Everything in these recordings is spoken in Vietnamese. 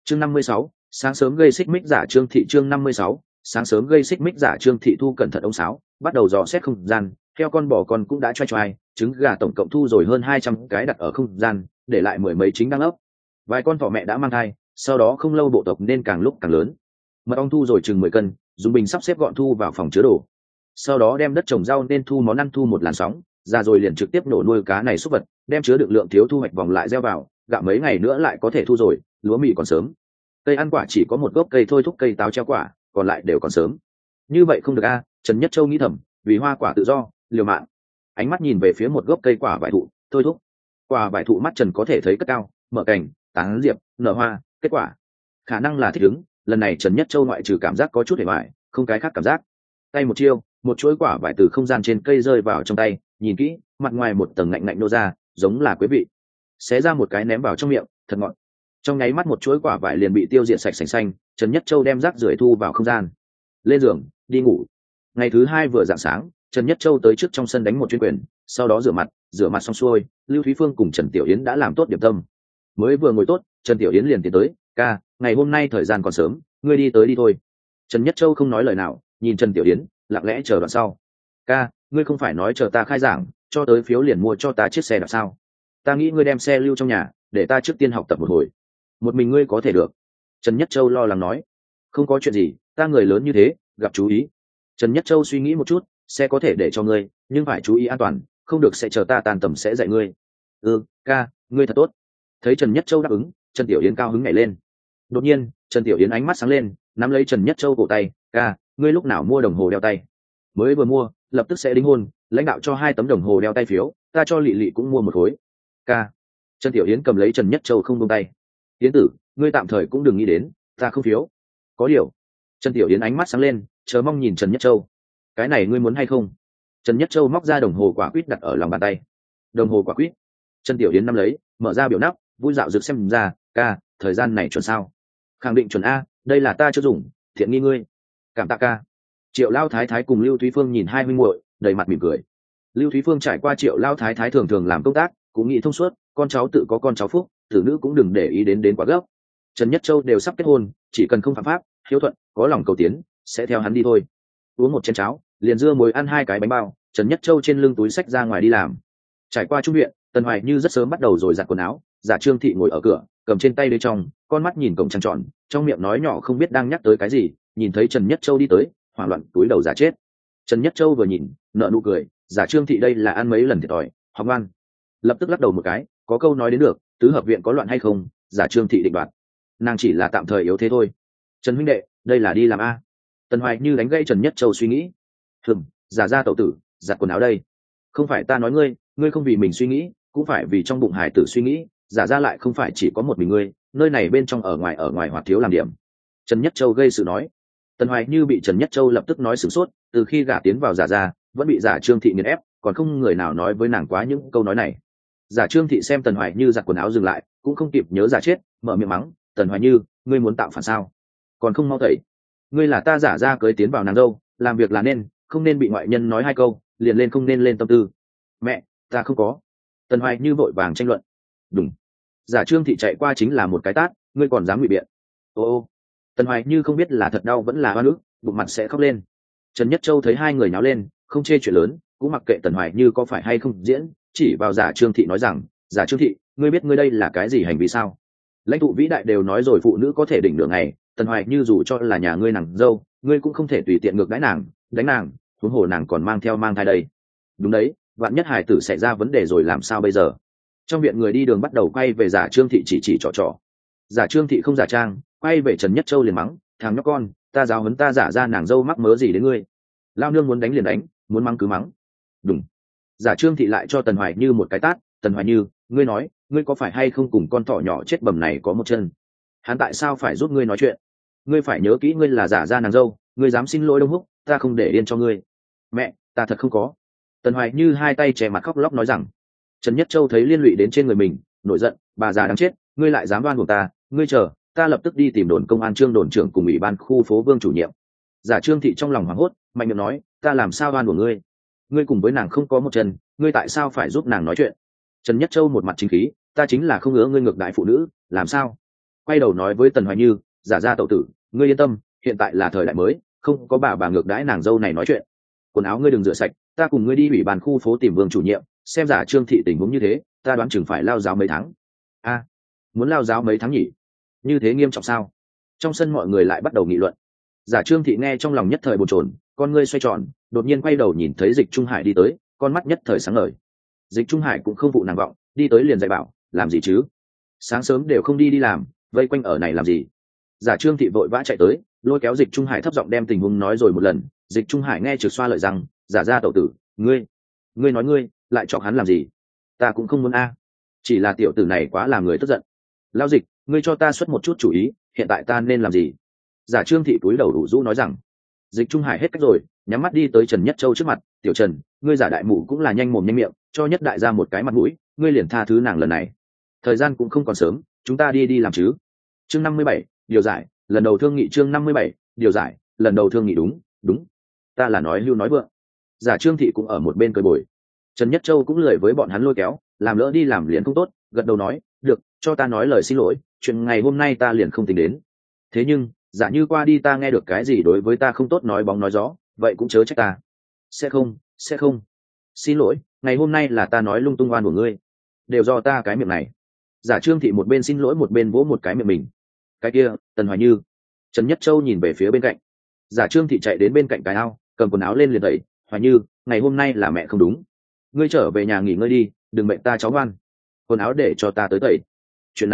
chương 56, sáng sớm gây xích mích giả Trương Thị. chương 56, sáng sớm gây xích mích giả Trương Thị thu cẩn thận ông sáo, bắt đầu dò xét không gian. Theo con bò con cũng đã choai choai, trứng gà tổng cộng thu rồi hơn 200 cái đặt ở không gian, để lại mười mấy chính đang ấp. Vài con thỏ mẹ đã mang thai, sau đó không lâu bộ tộc nên càng lúc càng lớn. Mật ong thu rồi chừng 10 cân, dùng bình sắp xếp gọn thu vào phòng chứa đồ. Sau đó đem đất trồng rau nên thu món ăn thu một làn sóng, ra rồi liền trực tiếp nổ nuôi cá này xúc vật, đem chứa đựng lượng thiếu thu hoạch vòng lại gieo vào, gạo mấy ngày nữa lại có thể thu rồi, lúa mì còn sớm. Cây ăn quả chỉ có một gốc cây thôi thúc cây táo treo quả, còn lại đều còn sớm. Như vậy không được a, Trần Nhất Châu nghĩ thầm, vì hoa quả tự do, liều mạng. Ánh mắt nhìn về phía một gốc cây quả vải thụ, thôi thúc. Quả vải thụ mắt Trần có thể thấy cất cao, mở cành, tán diệp, nở hoa, kết quả. Khả năng là thích ứng, lần này Trần Nhất Châu ngoại trừ cảm giác có chút hề hoài, không cái khác cảm giác. Tay một chiêu, một chuỗi quả vải từ không gian trên cây rơi vào trong tay, nhìn kỹ, mặt ngoài một tầng ngạnh ngạnh nô ra, giống là quế vị. Xé ra một cái ném vào trong miệng, thật ngọt. Trong nháy mắt một chuỗi quả vải liền bị tiêu diệt sạch sành xanh. Trần Nhất Châu đem rác rưởi thu vào không gian, lên giường đi ngủ. Ngày thứ hai vừa rạng sáng, Trần Nhất Châu tới trước trong sân đánh một chuyên quyền, sau đó rửa mặt xong xuôi, Lưu Thúy Phương cùng Trần Tiểu Yến đã làm tốt điểm tâm. Mới vừa ngồi tốt, Trần Tiểu Yến liền tiến tới, ca, ngày hôm nay thời gian còn sớm, ngươi đi tới đi thôi. Trần Nhất Châu không nói lời nào, nhìn Trần Tiểu Yến, lặng lẽ chờ đoạn sau. Ca, ngươi không phải nói chờ ta khai giảng, cho tới phiếu liền mua cho ta chiếc xe đạp sao? Ta nghĩ ngươi đem xe lưu trong nhà, để ta trước tiên học tập một hồi. Một mình ngươi có thể được. Trần Nhất Châu lo lắng nói. Không có chuyện gì, ta người lớn như thế, gặp chú ý. Trần Nhất Châu suy nghĩ một chút, xe có thể để cho ngươi, nhưng phải chú ý an toàn, không được sẽ chờ ta tan tầm sẽ dạy ngươi. Ca, ngươi thật tốt. Thấy Trần Nhất Châu đáp ứng, Trần Tiểu Yến cao hứng nhảy lên. Đột nhiên, Trần Tiểu Yến ánh mắt sáng lên, nắm lấy Trần Nhất Châu cổ tay, ca, ngươi lúc nào mua đồng hồ đeo tay? Mới vừa mua, lập tức sẽ đính hôn, lãnh đạo cho 2 tấm đồng hồ đeo tay phiếu, ta cho Lị Lị cũng mua một khối. Ca. Trần Tiểu Yến cầm lấy Trần Nhất Châu không buông tay. Yến tử, ngươi tạm thời cũng đừng nghĩ đến, ta không phiếu. Có điều. Trần Tiểu Yến ánh mắt sáng lên, chờ mong nhìn Trần Nhất Châu. Cái này ngươi muốn hay không? Trần Nhất Châu móc ra đồng hồ quả quýt đặt ở lòng bàn tay. Đồng hồ quả quýt. Trần Tiểu Yến nắm lấy, mở ra biểu nắp, vui dạo rực xem ra, ca, thời gian này chuẩn sao? Khẳng định chuẩn a, đây là ta chưa dùng, thiện nghi ngươi. Cảm tạ ca. Triệu Lao Thái Thái cùng Lưu Thúy Phương nhìn hai huynh muội, đầy mặt mỉm cười. Lưu Thúy Phương trải qua Triệu Lao Thái Thái thường thường làm công tác, cũng nghĩ thông suốt, con cháu tự có con cháu phúc, tử nữ cũng đừng để ý đến quá gấp. Trần Nhất Châu đều sắp kết hôn, chỉ cần không phạm pháp, hiếu thuận, có lòng cầu tiến, sẽ theo hắn đi thôi. Uống một chén cháo, liền dưa muối ăn 2 cái bánh bao, Trần Nhất Châu trên lưng túi xách ra ngoài đi làm. Trải qua trung viện, Tần Hoài Như rất sớm bắt đầu rồi giặt quần áo, giả Trương Thị ngồi ở cửa, cầm trên tay đế trong, con mắt nhìn cổng trăng tròn, trong miệng nói nhỏ không biết đang nhắc tới cái gì. Nhìn thấy Trần Nhất Châu đi tới, hoảng loạn túi đầu giả chết. Trần Nhất Châu vừa nhìn, nợ nụ cười, giả Trương Thị đây là ăn mấy lần thiệt thòi, học ngoan. Lập tức lắc đầu một cái, có câu nói đến được, tứ hợp viện có loạn hay không, giả Trương Thị định đoạt. Nàng chỉ là tạm thời yếu thế thôi. Trần huynh đệ, đây là đi làm a? Tần Hoài Như đánh gãy Trần Nhất Châu suy nghĩ. Giả ra tẩu tử, giặt quần áo đây. Không phải ta nói ngươi không vì mình suy nghĩ, cũng phải vì trong bụng hải tử suy nghĩ. Giả ra lại không phải chỉ có một mình ngươi, nơi này bên trong ở ngoài hoặc thiếu làm điểm. Trần Nhất Châu gây sự nói. Tần Hoài Như bị Trần Nhất Châu lập tức nói sửng sốt, từ khi gả tiến vào giả ra, vẫn bị giả Trương Thị nghiền ép, còn không người nào nói với nàng quá những câu nói này. Giả Trương Thị xem Tần Hoài Như giặt quần áo dừng lại, cũng không kịp nhớ giả chết, mở miệng mắng, Tần Hoài Như, ngươi muốn tạo phản sao? Còn không mau tẩy. Ngươi là ta giả ra cưới tiến vào nàng dâu, làm việc là nên, không nên bị ngoại nhân nói 2 câu, liền lên không nên lên tâm tư. Mẹ, ta không có. Tần Hoài Như vội vàng tranh luận. Đúng. Giả Trương Thị chạy qua chính là một cái tát, ngươi còn dám ngụy biện. Ô. Tần Hoài Như không biết là thật đau vẫn là oan ức, bụng mặt sẽ khóc lên. Trần Nhất Châu thấy hai người nháo lên, không chê chuyện lớn, cũng mặc kệ Tần Hoài Như có phải hay không diễn, chỉ vào giả Trương Thị nói rằng, giả Trương Thị, ngươi biết ngươi đây là cái gì hành vi sao? Lãnh tụ vĩ đại đều nói rồi phụ nữ có thể đỉnh đường ngày, Tần Hoài Như dù cho là nhà ngươi nàng dâu, ngươi cũng không thể tùy tiện ngược đãi nàng, đánh nàng, huống hồ nàng còn mang thai đây. Đúng đấy, vạn nhất hài tử xảy ra vấn đề rồi làm sao bây giờ? Trong viện người đi đường bắt đầu quay về giả Trương Thị chỉ trò. Giả Trương Thị không giả trang, quay về Trần Nhất Châu liền mắng, thằng nhóc con, ta giáo huấn ta giả ra nàng dâu mắc mớ gì đến ngươi? Lao nương muốn đánh liền đánh, muốn mắng cứ mắng. Đúng. Giả Trương Thị lại cho Tần Hoài Như một cái tát, Tần Hoài Như, ngươi nói, ngươi có phải hay không cùng con thỏ nhỏ chết bầm này có một chân? Hắn tại sao phải giúp ngươi nói chuyện? Ngươi phải nhớ kỹ ngươi là giả ra nàng dâu, ngươi dám xin lỗi Đông Húc, ta không để yên cho ngươi. Mẹ, ta thật không có. Tần Hoài Như hai tay che mặt khóc lóc nói rằng. Trần Nhất Châu thấy liên lụy đến trên người mình, nổi giận, bà già đáng chết, ngươi lại dám đoan buộc ta, ngươi chờ, ta lập tức đi tìm đồn công an Trương đồn trưởng cùng ủy ban khu phố Vương chủ nhiệm. Giả Trương Thị trong lòng hoảng hốt, mạnh miệng nói, ta làm sao đoan của ngươi? Ngươi cùng với nàng không có một chân, ngươi tại sao phải giúp nàng nói chuyện? Trần Nhất Châu một mặt chính khí, ta chính là không ngứa ngươi ngược đại phụ nữ, làm sao? quay đầu nói với Tần Hoài Như, giả ra tẩu tử, ngươi yên tâm, hiện tại là thời đại mới, không có bà ngược đãi nàng dâu này nói chuyện. Quần áo ngươi đừng rửa sạch, ta cùng ngươi đi ủy ban khu phố tìm Vương chủ nhiệm, xem giả Trương thị tình huống như thế, ta đoán chừng phải lao giáo mấy tháng. A, muốn lao giáo mấy tháng nhỉ? Như thế nghiêm trọng sao? Trong sân mọi người lại bắt đầu nghị luận. Giả Trương thị nghe trong lòng nhất thời bồn chồn, con ngươi xoay tròn, đột nhiên quay đầu nhìn thấy Dịch Trung Hải đi tới, con mắt nhất thời sáng ngời. Dịch Trung Hải cũng không phụ nàng vọng, đi tới liền dạy bảo, làm gì chứ? Sáng sớm đều không đi đi làm, vây quanh ở này làm gì? Giả Trương thị vội vã chạy tới, lôi kéo Dịch Trung Hải thấp giọng đem tình huống nói rồi một lần. Dịch Trung Hải nghe trực xoa lợi rằng, giả ra tẩu tử, ngươi nói ngươi lại chọc hắn làm gì? Ta cũng không muốn a, chỉ là tiểu tử này quá làm người tức giận. Lao Dịch, ngươi cho ta xuất một chút chủ ý, hiện tại ta nên làm gì? Giả Trương thị cúi đầu đủ rũ nói rằng. Dịch Trung Hải hết cách rồi, nhắm mắt đi tới Trần Nhất Châu trước mặt, tiểu Trần, ngươi giả đại mụ cũng là nhanh mồm nhanh miệng, cho nhất đại ra một cái mặt mũi, ngươi liền tha thứ nàng lần này. Thời gian cũng không còn sớm, chúng ta đi làm chứ. Chương 57, điều giải, lần đầu thương nghị. Chương 57, điều giải, lần đầu thương nghị. Đúng, ta là nói hưu nói vượng. Giả Trương thị cũng ở một bên cười bồi. Trần Nhất Châu cũng lười với bọn hắn lôi kéo, làm lỡ đi làm liền không tốt, gật đầu nói, được, cho ta nói lời xin lỗi, chuyện ngày hôm nay ta liền không tính đến. Thế nhưng, giả như qua đi ta nghe được cái gì đối với ta không tốt nói bóng nói gió, vậy cũng chớ trách ta. Sẽ không. Xin lỗi, ngày hôm nay là ta nói lung tung oan của ngươi, đều do ta cái miệng này. Giả Trương thị một bên xin lỗi một bên vỗ một cái miệng mình. Cái kia, Tần Hoài Như. Trần Nhất Châu nhìn về phía bên cạnh. Giả Trương thị chạy đến bên cạnh cái ao, cầm quần áo lên liền tẩy. Hoài Như, ngày hôm nay là mẹ không đúng, ngươi trở về nhà nghỉ ngơi đi, đừng mệnh ta cháu ngoan. Quần áo để cho ta tới tẩy. Chuyện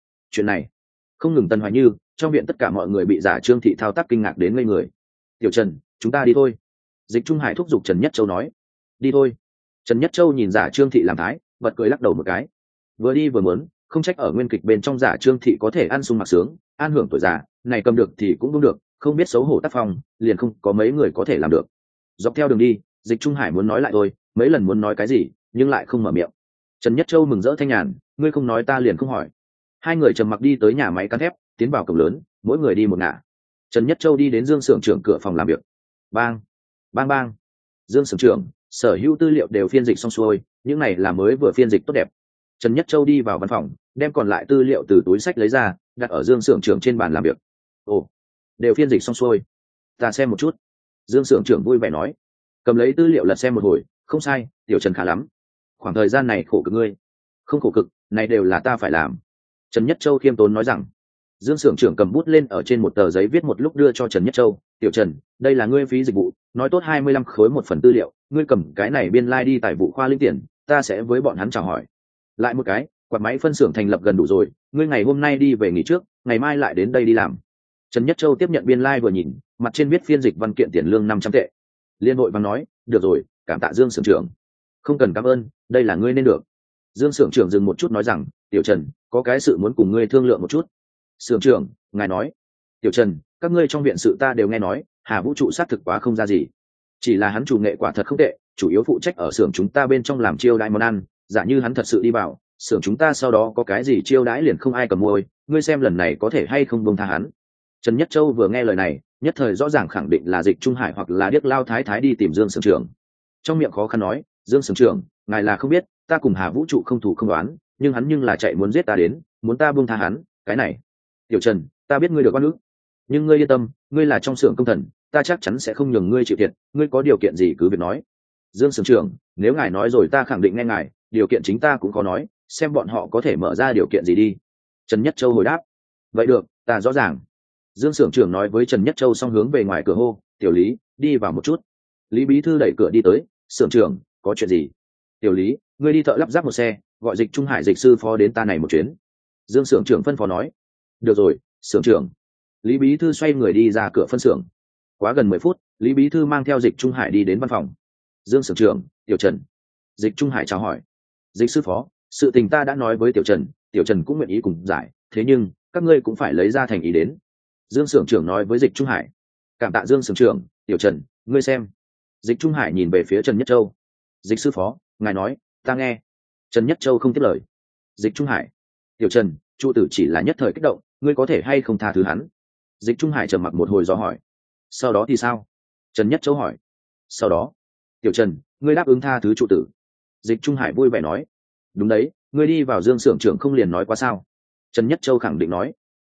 này không ngừng Tần Hoài Như, trong viện tất cả mọi người bị Giả Trương thị thao tác kinh ngạc đến ngây người. Tiểu Trần, chúng ta đi thôi. Dịch Trung Hải thúc giục Trần Nhất Châu nói. Đi thôi. Trần Nhất Châu nhìn Giả Trương thị làm thái, bật cười lắc đầu một cái. Vừa đi vừa muốn, không trách ở nguyên kịch bên trong Giả Trương thị có thể ăn sung mặc sướng, an hưởng tuổi già, này cầm được thì cũng đúng được, không biết xấu hổ tác phong, liền không có mấy người có thể làm được. Dọc theo đường đi, Dịch Trung Hải muốn nói lại thôi, mấy lần muốn nói cái gì, nhưng lại không mở miệng. Trần Nhất Châu mừng rỡ thanh nhàn, ngươi không nói ta liền không hỏi. Hai người trầm mặc đi tới nhà máy cán thép, tiến vào cổng lớn, mỗi người đi một ngả. Trần Nhất Châu đi đến Dương xưởng trưởng cửa phòng làm việc. Bang, bang bang. Dương xưởng trưởng, sở hữu tư liệu đều phiên dịch xong xuôi, những này là mới vừa phiên dịch tốt đẹp. Trần Nhất Châu đi vào văn phòng, đem còn lại tư liệu từ túi sách lấy ra, đặt ở Dương xưởng trưởng trên bàn làm việc. Ồ, đều phiên dịch xong xuôi, ta xem một chút. Dương xưởng trưởng vui vẻ nói. Cầm lấy tư liệu lật xem một hồi, không sai, tiểu Trần khá lắm. Khoảng thời gian này khổ cực ngươi. Không khổ cực, này đều là ta phải làm. Trần Nhất Châu khiêm tốn nói rằng. Dương xưởng trưởng cầm bút lên ở trên một tờ giấy viết một lúc đưa cho Trần Nhất Châu. Tiểu Trần, đây là ngươi phí dịch vụ, nói tốt 25 khối một phần tư liệu, ngươi cầm cái này biên lai đi tài vụ khoa linh tiền, ta sẽ với bọn hắn chào hỏi. Lại một cái, quạt máy phân xưởng thành lập gần đủ rồi, ngươi ngày hôm nay đi về nghỉ trước, ngày mai lại đến đây đi làm. Trần Nhất Châu tiếp nhận biên lai vừa nhìn, mặt trên viết phiên dịch văn kiện tiền lương 500 tệ. Liên hội văn nói, được rồi, cảm tạ Dương xưởng trưởng. Không cần cảm ơn, đây là ngươi nên được. Dương xưởng trưởng dừng một chút nói rằng, tiểu Trần, có cái sự muốn cùng ngươi thương lượng một chút. Xưởng trưởng, ngài nói. Tiểu Trần, các ngươi trong viện sự ta đều nghe nói, Hà Vũ trụ xác thực quá không ra gì. Chỉ là hắn chủ nghệ quả thật không tệ, chủ yếu phụ trách ở xưởng chúng ta bên trong làm chiêu đãi món ăn, giả như hắn thật sự đi vào xưởng chúng ta sau đó có cái gì chiêu đãi liền không ai cầm môi, ngươi xem lần này có thể hay không buông tha hắn. Trần Nhất Châu vừa nghe lời này, nhất thời rõ ràng khẳng định là Dịch Trung Hải hoặc là Điếc Lao Thái Thái đi tìm Dương xưởng trưởng. Trong miệng khó khăn nói, Dương xưởng trưởng, ngài là không biết, ta cùng Hà Vũ trụ không thủ không đoán, nhưng hắn nhưng là chạy muốn giết ta đến, muốn ta buông tha hắn, cái này. Tiểu Trần, ta biết ngươi được oan ức, nhưng ngươi yên tâm, ngươi là trong xưởng công thần, ta chắc chắn sẽ không nhường ngươi chịu thiệt, ngươi có điều kiện gì cứ việc nói. Dương xưởng trưởng, nếu ngài nói rồi ta khẳng định nghe ngài, điều kiện chính ta cũng có nói, xem bọn họ có thể mở ra điều kiện gì đi. Trần Nhất Châu hồi đáp. Vậy được, ta rõ ràng. Dương xưởng trưởng nói với Trần Nhất Châu xong hướng về ngoài cửa hô, tiểu Lý, đi vào một chút. Lý bí thư đẩy cửa đi tới, xưởng trưởng, có chuyện gì? Tiểu Lý, ngươi đi thợ lắp ráp một xe, gọi Dịch Trung Hải dịch sư phó đến ta này một chuyến. Dương xưởng trưởng phân phó nói. Được rồi, xưởng trưởng. Lý bí thư xoay người đi ra cửa phân xưởng. Quá gần 10 phút, Lý bí thư mang theo Dịch Trung Hải đi đến văn phòng. Dương xưởng trưởng, tiểu Trần. Dịch Trung Hải chào hỏi. Dịch sư phó, sự tình ta đã nói với tiểu Trần cũng nguyện ý cùng giải, thế nhưng các ngươi cũng phải lấy ra thành ý đến. Dương xưởng trưởng nói với Dịch Trung Hải. Cảm tạ Dương xưởng trưởng, tiểu Trần, ngươi xem. Dịch Trung Hải nhìn về phía Trần Nhất Châu. Dịch sư phó, ngài nói, ta nghe. Trần Nhất Châu không tiếp lời. Dịch Trung Hải, tiểu Trần, trụ tử chỉ là nhất thời kích động, ngươi có thể hay không tha thứ hắn? Dịch Trung Hải trầm mặc một hồi do hỏi. Sau đó thì sao? Trần Nhất Châu hỏi. Sau đó, tiểu Trần, ngươi đáp ứng tha thứ trụ tử. Dịch Trung Hải vui vẻ nói. Đúng đấy, ngươi đi vào Dương xưởng trưởng không liền nói quá sao? Trần Nhất Châu khẳng định nói.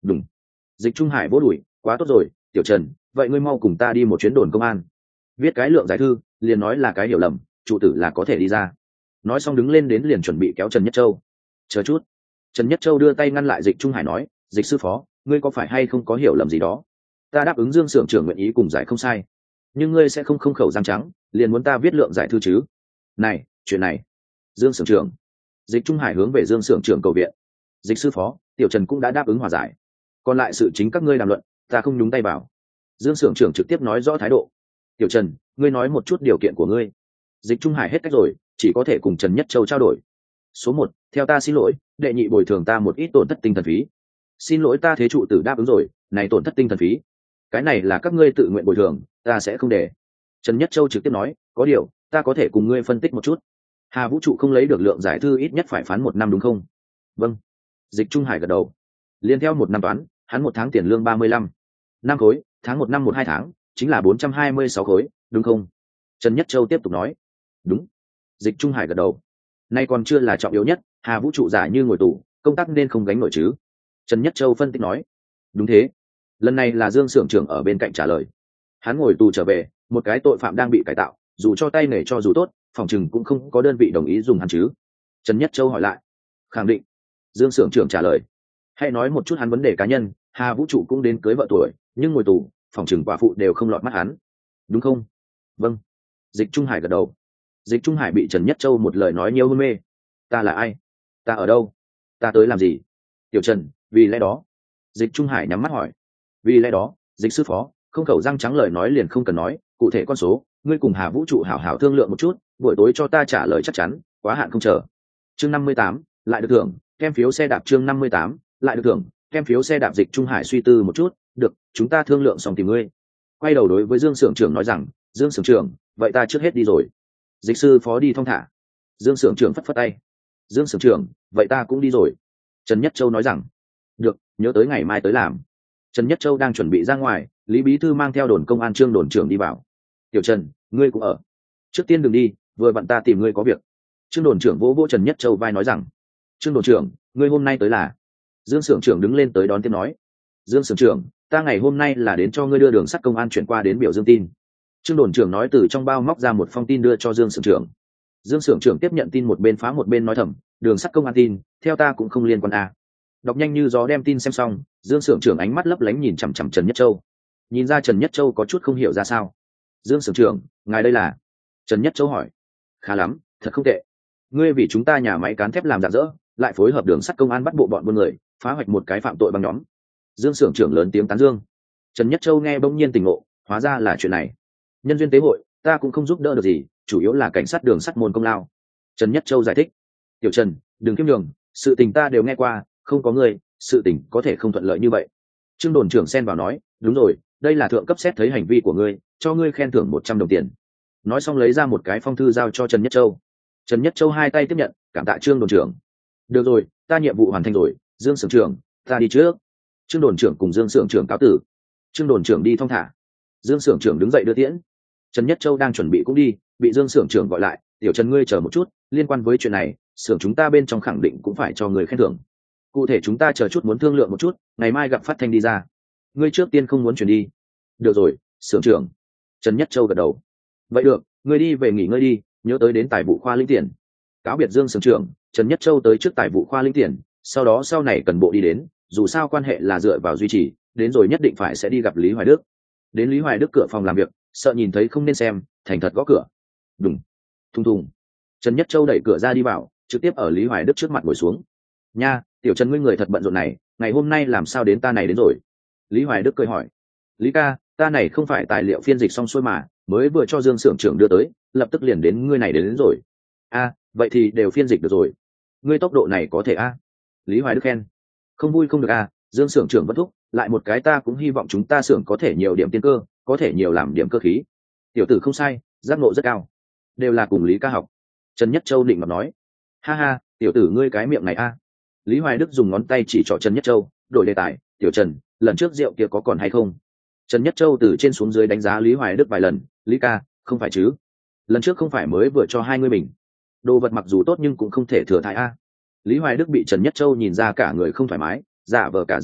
Đúng. Dịch Trung Hải vỗ đùi, quá tốt rồi, tiểu Trần, vậy ngươi mau cùng ta đi một chuyến đồn công an. Viết cái lượng giải thư, liền nói là cái hiểu lầm, trụ tử là có thể đi ra. Nói xong đứng lên đến liền chuẩn bị kéo Trần Nhất Châu. Chờ chút. Trần Nhất Châu đưa tay ngăn lại Dịch Trung Hải nói, Dịch sư phó, ngươi có phải hay không có hiểu lầm gì đó? Ta đáp ứng Dương xưởng trưởng nguyện ý cùng giải không sai, nhưng ngươi sẽ không khẩu răng trắng, liền muốn ta viết lượng giải thư chứ? Này, chuyện này. Dương xưởng trưởng. Dịch Trung Hải hướng về Dương xưởng trưởng cầu viện. Dịch sư phó, tiểu Trần cũng đã đáp ứng hòa giải, còn lại sự chính các ngươi đàm luận, ta không nhúng tay vào. Dương xưởng trưởng trực tiếp nói rõ thái độ. Tiểu Trần, ngươi nói một chút điều kiện của ngươi. Dịch Trung Hải hết cách rồi, chỉ có thể cùng Trần Nhất Châu trao đổi. Số 1, theo ta xin lỗi, đệ nhị bồi thường ta một ít tổn thất tinh thần phí. Xin lỗi, ta thế trụ tử đáp ứng rồi, này tổn thất tinh thần phí, cái này là các ngươi tự nguyện bồi thường, ta sẽ không để. Trần Nhất Châu trực tiếp nói, có điều ta có thể cùng ngươi phân tích một chút. Hà Vũ trụ không lấy được lượng giải thư ít nhất phải phán 1 năm đúng không? Vâng. Dịch Trung Hải gật đầu. Liên theo 1 năm toán, hắn 1 tháng tiền lương 35 năm khối, tháng 1 năm 12 tháng chính là 426 khối, đúng không? Trần Nhất Châu tiếp tục nói. Đúng. Dịch Trung Hải gật đầu. Nay còn chưa là trọng yếu nhất, Hà Vũ trụ giả như ngồi tù, công tác nên không gánh nổi chứ? Trần Nhất Châu phân tích nói. Đúng thế. Lần này là Dương xưởng trưởng ở bên cạnh trả lời. Hắn ngồi tù trở về, một cái tội phạm đang bị cải tạo, dù cho tay nghề cho dù tốt, phòng chừng cũng không có đơn vị đồng ý dùng hắn chứ? Trần Nhất Châu hỏi lại. Khẳng định. Dương xưởng trưởng trả lời. Hãy nói một chút hắn vấn đề cá nhân, Hà Vũ trụ cũng đến cưới vợ tuổi, nhưng ngồi tù, phòng chừng quả phụ đều không lọt mắt hắn, đúng không? Vâng. Dịch Trung Hải gật đầu. Dịch Trung Hải bị Trần Nhất Châu một lời nói nhiều hôn mê. Ta là ai? Ta ở đâu? Ta tới làm gì? Tiểu Trần, vì lẽ đó. Dịch Trung Hải nhắm mắt hỏi. Vì lẽ đó, Dịch sư phó, không khẩu răng trắng lời nói liền không cần nói, cụ thể con số, ngươi cùng Hà Vũ trụ hảo hảo thương lượng một chút, buổi tối cho ta trả lời chắc chắn, quá hạn không chờ. Chương 58, lại được thưởng, kem phiếu xe đạp chương 58, lại được thưởng, kem phiếu xe đạp. Dịch Trung Hải suy tư một chút, được, chúng ta thương lượng xong tìm ngươi. Quay đầu đối với Dương xưởng trưởng nói rằng, Dương xưởng trưởng, vậy ta trước hết đi rồi. Dịch sư phó đi thong thả. Dương xưởng trưởng phất phất tay. Dương xưởng trưởng, vậy ta cũng đi rồi. Trần Nhất Châu nói rằng, được, nhớ tới ngày mai tới làm. Trần Nhất Châu đang chuẩn bị ra ngoài, Lý Bí Thư mang theo đồn công an Trương đồn trưởng đi vào. Tiểu Trần, ngươi cũng ở. Trước tiên đừng đi, vừa vặn ta tìm ngươi có việc. Trương đồn trưởng vỗ vỗ Trần Nhất Châu vai nói rằng, Trương đồn trưởng, ngươi hôm nay tới là? Dương xưởng trưởng đứng lên tới đón tiếp nói, Dương xưởng trưởng, ta ngày hôm nay là đến cho ngươi đưa đường sắt công an chuyển qua đến biểu dương tin. Trương đồn trưởng nói từ trong bao móc ra một phong tin đưa cho Dương xưởng trưởng. Dương xưởng trưởng tiếp nhận tin một bên phá một bên nói thầm, đường sắt công an tin, theo ta cũng không liên quan à. Đọc nhanh như gió đem tin xem xong, Dương xưởng trưởng ánh mắt lấp lánh nhìn chằm chằm Trần Nhất Châu. Nhìn ra Trần Nhất Châu có chút không hiểu ra sao. Dương xưởng trưởng, ngài đây là? Trần Nhất Châu hỏi. Khá lắm, thật không tệ. Ngươi vì chúng ta nhà máy cán thép làm rạng rỡ, lại phối hợp đường sắt công an bắt bộ bọn buôn người, phá hoạch một cái phạm tội băng nhóm. Dương xưởng trưởng lớn tiếng tán dương. Trần Nhất Châu nghe bỗng nhiên tỉnh ngộ, hóa ra là chuyện này. Nhân duyên tế hội, ta cũng không giúp đỡ được gì, chủ yếu là cảnh sát đường sắt môn công lao. Trần Nhất Châu giải thích. Tiểu Trần, đừng kiêm đường, sự tình ta đều nghe qua, không có người, sự tình có thể không thuận lợi như vậy. Trương đồn trưởng xen vào nói, đúng rồi, đây là thượng cấp xét thấy hành vi của ngươi, cho ngươi khen thưởng 100 đồng tiền. Nói xong lấy ra một cái phong thư giao cho Trần Nhất Châu. Trần Nhất Châu hai tay tiếp nhận, cảm tạ Trương đồn trưởng. Được rồi, ta nhiệm vụ hoàn thành rồi, Dương xưởng trưởng, ta đi trước. Trương đồn trưởng cùng Dương xưởng trưởng cáo tử. Trương đồn trưởng đi thong thả. Dương xưởng trưởng đứng dậy đưa tiễn. Trần Nhất Châu đang chuẩn bị cũng đi, bị Dương xưởng trưởng gọi lại, tiểu Trần ngươi chờ một chút, liên quan với chuyện này, xưởng chúng ta bên trong khẳng định cũng phải cho người khen thưởng. Cụ thể chúng ta chờ chút muốn thương lượng một chút, ngày mai gặp phát thanh đi ra. Ngươi trước tiên không muốn chuyển đi. Được rồi, xưởng trưởng. Trần Nhất Châu gật đầu. Vậy được, ngươi đi về nghỉ ngơi đi, nhớ tới đến tài vụ khoa lĩnh tiền. Cáo biệt Dương xưởng trưởng, Trần Nhất Châu tới trước tài vụ khoa lĩnh tiền, sau đó sau này cần bộ đi đến, dù sao quan hệ là dựa vào duy trì, đến rồi nhất định phải sẽ đi gặp Lý Hoài Đức. Đến Lý Hoài Đức cửa phòng làm việc, sợ nhìn thấy không nên xem, thành thật gõ cửa. Đùng, thùng thùng. Trần Nhất Châu đẩy cửa ra đi vào, trực tiếp ở Lý Hoài Đức trước mặt ngồi xuống. Nha, tiểu Trần ngươi người thật bận rộn này, ngày hôm nay làm sao đến ta này đến rồi? Lý Hoài Đức cười hỏi. Lý ca, ta này không phải tài liệu phiên dịch xong xuôi mà, mới vừa cho Dương xưởng trưởng đưa tới, lập tức liền đến ngươi này đến rồi. A, vậy thì đều phiên dịch được rồi. Ngươi tốc độ này có thể a? Lý Hoài Đức khen. Không vui không được a, Dương xưởng trưởng vẫn thúc, lại một cái ta cũng hy vọng chúng ta xưởng có thể nhiều điểm tiên cơ, có thể nhiều làm điểm cơ khí. Tiểu tử không sai, giác ngộ rất cao, đều là cùng Lý ca học. Trần Nhất Châu định mà nói. Ha ha, tiểu tử ngươi cái miệng này a. Lý Hoài Đức dùng ngón tay chỉ trỏ Trần Nhất Châu, đổi đề tài, tiểu Trần, lần trước rượu kia có còn hay không? Trần Nhất Châu từ trên xuống dưới đánh giá Lý Hoài Đức vài lần, Lý ca, không phải chứ? Lần trước không phải mới vừa cho hai ngươi mình. Đồ vật mặc dù tốt nhưng cũng không thể thừa thãi a. Lý Hoài Đức bị Trần Nhất Châu nhìn ra cả người không thoải mái, giả vờ cả giận nói,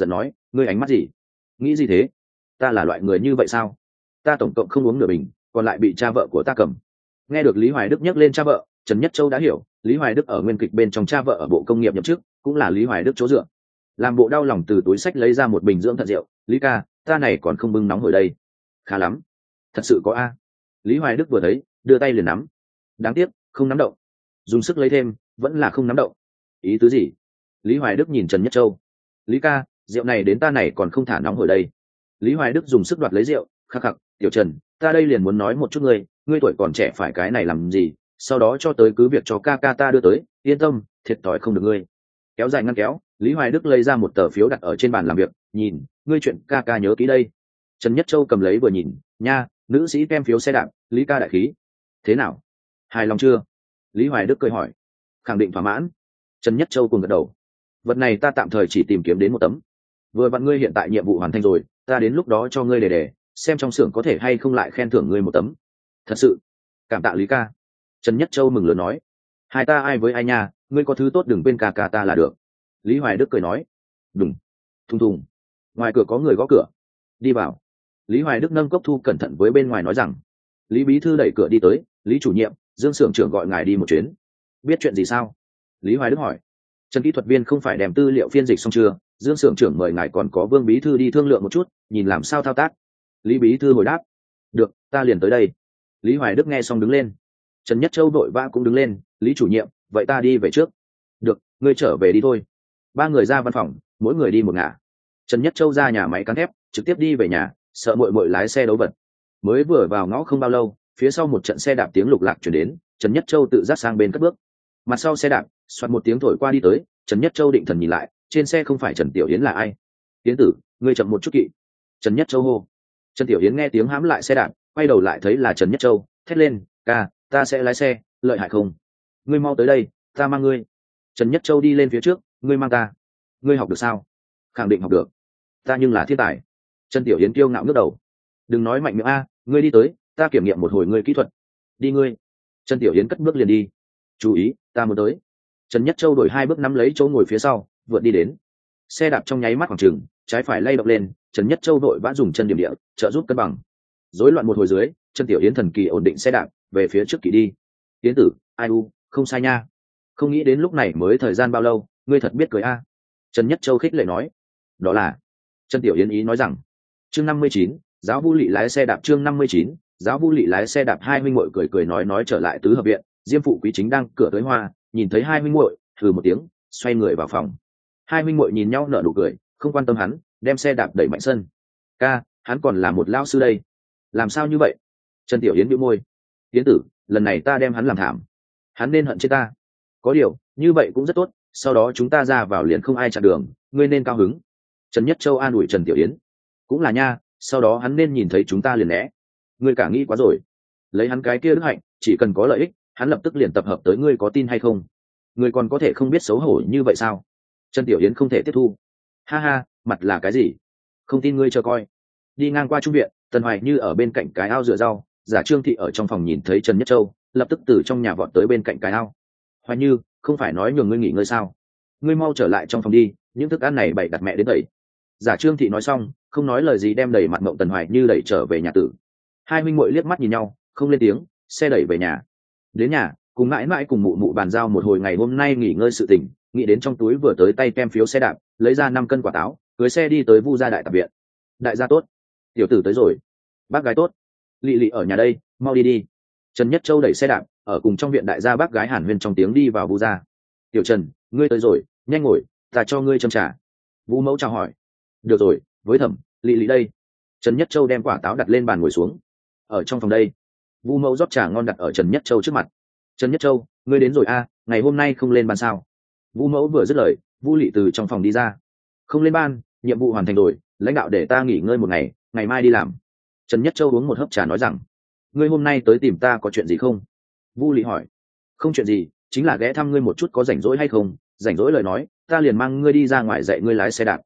ngươi ánh mắt gì? Nghĩ gì thế? Ta là loại người như vậy sao? Ta tổng cộng không uống nửa bình, còn lại bị cha vợ của ta cầm. Nghe được Lý Hoài Đức nhắc lên cha vợ, Trần Nhất Châu đã hiểu, Lý Hoài Đức ở nguyên kịch bên trong cha vợ ở bộ công nghiệp nhậm chức, cũng là Lý Hoài Đức chỗ dựa. Làm bộ đau lòng từ túi sách lấy ra một bình dưỡng thận rượu. Lý ca, ta này còn không bưng nóng hồi đây. Khá lắm, thật sự có a. Lý Hoài Đức vừa thấy, đưa tay liền nắm. Đáng tiếc, không nắm động. Dùng sức lấy thêm, vẫn là không nắm động. Ý tứ gì? Lý Hoài Đức nhìn Trần Nhất Châu. Lý ca, rượu này đến ta này còn không thả nóng hồi đây. Lý Hoài Đức dùng sức đoạt lấy rượu. Khắc khắc, tiểu Trần, ta đây liền muốn nói một chút ngươi tuổi còn trẻ phải cái này làm gì, sau đó cho tới cứ việc cho ca ca ta đưa tới, yên tâm, thiệt thòi không được ngươi. Kéo dài ngăn kéo, Lý Hoài Đức lấy ra một tờ phiếu đặt ở trên bàn làm việc, nhìn, ngươi chuyện ca ca nhớ kỹ đây. Trần Nhất Châu cầm lấy vừa nhìn, nha, nữ sĩ kem phiếu xe đạp, Lý ca đại khí. Thế nào? Hài lòng chưa? Lý Hoài Đức cười hỏi. Khẳng định thỏa mãn. Trần Nhất Châu cùng gật đầu. Vật này ta tạm thời chỉ tìm kiếm đến một tấm. Vừa vặn ngươi hiện tại nhiệm vụ hoàn thành rồi, ta đến lúc đó cho ngươi đề, xem trong xưởng có thể hay không lại khen thưởng ngươi một tấm. Thật sự? Cảm tạ Lý ca. Trần Nhất Châu mừng lớn nói. Hai ta ai với ai nha, ngươi có thứ tốt đừng quên ca ca ta là được. Lý Hoài Đức cười nói. Đùng. Thùng thùng. Ngoài cửa có người gõ cửa. Đi vào. Lý Hoài Đức nâng cốc thu cẩn thận với bên ngoài nói rằng. Lý bí thư đẩy cửa đi tới. Lý chủ nhiệm, Dương xưởng trưởng gọi ngài đi một chuyến. Biết chuyện gì sao? Lý Hoài Đức hỏi. Trần kỹ thuật viên không phải đem tư liệu phiên dịch xong chưa? Dương xưởng trưởng mời ngài còn có Vương bí thư đi thương lượng một chút, nhìn làm sao thao tác. Lý bí thư hồi đáp. Được, ta liền tới đây. Lý Hoài Đức nghe xong đứng lên. Trần Nhất Châu vội vã cũng đứng lên. Lý chủ nhiệm, vậy ta đi về trước. Được, ngươi trở về đi thôi. Ba người ra văn phòng, mỗi người đi một ngả. Trần Nhất Châu ra nhà máy cán thép, trực tiếp đi về nhà, sợ muội muội lái xe đấu vật. Mới vừa vào ngõ không bao lâu, phía sau một trận xe đạp tiếng lục lạc chuyển đến. Trần Nhất Châu tự giác sang bên cất bước. Mặt sau xe đạp, xoạt một tiếng thổi qua đi tới. Trần Nhất Châu định thần nhìn lại, trên xe không phải Trần Tiểu Yến là ai? Yến tử, ngươi chậm một chút kỵ. Trần Nhất Châu hô. Trần Tiểu Yến nghe tiếng hãm lại xe đạp, quay đầu lại thấy là Trần Nhất Châu, thét lên, ca, ta sẽ lái xe, lợi hại không? Ngươi mau tới đây, ta mang ngươi. Trần Nhất Châu đi lên phía trước, ngươi mang ta. Ngươi học được sao? Khẳng định học được. Ta nhưng là thiên tài. Trần Tiểu Yến kiêu ngạo ngước đầu. Đừng nói mạnh miệng a, ngươi đi tới, ta kiểm nghiệm một hồi ngươi kỹ thuật. Đi ngươi. Trần Tiểu Yến cất bước liền đi. Chú ý, ta muốn tới. Trần Nhất Châu đổi 2 bước nắm lấy chỗ ngồi phía sau, vượt đi đến. Xe đạp trong nháy mắt khoảng chừng, trái phải lay động lên, Trần Nhất Châu vội vã dùng chân điểm địa, trợ giúp cân bằng. Rối loạn một hồi dưới, Trần Tiểu Yến thần kỳ ổn định xe đạp, về phía trước kỳ đi. Yến tử, ai u, không sai nha. Không nghĩ đến lúc này mới thời gian bao lâu, ngươi thật biết cười a. Trần Nhất Châu khích lệ nói. Đó là. Trần Tiểu Yến ý nói rằng. Chương 59, giáo Vu Lị lái xe đạp. Chương 59, giáo Vu Lị lái xe đạp. Hai huynh muội cười nói trở lại tứ hợp viện. Diêm phụ quý chính đang cửa tới hoa, nhìn thấy hai huynh muội, thử một tiếng, xoay người vào phòng. Hai huynh muội nhìn nhau nở nụ cười, không quan tâm hắn, đem xe đạp đẩy mạnh sân. Ca, hắn còn là một lão sư đây. Làm sao như vậy? Trần Tiểu Yến bĩu môi. Yến tử, lần này ta đem hắn làm thảm. Hắn nên hận chết ta. Có điều, như vậy cũng rất tốt, sau đó chúng ta ra vào liền không ai chặn đường, ngươi nên cao hứng. Trần Nhất Châu an ủi Trần Tiểu Yến. Cũng là nha, sau đó hắn nên nhìn thấy chúng ta liền né. Ngươi cả nghĩ quá rồi. Lấy hắn cái kia đức hạnh, chỉ cần có lợi ích, hắn lập tức liền tập hợp tới, ngươi có tin hay không? Ngươi còn có thể không biết xấu hổ như vậy sao? Trần Tiểu Yến không thể tiếp thu. Ha ha, mặt là cái gì? Không tin ngươi chờ coi. Đi ngang qua trung viện, Tần Hoài Như ở bên cạnh cái ao rửa rau, Giả Trương Thị ở trong phòng nhìn thấy Trần Nhất Châu, lập tức từ trong nhà vọt tới bên cạnh cái ao. Hoài Như, không phải nói nhường ngươi nghỉ ngơi sao? Ngươi mau trở lại trong phòng đi, những thức ăn này bày đặt mẹ đến tẩy. Giả Trương Thị nói xong, không nói lời gì đem đẩy mặt mộng Tần Hoài Như đẩy trở về nhà tử. Hai huynh muội liếc mắt nhìn nhau, không lên tiếng, xe đẩy về nhà. Đến nhà, cùng mãi mãi cùng mụ mụ bàn giao một hồi ngày hôm nay nghỉ ngơi sự tình, nghĩ đến trong túi vừa tới tay kem phiếu xe đạp, lấy ra 5 cân quả táo, cưới xe đi tới Vu gia đại tạp viện. Đại gia tốt, tiểu tử tới rồi. Bác gái tốt, Lị Lị ở nhà đây, mau đi đi. Trần Nhất Châu đẩy xe đạp, ở cùng trong viện đại gia bác gái Hàn Huyên trong tiếng đi vào Vu gia. Tiểu Trần, ngươi tới rồi, nhanh ngồi, ta cho ngươi châm trà. Vu mẫu chào hỏi. Được rồi, với thẩm, Lị Lị đây. Trần Nhất Châu đem quả táo đặt lên bàn ngồi xuống. Ở trong phòng đây. Vu mẫu rót trà ngon đặt ở Trần Nhất Châu trước mặt. Trần Nhất Châu, ngươi đến rồi a, ngày hôm nay không lên ban sao? Vu mẫu vừa dứt lời, Vu Lị từ trong phòng đi ra. Không lên ban, nhiệm vụ hoàn thành rồi, lãnh đạo để ta nghỉ ngơi một ngày, ngày mai đi làm. Trần Nhất Châu uống một hớp trà nói rằng, ngươi hôm nay tới tìm ta có chuyện gì không? Vu Lị hỏi. Không chuyện gì, chính là ghé thăm ngươi một chút, có rảnh rỗi hay không? Rảnh rỗi lời nói, ta liền mang ngươi đi ra ngoài dạy ngươi lái xe đạp.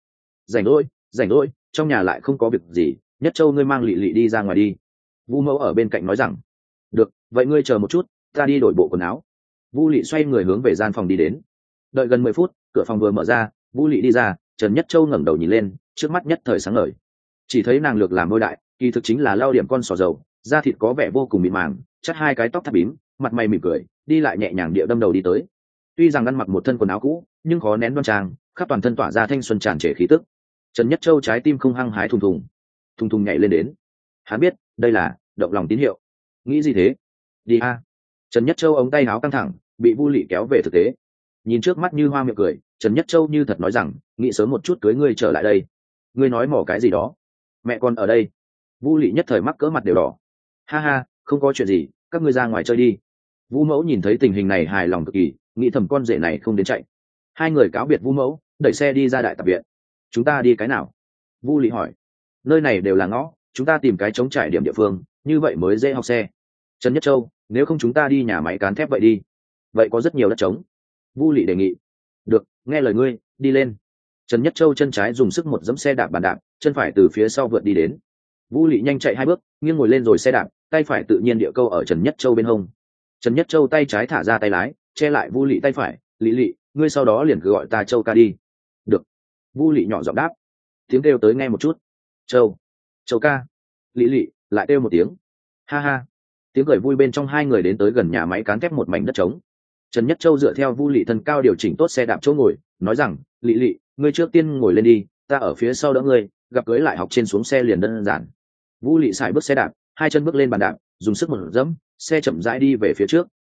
Rảnh rỗi, trong nhà lại không có việc gì, Nhất Châu ngươi mang Lị Lị đi ra ngoài đi. Vu mẫu ở bên cạnh nói rằng, được, vậy ngươi chờ một chút, ta đi đổi bộ quần áo. Vu Lị xoay người hướng về gian phòng đi đến. Đợi gần 10 phút, cửa phòng vừa mở ra, Vu Lị đi ra, Trần Nhất Châu ngẩng đầu nhìn lên, trước mắt nhất thời sáng ngời. Chỉ thấy nàng lược làm môi đại, kỳ thực chính là lau điểm con sò dầu, da thịt có vẻ vô cùng mịn màng, chắt hai cái tóc thắt bím, mặt mày mỉm cười, đi lại nhẹ nhàng địa đâm đầu đi tới. Tuy rằng ăn mặc một thân quần áo cũ, nhưng khó nén đoan trang, khắp toàn thân tỏa ra thanh xuân tràn trề khí tức. Trần Nhất Châu trái tim không hăng hái thùng thùng nhảy lên đến. Hắn biết đây là động lòng tín hiệu. Nghĩ gì thế? Đi a. Trần Nhất Châu ống tay áo căng thẳng, bị Vu Lị kéo về thực tế. Nhìn trước mắt như hoa miệng cười, Trần Nhất Châu như thật nói rằng, nghĩ sớm một chút cưới ngươi trở lại đây. Ngươi nói mỏ cái gì đó? Mẹ con ở đây. Vu Lị nhất thời mắc cỡ mặt đều đỏ. Ha ha, không có chuyện gì, các ngươi ra ngoài chơi đi. Vu Mẫu nhìn thấy tình hình này hài lòng cực kỳ, nghĩ thầm con rể này không đến chạy. Hai người cáo biệt Vu Mẫu, đẩy xe đi ra đại tập viện. Chúng ta đi cái nào? Vu Lị hỏi. Nơi này đều là ngõ, chúng ta tìm cái trống trải điểm địa phương, như vậy mới dễ học xe. Trần Nhất Châu, nếu không chúng ta đi nhà máy cán thép vậy đi. Vậy có rất nhiều đất trống. Vu Lị đề nghị. Được, nghe lời ngươi, đi lên. Trần Nhất Châu chân trái dùng sức một dẫm xe đạp bàn đạp, chân phải từ phía sau vượt đi đến. Vu Lị nhanh chạy hai bước, nghiêng ngồi lên rồi xe đạp, tay phải tự nhiên địa câu ở Trần Nhất Châu bên hông. Trần Nhất Châu tay trái thả ra tay lái, che lại Vu Lị tay phải. Lị Lị, ngươi sau đó liền cứ gọi ta Châu ca đi. Được. Vu Lị nhỏ giọng đáp. Tiếng kêu tới nghe một chút. Châu ca. Lị Lị lại kêu một tiếng. Ha ha. Tiếng cười vui bên trong hai người đến tới gần nhà máy cán thép một mảnh đất trống. Trần Nhất Châu dựa theo Vu Lị thân cao điều chỉnh tốt xe đạp chỗ ngồi, nói rằng, Lị Lị, ngươi trước tiên ngồi lên đi, ta ở phía sau đỡ ngươi, gặp cưới lại học trên xuống xe liền đơn giản. Vu Lị xài bước xe đạp, hai chân bước lên bàn đạp, dùng sức một dẫm, xe chậm rãi đi về phía trước.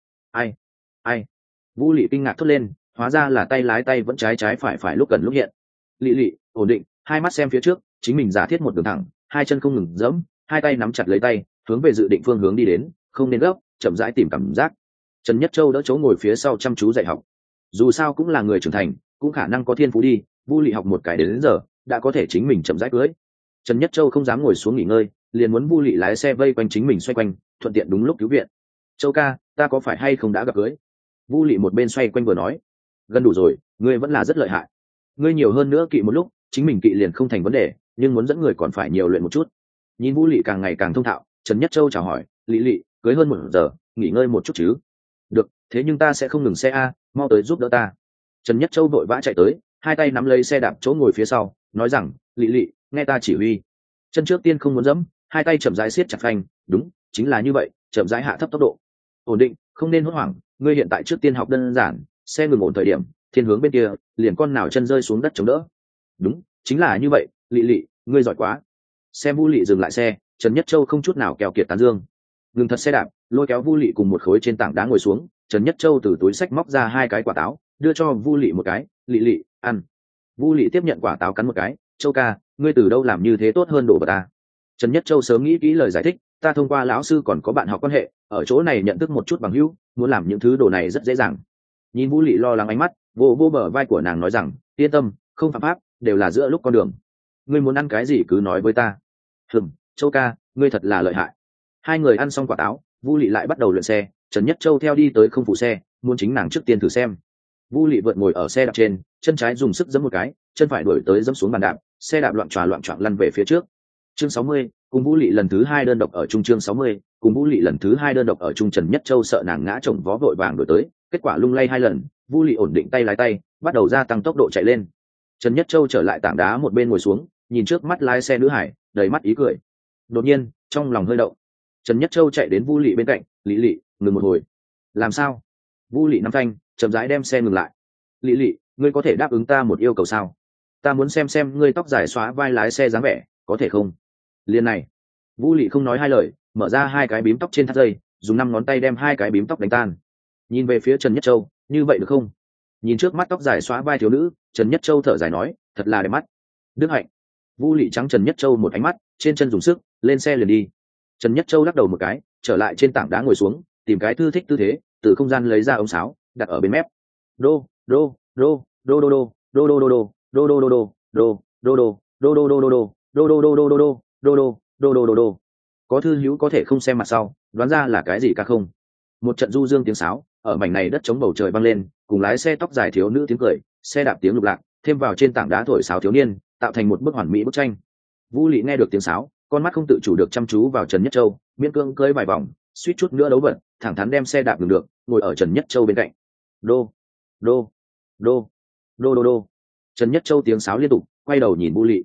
Ai? Vu Lị kinh ngạc thốt lên, hóa ra là tay lái tay vẫn trái trái phải phải lúc gần lúc hiện. Lị Lị, ổn định, hai mắt xem phía trước, chính mình giả thiết một đường thẳng, hai chân không ngừng dẫm, hai tay nắm chặt lấy tay, hướng về dự định phương hướng đi đến, không nên gấp, chậm rãi tìm cảm giác. Trần Nhất Châu đỡ chỗ ngồi phía sau chăm chú dạy học. Dù sao cũng là người trưởng thành, cũng khả năng có thiên phú đi. Vu Lị học một cái đến giờ, đã có thể chính mình chậm rãi cưới. Trần Nhất Châu không dám ngồi xuống nghỉ ngơi, liền muốn Vu Lị lái xe vây quanh chính mình xoay quanh, thuận tiện đúng lúc cứu viện. Châu ca, ta có phải hay không đã gặp cưới? Vu Lị một bên xoay quanh vừa nói. Gần đủ rồi, ngươi vẫn là rất lợi hại. Ngươi nhiều hơn nữa kỵ một lúc, chính mình kỵ liền không thành vấn đề, nhưng muốn dẫn người còn phải nhiều luyện một chút. Nhìn Vu Lị càng ngày càng thông thạo, Trần Nhất Châu chào hỏi, Lị Lị, cưới hơn 1 giờ, nghỉ ngơi một chút chứ? Được, thế nhưng ta sẽ không ngừng xe a, mau tới giúp đỡ ta. Trần Nhất Châu vội vã chạy tới, hai tay nắm lấy xe đạp chỗ ngồi phía sau, nói rằng, Lị Lị, nghe ta chỉ huy. Chân trước tiên không muốn dẫm, hai tay chậm rãi siết chặt phanh, đúng, chính là như vậy, chậm rãi hạ thấp tốc độ. Ổn định, không nên hốt hoảng, ngươi hiện tại trước tiên học đơn giản, xe ngừng ổn thời điểm, thiên hướng bên kia, liền con nào chân rơi xuống đất chống đỡ. Đúng, chính là như vậy, Lị Lị, ngươi giỏi quá. Xem Vu Lị dừng lại xe, Trần Nhất Châu không chút nào keo kiệt tán dương. Ngừng thật xe đạp, lôi kéo Vu Lị cùng một khối trên tảng đá ngồi xuống. Trần Nhất Châu từ túi xách móc ra hai cái quả táo, đưa cho Vu Lị một cái, Lị Lị, ăn. Vu Lị tiếp nhận quả táo cắn một cái, Châu ca, ngươi từ đâu làm như thế tốt hơn đồ của ta? Trần Nhất Châu sớm nghĩ kỹ lời giải thích, ta thông qua lão sư còn có bạn học quan hệ, ở chỗ này nhận thức một chút bằng hữu, muốn làm những thứ đồ này rất dễ dàng. Nhìn Vu Lị lo lắng ánh mắt, vô bờ vai của nàng nói rằng, yên tâm, không phạm pháp, đều là giữa lúc con đường. Ngươi muốn ăn cái gì cứ nói với ta. Châu ca, ngươi thật là lợi hại. Hai người ăn xong quả táo, Vu Lị lại bắt đầu luyện xe. Trần Nhất Châu theo đi tới không phụ xe, muốn chính nàng trước tiên thử xem. Vu Lị vượt ngồi ở xe đạp trên, chân trái dùng sức giẫm một cái, chân phải đuổi tới giẫm xuống bàn đạp, xe đạp loạn choạng lăn về phía trước. Chương 60, cùng Vu Lị lần thứ hai đơn độc ở chung. Chương 60, cùng Vu Lị lần thứ hai đơn độc ở chung. Trần Nhất Châu sợ nàng ngã chồng vó vội vàng đuổi tới, kết quả lung lay hai lần, Vu Lị ổn định tay lái tay, bắt đầu gia tăng tốc độ chạy lên. Trần Nhất Châu trở lại tảng đá một bên ngồi xuống, nhìn trước mắt lái xe nữ hải, đầy mắt ý cười. Đột nhiên, trong lòng hơi động. Trần Nhất Châu chạy đến Vu Lị bên cạnh, Lị Lị, ngừng một hồi. Làm sao? Vu Lị nắm phanh, chậm rãi đem xe ngừng lại. Lị Lị, ngươi có thể đáp ứng ta một yêu cầu sao? Ta muốn xem ngươi tóc dài xóa vai lái xe dáng vẻ, có thể không? Liên này. Vu Lị không nói hai lời, mở ra hai cái bím tóc trên thắt dây, dùng 5 ngón tay đem hai cái bím tóc đánh tan. Nhìn về phía Trần Nhất Châu, như vậy được không? Nhìn trước mắt tóc dài xóa vai thiếu nữ, Trần Nhất Châu thở dài nói, thật là đẹp mắt. Đức hạnh. Vu Lị trắng Trần Nhất Châu một ánh mắt, trên chân dùng sức, lên xe liền đi. Trần Nhất Châu lắc đầu một cái, trở lại trên tảng đá ngồi xuống, tìm cái thư thích tư thế, từ không gian lấy ra ống sáo, đặt ở bên mép. Đô, đô, đô, đô đô đô, đô đô đô đô, đô đô đô đô, đô đô đô đô đô đô đô, đô đô đô đô đô đô, đô đô đô đô đô đô. Có thư hữu có thể không xem mặt sau, đoán ra là cái gì cả không? Một trận du dương tiếng sáo, ở mảnh này đất trống bầu trời vang lên, cùng lái xe tóc dài thiếu nữ tiếng cười, xe đạp tiếng lục lạc, thêm vào trên tảng đá thổi sáo thiếu niên, tạo thành một bức hoàn mỹ bức tranh. Vu Lị nghe được tiếng sáo, con mắt không tự chủ được chăm chú vào Trần Nhất Châu, miễn cưỡng cưỡi vài vòng, suýt chút nữa đấu vận, thẳng thắn đem xe đạp ngừng được, ngồi ở Trần Nhất Châu bên cạnh. Đô, đô, đô, đô đô đô. Trần Nhất Châu tiếng sáo liên tục, quay đầu nhìn Vu Lị.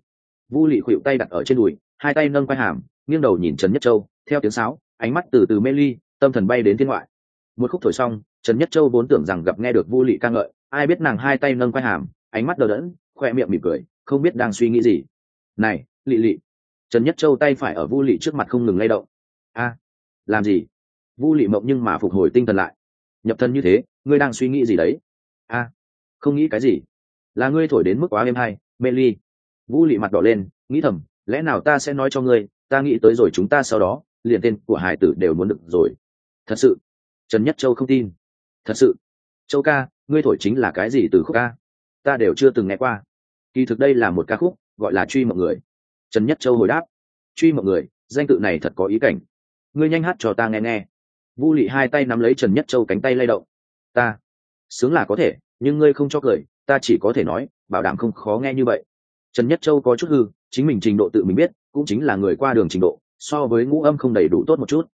Vu Lị khuỵu tay đặt ở trên đùi, hai tay nâng quai hàm, nghiêng đầu nhìn Trần Nhất Châu, theo tiếng sáo, ánh mắt từ từ mê ly, tâm thần bay đến thiên ngoại. Một khúc thổi xong, Trần Nhất Châu vốn tưởng rằng gặp nghe được Vu Lị ca ngợi, ai biết nàng hai tay nâng quai hàm, ánh mắt đờ đẫn, khoe miệng mỉm cười, không biết đang suy nghĩ gì. Này, Lị Lị. Trần Nhất Châu tay phải ở Vu Lị trước mặt không ngừng lay động. A, làm gì? Vu Lị mộng nhưng mà phục hồi tinh thần lại. Nhập thân như thế, ngươi đang suy nghĩ gì đấy? A, không nghĩ cái gì. Là ngươi thổi đến mức quá êm hay, mê ly. Vu Lị mặt đỏ lên, nghĩ thầm, lẽ nào ta sẽ nói cho ngươi, ta nghĩ tới rồi chúng ta sau đó, liền tên của hải tử đều muốn được rồi. Thật sự? Trần Nhất Châu không tin. Thật sự? Châu ca, ngươi thổi chính là cái gì từ khúc ca? Ta đều chưa từng nghe qua. Kỳ thực đây là một ca khúc, gọi là Truy Mộng Người. Trần Nhất Châu hồi đáp. Truy Mộng Người, danh tự này thật có ý cảnh. Ngươi nhanh hát cho ta nghe nghe. Vu Lị hai tay nắm lấy Trần Nhất Châu cánh tay lay động. Ta sướng là có thể, nhưng ngươi không cho cười, ta chỉ có thể nói, bảo đảm không khó nghe như vậy. Trần Nhất Châu có chút hư, chính mình trình độ tự mình biết, cũng chính là người qua đường trình độ, so với ngũ âm không đầy đủ tốt một chút.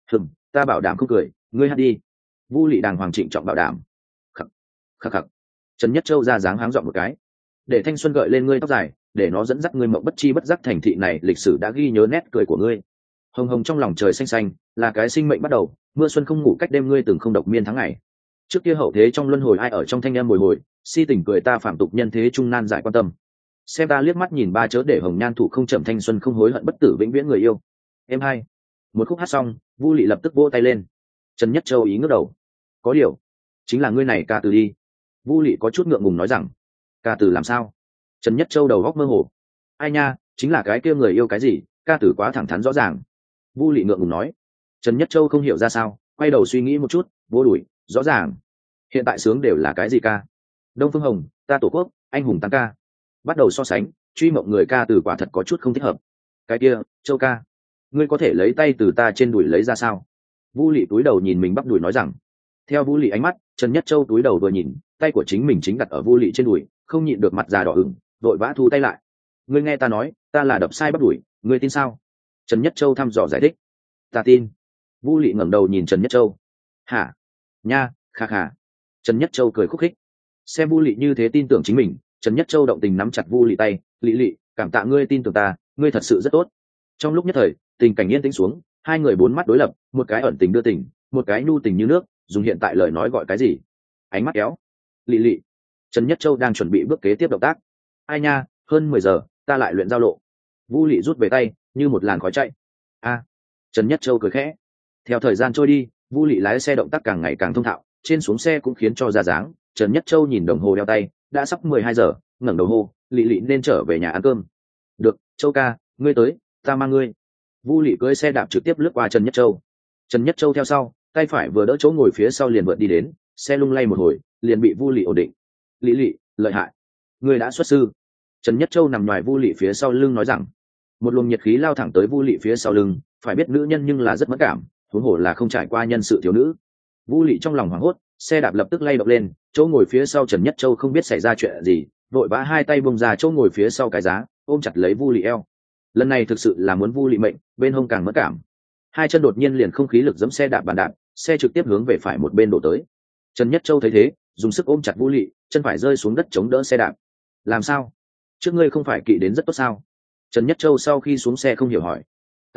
Ta bảo đảm không cười, ngươi hát đi. Vu Lị đàng hoàng trịnh trọng bảo đảm. Khắc khắc khắc. Trần Nhất Châu ra dáng háng dọn một cái. Để thanh xuân gợi lên ngươi tóc dài, để nó dẫn dắt ngươi mộng bất chi bất giác thành thị này, lịch sử đã ghi nhớ nét cười của ngươi. Hồng hồng trong lòng trời xanh xanh, là cái sinh mệnh bắt đầu, mưa xuân không ngủ cách đêm ngươi từng không độc miên tháng ngày. Trước kia hậu thế trong luân hồi ai ở trong thanh em bồi hồi, si tình cười ta phạm tục nhân thế trung nan giải quan tâm. Xem ta liếc mắt nhìn ba chớ để hồng nhan thủ không chậm thanh xuân không hối hận bất tử vĩnh viễn người yêu. Em hai. Một khúc hát xong, Vu Lị lập tức vỗ tay lên. Trần Nhất Châu ý ngước đầu. Có điều, chính là ngươi này ca từ đi. Vu Lị có chút ngượng ngùng nói rằng. Ca từ làm sao? Trần Nhất Châu đầu góc mơ hồ. Ai nha, chính là cái kia người yêu cái gì, ca từ quá thẳng thắn rõ ràng. Vu Lị ngượng ngùng nói. Trần Nhất Châu không hiểu ra sao, quay đầu suy nghĩ một chút, vô đuổi, rõ ràng. Hiện tại sướng đều là cái gì ca? Đông Phương Hồng, ta tổ quốc, anh hùng tăng ca. Bắt đầu so sánh, Truy Mộng Người ca từ quả thật có chút không thích hợp. Cái kia, Châu ca, ngươi có thể lấy tay từ ta trên đùi lấy ra sao? Vu Lị túi đầu nhìn mình bắp đùi nói rằng. Theo Vu Lị ánh mắt, Trần Nhất Châu túi đầu vừa nhìn, tay của chính mình chính đặt ở Vu Lị trên đùi, không nhịn được mặt già đỏ ửng, vội vã thu tay lại. Ngươi nghe ta nói, ta là đập sai bắp đùi, ngươi tin sao? Trần Nhất Châu thăm dò giải thích. Ta tin. Vu Lị ngẩng đầu nhìn Trần Nhất Châu. Hả? Nha, kha kha. Trần Nhất Châu cười khúc khích. Xem Vu Lị như thế tin tưởng chính mình, Trần Nhất Châu động tình nắm chặt Vu Lị tay. Lị Lị, cảm tạ ngươi tin tưởng ta, ngươi thật sự rất tốt. Trong lúc nhất thời, tình cảnh yên tĩnh xuống, hai người bốn mắt đối lập, một cái ẩn tình đưa tình, một cái nhu tình như nước, dùng hiện tại lời nói gọi cái gì? Ánh mắt kéo. Lị Lị. Trần Nhất Châu đang chuẩn bị bước kế tiếp động tác. Ai nha, hơn 10 giờ, ta lại luyện giao lộ. Vu Lị rút về tay, như một làn khói chạy. A. Trần Nhất Châu cười khẽ. Theo thời gian trôi đi, Vu Lị lái xe động tác càng ngày càng thông thạo, trên xuống xe cũng khiến cho ra dáng. Trần Nhất Châu nhìn đồng hồ đeo tay, đã sắp 12 giờ, ngẩng đầu hô, Lị Lị nên trở về nhà ăn cơm. Được, Châu ca, ngươi tới, ta mang ngươi. Vu Lị cưỡi xe đạp trực tiếp lướt qua Trần Nhất Châu. Trần Nhất Châu theo sau, tay phải vừa đỡ chỗ ngồi phía sau liền vượt đi đến, xe lung lay một hồi, liền bị Vu Lị ổn định. Lị Lị, lợi hại, ngươi đã xuất sư. Trần Nhất Châu nằm ngoài Vu Lị phía sau lưng nói rằng. Một luồng nhiệt khí lao thẳng tới Vu Lị phía sau lưng, phải biết nữ nhân nhưng là rất mẫn cảm, huống hồ là không trải qua nhân sự thiếu nữ. Vu Lị trong lòng hoảng hốt, xe đạp lập tức lay động lên, chỗ ngồi phía sau Trần Nhất Châu không biết xảy ra chuyện gì, vội vã hai tay bung ra chỗ ngồi phía sau cái giá, ôm chặt lấy Vu Lị eo. Lần này thực sự là muốn Vu Lị mệnh, bên hông càng mẫn cảm. Hai chân đột nhiên liền không khí lực giẫm xe đạp bàn đạp, xe trực tiếp hướng về phải một bên đổ tới. Trần Nhất Châu thấy thế, dùng sức ôm chặt Vu Lị, chân phải rơi xuống đất chống đỡ xe đạp. Làm sao? Trước ngươi không phải kỵ đến rất tốt sao? Trần Nhất Châu sau khi xuống xe không hiểu hỏi.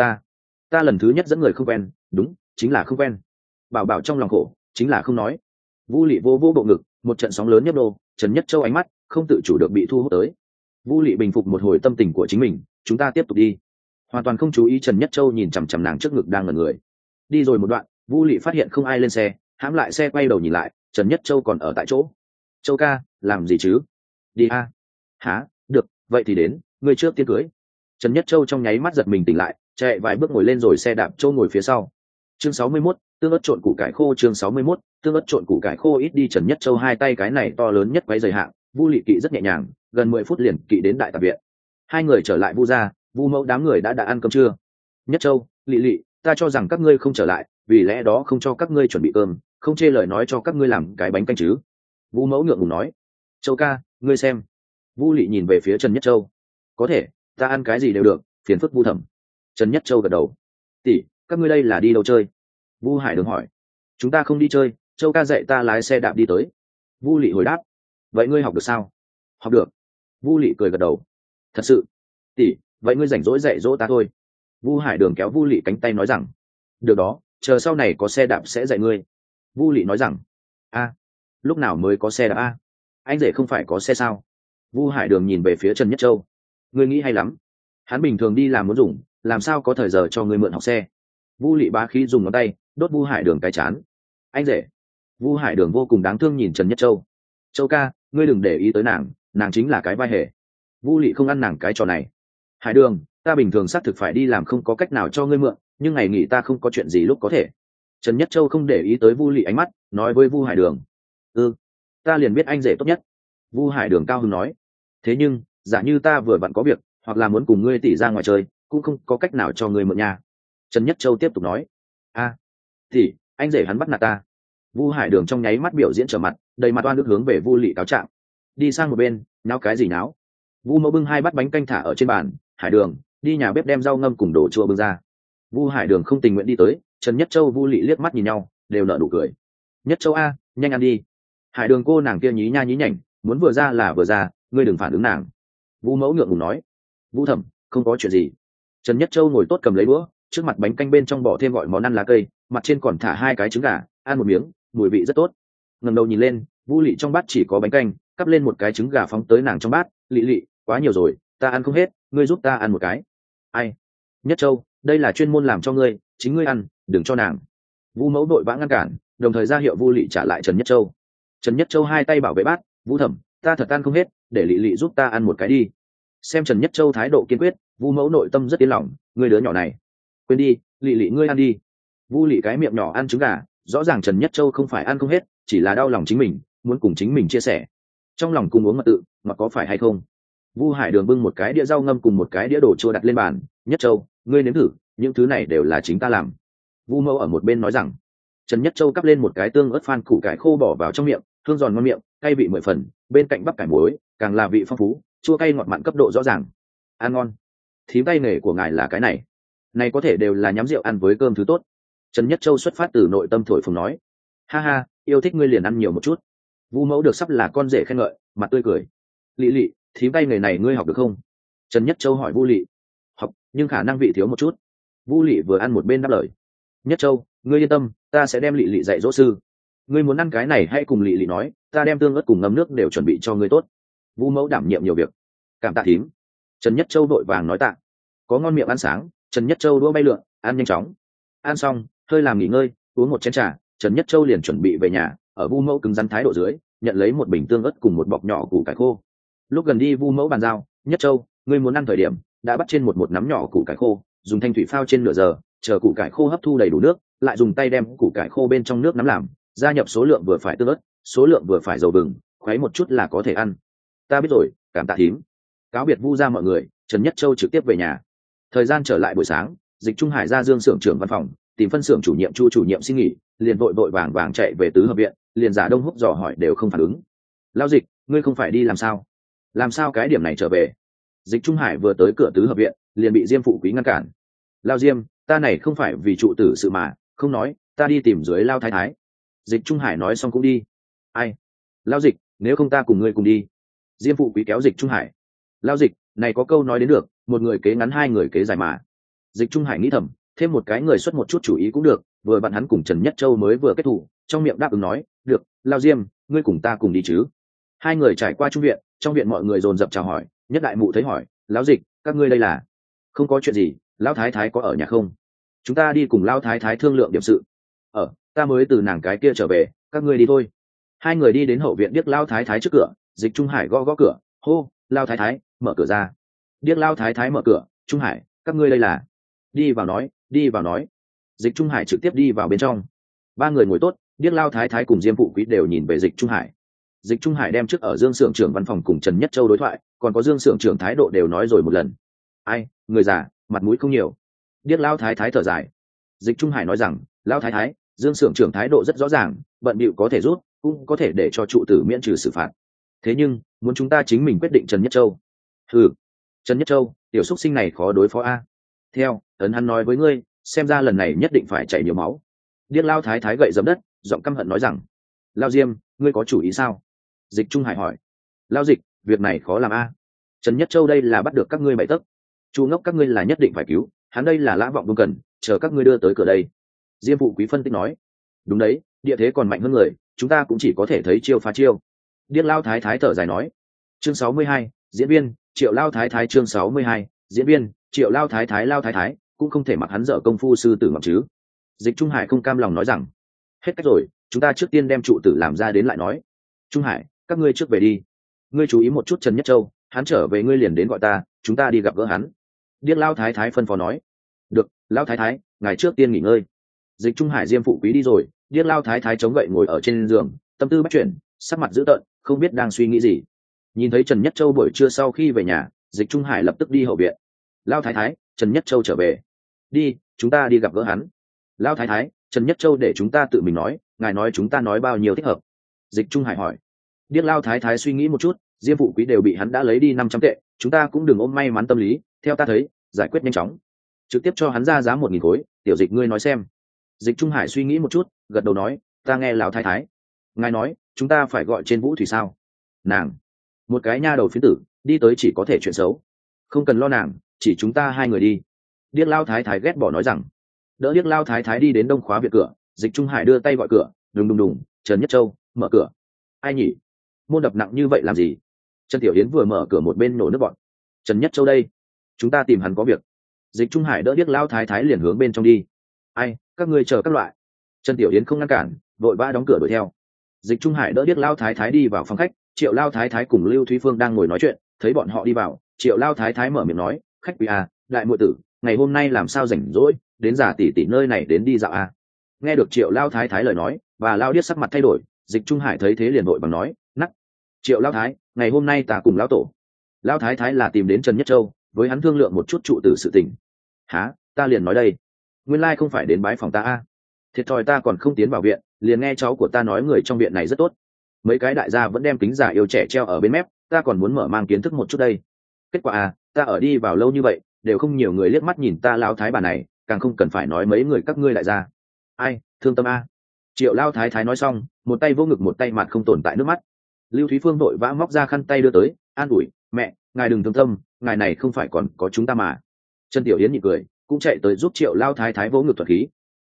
Ta lần thứ nhất dẫn người không quen, đúng, chính là không quen. Bảo bảo trong lòng khổ, chính là không nói. Vu Lị vô vô bộ ngực, một trận sóng lớn nhấp đô, Trần Nhất Châu ánh mắt không tự chủ được bị thu hút tới. Vu Lị bình phục một hồi tâm tình của chính mình, chúng ta tiếp tục đi. Hoàn toàn không chú ý Trần Nhất Châu nhìn chằm chằm nàng trước ngực đang ngẩn người. Đi rồi một đoạn, Vu Lị phát hiện không ai lên xe, hãm lại xe quay đầu nhìn lại, Trần Nhất Châu còn ở tại chỗ. Châu ca, làm gì chứ? Đi a. Hả? Được, vậy thì đến, ngươi trước tiên cưới. Trần Nhất Châu trong nháy mắt giật mình tỉnh lại, chạy vài bước ngồi lên rồi xe đạp Châu ngồi phía sau. Chương 61, tương ớt trộn củ cải khô. Chương 61, tương ớt trộn củ cải khô. Ít đi Trần Nhất Châu hai tay cái này to lớn nhất quấy rời hạng, Vu Lị kỵ rất nhẹ nhàng, gần 10 phút liền kỵ đến đại tạp viện. Hai người trở lại Vu gia, Vu mẫu đám người đã ăn cơm trưa. Nhất Châu, Lị Lị, ta cho rằng các ngươi không trở lại, vì lẽ đó không cho các ngươi chuẩn bị cơm, không chê lời nói cho các ngươi làm cái bánh canh chứ. Vu mẫu ngượng ngùng nói. Châu ca, ngươi xem. Vu Lị nhìn về phía Trần Nhất Châu. Có thể, ta ăn cái gì đều được, phiền phức Vu thẩm. Trần Nhất Châu gật đầu. Tỷ, các ngươi đây là đi đâu chơi? Vu Hải Đường hỏi. Chúng ta không đi chơi, Châu ca dạy ta lái xe đạp đi tới. Vu Lị hồi đáp. Vậy ngươi học được sao? Học được. Vu Lị cười gật đầu. Thật sự? tỷ, vậy ngươi rảnh rỗi dạy dỗ ta thôi. Vu Hải Đường kéo Vu Lị cánh tay nói rằng, được đó, chờ sau này có xe đạp sẽ dạy ngươi. Vu Lị nói rằng, a, lúc nào mới có xe đạp a? Anh rể không phải có xe sao? Vu Hải Đường nhìn về phía Trần Nhất Châu, ngươi nghĩ hay lắm, hắn bình thường đi làm muốn dùng, làm sao có thời giờ cho ngươi mượn học xe. Vu Lị bá khí dùng ngón tay đốt Vu Hải Đường cái chán. Anh rể. Vu Hải Đường vô cùng đáng thương nhìn Trần Nhất Châu. Châu ca, ngươi đừng để ý tới nàng, nàng chính là cái vai hề. Vu Lị không ăn nàng cái trò này. Hải Đường, ta bình thường xác thực phải đi làm không có cách nào cho ngươi mượn, nhưng ngày nghỉ ta không có chuyện gì lúc có thể. Trần Nhất Châu không để ý tới Vu Lị ánh mắt, nói với Vu Hải Đường, ta liền biết anh rể tốt nhất. Vu Hải Đường cao hứng nói, thế nhưng giả như ta vừa vặn có việc hoặc là muốn cùng ngươi tỉ ra ngoài chơi, cũng không có cách nào cho ngươi mượn nhà. Trần Nhất Châu tiếp tục nói, thì anh rể hắn bắt nạt ta. Vu Hải Đường trong nháy mắt biểu diễn trở mặt, đầy mặt oan ức hướng về Vu Lị cáo trạng. Đi sang một bên, náo cái gì náo? Vu Mẫu bưng 2 bát bánh canh thả ở trên bàn. Hải Đường, đi nhà bếp đem rau ngâm cùng đồ chua bưng ra. Vu Hải Đường không tình nguyện đi tới. Trần Nhất Châu, Vu Lị liếc mắt nhìn nhau, đều nở nụ cười. Nhất Châu a, nhanh ăn đi. Hải Đường cô nàng kia nhí nha nhí nhảnh, muốn vừa ra là vừa ra, ngươi đừng phản ứng nàng. Vu Mẫu ngượng ngùng nói. Vu Thẩm, không có chuyện gì. Trần Nhất Châu ngồi tốt cầm lấy đũa, trước mặt bánh canh bên trong bỏ thêm gọi món ăn lá cây, mặt trên còn thả 2 cái trứng gà, ăn một miếng, mùi vị rất tốt. Ngẩng đầu nhìn lên, Vu Lị trong bát chỉ có bánh canh, cắp lên một cái trứng gà phóng tới nàng trong bát. Lị Lị, quá nhiều rồi, ta ăn không hết, ngươi giúp ta ăn một cái. Ai? Nhất Châu, đây là chuyên môn làm cho ngươi, chính ngươi ăn, đừng cho nàng. Vu Mẫu đội vã ngăn cản, đồng thời ra hiệu Vu Lị trả lại Trần Nhất Châu. Trần Nhất Châu 2 tay bảo vệ bát. Vu Thẩm, ta thật ăn không hết, để Lị Lị giúp ta ăn một cái đi. Xem Trần Nhất Châu thái độ kiên quyết, Vu Mẫu nội tâm rất yên lòng, ngươi đứa nhỏ này, quên đi, Lị Lị ngươi ăn đi. Vu Lị cái miệng nhỏ ăn trứng gà, rõ ràng Trần Nhất Châu không phải ăn không hết, chỉ là đau lòng chính mình, muốn cùng chính mình chia sẻ. Trong lòng cùng uống mật tự, mà có phải hay không? Vu Hải Đường bưng một cái đĩa rau ngâm cùng một cái đĩa đồ chua đặt lên bàn. Nhất Châu, ngươi nếm thử, những thứ này đều là chính ta làm. Vu Mẫu ở một bên nói rằng. Trần Nhất Châu cắp lên một cái tương ớt phan củ cải khô bỏ vào trong miệng, hương giòn ngon miệng, cay vị 10 phần, bên cạnh bắp cải muối, càng là vị phong phú, chua cay ngọt mặn cấp độ rõ ràng. Ăn ngon. Thím tay nghề của ngài là cái này. Này có thể đều là nhắm rượu ăn với cơm thứ tốt. Trần Nhất Châu xuất phát từ nội tâm thổi phồng nói. Ha ha, yêu thích ngươi liền ăn nhiều một chút. Vu Mẫu được sắp là con rể khen ngợi, mặt tươi cười. Lị Lị, thím tay nghề này ngươi học được không? Trần Nhất Châu hỏi Vu Lị. Học, nhưng khả năng vị thiếu một chút. Vu Lị vừa ăn một bên đáp lời. Nhất Châu, ngươi yên tâm, ta sẽ đem Lị Lị dạy dỗ sư. Ngươi muốn ăn cái này hãy cùng Lị Lị nói, ta đem tương ớt cùng ngâm nước đều chuẩn bị cho ngươi tốt. Vu Mẫu đảm nhiệm nhiều việc. Cảm tạ thím. Trần Nhất Châu vội vàng nói tạ. Có ngon miệng ăn sáng, Trần Nhất Châu đũa bay lượn, ăn nhanh chóng. Ăn xong, hơi làm nghỉ ngơi, uống một chén trà, Trần Nhất Châu liền chuẩn bị về nhà. Ở Vu Mẫu cứng rắn thái độ dưới, nhận lấy một bình tương ớt cùng một bọc nhỏ củ cải khô. Lúc gần đi Vu Mẫu bàn giao, Nhất Châu, ngươi muốn ăn thời điểm, đã bắt trên một nắm nhỏ củ cải khô, dùng thanh thủy phao trên nửa giờ, chờ củ cải khô hấp thu đầy đủ nước, lại dùng tay đem củ cải khô bên trong nước nắm làm, gia nhập số lượng vừa phải tương ớt, số lượng vừa phải dầu vừng, khuấy một chút là có thể ăn. Ta biết rồi, cảm tạ thím. Cáo biệt Vu ra mọi người, Trần Nhất Châu trực tiếp về nhà. Thời gian trở lại buổi sáng, Dịch Trung Hải ra Dương xưởng trưởng văn phòng, tìm phân xưởng chủ nhiệm Chu chủ nhiệm xin nghỉ, liền vội vội vàng vàng chạy về tứ hợp viện, liền giả Đông Húc dò hỏi đều không phản ứng. Lao Dịch, ngươi không phải đi làm sao? Làm sao cái điểm này trở về? Dịch Trung Hải vừa tới cửa tứ hợp viện, liền bị Diêm phụ quý ngăn cản. Lao Diêm, ta này không phải vì trụ tử sự mà, không nói, ta đi tìm dưới Lao Thái Thái. Dịch Trung Hải nói xong cũng đi. Ai? Lao Dịch, nếu không ta cùng ngươi cùng đi. Diêm phụ quý kéo Dịch Trung Hải. Lao Dịch, này có câu nói đến được, một người kế ngắn 2 người kế dài mà. Dịch Trung Hải nghĩ thầm, thêm một cái người xuất một chút chủ ý cũng được, vừa bạn hắn cùng Trần Nhất Châu mới vừa kết thủ, trong miệng đáp ứng nói, được, Lao Diêm, ngươi cùng ta cùng đi chứ. 2 người trải qua trung viện, trong viện mọi người dồn dập chào hỏi, nhất đại mụ thấy hỏi, Lão Dịch, các ngươi đây là? Không có chuyện gì, Lão Thái Thái có ở nhà không? Chúng ta đi cùng Lão Thái Thái thương lượng điểm sự. Ta mới từ nàng cái kia trở về, các ngươi đi thôi. 2 người đi đến hậu viện, điếc Lão Thái Thái trước cửa. Dịch Trung Hải gõ gõ cửa, hô, Lão Thái Thái, mở cửa ra. Điếc Lão Thái Thái mở cửa, Trung Hải, các ngươi đây là? Đi vào nói, đi vào nói. Dịch Trung Hải trực tiếp đi vào bên trong. 3 người ngồi tốt, điếc Lão Thái Thái cùng Diêm phụ quý đều nhìn về Dịch Trung Hải. Dịch Trung Hải đem trước ở Dương xưởng trưởng văn phòng cùng Trần Nhất Châu đối thoại, còn có Dương xưởng trưởng thái độ đều nói rồi một lần. Ai, người già, mặt mũi không nhiều. Điếc Lão Thái Thái thở dài. Dịch Trung Hải nói rằng, Lão Thái Thái, Dương xưởng trưởng thái độ rất rõ ràng, bận bịu có thể rút, cũng có thể để cho trụ tử miễn trừ xử phạt. Thế nhưng, muốn chúng ta chính mình quyết định Trần Nhất Châu. Trần Nhất Châu, tiểu xúc sinh này khó đối phó a. Theo, ấn hắn nói với ngươi, xem ra lần này nhất định phải chảy nhiều máu. Điếc Lão Thái Thái gậy giẫm đất, giọng căm hận nói rằng, Lao Diêm, ngươi có chủ ý sao? Dịch Trung Hải hỏi. Lao Dịch, việc này khó làm a. Trần Nhất Châu đây là bắt được các ngươi bậy tấc. Chu ngốc các ngươi là nhất định phải cứu hắn, đây là lã vọng đông cần, chờ các ngươi đưa tới cửa đây. Diêm phụ quý phân tích nói. Đúng đấy, địa thế còn mạnh hơn người, chúng ta cũng chỉ có thể thấy chiêu phá chiêu. Điếc lao thái thái thở dài nói. Chương 62, diễn viên Triệu Lao Thái Thái. Chương 62, diễn viên Triệu Lao Thái Thái. Lao Thái Thái cũng không thể mặc hắn dở công phu sư tử ngọc chứ. Dịch Trung Hải không cam lòng nói rằng, hết cách rồi, chúng ta trước tiên đem trụ tử làm ra đến lại nói. Trung Hải, các ngươi trước về đi, ngươi chú ý một chút Trần Nhất Châu, hắn trở về ngươi liền đến gọi ta, chúng ta đi gặp gỡ hắn. Điếc Lao Thái Thái phân phó nói. Được, Lao Thái Thái, ngài trước tiên nghỉ ngơi. Dịch Trung Hải Diêm phụ quý đi rồi, Điếc Lao Thái Thái chống gậy ngồi ở trên giường, tâm tư bắt chuyển, sắc mặt dữ tợn, không biết đang suy nghĩ gì. Nhìn thấy Trần Nhất Châu buổi trưa sau khi về nhà, Dịch Trung Hải lập tức đi hậu viện. Lao Thái Thái, Trần Nhất Châu trở về. Đi, chúng ta đi gặp gỡ hắn. Lao Thái Thái, Trần Nhất Châu để chúng ta tự mình nói, ngài nói chúng ta nói bao nhiêu thích hợp. Dịch Trung Hải hỏi. Điếc Lao Thái Thái suy nghĩ một chút, Diêm phụ quý đều bị hắn đã lấy đi 500 tệ, chúng ta cũng đừng ôm may mắn tâm lý, theo ta thấy, giải quyết nhanh chóng, trực tiếp cho hắn ra giá 1.000 khối. Tiểu Dịch ngươi nói xem. Dịch Trung Hải suy nghĩ một chút, gật đầu nói, ta nghe Lão Thái Thái. Ngài nói, chúng ta phải gọi trên Vũ Thủy sao? Nàng, một cái nha đầu phiến tử, đi tới chỉ có thể chuyện xấu. Không cần lo nàng, chỉ chúng ta hai người đi. Điếc Lao Thái Thái ghét bỏ nói rằng. Đỡ Điếc Lao Thái Thái đi đến đông khóa viện cửa, Dịch Trung Hải đưa tay gọi cửa, đùng đùng đùng, Trần Nhất Châu, mở cửa. Ai nhỉ? Môn đập nặng như vậy làm gì? Trần Tiểu Yến vừa mở cửa một bên nổ nước bọn. Trần Nhất Châu đây, chúng ta tìm hắn có việc. Dịch Trung Hải đỡ Điếc Lao Thái Thái liền hướng bên trong đi. Ai, các ngươi chờ các loại. Trần Tiểu Yến không ngăn cản, vội vã đóng cửa đuổi theo. Dịch Trung Hải đỡ Điếc Lao Thái Thái đi vào phòng khách, Triệu Lao Thái Thái cùng Lưu Thúy Phương đang ngồi nói chuyện, thấy bọn họ đi vào, Triệu Lao Thái Thái mở miệng nói, khách quý à, đại muội tử, ngày hôm nay làm sao rảnh rỗi, đến giả tỷ tỷ nơi này đến đi dạo à. Nghe được Triệu Lao Thái Thái lời nói, và Lao Điếc sắc mặt thay đổi, Dịch Trung Hải thấy thế liền vội bằng nói, nắc. Triệu Lao Thái, ngày hôm nay ta cùng Lao Tổ. Lao Thái Thái là tìm đến Trần Nhất Châu, với hắn thương lượng một chút trụ tử sự tình. Hả, ta liền nói đây. Nguyên lai không phải đến bái phòng ta à. Thiệt thòi ta còn không tiến vào viện, liền nghe cháu của ta nói người trong viện này rất tốt. Mấy cái đại gia vẫn đem kính giả yêu trẻ treo ở bên mép, ta còn muốn mở mang kiến thức một chút đây. Kết quả à, ta ở đi vào lâu như vậy, đều không nhiều người liếc mắt nhìn ta Lao Thái bà này, càng không cần phải nói mấy người các ngươi đại gia. Ai, thương tâm a. Triệu Lao Thái Thái nói xong, một tay vô ngực một tay mặt không tồn tại nước mắt. Lưu Thúy Phương vội vã móc ra khăn tay đưa tới, an ủi, mẹ, ngài đừng thương tâm, ngài này không phải còn có chúng ta mà. Trần Tiểu Yến nhịn cười, cũng chạy tới giúp Triệu Lao Thái Thái vỗ ngực thuật khí.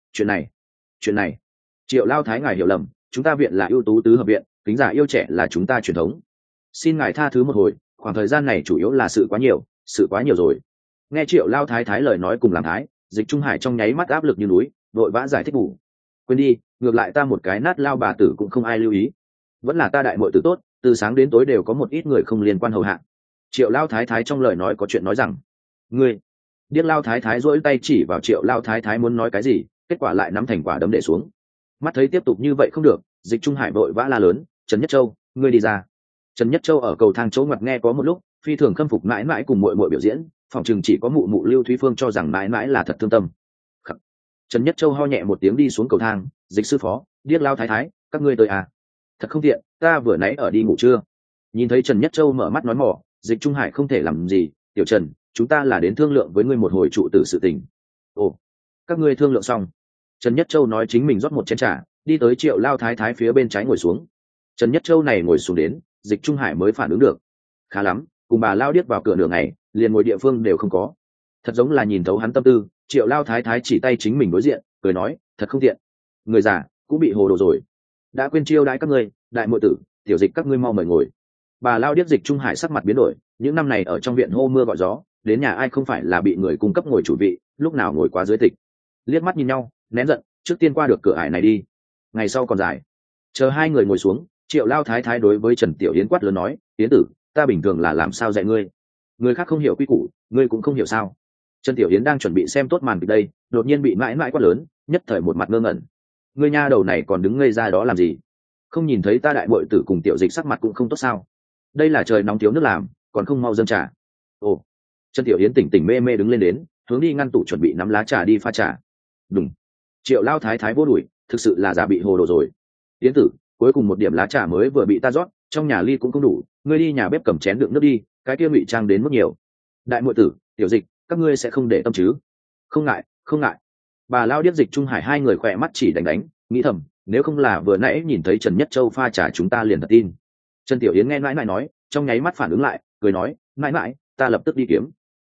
Chuyện này, Triệu Lao Thái ngài hiểu lầm, chúng ta viện là ưu tú tứ hợp viện, kính giả yêu trẻ là chúng ta truyền thống. Xin ngài tha thứ một hồi, khoảng thời gian này chủ yếu là sự quá nhiều rồi. Nghe Triệu Lao Thái Thái lời nói cùng làm thái, Dịch Trung Hải trong nháy mắt áp lực như núi, vội vã giải thích bù. Quên đi, ngược lại ta một cái nát lao bà tử cũng không ai lưu ý. Vẫn là ta đại muội tử tốt, từ sáng đến tối đều có một ít người không liên quan hầu hạ. Triệu Lao Thái Thái trong lời nói có chuyện nói rằng, ngươi. Điếc Lao Thái Thái duỗi tay chỉ vào Triệu Lao Thái Thái muốn nói cái gì, kết quả lại nắm thành quả đấm để xuống. Mắt thấy tiếp tục như vậy không được, Dịch Trung Hải vội vã la lớn, Trần Nhất Châu, ngươi đi ra. Trần Nhất Châu ở cầu thang chỗ ngoặt nghe có một lúc, phi thường khâm phục mãi mãi cùng muội muội biểu diễn, phòng chừng chỉ có mụ mụ Lưu Thúy Phương cho rằng mãi mãi là thật thương tâm. Khắc. Trần Nhất Châu ho nhẹ một tiếng đi xuống cầu thang, Dịch sư phó, Điếc Lao Thái Thái, các ngươi tới à? Thật không tiện, ta vừa nãy ở đi ngủ trưa. Nhìn thấy Trần Nhất Châu mở mắt nói mỏ, Dịch Trung Hải không thể làm gì, tiểu Trần, chúng ta là đến thương lượng với ngươi một hồi trụ tử sự tình. Ồ, các ngươi thương lượng xong. Trần Nhất Châu nói chính mình rót một chén trà, đi tới Triệu Lao Thái Thái phía bên trái ngồi xuống. Trần Nhất Châu này ngồi xuống đến, Dịch Trung Hải mới phản ứng được. Khá lắm, cùng bà Lao Điếc vào cửa nửa ngày, liền ngồi địa phương đều không có. Thật giống là nhìn thấu hắn tâm tư, Triệu Lao Thái Thái chỉ tay chính mình đối diện, cười nói, thật không tiện. Người già cũng bị hồ đồ rồi. Đã quên chiêu đãi các ngươi, đại muội tử, tiểu Dịch các ngươi mau mời ngồi. Bà Lao Điếc Dịch Trung Hải sắc mặt biến đổi, những năm này ở trong viện hô mưa gọi gió, đến nhà ai không phải là bị người cung cấp ngồi chủ vị, lúc nào ngồi quá dưới tịch. Liếc mắt nhìn nhau, nén giận, trước tiên qua được cửa ải này đi, ngày sau còn dài. Chờ hai người ngồi xuống, Triệu Lao Thái Thái đối với Trần Tiểu Yến quát lớn nói, Yến tử, ta bình thường là làm sao dạy ngươi, người khác không hiểu quy củ, ngươi cũng không hiểu sao? Trần Tiểu Yến đang chuẩn bị xem tốt màn kịch đây, đột nhiên bị mãi mãi quát lớn, nhất thời một mặt ngơ ngẩn. Ngươi nha đầu này còn đứng ngây ra đó làm gì? Không nhìn thấy ta đại muội tử cùng Tiểu Dịch sắc mặt cũng không tốt sao? Đây là trời nóng thiếu nước làm, còn không mau dâng trà. Ồ. Trần Tiểu Yến tỉnh tỉnh mê mê đứng lên đến, hướng đi ngăn tủ chuẩn bị nắm lá trà đi pha trà. Đúng. Triệu Lao Thái Thái vô đuổi, thực sự là giả bị hồ đồ rồi. Yến tử, cuối cùng một điểm lá trà mới vừa bị ta rót, trong nhà ly cũng không đủ, ngươi đi nhà bếp cầm chén đựng nước đi, cái kia ngụy trang đến mức nhiều. Đại muội tử, Tiểu Dịch, các ngươi sẽ không để tâm chứ? Không ngại, không ngại. Bà Lao Điếc Dịch Trung Hải hai người khỏe mắt chỉ đánh, nghĩ thầm, nếu không là vừa nãy nhìn thấy Trần Nhất Châu pha trà chúng ta liền thật tin. Trần Tiểu Yến nghe mãi mãi nói, trong nháy mắt phản ứng lại, cười nói, mãi mãi, ta lập tức đi kiếm.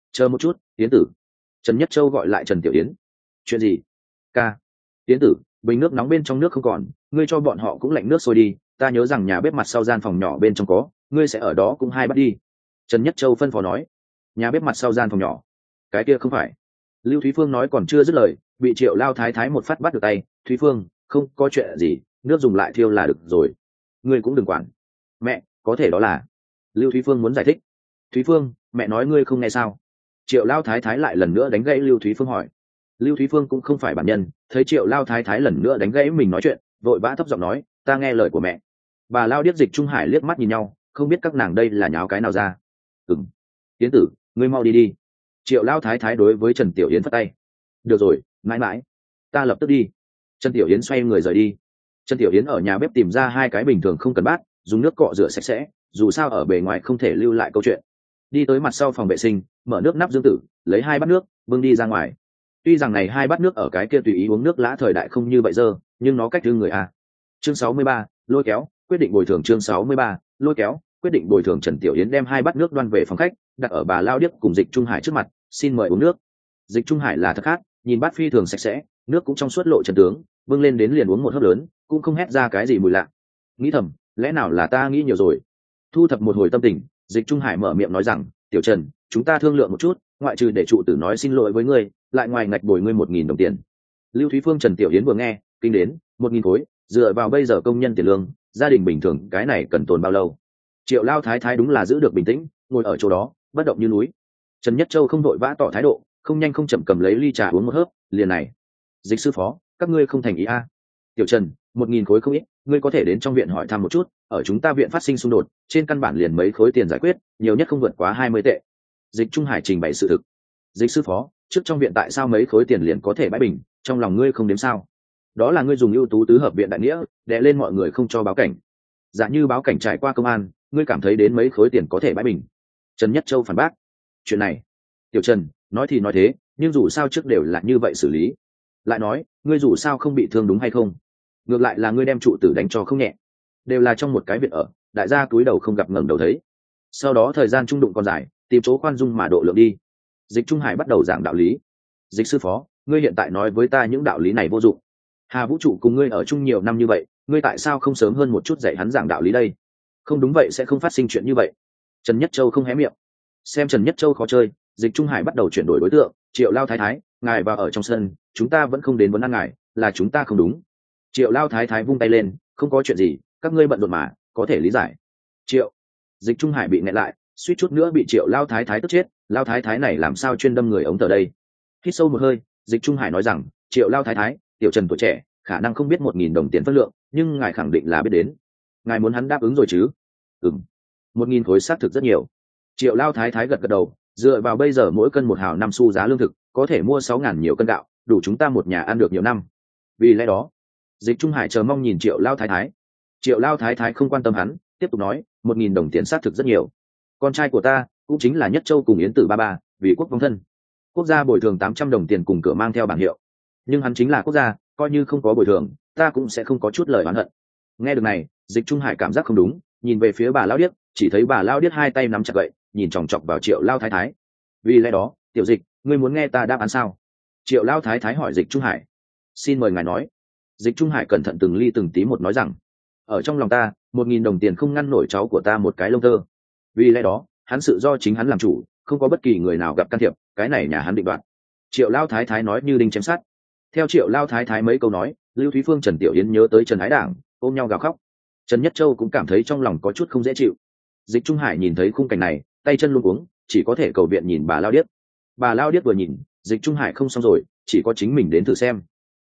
chờ một chút, Yến tử. Trần Nhất Châu gọi lại Trần Tiểu Yến. Chuyện gì? Ca. Yến tử, bình nước nóng bên trong nước không còn, ngươi cho bọn họ cũng lạnh nước sôi đi, ta nhớ rằng nhà bếp mặt sau gian phòng nhỏ bên trong có, ngươi sẽ ở đó cũng hai bắt đi. Trần Nhất Châu phân phó nói. Nhà bếp mặt sau gian phòng nhỏ, cái kia không phải. Lưu Thúy Phương nói còn chưa dứt lời, bị Triệu Lao Thái Thái một phát bắt được tay. Thúy Phương, không có chuyện gì, nước dùng lại thiêu là được rồi, ngươi cũng đừng quản. Mẹ, có thể đó là. Lưu Thúy Phương muốn giải thích. Thúy Phương, mẹ nói ngươi không nghe sao? Triệu Lao Thái Thái lại lần nữa đánh gãy Lưu Thúy Phương hỏi. Lưu Thúy Phương cũng không phải bản nhân, thấy Triệu Lao Thái Thái lần nữa đánh gãy mình nói chuyện, vội vã thấp giọng nói, ta nghe lời của mẹ. Bà Lao Điếc Dịch Trung Hải liếc mắt nhìn nhau, không biết các nàng đây là nháo cái nào ra. Ừm. Tiến tử, ngươi mau đi đi. Triệu Lao Thái Thái đối với Trần Tiểu Yến phất tay. Được rồi, mãi mãi, ta lập tức đi. Trần Tiểu Yến xoay người rời đi. Trần Tiểu Yến ở nhà bếp tìm ra hai cái bình thường không cần bát, dùng nước cọ rửa sạch sẽ, dù sao ở bề ngoài không thể lưu lại câu chuyện. Đi tới mặt sau phòng vệ sinh, mở nước nắp dương tử, lấy hai bát nước, bưng đi ra ngoài. Tuy rằng này hai bát nước ở cái kia tùy ý uống nước lã thời đại không như vậy dơ, nhưng nó cách thương người a. Chương 63, lôi kéo, quyết định bồi thường. Chương 63, lôi kéo, quyết định bồi thường. Trần Tiểu Yến đem hai bát nước đoan về phòng khách, đặt ở bà Lao Điếc cùng Dịch Trung Hải trước mặt, xin mời uống nước. Dịch Trung Hải là thật khát, nhìn bát phi thường sạch sẽ, nước cũng trong suốt lộ trần tướng, bưng lên đến liền uống một hớp lớn, cũng không hét ra cái gì mùi lạ. Nghĩ thầm, lẽ nào là ta nghĩ nhiều rồi. Thu thập một hồi tâm tình, Dịch Trung Hải mở miệng nói rằng, Tiểu Trần, chúng ta thương lượng một chút, ngoại trừ để trụ tử nói xin lỗi với ngươi, lại ngoài ngạch bồi ngươi 1.000 đồng tiền. Lưu Thúy Phương Trần Tiểu Yến vừa nghe, kinh đến, 1.000 khối, dựa vào bây giờ công nhân tiền lương, gia đình bình thường cái này cần tồn bao lâu? Triệu Lao Thái Thái đúng là giữ được bình tĩnh, ngồi ở chỗ đó, bất động như núi. Trần Nhất Châu không đội vã tỏ thái độ, không nhanh không chậm cầm lấy ly trà uống một hớp, liền này. Dịch sư phó, các ngươi không thành ý a? Tiểu Trần, 1.000 khối không ít, ngươi có thể đến trong viện hỏi thăm một chút, ở chúng ta viện phát sinh xung đột, trên căn bản liền mấy khối tiền giải quyết, nhiều nhất không vượt quá 20 tệ. Dịch Trung Hải trình bày sự thực. Dịch sư phó, trước trong viện tại sao mấy khối tiền liền có thể bãi bình, trong lòng ngươi không đếm sao? Đó là ngươi dùng ưu tú tứ hợp viện đại nghĩa, đè lên mọi người không cho báo cảnh. Dạ như báo cảnh trải qua công an, ngươi cảm thấy đến mấy khối tiền có thể bãi bình? Trần Nhất Châu phản bác. Chuyện này, Tiểu Trần, nói thì nói thế, nhưng dù sao trước đều là như vậy xử lý. Lại nói, ngươi dù sao không bị thương đúng hay không? Ngược lại là ngươi đem trụ tử đánh cho không nhẹ. Đều là trong một cái viện ở, đại gia túi đầu không gặp ngẩng đầu thấy. Sau đó thời gian trung đụng còn dài, tìm chỗ khoan dung mà độ lượng đi. Dịch Trung Hải bắt đầu giảng đạo lý. Dịch sư phó, ngươi hiện tại nói với ta những đạo lý này vô dụng. Hà Vũ trụ cùng ngươi ở chung nhiều năm như vậy, ngươi tại sao không sớm hơn một chút dạy hắn giảng đạo lý đây? Không đúng vậy sẽ không phát sinh chuyện như vậy. Trần Nhất Châu không hé miệng. Xem Trần Nhất Châu khó chơi, Dịch Trung Hải bắt đầu chuyển đổi đối tượng. Triệu Lao Thái Thái, ngài vào ở trong sân, chúng ta vẫn không đến vấn ăn ngài, là chúng ta không đúng. Triệu Lao Thái Thái vung tay lên, không có chuyện gì, các ngươi bận rộn mà, có thể lý giải. Triệu. Dịch Trung Hải bị nghẹn lại, suýt chút nữa bị Triệu Lao Thái Thái tức chết. Lao Thái Thái này làm sao chuyên đâm người ống tờ đây? Hít sâu một hơi, Dịch Trung Hải nói rằng, Triệu Lao Thái Thái, Tiểu Trần tuổi trẻ, khả năng không biết 1.000 đồng tiền phân lượng, nhưng ngài khẳng định là biết đến. Ngài muốn hắn đáp ứng rồi chứ? Ừm. 1.000 khối xác thực rất nhiều. Triệu Lao Thái Thái gật gật đầu, dựa vào bây giờ mỗi cân 1 hào 5 xu giá lương thực, có thể mua 6.000 nhiều cân gạo, đủ chúng ta một nhà ăn được nhiều năm. Vì lẽ đó, Dịch Trung Hải chờ mong nhìn Triệu Lao Thái Thái. Triệu Lao Thái Thái không quan tâm hắn, tiếp tục nói, 1.000 đồng tiền xác thực rất nhiều. Con trai của ta cũng chính là Nhất Châu cùng Yến Tử ba ba, vì quốc vong thân, quốc gia bồi thường 800 đồng tiền cùng cửa mang theo bảng hiệu. Nhưng hắn chính là quốc gia, coi như không có bồi thường, ta cũng sẽ không có chút lời oán hận. Nghe được này, Dịch Trung Hải cảm giác không đúng, nhìn về phía bà Lao Điếc, chỉ thấy bà Lao Điếc hai tay nắm chặt gậy, nhìn chòng chọc vào Triệu Lao Thái Thái. Vì lẽ đó, Tiểu Dịch, ngươi muốn nghe ta đáp án sao? Triệu Lao Thái Thái hỏi Dịch Trung Hải. Xin mời ngài nói. Dịch Trung Hải cẩn thận từng ly từng tí một nói rằng, ở trong lòng ta, 1.000 đồng tiền không ngăn nổi cháu của ta một cái lông tơ. Vì lẽ đó, hắn sự do chính hắn làm chủ, không có bất kỳ người nào gặp can thiệp, cái này nhà hắn định đoạt. Triệu Lao Thái Thái nói như đinh chém sắt. Theo Triệu Lao Thái Thái mấy câu nói, Lưu Thúy Phương Trần Tiểu Yến nhớ tới Trần Ái Đảng, ôm nhau gào khóc. Trần Nhất Châu cũng cảm thấy trong lòng có chút không dễ chịu. Dịch Trung Hải nhìn thấy khung cảnh này, tay chân luống cuống, chỉ có thể cầu viện nhìn bà Lao Điếc. Bà Lao Điếc vừa nhìn, Dịch Trung Hải không xong rồi, chỉ có chính mình đến thử xem.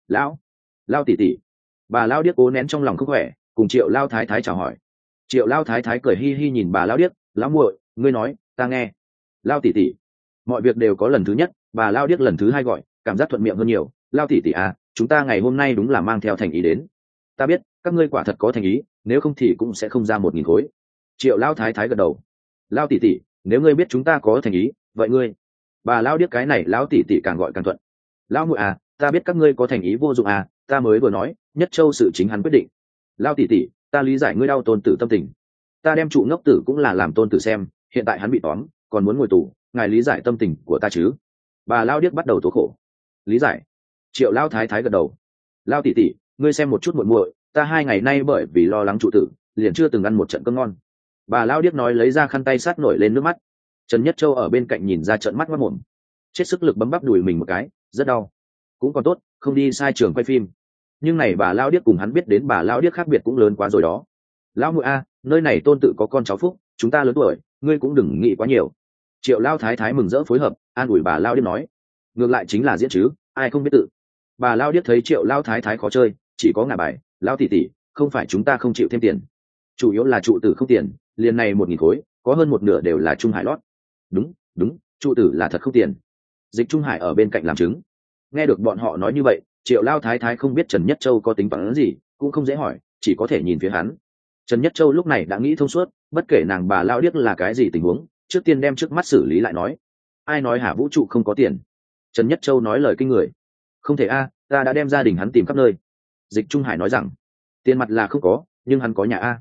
Lao tỷ tỷ. Bà Lao Điếc cố nén trong lòng không khỏe, cùng Triệu Lao Thái Thái chào hỏi. Triệu Lao Thái Thái cười hi hi nhìn bà Lao Điếc, lão muội, ngươi nói, ta nghe. Lao tỷ tỷ. Mọi việc đều có lần thứ nhất, bà Lao Điếc lần thứ hai gọi, cảm giác thuận miệng hơn nhiều. Lao tỷ tỷ à, chúng ta ngày hôm nay đúng là mang theo thành ý đến. Ta biết, các ngươi quả thật có thành ý, nếu không thì cũng sẽ không ra 1.000 khối. Triệu Lao Thái Thái gật đầu. Lao tỷ tỷ, nếu ngươi biết chúng ta có thành ý, vậy ngươi. Bà Lao Điếc cái này lão tỷ tỷ càng gọi càng thuận. Lão muội à, ta biết các ngươi có thành ý vô dụng à, ta mới vừa nói, Nhất Châu sự chính hắn quyết định. Lao tỷ tỷ, ta lý giải ngươi đau tôn tử tâm tình. Ta đem trụ ngốc tử cũng là làm tôn tử xem, hiện tại hắn bị tóm, còn muốn ngồi tù, ngài lý giải tâm tình của ta chứ? Bà lao điếc bắt đầu tố khổ. Lý giải. Triệu lao thái thái gật đầu. Lao tỷ tỷ, ngươi xem một chút muội muội, ta 2 ngày nay bởi vì lo lắng trụ tử liền chưa từng ăn một trận cơm ngon. Bà lao điếc nói, lấy ra khăn tay sát nổi lên nước mắt. Trần Nhất Châu ở bên cạnh nhìn ra trợn mắt mất mồm, chết sức lực bấm bắp đùi mình một cái, rất đau. Cũng còn tốt không đi sai trường quay phim, nhưng này bà lao điếc cùng hắn biết đến bà lao điếc khác biệt cũng lớn quá rồi đó. Lão muội a, nơi này tôn tự có con cháu phúc, chúng ta lớn tuổi, ngươi cũng đừng nghĩ quá nhiều. Triệu lao thái thái mừng rỡ phối hợp an ủi bà lao điếc nói. Ngược lại chính là diễn chứ, ai không biết tự. Bà lao điếc thấy Triệu lao thái thái khó chơi, chỉ có ngả bài, lao tỷ tỷ, không phải chúng ta không chịu thêm tiền, chủ yếu là trụ tử không tiền, liền này 1.000 khối, có hơn một nửa đều là Trung Hải lót. Đúng đúng, trụ tử là thật không tiền. Dịch Trung Hải ở bên cạnh làm chứng. Nghe được bọn họ nói như vậy, Triệu lao thái thái không biết Trần Nhất Châu có tính toán gì, cũng không dễ hỏi, chỉ có thể nhìn phía hắn. Trần Nhất Châu lúc này đã nghĩ thông suốt, bất kể nàng bà lao điếc là cái gì tình huống, trước tiên đem trước mắt xử lý lại nói. Ai nói Hà Vũ trụ không có tiền? Trần Nhất Châu nói lời kinh người. Không thể a, ta đã đem gia đình hắn tìm khắp nơi. Dịch Trung Hải nói rằng, tiền mặt là không có, nhưng hắn có nhà a.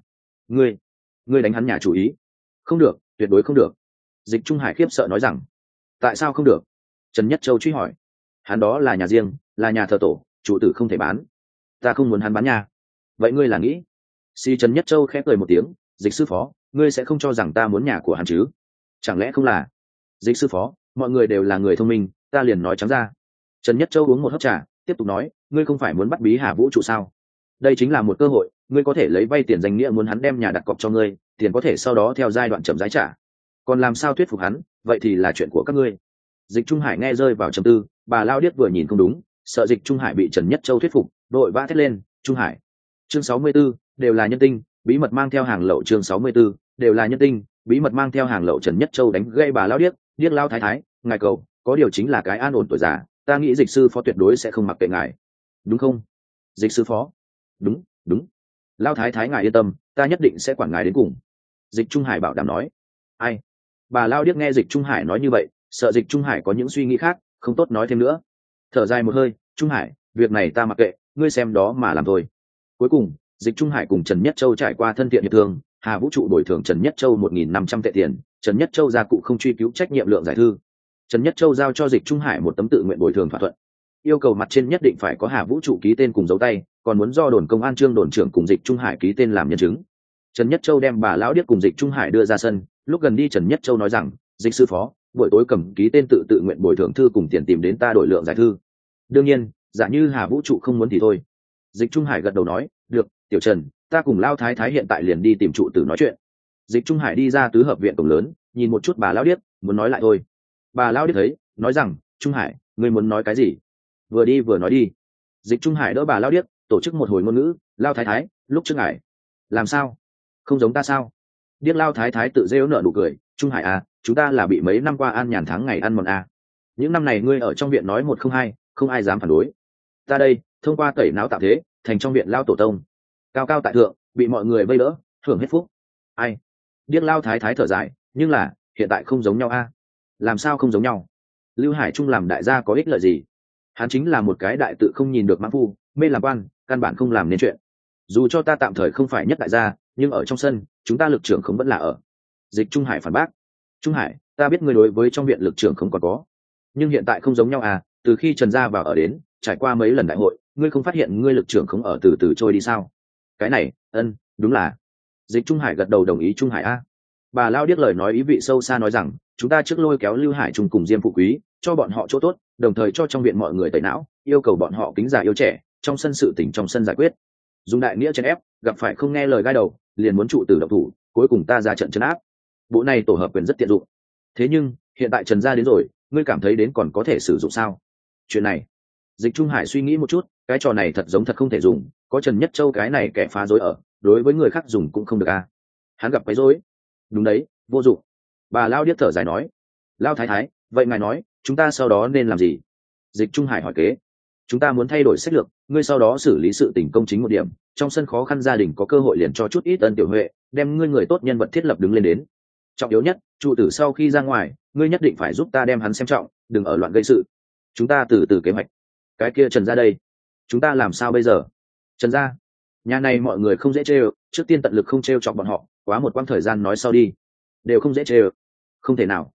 Ngươi đánh hắn nhà chủ ý? Không được, tuyệt đối không được. Dịch Trung Hải khiếp sợ nói rằng, tại sao không được? Trần Nhất Châu truy hỏi. Hắn đó là nhà riêng, là nhà thờ tổ, chủ tử không thể bán. Ta không muốn hắn bán nhà. Vậy ngươi là nghĩ? Si Trần Nhất Châu khẽ cười một tiếng, Dịch sư phó, ngươi sẽ không cho rằng ta muốn nhà của hắn chứ? Chẳng lẽ không là? Dịch sư phó, mọi người đều là người thông minh, ta liền nói trắng ra. Trần Nhất Châu uống một hớp trà, tiếp tục nói, ngươi không phải muốn bắt bí Hà Vũ trụ sao? Đây chính là một cơ hội, ngươi có thể lấy vay tiền danh nghĩa muốn hắn đem nhà đặt cọc cho ngươi, tiền có thể sau đó theo giai đoạn chậm rãi trả. Còn làm sao thuyết phục hắn, vậy thì là chuyện của các ngươi. Dịch Trung Hải nghe rơi vào trầm tư, bà lao điếc vừa nhìn không đúng, sợ Dịch Trung Hải bị Trần Nhất Châu thuyết phục, đội vã thét lên, Trung Hải. Chương 64, đều là nhân tinh, bí mật mang theo hàng lậu. Chương 64, đều là nhân tinh, bí mật mang theo hàng lậu. Trần Nhất Châu đánh gây bà lao điếc lao thái thái, ngài cầu, có điều chính là cái an ổn tuổi già, ta nghĩ Dịch sư phó tuyệt đối sẽ không mặc kệ ngài, đúng không? Dịch sư phó, đúng đúng, lao thái thái ngài yên tâm, ta nhất định sẽ quản ngài đến cùng. Dịch Trung Hải bảo đảm nói. Ai? Bà lao điếc nghe Dịch Trung Hải nói như vậy, sợ Dịch Trung Hải có những suy nghĩ khác, không tốt nói thêm nữa. Thở dài một hơi, Trung Hải, việc này ta mặc kệ, ngươi xem đó mà làm thôi. Cuối cùng, Dịch Trung Hải cùng Trần Nhất Châu trải qua thân thiện hiệp thương, Hà Vũ trụ bồi thường Trần Nhất Châu 1.500 tệ tiền, Trần Nhất Châu gia cụ không truy cứu trách nhiệm lượng giải thư. Trần Nhất Châu giao cho Dịch Trung Hải một tấm tự nguyện bồi thường thỏa thuận, yêu cầu mặt trên nhất định phải có Hà Vũ trụ ký tên cùng dấu tay, còn muốn do đồn công an Trương đồn trưởng cùng Dịch Trung Hải ký tên làm nhân chứng. Trần Nhất Châu đem bà lão điếc cùng Dịch Trung Hải đưa ra sân, lúc gần đi Trần Nhất Châu nói rằng, Dịch sư phó, buổi tối cầm ký tên tự nguyện bồi thường thư cùng tiền tìm đến ta đổi lượng giải thư. Đương nhiên, giả như Hà Vũ trụ không muốn thì thôi. Dịch Trung Hải gật đầu nói, được, tiểu Trần, ta cùng lao thái thái hiện tại liền đi tìm trụ tử nói chuyện. Dịch Trung Hải đi ra tứ hợp viện cổng lớn, nhìn một chút bà lão điếc, muốn nói lại thôi. Bà lão điếc thấy, nói rằng, Trung Hải, ngươi muốn nói cái gì? Vừa đi vừa nói đi. Dịch Trung Hải đỡ bà lão điếc, tổ chức một hồi ngôn ngữ, lao thái thái, lúc trước ngài làm sao? Không giống ta sao? Điếc lao thái thái tự rêu nở nụ cười, Trung Hải à, chúng ta là bị mấy năm qua an nhàn tháng ngày ăn mòn à. Những năm này ngươi ở trong viện nói một không hai, không ai dám phản đối. Ta đây, thông qua tẩy não tạo thế, thành trong viện lao tổ tông, cao cao tại thượng, bị mọi người vây đỡ, hưởng hết phúc. Ai? Điếc lao thái thái thở dài, nhưng là hiện tại không giống nhau a. Làm sao không giống nhau? Lưu Hải Trung làm đại gia có ích lợi gì? Hắn chính là một cái đại tự không nhìn được mãn phu, mê làm quan, căn bản không làm nên chuyện. Dù cho ta tạm thời không phải nhất đại gia, nhưng ở trong sân chúng ta lực trưởng không vẫn là ở. Dịch Trung Hải phản bác. Trung Hải, ta biết ngươi đối với trong viện lực trưởng không còn có, nhưng hiện tại không giống nhau à, từ khi Trần gia vào ở đến, trải qua mấy lần đại hội, ngươi không phát hiện ngươi lực trưởng không ở từ từ trôi đi sao? Cái này, đúng là. Dịch Trung Hải gật đầu đồng ý. Trung Hải a. Bà lao điếc lời nói ý vị sâu xa nói rằng, chúng ta trước lôi kéo Lưu Hải Trung cùng Diêm Phụ Quý, cho bọn họ chỗ tốt, đồng thời cho trong viện mọi người tẩy não, yêu cầu bọn họ kính già yêu trẻ, trong sân sự tình trong sân giải quyết. Dùng đại nghĩa chèn ép, gặp phải không nghe lời gai đầu, liền muốn trụ tử động thủ, cuối cùng ta ra trận trấn áp. Bộ này tổ hợp quyền rất tiện dụng. Thế nhưng, hiện tại Trần gia đến rồi, ngươi cảm thấy đến còn có thể sử dụng sao? Chuyện này, Dịch Trung Hải suy nghĩ một chút, cái trò này thật giống thật không thể dùng, có Trần Nhất Châu cái này kẻ phá rối ở, đối với người khác dùng cũng không được à. Hắn gặp cái rối. Đúng đấy, vô dụng. Bà lao điếc thở dài nói. Lao thái thái, vậy ngài nói, chúng ta sau đó nên làm gì? Dịch Trung Hải hỏi kế. Chúng ta muốn thay đổi sách lược, ngươi sau đó xử lý sự tình công chính một điểm, trong sân khó khăn gia đình có cơ hội liền cho chút ít ân tiểu huệ, đem ngươi người tốt nhân vật thiết lập đứng lên đến. Trọng yếu nhất, trụ tử sau khi ra ngoài, ngươi nhất định phải giúp ta đem hắn xem trọng, đừng ở loạn gây sự. Chúng ta từ từ kế hoạch. Cái kia Trần gia đây, chúng ta làm sao bây giờ? Trần gia, nhà này mọi người không dễ trêu, trước tiên tận lực không trêu chọc bọn họ, quá một quãng thời gian nói sau đi. Đều không dễ trêu. Không thể nào.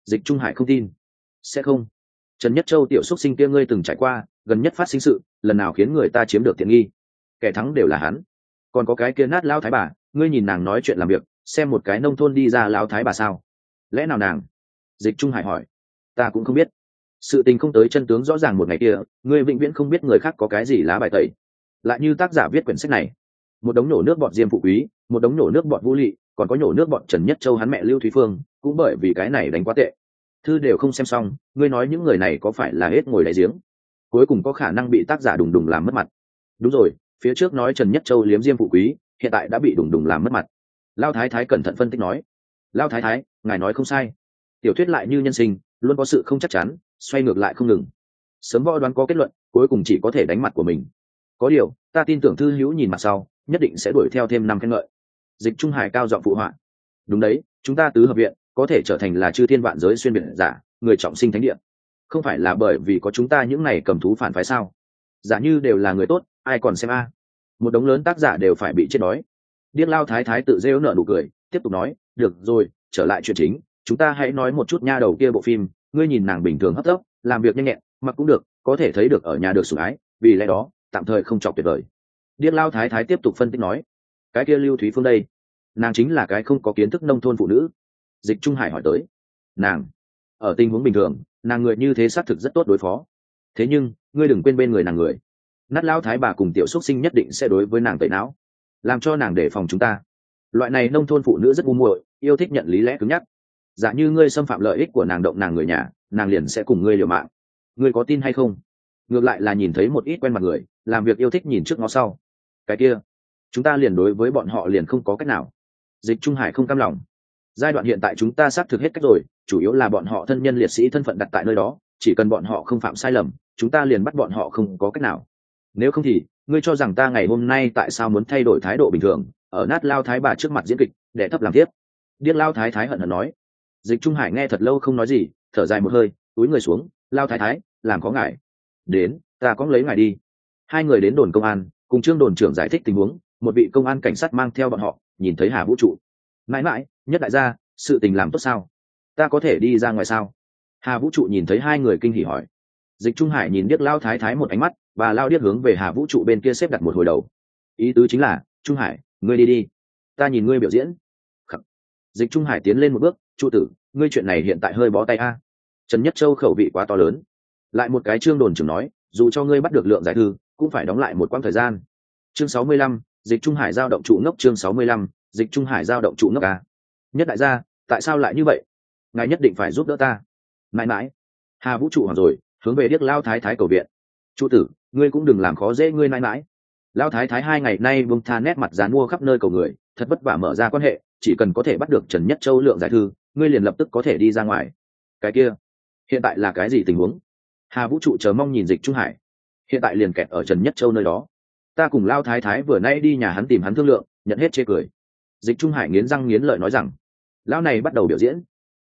Dịch Trung Hải không tin. Sẽ không. Trần Nhất Châu tiểu xúc sinh kia ngươi từng trải qua, gần nhất phát sinh sự, lần nào khiến người ta chiếm được tiện nghi, kẻ thắng đều là hắn. Còn có cái kia nát lão thái bà, ngươi nhìn nàng nói chuyện làm việc, xem một cái nông thôn đi ra lão thái bà sao? Lẽ nào nàng? Dịch Trung Hải hỏi. Ta cũng không biết. Sự tình không tới chân tướng rõ ràng một ngày kia, ngươi vĩnh viễn không biết người khác có cái gì lá bài tẩy. Lại như tác giả viết quyển sách này, một đống nổ nước bọt Diêm Phụ Quý, một đống nổ nước bọt Vũ Lị, còn có nổ nước bọt Trần Nhất Châu hắn mẹ Lưu Thúy Phương, cũng bởi vì cái này đánh quá tệ. Thư đều không xem xong, ngươi nói những người này có phải là hết ngồi đáy giếng? Cuối cùng có khả năng bị tác giả đùng đùng làm mất mặt. Đúng rồi, phía trước nói Trần Nhất Châu liếm Diêm Phụ Quý, hiện tại đã bị đùng đùng làm mất mặt. Lao Thái Thái cẩn thận phân tích nói. Lao Thái Thái, ngài nói không sai. Tiểu thuyết lại như nhân sinh, luôn có sự không chắc chắn, xoay ngược lại không ngừng. Sớm võ đoán có kết luận, cuối cùng chỉ có thể đánh mặt của mình. Có điều, ta tin tưởng thư hữu nhìn mặt sau, nhất định sẽ đuổi theo thêm năm khen ngợi. Dịch Trung Hải cao giọng phụ họa. Đúng đấy, chúng ta tứ hợp viện có thể trở thành là chư thiên vạn giới xuyên biệt giả, người trọng sinh thánh địa. Không phải là bởi vì có chúng ta những này cầm thú phản phái sao? Giả như đều là người tốt, ai còn xem a? Một đống lớn tác giả đều phải bị chết đói. Điếc Lao Thái Thái tự rêu nở nụ cười, tiếp tục nói, được rồi, trở lại chuyện chính, chúng ta hãy nói một chút nha đầu kia bộ phim. Ngươi nhìn nàng bình thường hấp tấp, làm việc nhanh nhẹn, mặc cũng được, có thể thấy được ở nhà được sủng ái, vì lẽ đó tạm thời không chọc tuyệt vời. Điếc Lao Thái Thái tiếp tục phân tích nói, cái kia Lưu Thúy Phương đây, nàng chính là cái không có kiến thức nông thôn phụ nữ. Dịch Trung Hải hỏi tới. Nàng ở tình huống bình thường, nàng người như thế xác thực rất tốt đối phó, thế nhưng ngươi đừng quên bên người nàng người. Nát Lão Thái bà cùng tiểu xúc sinh nhất định sẽ đối với nàng tẩy não, làm cho nàng đề phòng chúng ta. Loại này nông thôn phụ nữ rất ngu muội, yêu thích nhận lý lẽ cứng nhắc. Giả như ngươi xâm phạm lợi ích của nàng, động nàng người nhà, nàng liền sẽ cùng ngươi liều mạng. Ngươi có tin hay không? Ngược lại là nhìn thấy một ít quen mặt người, làm việc yêu thích nhìn trước ngó sau, cái kia chúng ta liền đối với bọn họ liền không có cách nào. Dịch Trung Hải không cam lòng. Giai đoạn hiện tại chúng ta xác thực hết cách rồi, chủ yếu là bọn họ thân nhân liệt sĩ thân phận đặt tại nơi đó, chỉ cần bọn họ không phạm sai lầm, chúng ta liền bắt bọn họ không có cách nào. Nếu không thì, ngươi cho rằng ta ngày hôm nay tại sao muốn thay đổi thái độ bình thường, ở nát Lao Thái bà trước mặt diễn kịch, để thấp làm tiếp? Điếc Lao Thái Thái hận hận nói. Dịch Trung Hải nghe thật lâu không nói gì, thở dài một hơi, túi người xuống, Lao Thái Thái, làm có ngại. Đến, ta có lấy ngài đi. Hai người đến đồn công an, cùng Trương đồn trưởng giải thích tình huống, một vị công an cảnh sát mang theo bọn họ, nhìn thấy Hà Vũ Trụ. Mãi mãi, Nhất đại gia, sự tình làm tốt sao? Ta có thể đi ra ngoài sao? Hà Vũ Trụ nhìn thấy hai người kinh hỉ hỏi. Dịch Trung Hải nhìn Điếc Lao Thái Thái một ánh mắt, và Lao Điếc hướng về Hà Vũ Trụ bên kia xếp đặt một hồi đầu. Ý tứ chính là, Trung Hải, ngươi đi đi, ta nhìn ngươi biểu diễn. Khắc. Dịch Trung Hải tiến lên một bước, Trụ tử, ngươi chuyện này hiện tại hơi bó tay a. Trần Nhất Châu khẩu vị quá to lớn. Lại một cái Trương đồn trưởng nói, dù cho ngươi bắt được lượng giải thư, cũng phải đóng lại một quãng thời gian. Chương 65, Dịch Trung Hải giao động trụ ngốc. Chương 65, Dịch Trung Hải giao động trụ ngốc a. Nhất đại gia, tại sao lại như vậy? Ngài nhất định phải giúp đỡ ta. Mãi mãi. Hà Vũ Trụ hoảng rồi, hướng về Điếc Lao Thái Thái cầu viện. Trụ tử, ngươi cũng đừng làm khó dễ ngươi mãi mãi. Lao Thái Thái hai ngày nay buông tha nét mặt dán mua khắp nơi cầu người, thật vất vả mở ra quan hệ, chỉ cần có thể bắt được Trần Nhất Châu lượng giải thư, ngươi liền lập tức có thể đi ra ngoài. Cái kia, hiện tại là cái gì tình huống? Hà Vũ Trụ chờ mong nhìn Dịch Trung Hải. Hiện tại liền kẹt ở Trần Nhất Châu nơi đó. Ta cùng Lao Thái Thái vừa nay đi nhà hắn tìm hắn thương lượng, nhận hết chê cười. Dịch Trung Hải nghiến răng nghiến lợi nói rằng, lão này bắt đầu biểu diễn.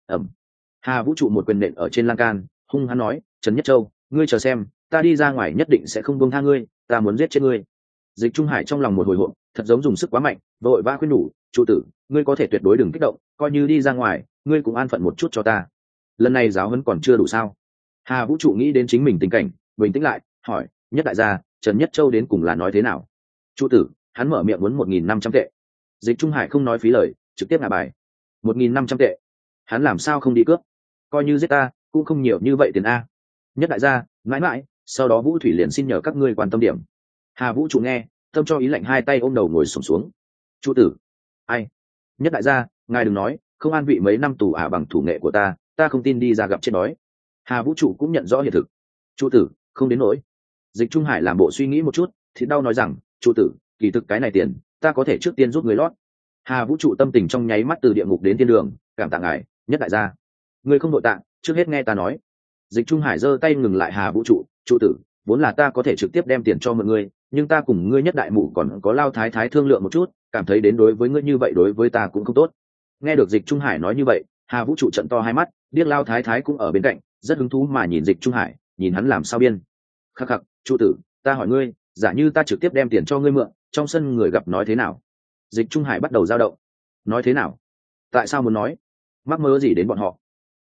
Hà Vũ Trụ một quyền nện ở trên lan can, hung hắn nói, Trần Nhất Châu, ngươi chờ xem, ta đi ra ngoài nhất định sẽ không buông tha ngươi, ta muốn giết chết ngươi. Dịch Trung Hải trong lòng một hồi hộp, thật giống dùng sức quá mạnh, vội vã khuyên nhủ, trụ tử, ngươi có thể tuyệt đối đừng kích động, coi như đi ra ngoài, ngươi cũng an phận một chút cho ta. Lần này giáo huấn còn chưa đủ sao? Hà Vũ Trụ nghĩ đến chính mình tình cảnh, bình tĩnh lại, hỏi, Nhất đại gia, Trần Nhất Châu đến cùng là nói thế nào? Trụ tử, hắn mở miệng muốn 1.500 tệ. Dịch Trung Hải không nói phí lời, trực tiếp ngả bài. 1.500 tệ. Hắn làm sao không đi cướp? Coi như giết ta, cũng không nhiều như vậy tiền a. Nhất đại gia, mãi mãi, sau đó Vũ Thủy liền xin nhờ các ngươi quan tâm điểm. Hà Vũ Trụ nghe, tâm cho ý lạnh, hai tay ôm đầu ngồi xổm xuống. Trụ tử, ai? Nhất đại gia, ngài đừng nói, không an vị mấy năm tù bằng thủ nghệ của ta không tin đi ra gặp chết đói. Hà Vũ Trụ cũng nhận rõ hiện thực. Trụ tử, không đến nỗi. Dịch Trung Hải làm bộ suy nghĩ một chút, thì đau nói rằng, trụ tử, kỳ thực cái này tiền, ta có thể trước tiên giúp người lót. Hà Vũ Trụ tâm tình trong nháy mắt từ địa ngục đến thiên đường, cảm tạ ngài, Nhất đại gia. Ngươi không nội tạ, trước hết nghe ta nói. Dịch Trung Hải giơ tay ngừng lại Hà Vũ Trụ, trụ tử, vốn là ta có thể trực tiếp đem tiền cho mọi ngươi, nhưng ta cùng ngươi Nhất đại mụ còn có Lao Thái Thái thương lượng một chút, cảm thấy đến đối với ngươi như vậy đối với ta cũng không tốt. Nghe được Dịch Trung Hải nói như vậy, Hà Vũ Trụ trận to hai mắt, Điếc Lao Thái Thái cũng ở bên cạnh, rất hứng thú mà nhìn Dịch Trung Hải, nhìn hắn làm sao biên. Khắc khắc, trụ tử, ta hỏi ngươi, giả như ta trực tiếp đem tiền cho ngươi mượn, trong sân người gặp nói thế nào? Dịch Trung Hải bắt đầu dao động. Nói thế nào? Tại sao muốn nói? Mắc mơ gì đến bọn họ?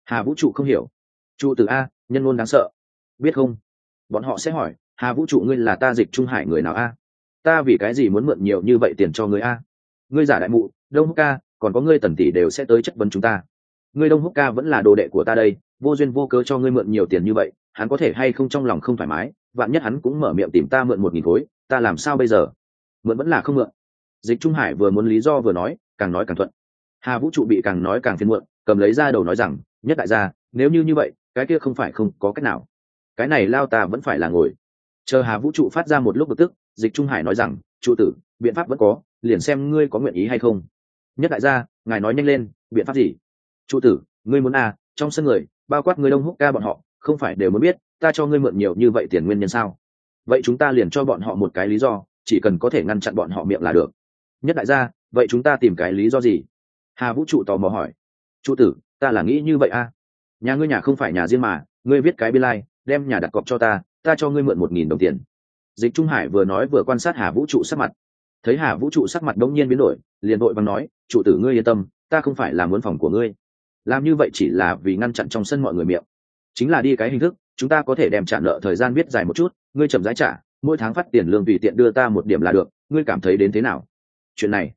Hà Vũ trụ không hiểu. Trụ tử a, nhân ngôn đáng sợ, biết không? Bọn họ sẽ hỏi, Hà Vũ trụ ngươi là ta Dịch Trung Hải người nào a? Ta vì cái gì muốn mượn nhiều như vậy tiền cho ngươi a? Ngươi giả đại mụ, Đông Húc ca, còn có ngươi Tần tỷ đều sẽ tới chất vấn chúng ta. Ngươi Đông Húc ca vẫn là đồ đệ của ta đây, vô duyên vô cớ cho ngươi mượn nhiều tiền như vậy, hắn có thể hay không trong lòng không thoải mái, vạn nhất hắn cũng mở miệng tìm ta mượn 1.000 khối, ta làm sao bây giờ? Mượn vẫn là không mượn. Dịch Trung Hải vừa muốn lý do vừa nói càng thuận. Hà Vũ trụ bị càng nói càng phiền muộn, cầm lấy ra đầu nói rằng, nhất đại gia, nếu như vậy, cái kia không phải không có cách nào. Cái này lao ta vẫn phải là ngồi. Chờ Hà Vũ trụ phát ra một lúc bực tức, Dịch Trung Hải nói rằng, trụ tử, biện pháp vẫn có, liền xem ngươi có nguyện ý hay không. Nhất đại gia, ngài nói nhanh lên, biện pháp gì? Trụ tử, ngươi muốn à, trong sân người, bao quát người Đông Húc ca bọn họ, không phải đều muốn biết, ta cho ngươi mượn nhiều như vậy tiền nguyên nhân sao? Vậy chúng ta liền cho bọn họ một cái lý do, chỉ cần có thể ngăn chặn bọn họ miệng là được. Nhất đại gia, vậy chúng ta tìm cái lý do gì? Hà Vũ trụ tò mò hỏi. Trụ tử, ta là nghĩ như vậy a. Nhà ngươi nhà không phải nhà riêng mà, ngươi viết cái biên lai, đem nhà đặt cọc cho ta cho ngươi mượn 1.000 đồng tiền. Dịch Trung Hải vừa nói vừa quan sát Hà Vũ trụ sắc mặt. Thấy Hà Vũ trụ sắc mặt đống nhiên biến đổi, liền vội vàng nói, trụ tử ngươi yên tâm, ta không phải là muốn phòng của ngươi. Làm như vậy chỉ là vì ngăn chặn trong sân mọi người miệng. Chính là đi cái hình thức, chúng ta có thể đem trả nợ thời gian viết dài một chút, ngươi chậm rãi trả, mỗi tháng phát tiền lương tùy tiện đưa ta một điểm là được, ngươi cảm thấy đến thế nào? Chuyện này,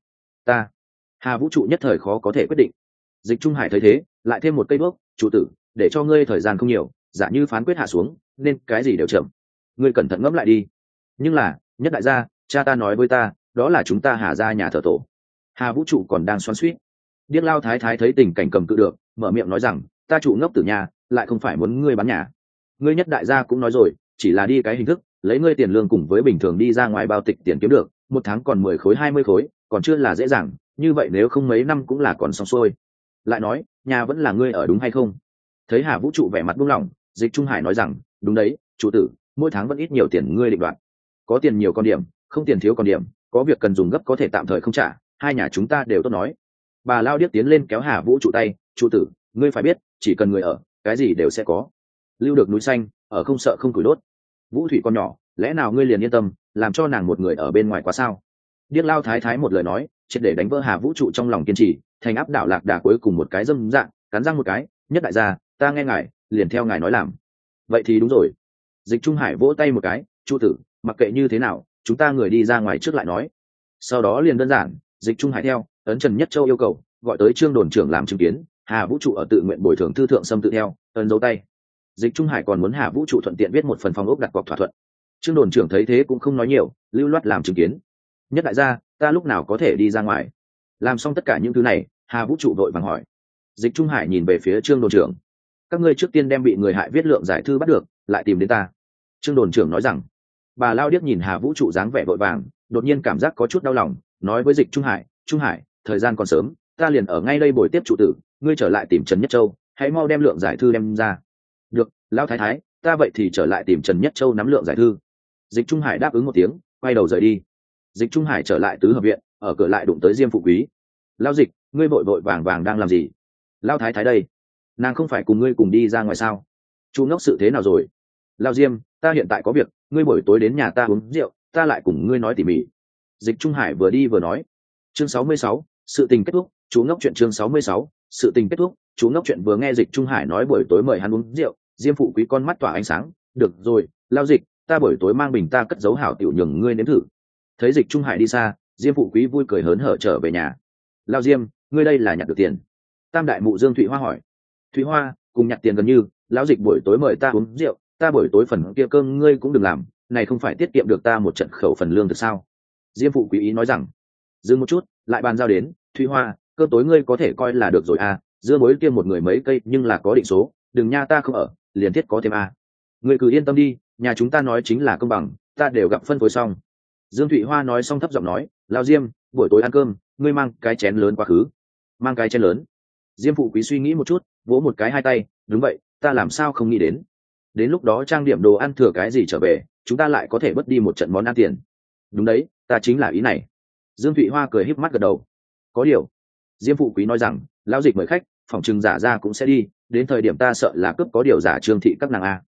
Hà Vũ trụ nhất thời khó có thể quyết định. Dịch Trung Hải thấy thế, lại thêm một cây đuốc, trụ tử, để cho ngươi thời gian không nhiều, giả như phán quyết hạ xuống, nên cái gì đều chậm. Ngươi cẩn thận ngẫm lại đi. Nhưng là, nhất đại gia, cha ta nói với ta, đó là chúng ta Hà gia nhà thờ tổ. Hà Vũ trụ còn đang xoắn xuýt. Điếc Lao Thái Thái thấy tình cảnh cầm cự được, mở miệng nói rằng, ta trụ ngốc tử nhà, lại không phải muốn ngươi bán nhà. Ngươi nhất đại gia cũng nói rồi, chỉ là đi cái hình thức, lấy ngươi tiền lương cùng với bình thường đi ra ngoài bao tịch tiền kiếm được, một tháng còn 10 khối 20 khối, còn chưa là dễ dàng, như vậy nếu không mấy năm cũng là còn xong xuôi. Lại nói, nhà vẫn là ngươi ở đúng hay không? Thấy Hà Vũ trụ vẻ mặt buông lỏng, Dịch Trung Hải nói rằng, đúng đấy, chủ tử, mỗi tháng vẫn ít nhiều tiền ngươi định đoạt. Có tiền nhiều con điểm, không tiền thiếu con điểm, có việc cần dùng gấp có thể tạm thời không trả, hai nhà chúng ta đều tốt nói. Bà Lao Điếc tiến lên kéo Hà Vũ trụ tay, chủ tử, ngươi phải biết, chỉ cần người ở, cái gì đều sẽ có. Lưu được núi xanh, ở không sợ không củi đốt. Vũ Thủy con nhỏ, lẽ nào ngươi liền yên tâm, làm cho nàng một người ở bên ngoài quá sao? Điếc Lao Thái Thái một lời nói, triệt để đánh vỡ Hà Vũ trụ trong lòng kiên trì, thành áp đảo lạc đà cuối cùng một cái dâm dạng, cắn răng một cái, nhất đại gia, ta nghe ngài, liền theo ngài nói làm. Vậy thì đúng rồi. Dịch Trung Hải vỗ tay một cái, trụ tử, mặc kệ như thế nào, chúng ta người đi ra ngoài trước lại nói. Sau đó liền đơn giản, Dịch Trung Hải theo, ấn Trần Nhất Châu yêu cầu, gọi tới Trương đồn trưởng làm chứng kiến, Hà Vũ trụ ở tự nguyện bồi thường thư thượng xâm tự theo, ấn dấu tay. Dịch Trung Hải còn muốn Hà Vũ trụ thuận tiện viết một phần phòng ốc đặt cọc thỏa thuận. Trương đồn trưởng thấy thế cũng không nói nhiều, lưu loát làm chứng kiến. Nhất đại gia, ta lúc nào có thể đi ra ngoài? Làm xong tất cả những thứ này, Hà Vũ trụ vội vàng hỏi. Dịch Trung Hải nhìn về phía Trương đồn trưởng. Các ngươi trước tiên đem bị người hại viết lượng giải thư bắt được, lại tìm đến ta. Trương đồn trưởng nói rằng. Bà Lao Điếc nhìn Hà Vũ trụ dáng vẻ vội vàng, đột nhiên cảm giác có chút đau lòng, nói với Dịch Trung Hải, thời gian còn sớm, ta liền ở ngay đây bồi tiếp trụ tử, ngươi trở lại tìm Trần Nhất Châu, hãy mau đem lượng giải thư đem ra. Được, Lão Thái Thái, ta vậy thì trở lại tìm Trần Nhất Châu nắm lượng giải thư. Dịch Trung Hải đáp ứng một tiếng, quay đầu rời đi. Dịch Trung Hải trở lại tứ hợp viện, ở cửa lại đụng tới Diêm Phụ Quý. Lao Dịch, ngươi vội vội vàng vàng đang làm gì? Lao Thái Thái đây, nàng không phải cùng ngươi cùng đi ra ngoài sao? Chú ngốc sự thế nào rồi? Lao Diêm, ta hiện tại có việc, ngươi buổi tối đến nhà ta uống rượu, ta lại cùng ngươi nói tỉ mỉ. Dịch Trung Hải vừa đi vừa nói. Chương 66, sự tình kết thúc. Chú ngốc chuyện chương 66, sự tình kết thúc. Chú ngốc chuyện vừa nghe Dịch Trung Hải nói buổi tối mời hắn uống rượu, Diêm Phụ Quý con mắt tỏa ánh sáng. Được rồi, Lao Dịch, ta buổi tối mang bình ta cất giấu hảo tiểu nhường ngươi nếm thử. Thấy Dịch Trung Hải đi xa, Diêm Phụ Quý vui cười hớn hở trở về nhà. Lao Diêm, ngươi đây là nhặt được tiền? Tam đại mụ Dương Thụy Hoa hỏi. Thụy Hoa, cùng nhặt tiền gần như, Lão Dịch buổi tối mời ta uống rượu, ta buổi tối phần kia cơm ngươi cũng đừng làm, này không phải tiết kiệm được ta một trận khẩu phần lương thực sao? Diêm Phụ Quý ý nói rằng. Dừng một chút, lại bàn giao đến, Thụy Hoa, cơm tối ngươi có thể coi là được rồi à, dưa muối kia một người mấy cây nhưng là có định số, đừng nha ta không ở, liền thiết có thêm à. Ngươi cứ yên tâm đi, nhà chúng ta nói chính là công bằng, ta đều gặp phân phối xong. Dương Thụy Hoa nói xong thấp giọng nói, Lao Diêm, buổi tối ăn cơm, ngươi mang cái chén lớn quá khứ. Mang cái chén lớn. Diêm Phụ Quý suy nghĩ một chút, vỗ một cái hai tay, đúng vậy, ta làm sao không nghĩ đến. Đến lúc đó trang điểm đồ ăn thừa cái gì trở về, chúng ta lại có thể bớt đi một trận món ăn tiền. Đúng đấy, ta chính là ý này. Dương Thụy Hoa cười híp mắt gật đầu. Có điều. Diêm Phụ Quý nói rằng, Lão Dịch mời khách, phòng trừng giả ra cũng sẽ đi, đến thời điểm ta sợ là cướp có điều giả Trương thị các nàng a.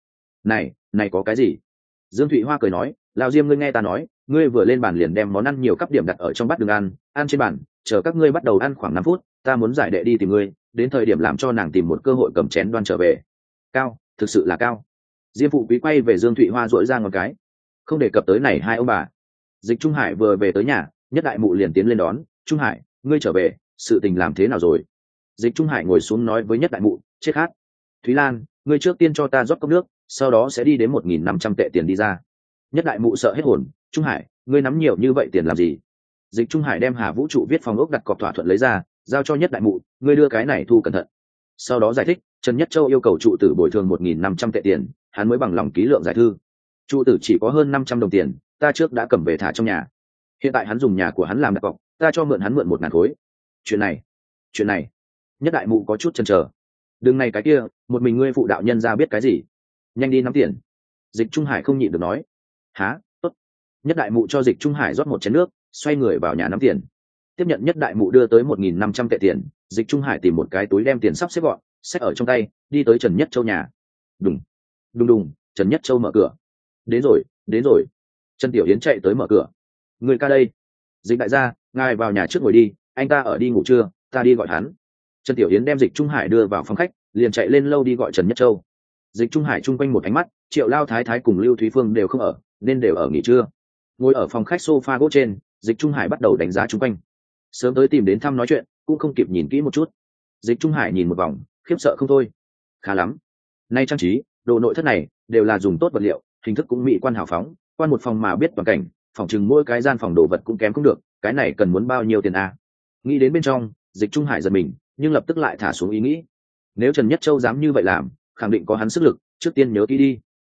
Này có cái gì? Dương Thụy Hoa cười nói, Lão Diêm ngươi nghe ta nói, ngươi vừa lên bàn liền đem món ăn nhiều cấp điểm đặt ở trong bát đường ăn trên bàn, chờ các ngươi bắt đầu ăn khoảng 5 phút, ta muốn giải đệ đi tìm ngươi, đến thời điểm làm cho nàng tìm một cơ hội cầm chén đoan trở về. Cao, thực sự là cao. Diêm phụ quý quay về Dương Thụy Hoa dội ra một cái, không đề cập tới này hai ông bà. Dịch Trung Hải vừa về tới nhà, Nhất Đại Mụ liền tiến lên đón. Trung Hải, ngươi trở về, sự tình làm thế nào rồi? Dịch Trung Hải ngồi xuống nói với Nhất Đại Mụ, chết khát. Thúy Lan, ngươi trước tiên cho ta rót cốc nước, sau đó sẽ đi đến 1.500 tệ tiền đi ra. Nhất Đại Mụ sợ hết hồn. Trung Hải, ngươi nắm nhiều như vậy tiền làm gì? Dịch Trung Hải đem Hà Vũ Trụ viết phòng ốc đặt cọc thỏa thuận lấy ra, giao cho Nhất Đại Mụ, ngươi đưa cái này thu cẩn thận. Sau đó giải thích, Trần Nhất Châu yêu cầu trụ tử bồi thường 1.500 tệ tiền, hắn mới bằng lòng ký lượng giải thư. Trụ tử chỉ có hơn 500 đồng tiền, ta trước đã cầm về thả trong nhà. Hiện tại hắn dùng nhà của hắn làm đặt cọc, ta cho mượn hắn mượn 1.000 khối. Chuyện này, Nhất Đại Mụ có chút chần chờ. Đừng này cái kia, một mình ngươi phụ đạo nhân ra biết cái gì? Nhanh đi nắm tiền. Dịch Trung Hải không nhịn được nói. Há, tốt. Nhất Đại Mụ cho Dịch Trung Hải rót một chén nước, xoay người vào nhà nắm tiền. Tiếp nhận Nhất Đại Mụ đưa tới 1.500 tệ tiền, Dịch Trung Hải tìm một cái túi đem tiền sắp xếp gọn, xách ở trong tay, đi tới Trần Nhất Châu nhà. Đùng, đùng đùng, Trần Nhất Châu mở cửa. Đến rồi. Trần Tiểu Yến chạy tới mở cửa. Người ca đây. Dịch đại gia, ngài vào nhà trước ngồi đi, anh ta ở đi ngủ trưa, ta đi gọi hắn. Trần Tiểu Yến đem Dịch Trung Hải đưa vào phòng khách, liền chạy lên lâu đi gọi Trần Nhất Châu. Dịch Trung Hải chung quanh một ánh mắt, Triệu Lao Thái Thái cùng Lưu Thúy Phương đều không ở, nên đều ở nghỉ trưa. Ngồi ở phòng khách sofa gỗ trên, Dịch Trung Hải bắt đầu đánh giá chung quanh. Sớm tới tìm đến thăm nói chuyện, cũng không kịp nhìn kỹ một chút. Dịch Trung Hải nhìn một vòng, khiếp sợ không thôi. Khá lắm. Nay trang trí, đồ nội thất này đều là dùng tốt vật liệu, hình thức cũng mỹ quan hào phóng, quan một phòng mà biết toàn cảnh, phòng chừng mỗi cái gian phòng đồ vật cũng kém không được, cái này cần muốn bao nhiêu tiền à? Nghĩ đến bên trong, Dịch Trung Hải giật mình, nhưng lập tức lại thả xuống ý nghĩ. Nếu Trần Nhất Châu dám như vậy làm, khẳng định có hắn sức lực, trước tiên nhớ kỹ đi.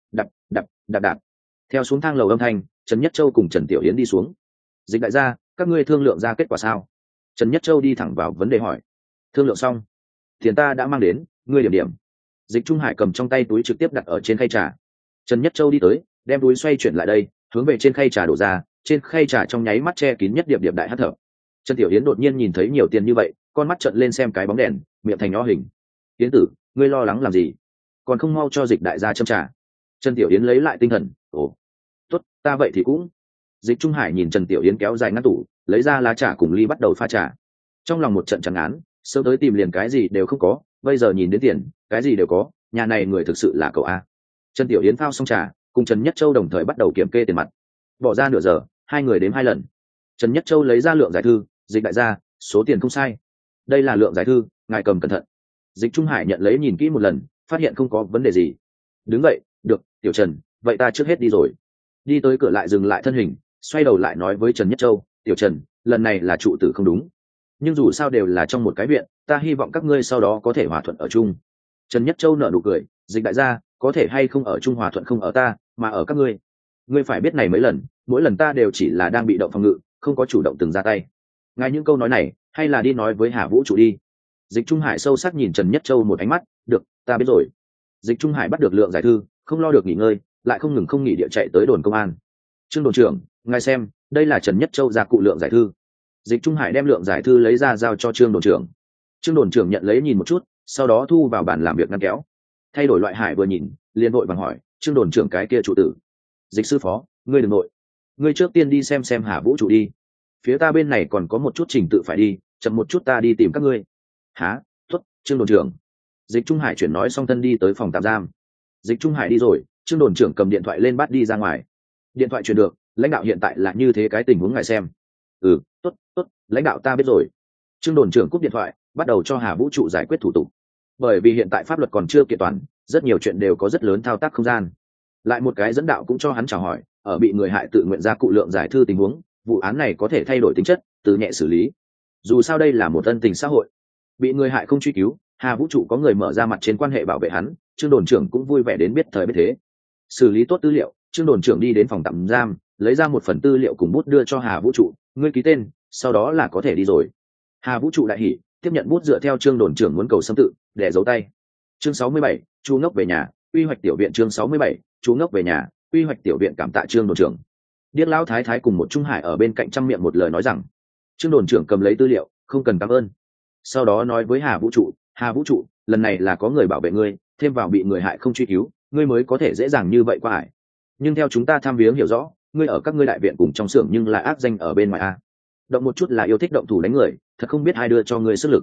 Đạp. Theo xuống thang lầu âm thanh, Trần Nhất Châu cùng Trần Tiểu Yến đi xuống. Dịch đại gia, các ngươi thương lượng ra kết quả sao? Trần Nhất Châu đi thẳng vào vấn đề hỏi. Thương lượng xong, tiền ta đã mang đến, ngươi điểm. Dịch Trung Hải cầm trong tay túi trực tiếp đặt ở trên khay trà. Trần Nhất Châu đi tới, đem túi xoay chuyển lại đây, hướng về trên khay trà đổ ra, trên khay trà trong nháy mắt che kín nhất điệp đại hắt thở. Trần Tiểu Yến đột nhiên nhìn thấy nhiều tiền như vậy, con mắt trợn lên xem cái bóng đèn, miệng thành nho hình. Yến tử, ngươi lo lắng làm gì? Còn không mau cho Dịch đại gia châm trà. Trần Tiểu Yến lấy lại tinh thần, ồ, tốt, ta vậy thì cũng. Dịch Trung Hải nhìn Trần Tiểu Yến kéo dài ngăn tủ, lấy ra lá trà cùng ly bắt đầu pha trà. Trong lòng một trận trắng án, sớm tới tìm liền cái gì đều không có, bây giờ nhìn đến tiền, cái gì đều có, nhà này người thực sự là cậu a. Trần Tiểu Yến phao xong trà, cùng Trần Nhất Châu đồng thời bắt đầu kiểm kê tiền mặt. Bỏ ra nửa giờ, hai người đếm 2 lần. Trần Nhất Châu lấy ra lượng giải thư, Dịch đại gia, số tiền không sai. Đây là lượng giải thư, ngài cầm cẩn thận. Dịch Trung Hải nhận lấy nhìn kỹ một lần, phát hiện không có vấn đề gì. Đứng vậy, được, Tiểu Trần, vậy ta trước hết đi rồi. Đi tới cửa lại dừng lại thân hình, xoay đầu lại nói với Trần Nhất Châu, Tiểu Trần, lần này là trụ tử không đúng, nhưng dù sao đều là trong một cái viện, ta hy vọng các ngươi sau đó có thể hòa thuận ở chung. Trần Nhất Châu nở nụ cười, Dịch đại gia, có thể hay không ở chung hòa thuận không ở ta, mà ở các ngươi. Ngươi phải biết này mấy lần, mỗi lần ta đều chỉ là đang bị động phòng ngự, không có chủ động từng ra tay. Ngài những câu nói này, hay là đi nói với Hà Vũ Trụ đi. Dịch Trung Hải sâu sắc nhìn Trần Nhất Châu một ánh mắt, được, ta biết rồi. Dịch Trung Hải bắt được lượng giải thư, không lo được nghỉ ngơi, lại không ngừng không nghỉ địa chạy tới đồn công an. Trương đồn trưởng, ngài xem, đây là Trần Nhất Châu ra cụ lượng giải thư. Dịch Trung Hải đem lượng giải thư lấy ra giao cho Trương đồn trưởng. Trương đồn trưởng nhận lấy nhìn một chút, sau đó thu vào bàn làm việc ngăn kéo. Thay đổi loại Hải vừa nhìn, liền vội vàng hỏi, Trương đồn trưởng cái kia trụ tử. Dịch sư phó, ngươi đừng nội, ngươi trước tiên đi xem Hà Vũ Trụ đi. Phía ta bên này còn có một chút trình tự phải đi, chậm một chút ta đi tìm các ngươi. Hả? Tuất, Trương đồn trưởng. Dịch Trung Hải chuyển nói xong thân đi tới phòng tạm giam. Dịch Trung Hải đi rồi, Trương đồn trưởng cầm điện thoại lên bắt đi ra ngoài. Điện thoại truyền được, lãnh đạo hiện tại là như thế cái tình huống ngài xem. Tốt, lãnh đạo ta biết rồi. Trương đồn trưởng cúp điện thoại, bắt đầu cho Hà Vũ Trụ giải quyết thủ tục. Bởi vì hiện tại pháp luật còn chưa kiện toàn, rất nhiều chuyện đều có rất lớn thao tác không gian. Lại một cái dẫn đạo cũng cho hắn chào hỏi, ở bị người hại tự nguyện ra cụ lượng giải thư tình huống, vụ án này có thể thay đổi tính chất, từ nhẹ xử lý. Dù sao đây là một ân tình xã hội, bị người hại không truy cứu, Hà Vũ Trụ có người mở ra mặt trên quan hệ bảo vệ hắn, Trương đồn trưởng cũng vui vẻ đến biết thời biết thế. Xử lý tốt tư liệu, Trương đồn trưởng đi đến phòng tạm giam, lấy ra một phần tư liệu cùng bút đưa cho Hà Vũ Trụ, ngươi ký tên, sau đó là có thể đi rồi. Hà Vũ Trụ đại hỉ, tiếp nhận bút dựa theo Trương đồn trưởng muốn cầu xâm tự, để dấu tay. Chương 67, Chu Ngốc về nhà, quy hoạch tiểu viện. Chương 67, Chu Ngốc về nhà, quy hoạch tiểu viện. Cảm tạ Trương đồn trưởng. Điếc lão thái thái cùng một Trung Hải ở bên cạnh trăm miệng một lời nói rằng, Trương đồn trưởng cầm lấy tư liệu, không cần cảm ơn. Sau đó nói với Hà Vũ Trụ, lần này là có người bảo vệ ngươi, thêm vào bị người hại không truy cứu, ngươi mới có thể dễ dàng như vậy qua ải. Nhưng theo chúng ta tham viếng hiểu rõ, ngươi ở các ngươi đại viện cùng trong xưởng nhưng là ác danh ở bên ngoài a. Động một chút là yêu thích động thủ đánh người, thật không biết ai đưa cho ngươi sức lực.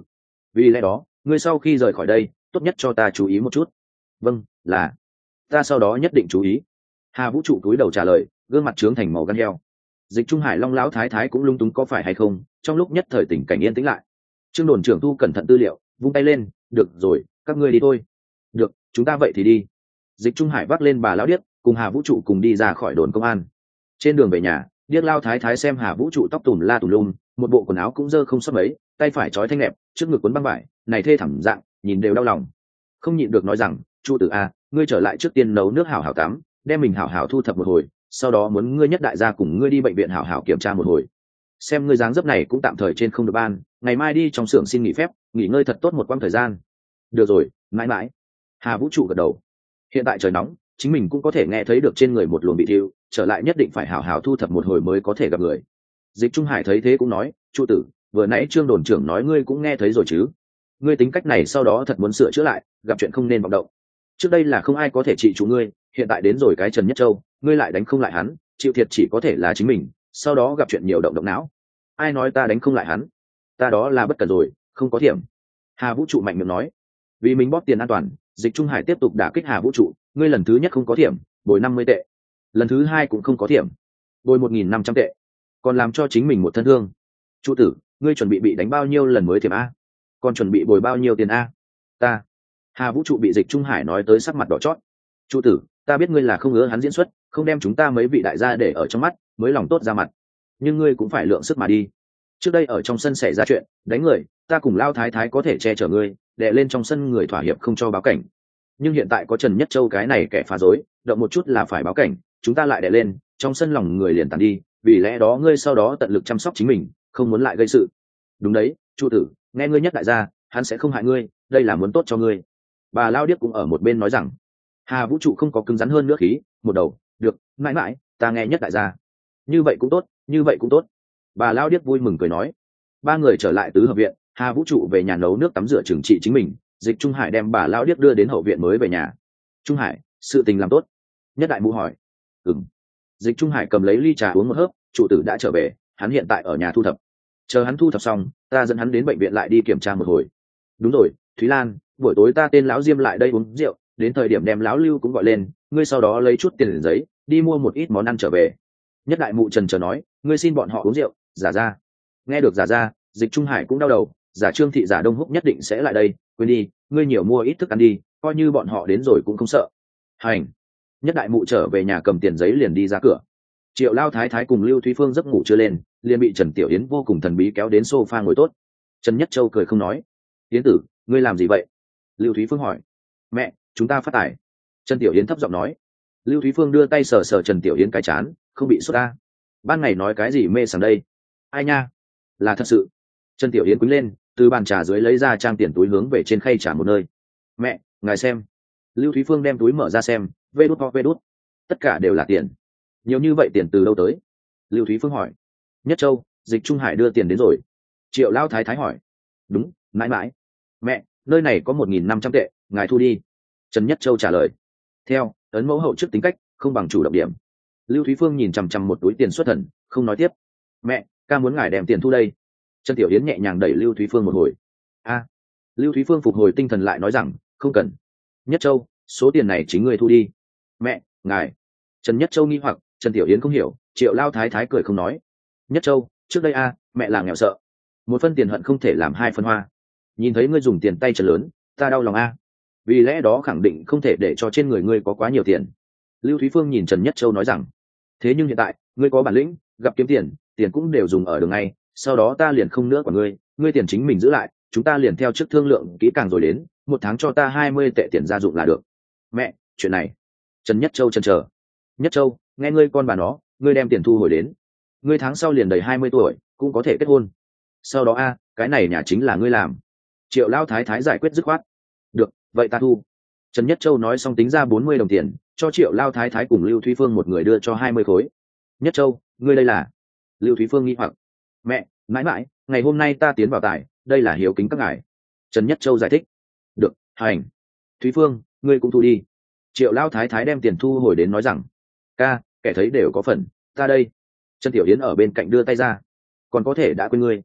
vì lẽ đó ngươi sau khi rời khỏi đây tốt nhất cho ta chú ý một chút. Vâng, là, ta sau đó nhất định chú ý. Hà Vũ trụ cúi đầu trả lời, gương mặt trướng thành màu gan heo. Dịch Trung Hải Long lão thái thái cũng lung túng có phải hay không, trong lúc nhất thời tình cảnh yên tĩnh lại. Trương đồn trưởng thu cẩn thận tư liệu, vung tay lên, được rồi, các ngươi đi thôi. Được, chúng ta vậy thì đi. Dịch Trung Hải vác lên bà lão điếc, cùng Hà Vũ trụ cùng đi ra khỏi đồn công an. Trên đường về nhà, điếc lao thái thái xem Hà Vũ trụ tóc tùm la tùm lum, một bộ quần áo cũng dơ không sót mấy, tay phải trói thanh nẹp, trước ngực quấn băng vải, này thê thảm dạng, nhìn đều đau lòng. Không nhịn được nói rằng, Chu tử a, ngươi trở lại trước tiên nấu nước hảo hảo tắm, đem mình hảo hảo thu thập một hồi, sau đó muốn ngươi nhất đại gia cùng ngươi đi bệnh viện hảo hảo kiểm tra một hồi. Xem ngươi dáng dấp này cũng tạm thời trên không được ban, ngày mai đi trong xưởng xin nghỉ phép, nghỉ ngơi thật tốt một quãng thời gian. Được rồi, mãi mãi. Hà Vũ trụ gật đầu. Hiện tại trời nóng, chính mình cũng có thể nghe thấy được trên người một luồng bị thiêu, trở lại nhất định phải hảo hảo thu thập một hồi mới có thể gặp người. Dịch Trung Hải thấy thế cũng nói, Chu tử, vừa nãy Trương đồn trưởng nói ngươi cũng nghe thấy rồi chứ? Ngươi tính cách này sau đó thật muốn sửa chữa lại, gặp chuyện không nên vọng động. Trước đây là không ai có thể trị chủ ngươi, hiện tại đến rồi cái Trần Nhất Châu, ngươi lại đánh không lại hắn, chịu thiệt chỉ có thể là chính mình, sau đó gặp chuyện nhiều động động não. Ai nói ta đánh không lại hắn? Ta đó là bất cẩn rồi, không có thiểm. Hà Vũ trụ mạnh miệng nói. Vì mình bóp tiền an toàn, Dịch Trung Hải tiếp tục đả kích Hà Vũ trụ, ngươi lần thứ nhất không có thiểm, bồi 50 tệ. Lần thứ hai cũng không có thiểm, bồi 1.500 tệ. Còn làm cho chính mình một thân thương. Chu tử, ngươi chuẩn bị đánh bao nhiêu lần mới thiểm a? Còn chuẩn bị bồi bao nhiêu tiền a? Ta. Hà Vũ trụ bị Dịch Trung Hải nói tới sắc mặt đỏ chót. Chu tử, ta biết ngươi là không ngứa hắn diễn xuất, không đem chúng ta mấy vị đại gia để ở trong mắt, mới lòng tốt ra mặt. Nhưng ngươi cũng phải lượng sức mà đi. Trước đây ở trong sân xảy ra chuyện, đánh người, ta cùng lao thái thái có thể che chở ngươi, đè lên trong sân người thỏa hiệp không cho báo cảnh. Nhưng hiện tại có Trần Nhất Châu cái này kẻ phá rối, động một chút là phải báo cảnh, chúng ta lại đè lên, trong sân lòng người liền tàn đi, vì lẽ đó ngươi sau đó tận lực chăm sóc chính mình, không muốn lại gây sự. Đúng đấy, Chu tử, nghe ngươi nhất đại gia, hắn sẽ không hại ngươi, đây là muốn tốt cho ngươi. Bà lao điếc cũng ở một bên nói rằng. Hà Vũ trụ không có cứng rắn hơn nữa khí, một đầu, được, mãi mãi, ta nghe nhất đại gia. Như vậy cũng tốt, như vậy cũng tốt. Bà lao điếc vui mừng cười nói. Ba người trở lại tứ hợp viện, Hà Vũ trụ về nhà nấu nước tắm rửa trừng trị chính mình, Dịch Trung Hải đem bà lao điếc đưa đến hậu viện mới về nhà. Trung Hải, sự tình làm tốt. Nhất đại mụ hỏi. Ừm. Dịch Trung Hải cầm lấy ly trà uống một hớp, trụ tử đã trở về, hắn hiện tại ở nhà thu thập. Chờ hắn thu thập xong, ta dẫn hắn đến bệnh viện lại đi kiểm tra một hồi. Đúng rồi, Thúy Lan, buổi tối ta tên lão Diêm lại đây uống rượu, đến thời điểm đem lão Lưu cũng gọi lên, ngươi sau đó lấy chút tiền giấy, đi mua một ít món ăn trở về. Nhất đại mụ trần chờ nói, ngươi xin bọn họ uống rượu, giả ra. Nghe được giả ra, Dịch Trung Hải cũng đau đầu, giả Trương thị giả Đông Húc nhất định sẽ lại đây, quên đi, ngươi nhiều mua ít thức ăn đi, coi như bọn họ đến rồi cũng không sợ. Hành. Nhất đại mụ trở về nhà cầm tiền giấy liền đi ra cửa. Triệu lao thái thái cùng Lưu Thúy Phương giấc ngủ chưa lên, liền bị Trần Tiểu Yến vô cùng thần bí kéo đến sofa ngồi tốt. Trần Nhất Châu cười không nói. Yến tử, ngươi làm gì vậy? Lưu Thúy Phương hỏi. Mẹ, chúng ta phát tải. Trần Tiểu Yến thấp giọng nói. Lưu Thúy Phương đưa tay sờ sờ Trần Tiểu Yến cái chán, không bị sốt ta. Ban ngày nói cái gì mê sảng đây? Ai nha? Là thật sự. Trần Tiểu Yến quýnh lên, từ bàn trà dưới lấy ra trang tiền túi hướng về trên khay trả một nơi. Mẹ, ngài xem. Lưu Thúy Phương đem túi mở ra xem, vê đút. Tất cả đều là tiền. Nhiều như vậy tiền từ đâu tới? Lưu Thúy Phương hỏi. Nhất Châu, Dịch Trung Hải đưa tiền đến rồi. Triệu lao thái thái hỏi. Đúng, mãi mãi. Mẹ, nơi này có 1.500 tệ, ngài thu đi. Trần Nhất Châu trả lời. Theo ấn mẫu hậu trước tính cách, không bằng chủ động điểm. Lưu Thúy Phương nhìn chằm chằm một túi tiền xuất thần, không nói tiếp. Mẹ, ca muốn ngài đem tiền thu đây. Trần Tiểu Yến nhẹ nhàng đẩy Lưu Thúy Phương một hồi. A. Lưu Thúy Phương phục hồi tinh thần lại nói rằng, không cần. Nhất Châu, số tiền này chính người thu đi. Mẹ, ngài. Trần Nhất Châu nghi hoặc, Trần Tiểu Yến không hiểu, Triệu lao thái thái cười không nói. Nhất Châu, trước đây mẹ là nghèo sợ, một phân tiền hận không thể làm hai phân hoa. Nhìn thấy ngươi dùng tiền tay chân lớn, ta đau lòng vì lẽ đó khẳng định không thể để cho trên người ngươi có quá nhiều tiền. Lưu Thúy Phương nhìn Trần Nhất Châu nói rằng, thế nhưng hiện tại ngươi có bản lĩnh, gặp kiếm tiền, tiền cũng đều dùng ở đường ngay, sau đó ta liền không nữa của ngươi tiền chính mình giữ lại, chúng ta liền theo chức thương lượng kỹ càng rồi đến, một tháng cho ta 20 tệ tiền gia dụng là được. Mẹ, chuyện này. Trần Nhất Châu chần chờ. Nhất Châu, nghe ngươi con bà nó, ngươi đem tiền thu hồi đến, ngươi tháng sau liền đầy 20 tuổi, cũng có thể kết hôn. Sau đó cái này nhà chính là ngươi làm. Triệu lao thái thái giải quyết dứt khoát. Được, vậy ta thu. Trần Nhất Châu nói xong tính ra 40 đồng tiền, cho Triệu lao thái thái cùng Lưu Thúy Phương một người đưa cho 20 khối. Nhất Châu, ngươi đây là? Lưu Thúy Phương nghi hoặc. Mẹ, mãi mãi, ngày hôm nay ta tiến vào tài, đây là hiếu kính các ngài. Trần Nhất Châu giải thích. Được, hành. Thúy Phương, ngươi cũng thu đi. Triệu lao thái thái đem tiền thu hồi đến nói rằng, ca, kẻ thấy đều có phần, ta đây. Trần Tiểu Yến ở bên cạnh đưa tay ra. Còn có thể đã quên ngươi.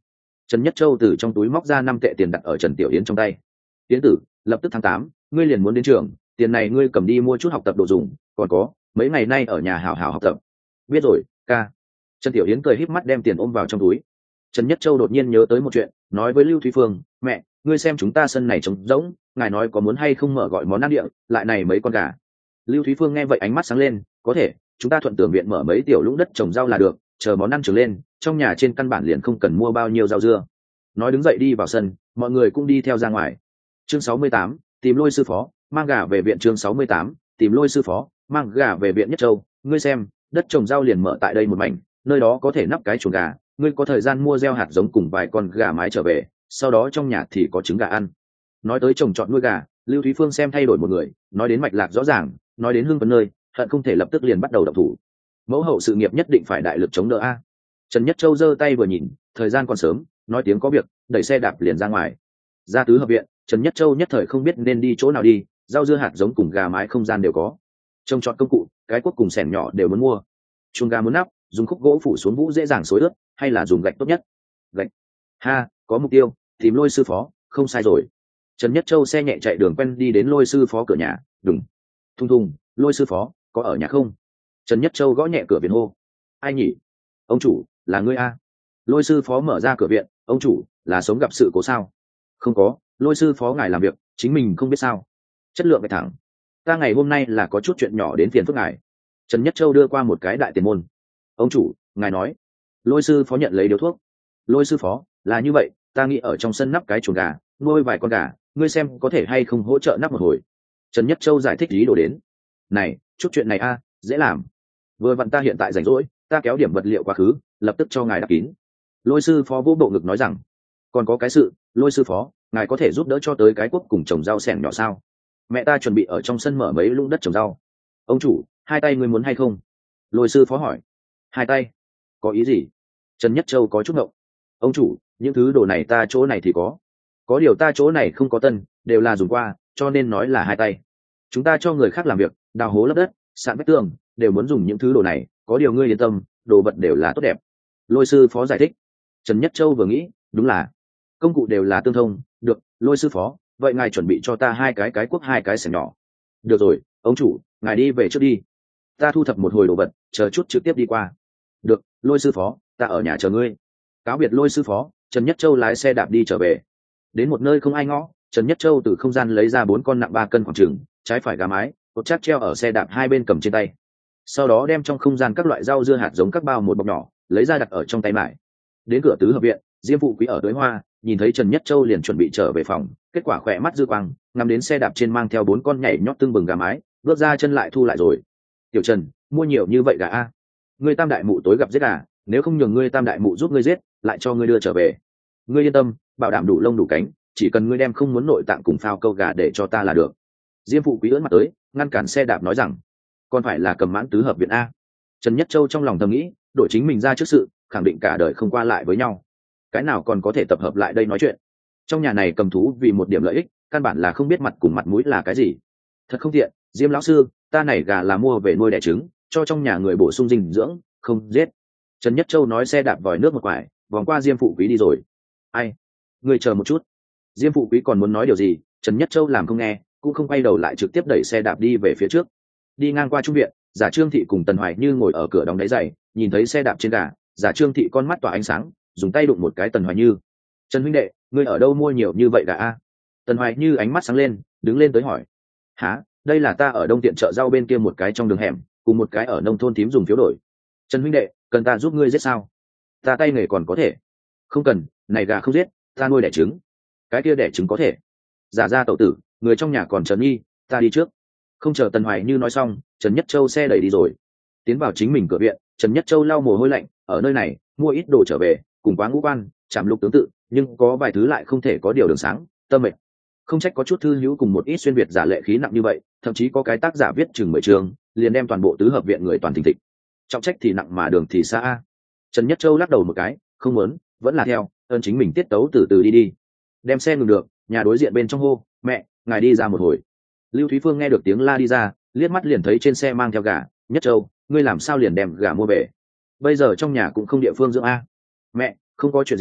Trần Nhất Châu từ trong túi móc ra 5 tệ tiền đặt ở Trần Tiểu Yến trong tay. Yến tử, lập tức tháng 8, ngươi liền muốn đến trường, tiền này ngươi cầm đi mua chút học tập đồ dùng, còn có mấy ngày nay ở nhà hảo hảo học tập. Biết rồi, ca. Trần Tiểu Yến cười híp mắt đem tiền ôm vào trong túi. Trần Nhất Châu đột nhiên nhớ tới một chuyện, nói với Lưu Thúy Phương, mẹ, ngươi xem chúng ta sân này trống rỗng, ngài nói có muốn hay không mở gọi món ăn địa, lại này mấy con gà. Lưu Thúy Phương nghe vậy ánh mắt sáng lên, có thể, chúng ta thuận tường viện mở mấy tiểu lũng đất trồng rau là được, chờ món ăn trưởng lên, trong nhà trên căn bản liền không cần mua bao nhiêu rau dưa. Nói đứng dậy đi vào sân, mọi người cũng đi theo ra ngoài. Chương 68, tìm Lôi sư phó, mang gà về viện. Chương 68, tìm Lôi sư phó, mang gà về viện. Nhất Châu, ngươi xem, đất trồng rau liền mở tại đây một mảnh, nơi đó có thể nắp cái chuồng gà, ngươi có thời gian mua gieo hạt giống cùng vài con gà mái trở về, sau đó trong nhà thì có trứng gà ăn. Nói tới trồng trọt nuôi gà, Lưu Thúy Phương xem thay đổi một người, nói đến mạch lạc rõ ràng, nói đến hương phấn nơi, hận không thể lập tức liền bắt đầu động thủ. Mẫu hậu sự nghiệp nhất định phải đại lực chống đỡ a. Trần Nhất Châu giơ tay vừa nhìn, thời gian còn sớm, nói tiếng có việc, đẩy xe đạp liền ra ngoài. Ra tứ hợp viện, Trần Nhất Châu nhất thời không biết nên đi chỗ nào đi, rau dưa hạt giống cùng gà mái không gian đều có, trông trọt công cụ, cái cuốc cùng xẻng nhỏ đều muốn mua. Chuồng gà muốn nắp, dùng khúc gỗ phủ xuống vũ dễ dàng xối ướt, hay là dùng gạch tốt nhất? Gạch. Ha, có mục tiêu, tìm Lôi sư phó, không sai rồi. Trần Nhất Châu xe nhẹ chạy đường quen đi đến Lôi sư phó cửa nhà, đùng, thung thung, Lôi sư phó, có ở nhà không? Trần Nhất Châu gõ nhẹ cửa viện hô. Ai nhỉ? Ông chủ, là ngươi a? Lôi sư phó mở ra cửa viện, ông chủ, là sống gặp sự cố sao? Không có, Lôi sư phó ngài làm việc, chính mình không biết sao? Chất lượng phải thẳng. Ta ngày hôm nay là có chút chuyện nhỏ đến phiền phức ngài. Trần Nhất Châu đưa qua một cái đại tiền môn. Ông chủ, ngài nói. Lôi sư phó nhận lấy điếu thuốc. Lôi sư phó, là như vậy, ta nghĩ ở trong sân nắp cái chuồng gà, nuôi vài con gà, ngươi xem có thể hay không hỗ trợ nắp một hồi. Trần Nhất Châu giải thích ý đồ đến. Này, chút chuyện này a, dễ làm. Vừa vặn ta hiện tại rảnh rỗi, ta kéo điểm vật liệu quá khứ, lập tức cho ngài đắp kín. Lôi sư phó vỗ bộ ngực nói rằng, còn có cái sự, Lôi sư phó, ngài có thể giúp đỡ cho tới cái cuốc cùng trồng rau xẻng nhỏ sao? Mẹ ta chuẩn bị ở trong sân mở mấy lũng đất trồng rau. Ông chủ, hai tay ngươi muốn hay không? Lôi sư phó hỏi. Hai tay? Có ý gì? Trần Nhất Châu có chút ngộng. Ông chủ, những thứ đồ này ta chỗ này thì có điều ta chỗ này không có tân, đều là dùng qua, cho nên nói là hai tay. Chúng ta cho người khác làm việc, đào hố lấp đất, sạn vách tường, đều muốn dùng những thứ đồ này, có điều ngươi yên tâm, đồ vật đều là tốt đẹp. Lôi sư phó giải thích. Trần Nhất Châu vừa nghĩ, đúng là công cụ đều là tương thông. Được, Lôi sư phó, vậy ngài chuẩn bị cho ta hai cái cuốc, hai cái xẻng nhỏ. Được rồi, ông chủ, ngài đi về trước đi, ta thu thập một hồi đồ vật, chờ chút trực tiếp đi qua. Được, Lôi sư phó, ta ở nhà chờ ngươi. Cáo biệt Lôi sư phó, Trần Nhất Châu lái xe đạp đi trở về. Đến một nơi không ai ngõ, Trần Nhất Châu từ không gian lấy ra 4 con nặng 3 cân khoảng chừng, trái phải gà mái, cột chắc treo ở xe đạp hai bên cầm trên tay. Sau đó đem trong không gian các loại rau dưa hạt giống các bao một bọc nhỏ, lấy ra đặt ở trong tay mải. Đến cửa tứ hợp viện, Diêm Phụ Quý ở tưới hoa, nhìn thấy Trần Nhất Châu liền chuẩn bị trở về phòng, kết quả khỏe mắt dư quang, ngắm đến xe đạp trên mang theo 4 con nhảy nhót tưng bừng gà mái, bước ra chân lại thu lại rồi. Tiểu Trần, mua nhiều như vậy gà a? Ngươi tam đại mụ tối gặp giết gà, nếu không nhường ngươi tam đại mụ giúp ngươi giết, lại cho ngươi đưa trở về. Ngươi yên tâm, bảo đảm đủ lông đủ cánh, chỉ cần ngươi đem không muốn nội tạng cùng phao câu gà để cho ta là được. Diêm Phụ Quý ưỡn mặt tới, ngăn cản xe đạp nói rằng, còn phải là cầm mãn tứ hợp viện a. Trần Nhất Châu trong lòng thầm nghĩ, đổi chính mình ra trước sự, khẳng định cả đời không qua lại với nhau, cái nào còn có thể tập hợp lại đây nói chuyện. Trong nhà này cầm thú vì một điểm lợi ích, căn bản là không biết mặt cùng mặt mũi là cái gì. Thật không tiện, Diêm lão sư, ta này gà là mua về nuôi đẻ trứng, cho trong nhà người bổ sung dinh dưỡng, không giết. Trần Nhất Châu nói, xe đạp vòi nước một quải, vòng qua Diêm Phụ Quý đi rồi. Ai? Người chờ một chút. Diêm Phụ Quý còn muốn nói điều gì, Trần Nhất Châu làm không nghe, cũng không quay đầu lại, trực tiếp đẩy xe đạp đi về phía trước. Đi ngang qua trung viện, Giả Trương Thị cùng Tần Hoài Như ngồi ở cửa đóng đáy giày, nhìn thấy xe đạp trên gà, Giả Trương Thị con mắt tỏa ánh sáng, dùng tay đụng một cái Tần Hoài Như. Trần huynh đệ, ngươi ở đâu mua nhiều như vậy gà a? Tần Hoài Như ánh mắt sáng lên, đứng lên tới hỏi. Hả, đây là ta ở đông tiện chợ rau bên kia một cái trong đường hẻm, cùng một cái ở nông thôn thím dùng phiếu đổi. Trần huynh đệ, cần ta giúp ngươi giết sao? Ta tay nghề còn có thể. Không cần, này gà không giết, ta nuôi đẻ trứng. Cái kia đẻ trứng có thể. Giả ra tẩu tử, người trong nhà còn Trần Nghi, ta đi trước. Không chờ Tần Hoài Như nói xong, Trần Nhất Châu xe đẩy đi rồi. Tiến vào chính mình cửa viện, Trần Nhất Châu lau mồ hôi lạnh, ở nơi này mua ít đồ trở về, cùng quá ngũ quan, chạm lục tướng tự, nhưng có vài thứ lại không thể có điều đường sáng, tâm mệnh. Không trách có chút thư hữu cùng một ít xuyên việt giả lệ khí nặng như vậy, thậm chí có cái tác giả viết chừng 10 chương, liền đem toàn bộ tứ hợp viện người toàn thình thịch. Trọng trách thì nặng mà đường thì xa. Trần Nhất Châu lắc đầu một cái, không muốn, vẫn là theo ơn chính mình tiết tấu, từ từ đi đi. Đem xe ngừng được, nhà đối diện bên trong hô, mẹ, ngài đi ra một hồi. Lưu Thúy Phương nghe được tiếng la đi ra, liếc mắt liền thấy trên xe mang theo gà. Nhất Châu, ngươi làm sao liền đem gà mua về? Bây giờ trong nhà cũng không địa phương dưỡng a. Mẹ, không có chuyện gì,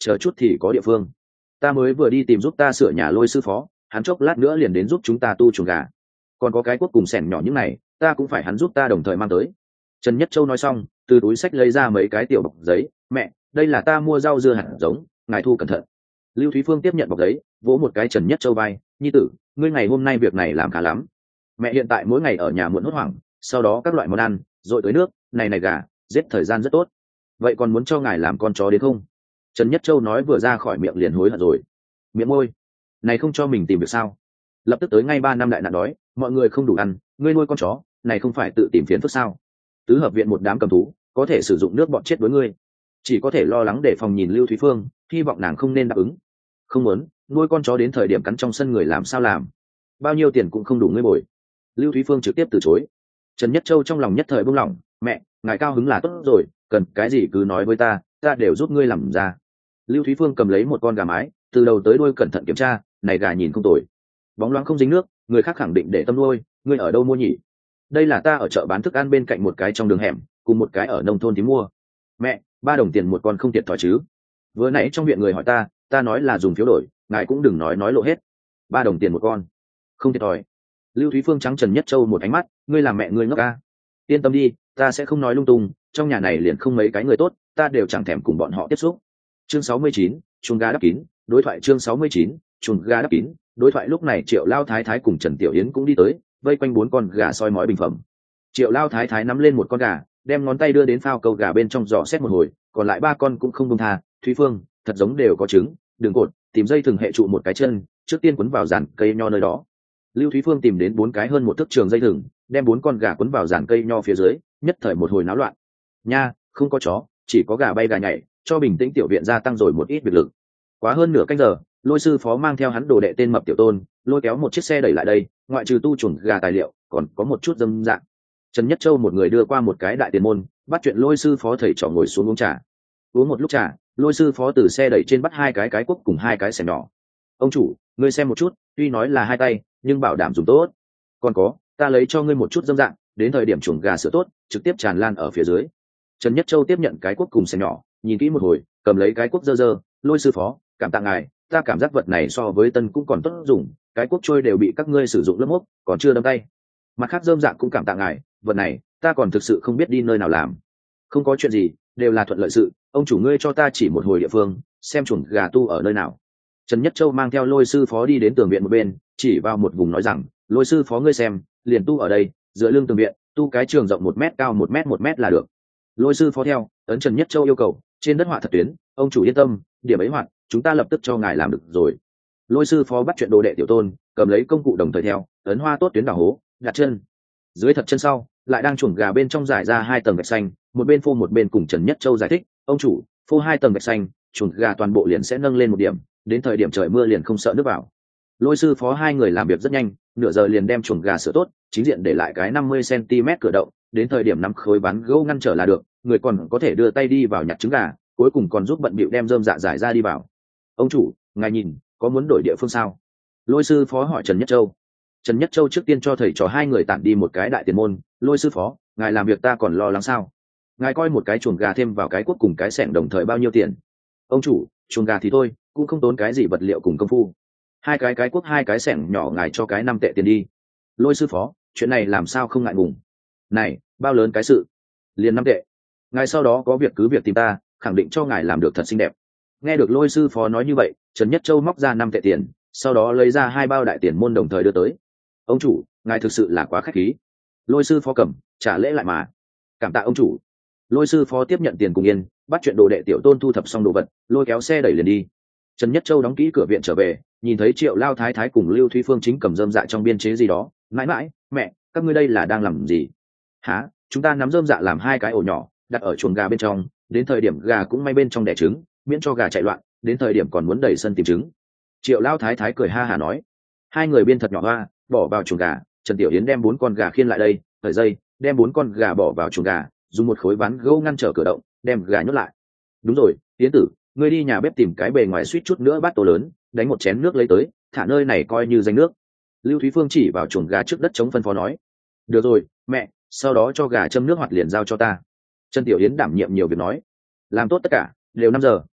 chờ chút thì có địa phương. Ta mới vừa đi tìm giúp ta sửa nhà Lôi sư phó, hắn chốc lát nữa liền đến giúp chúng ta tu chuồng gà. Còn có cái cuốc cùng sẻn nhỏ những này ta cũng phải hắn giúp ta đồng thời mang tới. Trần Nhất Châu nói xong từ túi sách lấy ra mấy cái tiểu bọc giấy. Mẹ, đây là ta mua rau dưa hạt giống, ngài thu cẩn thận. Lưu Thúy Phương tiếp nhận bọc giấy, vỗ một cái Trần Nhất Châu vai. Nhi tử, ngươi ngày hôm nay việc này làm khá lắm. Mẹ hiện tại mỗi ngày ở nhà muộn hốt hoảng, sau đó các loại món ăn rồi tới nước này gà, giết thời gian rất tốt. Vậy còn muốn cho ngài làm con chó đến không? Trần Nhất Châu nói vừa ra khỏi miệng liền hối hận rồi. Miệng môi này không cho mình tìm được sao? Lập tức tới ngay 3 năm đại nạn đói, mọi người không đủ ăn, ngươi nuôi con chó này không phải tự tìm phiền phức sao? Tứ hợp viện một đám cầm thú có thể sử dụng nước bọn chết đối ngươi, chỉ có thể lo lắng để phòng nhìn Lưu Thúy Phương, hy vọng nàng không nên đáp ứng. Không muốn nuôi con chó đến thời điểm cắn trong sân người làm sao làm? Bao nhiêu tiền cũng không đủ ngươi bồi. Lưu Thúy Phương trực tiếp từ chối. Trần Nhất Châu trong lòng nhất thời buông lỏng. Mẹ, ngài cao hứng là tốt rồi, cần cái gì cứ nói với ta đều giúp ngươi làm ra. Lưu Thúy Phương cầm lấy một con gà mái, từ đầu tới đuôi cẩn thận kiểm tra. Này gà nhìn không tồi, bóng loáng không dính nước, người khác khẳng định để tâm nuôi. Ngươi ở đâu mua nhỉ? Đây là ta ở chợ bán thức ăn bên cạnh một cái trong đường hẻm, cùng một cái ở nông thôn tìm mua. Mẹ, 3 đồng tiền một con không thiệt thòi chứ? Vừa nãy trong viện người hỏi ta nói là dùng phiếu đổi, ngài cũng đừng nói lộ hết. 3 đồng tiền một con, không thiệt thòi. Lưu Thúy Phương trắng Trần Nhất Châu một ánh mắt. Ngươi làm mẹ ngươi ngốc à? Yên tâm đi, ta sẽ không nói lung tung, trong nhà này liền không mấy cái người tốt, ta đều chẳng thèm cùng bọn họ tiếp xúc. Chương 69, chuồng gà đắp kín, đối thoại. Chương 69, chuồng gà đắp kín, đối thoại. Lúc này Triệu Lao Thái Thái cùng Trần Tiểu Yến cũng đi tới, vây quanh 4 con gà soi mói bình phẩm. Triệu Lao Thái Thái nắm lên một con gà, đem ngón tay đưa đến phao câu gà bên trong dò xét một hồi, còn lại 3 con cũng không buông tha. Thúy Phương, thật giống đều có trứng, đừng cột, tìm dây thừng hệ trụ một cái chân, trước tiên quấn vào giàn cây nho nơi đó. Lưu Thúy Phương tìm đến 4 cái hơn 1 thước trường dây thừng, đem 4 con gà quấn vào giàn cây nho phía dưới, nhất thời một hồi náo loạn. Nha, không có chó, chỉ có gà bay gà nhảy, cho bình tĩnh tiểu viện gia tăng rồi một ít việc lực. Quá hơn nửa canh giờ, Lôi sư phó mang theo hắn đồ đệ tên Mập Tiểu Tôn, lôi kéo một chiếc xe đẩy lại đây, ngoại trừ tu chuồng gà tài liệu, còn có một chút dâm dạng. Trần Nhất Châu một người đưa qua một cái đại tiền môn, bắt chuyện Lôi sư phó thầy trò ngồi xuống uống trà. Uống một lúc trà, Lôi sư phó từ xe đẩy trên bắt 2 cái cuốc cùng 2 cái xẻng nhỏ. Ông chủ, ngươi xem một chút, tuy nói là 2 tay, nhưng bảo đảm dùng tốt. Còn có, ta lấy cho ngươi một chút dâm dạng, đến thời điểm chuồng gà sữa tốt, trực tiếp tràn lan ở phía dưới. Trần Nhất Châu tiếp nhận cái cuốc cùng xẻng nhỏ, nhìn kỹ một hồi, cầm lấy cái cuốc dơ, Lôi sư phó, cảm tạ ngài, ta cảm giác vật này so với tân cũng còn tốt dùng, cái cuốc trôi đều bị các ngươi sử dụng lớp mốc, còn chưa đâm tay. Mặt khác dơm dạng cũng cảm tạ ngài, vật này ta còn thực sự không biết đi nơi nào làm. Không có chuyện gì, đều là thuận lợi sự, ông chủ ngươi cho ta chỉ một hồi địa phương, xem chuồng gà tu ở nơi nào. Trần Nhất Châu mang theo Lôi sư phó đi đến tường viện một bên, chỉ vào một vùng nói rằng, Lôi sư phó ngươi xem, liền tu ở đây, dựa lưng tường viện, tu cái trường rộng 1 mét, cao 1 mét là được. Lôi sư phó theo ấn Trần Nhất Châu yêu cầu, trên đất họa thật tuyến, ông chủ yên tâm, điểm ấy hoạt chúng ta lập tức cho ngài làm được rồi. Lôi sư phó bắt chuyện đồ đệ Tiểu Tôn, cầm lấy công cụ đồng thời theo ấn hoa tốt tuyến đào hố, đặt chân dưới thật chân sau, lại đang chuồng gà bên trong giải ra 2 tầng gạch xanh, một bên phô một bên cùng Trần Nhất Châu giải thích, ông chủ, phô 2 tầng gạch xanh, chuồng gà toàn bộ liền sẽ nâng lên 1 điểm, đến thời điểm trời mưa liền không sợ nước vào. Lôi sư phó 2 người làm việc rất nhanh, nửa giờ liền đem chuồng gà sửa tốt, chính diện để lại cái 50 cm cửa động, đến thời điểm 5 khối ván gỗ ngăn trở là được, người còn có thể đưa tay đi vào nhặt trứng gà, cuối cùng còn giúp bận bịu đem rơm dạ giải ra đi vào. Ông chủ, ngài nhìn, có muốn đổi địa phương sao? Lôi sư phó hỏi Trần Nhất Châu. Trần Nhất Châu trước tiên cho thầy trò 2 người tản đi một cái đại tiền môn. Lôi sư phó, ngài làm việc ta còn lo lắng sao? Ngài coi một cái chuồng gà thêm vào cái cuốc cùng cái xẻng đồng thời bao nhiêu tiền? Ông chủ, chuồng gà thì thôi, cũng không tốn cái gì vật liệu cùng công phu. 2 cái cuốc 2 cái xẻng nhỏ ngài cho cái 5 tệ tiền đi. Lôi sư phó, chuyện này làm sao không ngại ngùng? Này, bao lớn cái sự? Liền 5 tệ. Ngài sau đó có việc cứ việc tìm ta, khẳng định cho ngài làm được thật xinh đẹp. Nghe được Lôi sư phó nói như vậy, Trần Nhất Châu móc ra 5 tệ tiền, sau đó lấy ra 2 bao đại tiền môn đồng thời đưa tới. Ông chủ, ngài thực sự là quá khách khí. Lôi sư phó cầm, trả lễ lại mà. Cảm tạ ông chủ. Lôi sư phó tiếp nhận tiền cùng yên, bắt chuyện đồ đệ Tiểu Tôn thu thập xong đồ vật, lôi kéo xe đẩy liền đi. Trần Nhất Châu đóng kỹ cửa viện trở về, nhìn thấy Triệu Lao Thái Thái cùng Lưu Thúy Phương chính cầm rơm dạ trong biên chế gì đó. Mãi mãi, mẹ, các ngươi đây là đang làm gì? Hả? Chúng ta nắm rơm dạ làm 2 cái ổ nhỏ, đặt ở chuồng gà bên trong, đến thời điểm gà cũng may bên trong đẻ trứng, miễn cho gà chạy loạn, đến thời điểm còn muốn đẩy sân tìm trứng. Triệu Lao Thái Thái cười ha hả nói. 2 người biên thật nhỏ hoa, bỏ vào chuồng gà. Trần Tiểu Yến đem 4 con gà khiêng lại đây, thời dây, đem 4 con gà bỏ vào chuồng gà, dùng một khối ván gỗ ngăn trở cửa động, đem gà nhốt lại. Đúng rồi, Yến tử, ngươi đi nhà bếp tìm cái bề ngoài suýt chút nữa bát tô lớn, đánh một chén nước lấy tới, thả nơi này coi như danh nước. Lưu Thúy Phương chỉ vào chuồng gà trước đất chống phân phó nói. Được rồi, mẹ, sau đó cho gà châm nước hoạt liền giao cho ta. Trần Tiểu Yến đảm nhiệm nhiều việc nói. Làm tốt tất cả, đều 5 giờ,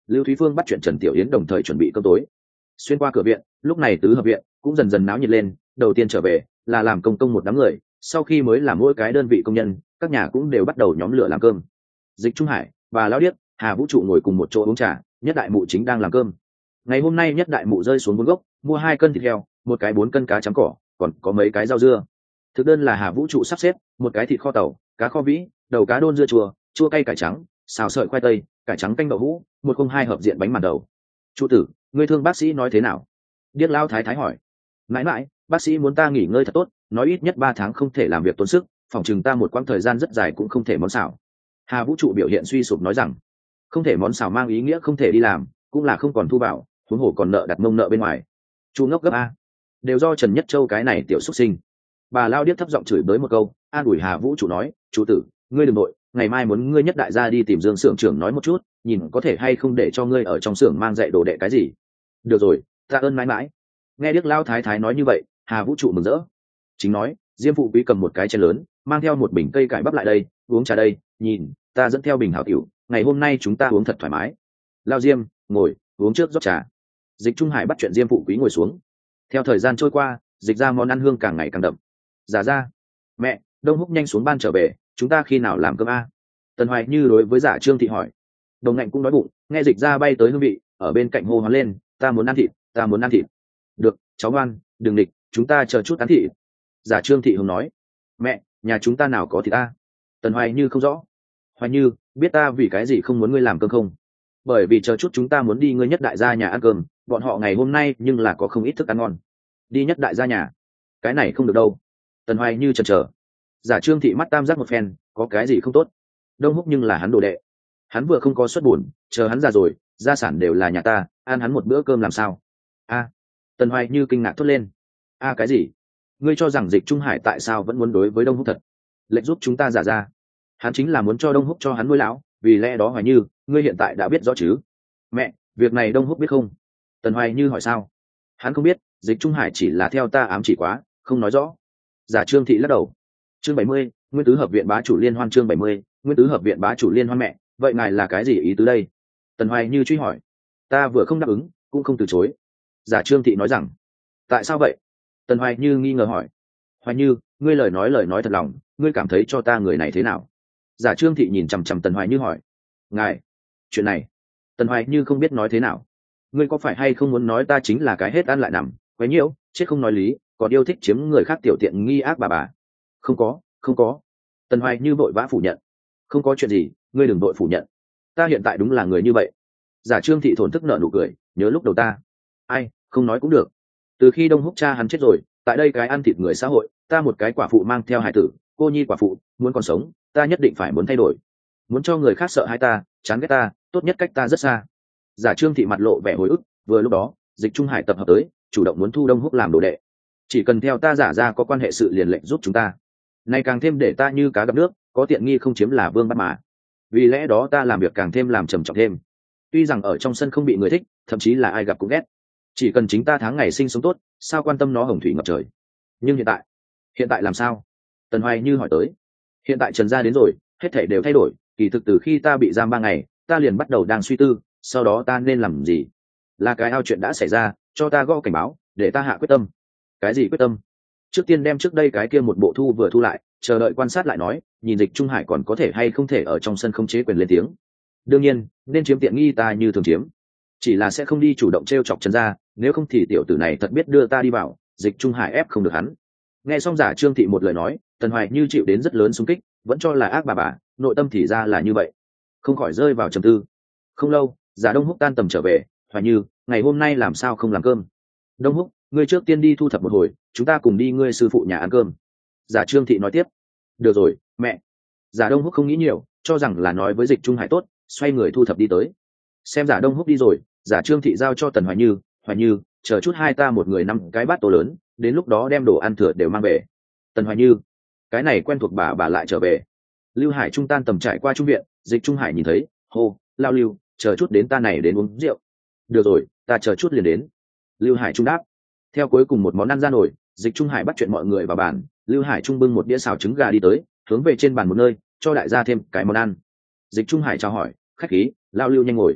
Lưu Thúy Phương bắt chuyện Trần Tiểu Yến đồng thời chuẩn bị cơm tối. Xuyên qua cửa viện, lúc này tứ hợp viện cũng dần dần náo nhiệt lên. Đầu tiên trở về là làm công một đám người, sau khi mới làm mỗi cái đơn vị công nhân, các nhà cũng đều bắt đầu nhóm lửa làm cơm. Dịch Trung Hải và Lão Điếc, Hà Vũ Trụ ngồi cùng một chỗ uống trà. Nhất Đại Mụ chính đang làm cơm. Ngày hôm nay Nhất Đại Mụ rơi xuống 4 gốc, mua 2 cân thịt heo, một cái 4 cân cá chấm cỏ, còn có mấy cái rau dưa. Thực đơn là Hà Vũ Trụ sắp xếp, một cái thịt kho tàu, cá kho vĩ, đầu cá đôn dưa chua, chua cay cải trắng, xào sợi khoai tây, cải trắng canh đậu hũ, 102 hợp diện bánh màn đầu. Trụ tử, ngươi thương bác sĩ nói thế nào? Điếc Lao Thái Thái hỏi. Mãi mãi, bác sĩ muốn ta nghỉ ngơi thật tốt, nói ít nhất 3 tháng không thể làm việc tốn sức, phòng chừng ta một quãng thời gian rất dài cũng không thể món xào. Hà Vũ Trụ biểu hiện suy sụp nói rằng, không thể món xào mang ý nghĩa không thể đi làm, cũng là không còn thu vào, huống hồ còn nợ đặt mông nợ bên ngoài. Chu ngốc gấp a, đều do Trần Nhất Châu cái này tiểu xuất sinh. Bà Lao Điếc thấp giọng chửi bới một câu, an ủi Hà Vũ Trụ nói, chủ tử, ngươi đừng nội, ngày mai muốn ngươi Nhất Đại gia đi tìm Dương xưởng trưởng nói một chút, nhìn có thể hay không để cho ngươi ở trong xưởng mang dạy đồ đệ cái gì. Được rồi, tạ ơn mãi mãi. Nghe Điếc Lao Thái Thái nói như vậy, Hà Vũ Trụ mừng rỡ. Chính nói, Diêm phụ quý cầm một cái chén lớn, mang theo một bình cây cải bắp lại đây, uống trà đây, nhìn, ta dẫn theo bình hảo tiểu, ngày hôm nay chúng ta uống thật thoải mái. Lao Diêm, ngồi, uống trước rót trà. Dịch Trung Hải bắt chuyện Diêm phụ quý ngồi xuống. Theo thời gian trôi qua, dịch ra món ăn hương càng ngày càng đậm. Giả ra, mẹ, Đông Húc nhanh xuống ban trở về, chúng ta khi nào làm cơm a? Tần Hoài Như đối với Giả Trương Thị hỏi. Đồng Ngạnh cũng đói bụng, nghe dịch ra bay tới hương vị, ở bên cạnh hô hoán lên, ta muốn ăn thịt, ta muốn ăn thịt. Được, cháu ngoan, đừng địch, chúng ta chờ chút ăn thịt. Giả Trương Thị hùng nói. Mẹ, nhà chúng ta nào có thịt ta? Tần Hoài Như không rõ. Hoài Như, biết ta vì cái gì không muốn ngươi làm cơm không? Bởi vì chờ chút chúng ta muốn đi ngươi Nhất Đại gia nhà ăn cơm, bọn họ ngày hôm nay nhưng là có không ít thức ăn ngon. Đi Nhất Đại gia nhà? Cái này không được đâu. Tần Hoài Như chần chờ. Giả Trương Thị mắt tam giác một phen, có cái gì không tốt? Đông Húc nhưng là hắn đồ đệ, hắn vừa không có suất buồn, chờ hắn già rồi, gia sản đều là nhà ta, ăn hắn một bữa cơm làm sao? A. Tần Hoài Như kinh ngạc thốt lên. A cái gì? Ngươi cho rằng Dịch Trung Hải tại sao vẫn muốn đối với Đông Húc thật? Lệnh giúp chúng ta giả ra, hắn chính là muốn cho Đông Húc cho hắn nuôi lão, vì lẽ đó Hoài Như, ngươi hiện tại đã biết rõ chứ? Mẹ, việc này Đông Húc biết không? Tần Hoài Như hỏi sao? Hắn không biết, Dịch Trung Hải chỉ là theo ta ám chỉ quá, không nói rõ. Giả Trương Thị lắc đầu. Chương 70, Nguyên tứ hợp viện bá chủ liên hoan. Chương 70, Nguyên tứ hợp viện bá chủ liên hoan. Mẹ, vậy ngài là cái gì ý tứ đây? Tần Hoài Như truy hỏi. Ta vừa không đáp ứng, cũng không từ chối. Giả Trương Thị nói rằng. Tại sao vậy? Tần Hoài Như nghi ngờ hỏi. Hoài Như, ngươi lời nói thật lòng, ngươi cảm thấy cho ta người này thế nào? Giả Trương Thị nhìn chằm chằm Tần Hoài Như hỏi. Ngài, chuyện này, Tần Hoài Như không biết nói thế nào. Ngươi có phải hay không muốn nói ta chính là cái hết ăn lại nằm, quấy nhiễu, chết không nói lý, còn yêu thích chiếm người khác tiểu tiện nghi ác bà? Không có, không có. Tần Hoài Như vội vã phủ nhận. Không có chuyện gì, ngươi đừng vội phủ nhận. Ta hiện tại đúng là người như vậy. Giả Trương Thị thổn thức nở nụ cười, nhớ lúc đầu ta. Ai, không nói cũng được. Từ khi Đông Húc cha hắn chết rồi, tại đây cái ăn thịt người xã hội, ta một cái quả phụ mang theo hải tử, cô nhi quả phụ, muốn còn sống, ta nhất định phải muốn thay đổi. Muốn cho người khác sợ hai ta, chán ghét ta, tốt nhất cách ta rất xa. Giả Trương Thị mặt lộ vẻ hồi ức, vừa lúc đó, Dịch Trung Hải tập hợp tới, chủ động muốn thu Đông Húc làm đồ đệ. Chỉ cần theo ta giả ra có quan hệ sự liền lệnh giúp chúng ta. Này càng thêm để ta như cá gặp nước, có tiện nghi không chiếm là vương bắt mà. Vì lẽ đó ta làm việc càng thêm làm trầm trọng thêm. Tuy rằng ở trong sân không bị người thích, thậm chí là ai gặp cũng ghét. Chỉ cần chính ta tháng ngày sinh sống tốt, sao quan tâm nó hồng thủy ngập trời. Nhưng hiện tại làm sao? Tần Hoài Như hỏi tới. Hiện tại Trần gia đến rồi, hết thảy đều thay đổi, kỳ thực từ khi ta bị giam 3 ngày, ta liền bắt đầu đang suy tư, sau đó ta nên làm gì? Là cái ao chuyện đã xảy ra, cho ta gõ cảnh báo, để ta hạ quyết tâm. Cái gì quyết tâm? Trước tiên đem trước đây cái kia một bộ vừa thu lại, chờ đợi quan sát lại nói, nhìn Dịch Trung Hải còn có thể hay không thể ở trong sân không chế quyền lên tiếng. Đương nhiên, nên chiếm tiện nghi ta như thường chiếm, chỉ là sẽ không đi chủ động trêu chọc Trần gia, nếu không thì tiểu tử này thật biết đưa ta đi vào, Dịch Trung Hải ép không được hắn. Nghe xong Giả Trương Thị một lời nói, Tần Hoài Như chịu đến rất lớn xung kích, vẫn cho là ác bà, nội tâm thì ra là như vậy, không khỏi rơi vào trầm tư. Không lâu, Giả Đông Húc tan tầm trở về. Hoài Như, ngày hôm nay làm sao không làm cơm? Đông Húc, ngươi trước tiên đi thu thập một hồi, chúng ta cùng đi ngươi sư phụ nhà ăn cơm. Giả Trương Thị nói tiếp. Được rồi, mẹ. Giả Đông Húc không nghĩ nhiều, cho rằng là nói với Dịch Trung Hải tốt, xoay người thu thập đi tới. Xem Giả Đông Húc đi rồi, Giả Trương Thị giao cho Tần Hoài Như, chờ chút hai ta một người 5 cái bát tô lớn, đến lúc đó đem đồ ăn thừa đều mang về. Tần Hoài Như, cái này quen thuộc bà lại trở về. Lưu Hải Trung tan tầm trải qua trung viện, Dịch Trung Hải nhìn thấy, hô, Lao Lưu, chờ chút đến ta này đến uống rượu. Được rồi, ta chờ chút liền đến. Lưu Hải Trung đáp. Theo cuối cùng một món ăn ra nổi, Dịch Trung Hải bắt chuyện mọi người vào bàn. Lưu Hải Trung bưng một đĩa xào trứng gà đi tới, hướng về trên bàn một nơi, cho đại gia thêm cái món ăn. Dịch Trung Hải chào hỏi, khách khí, Lao Lưu nhanh ngồi.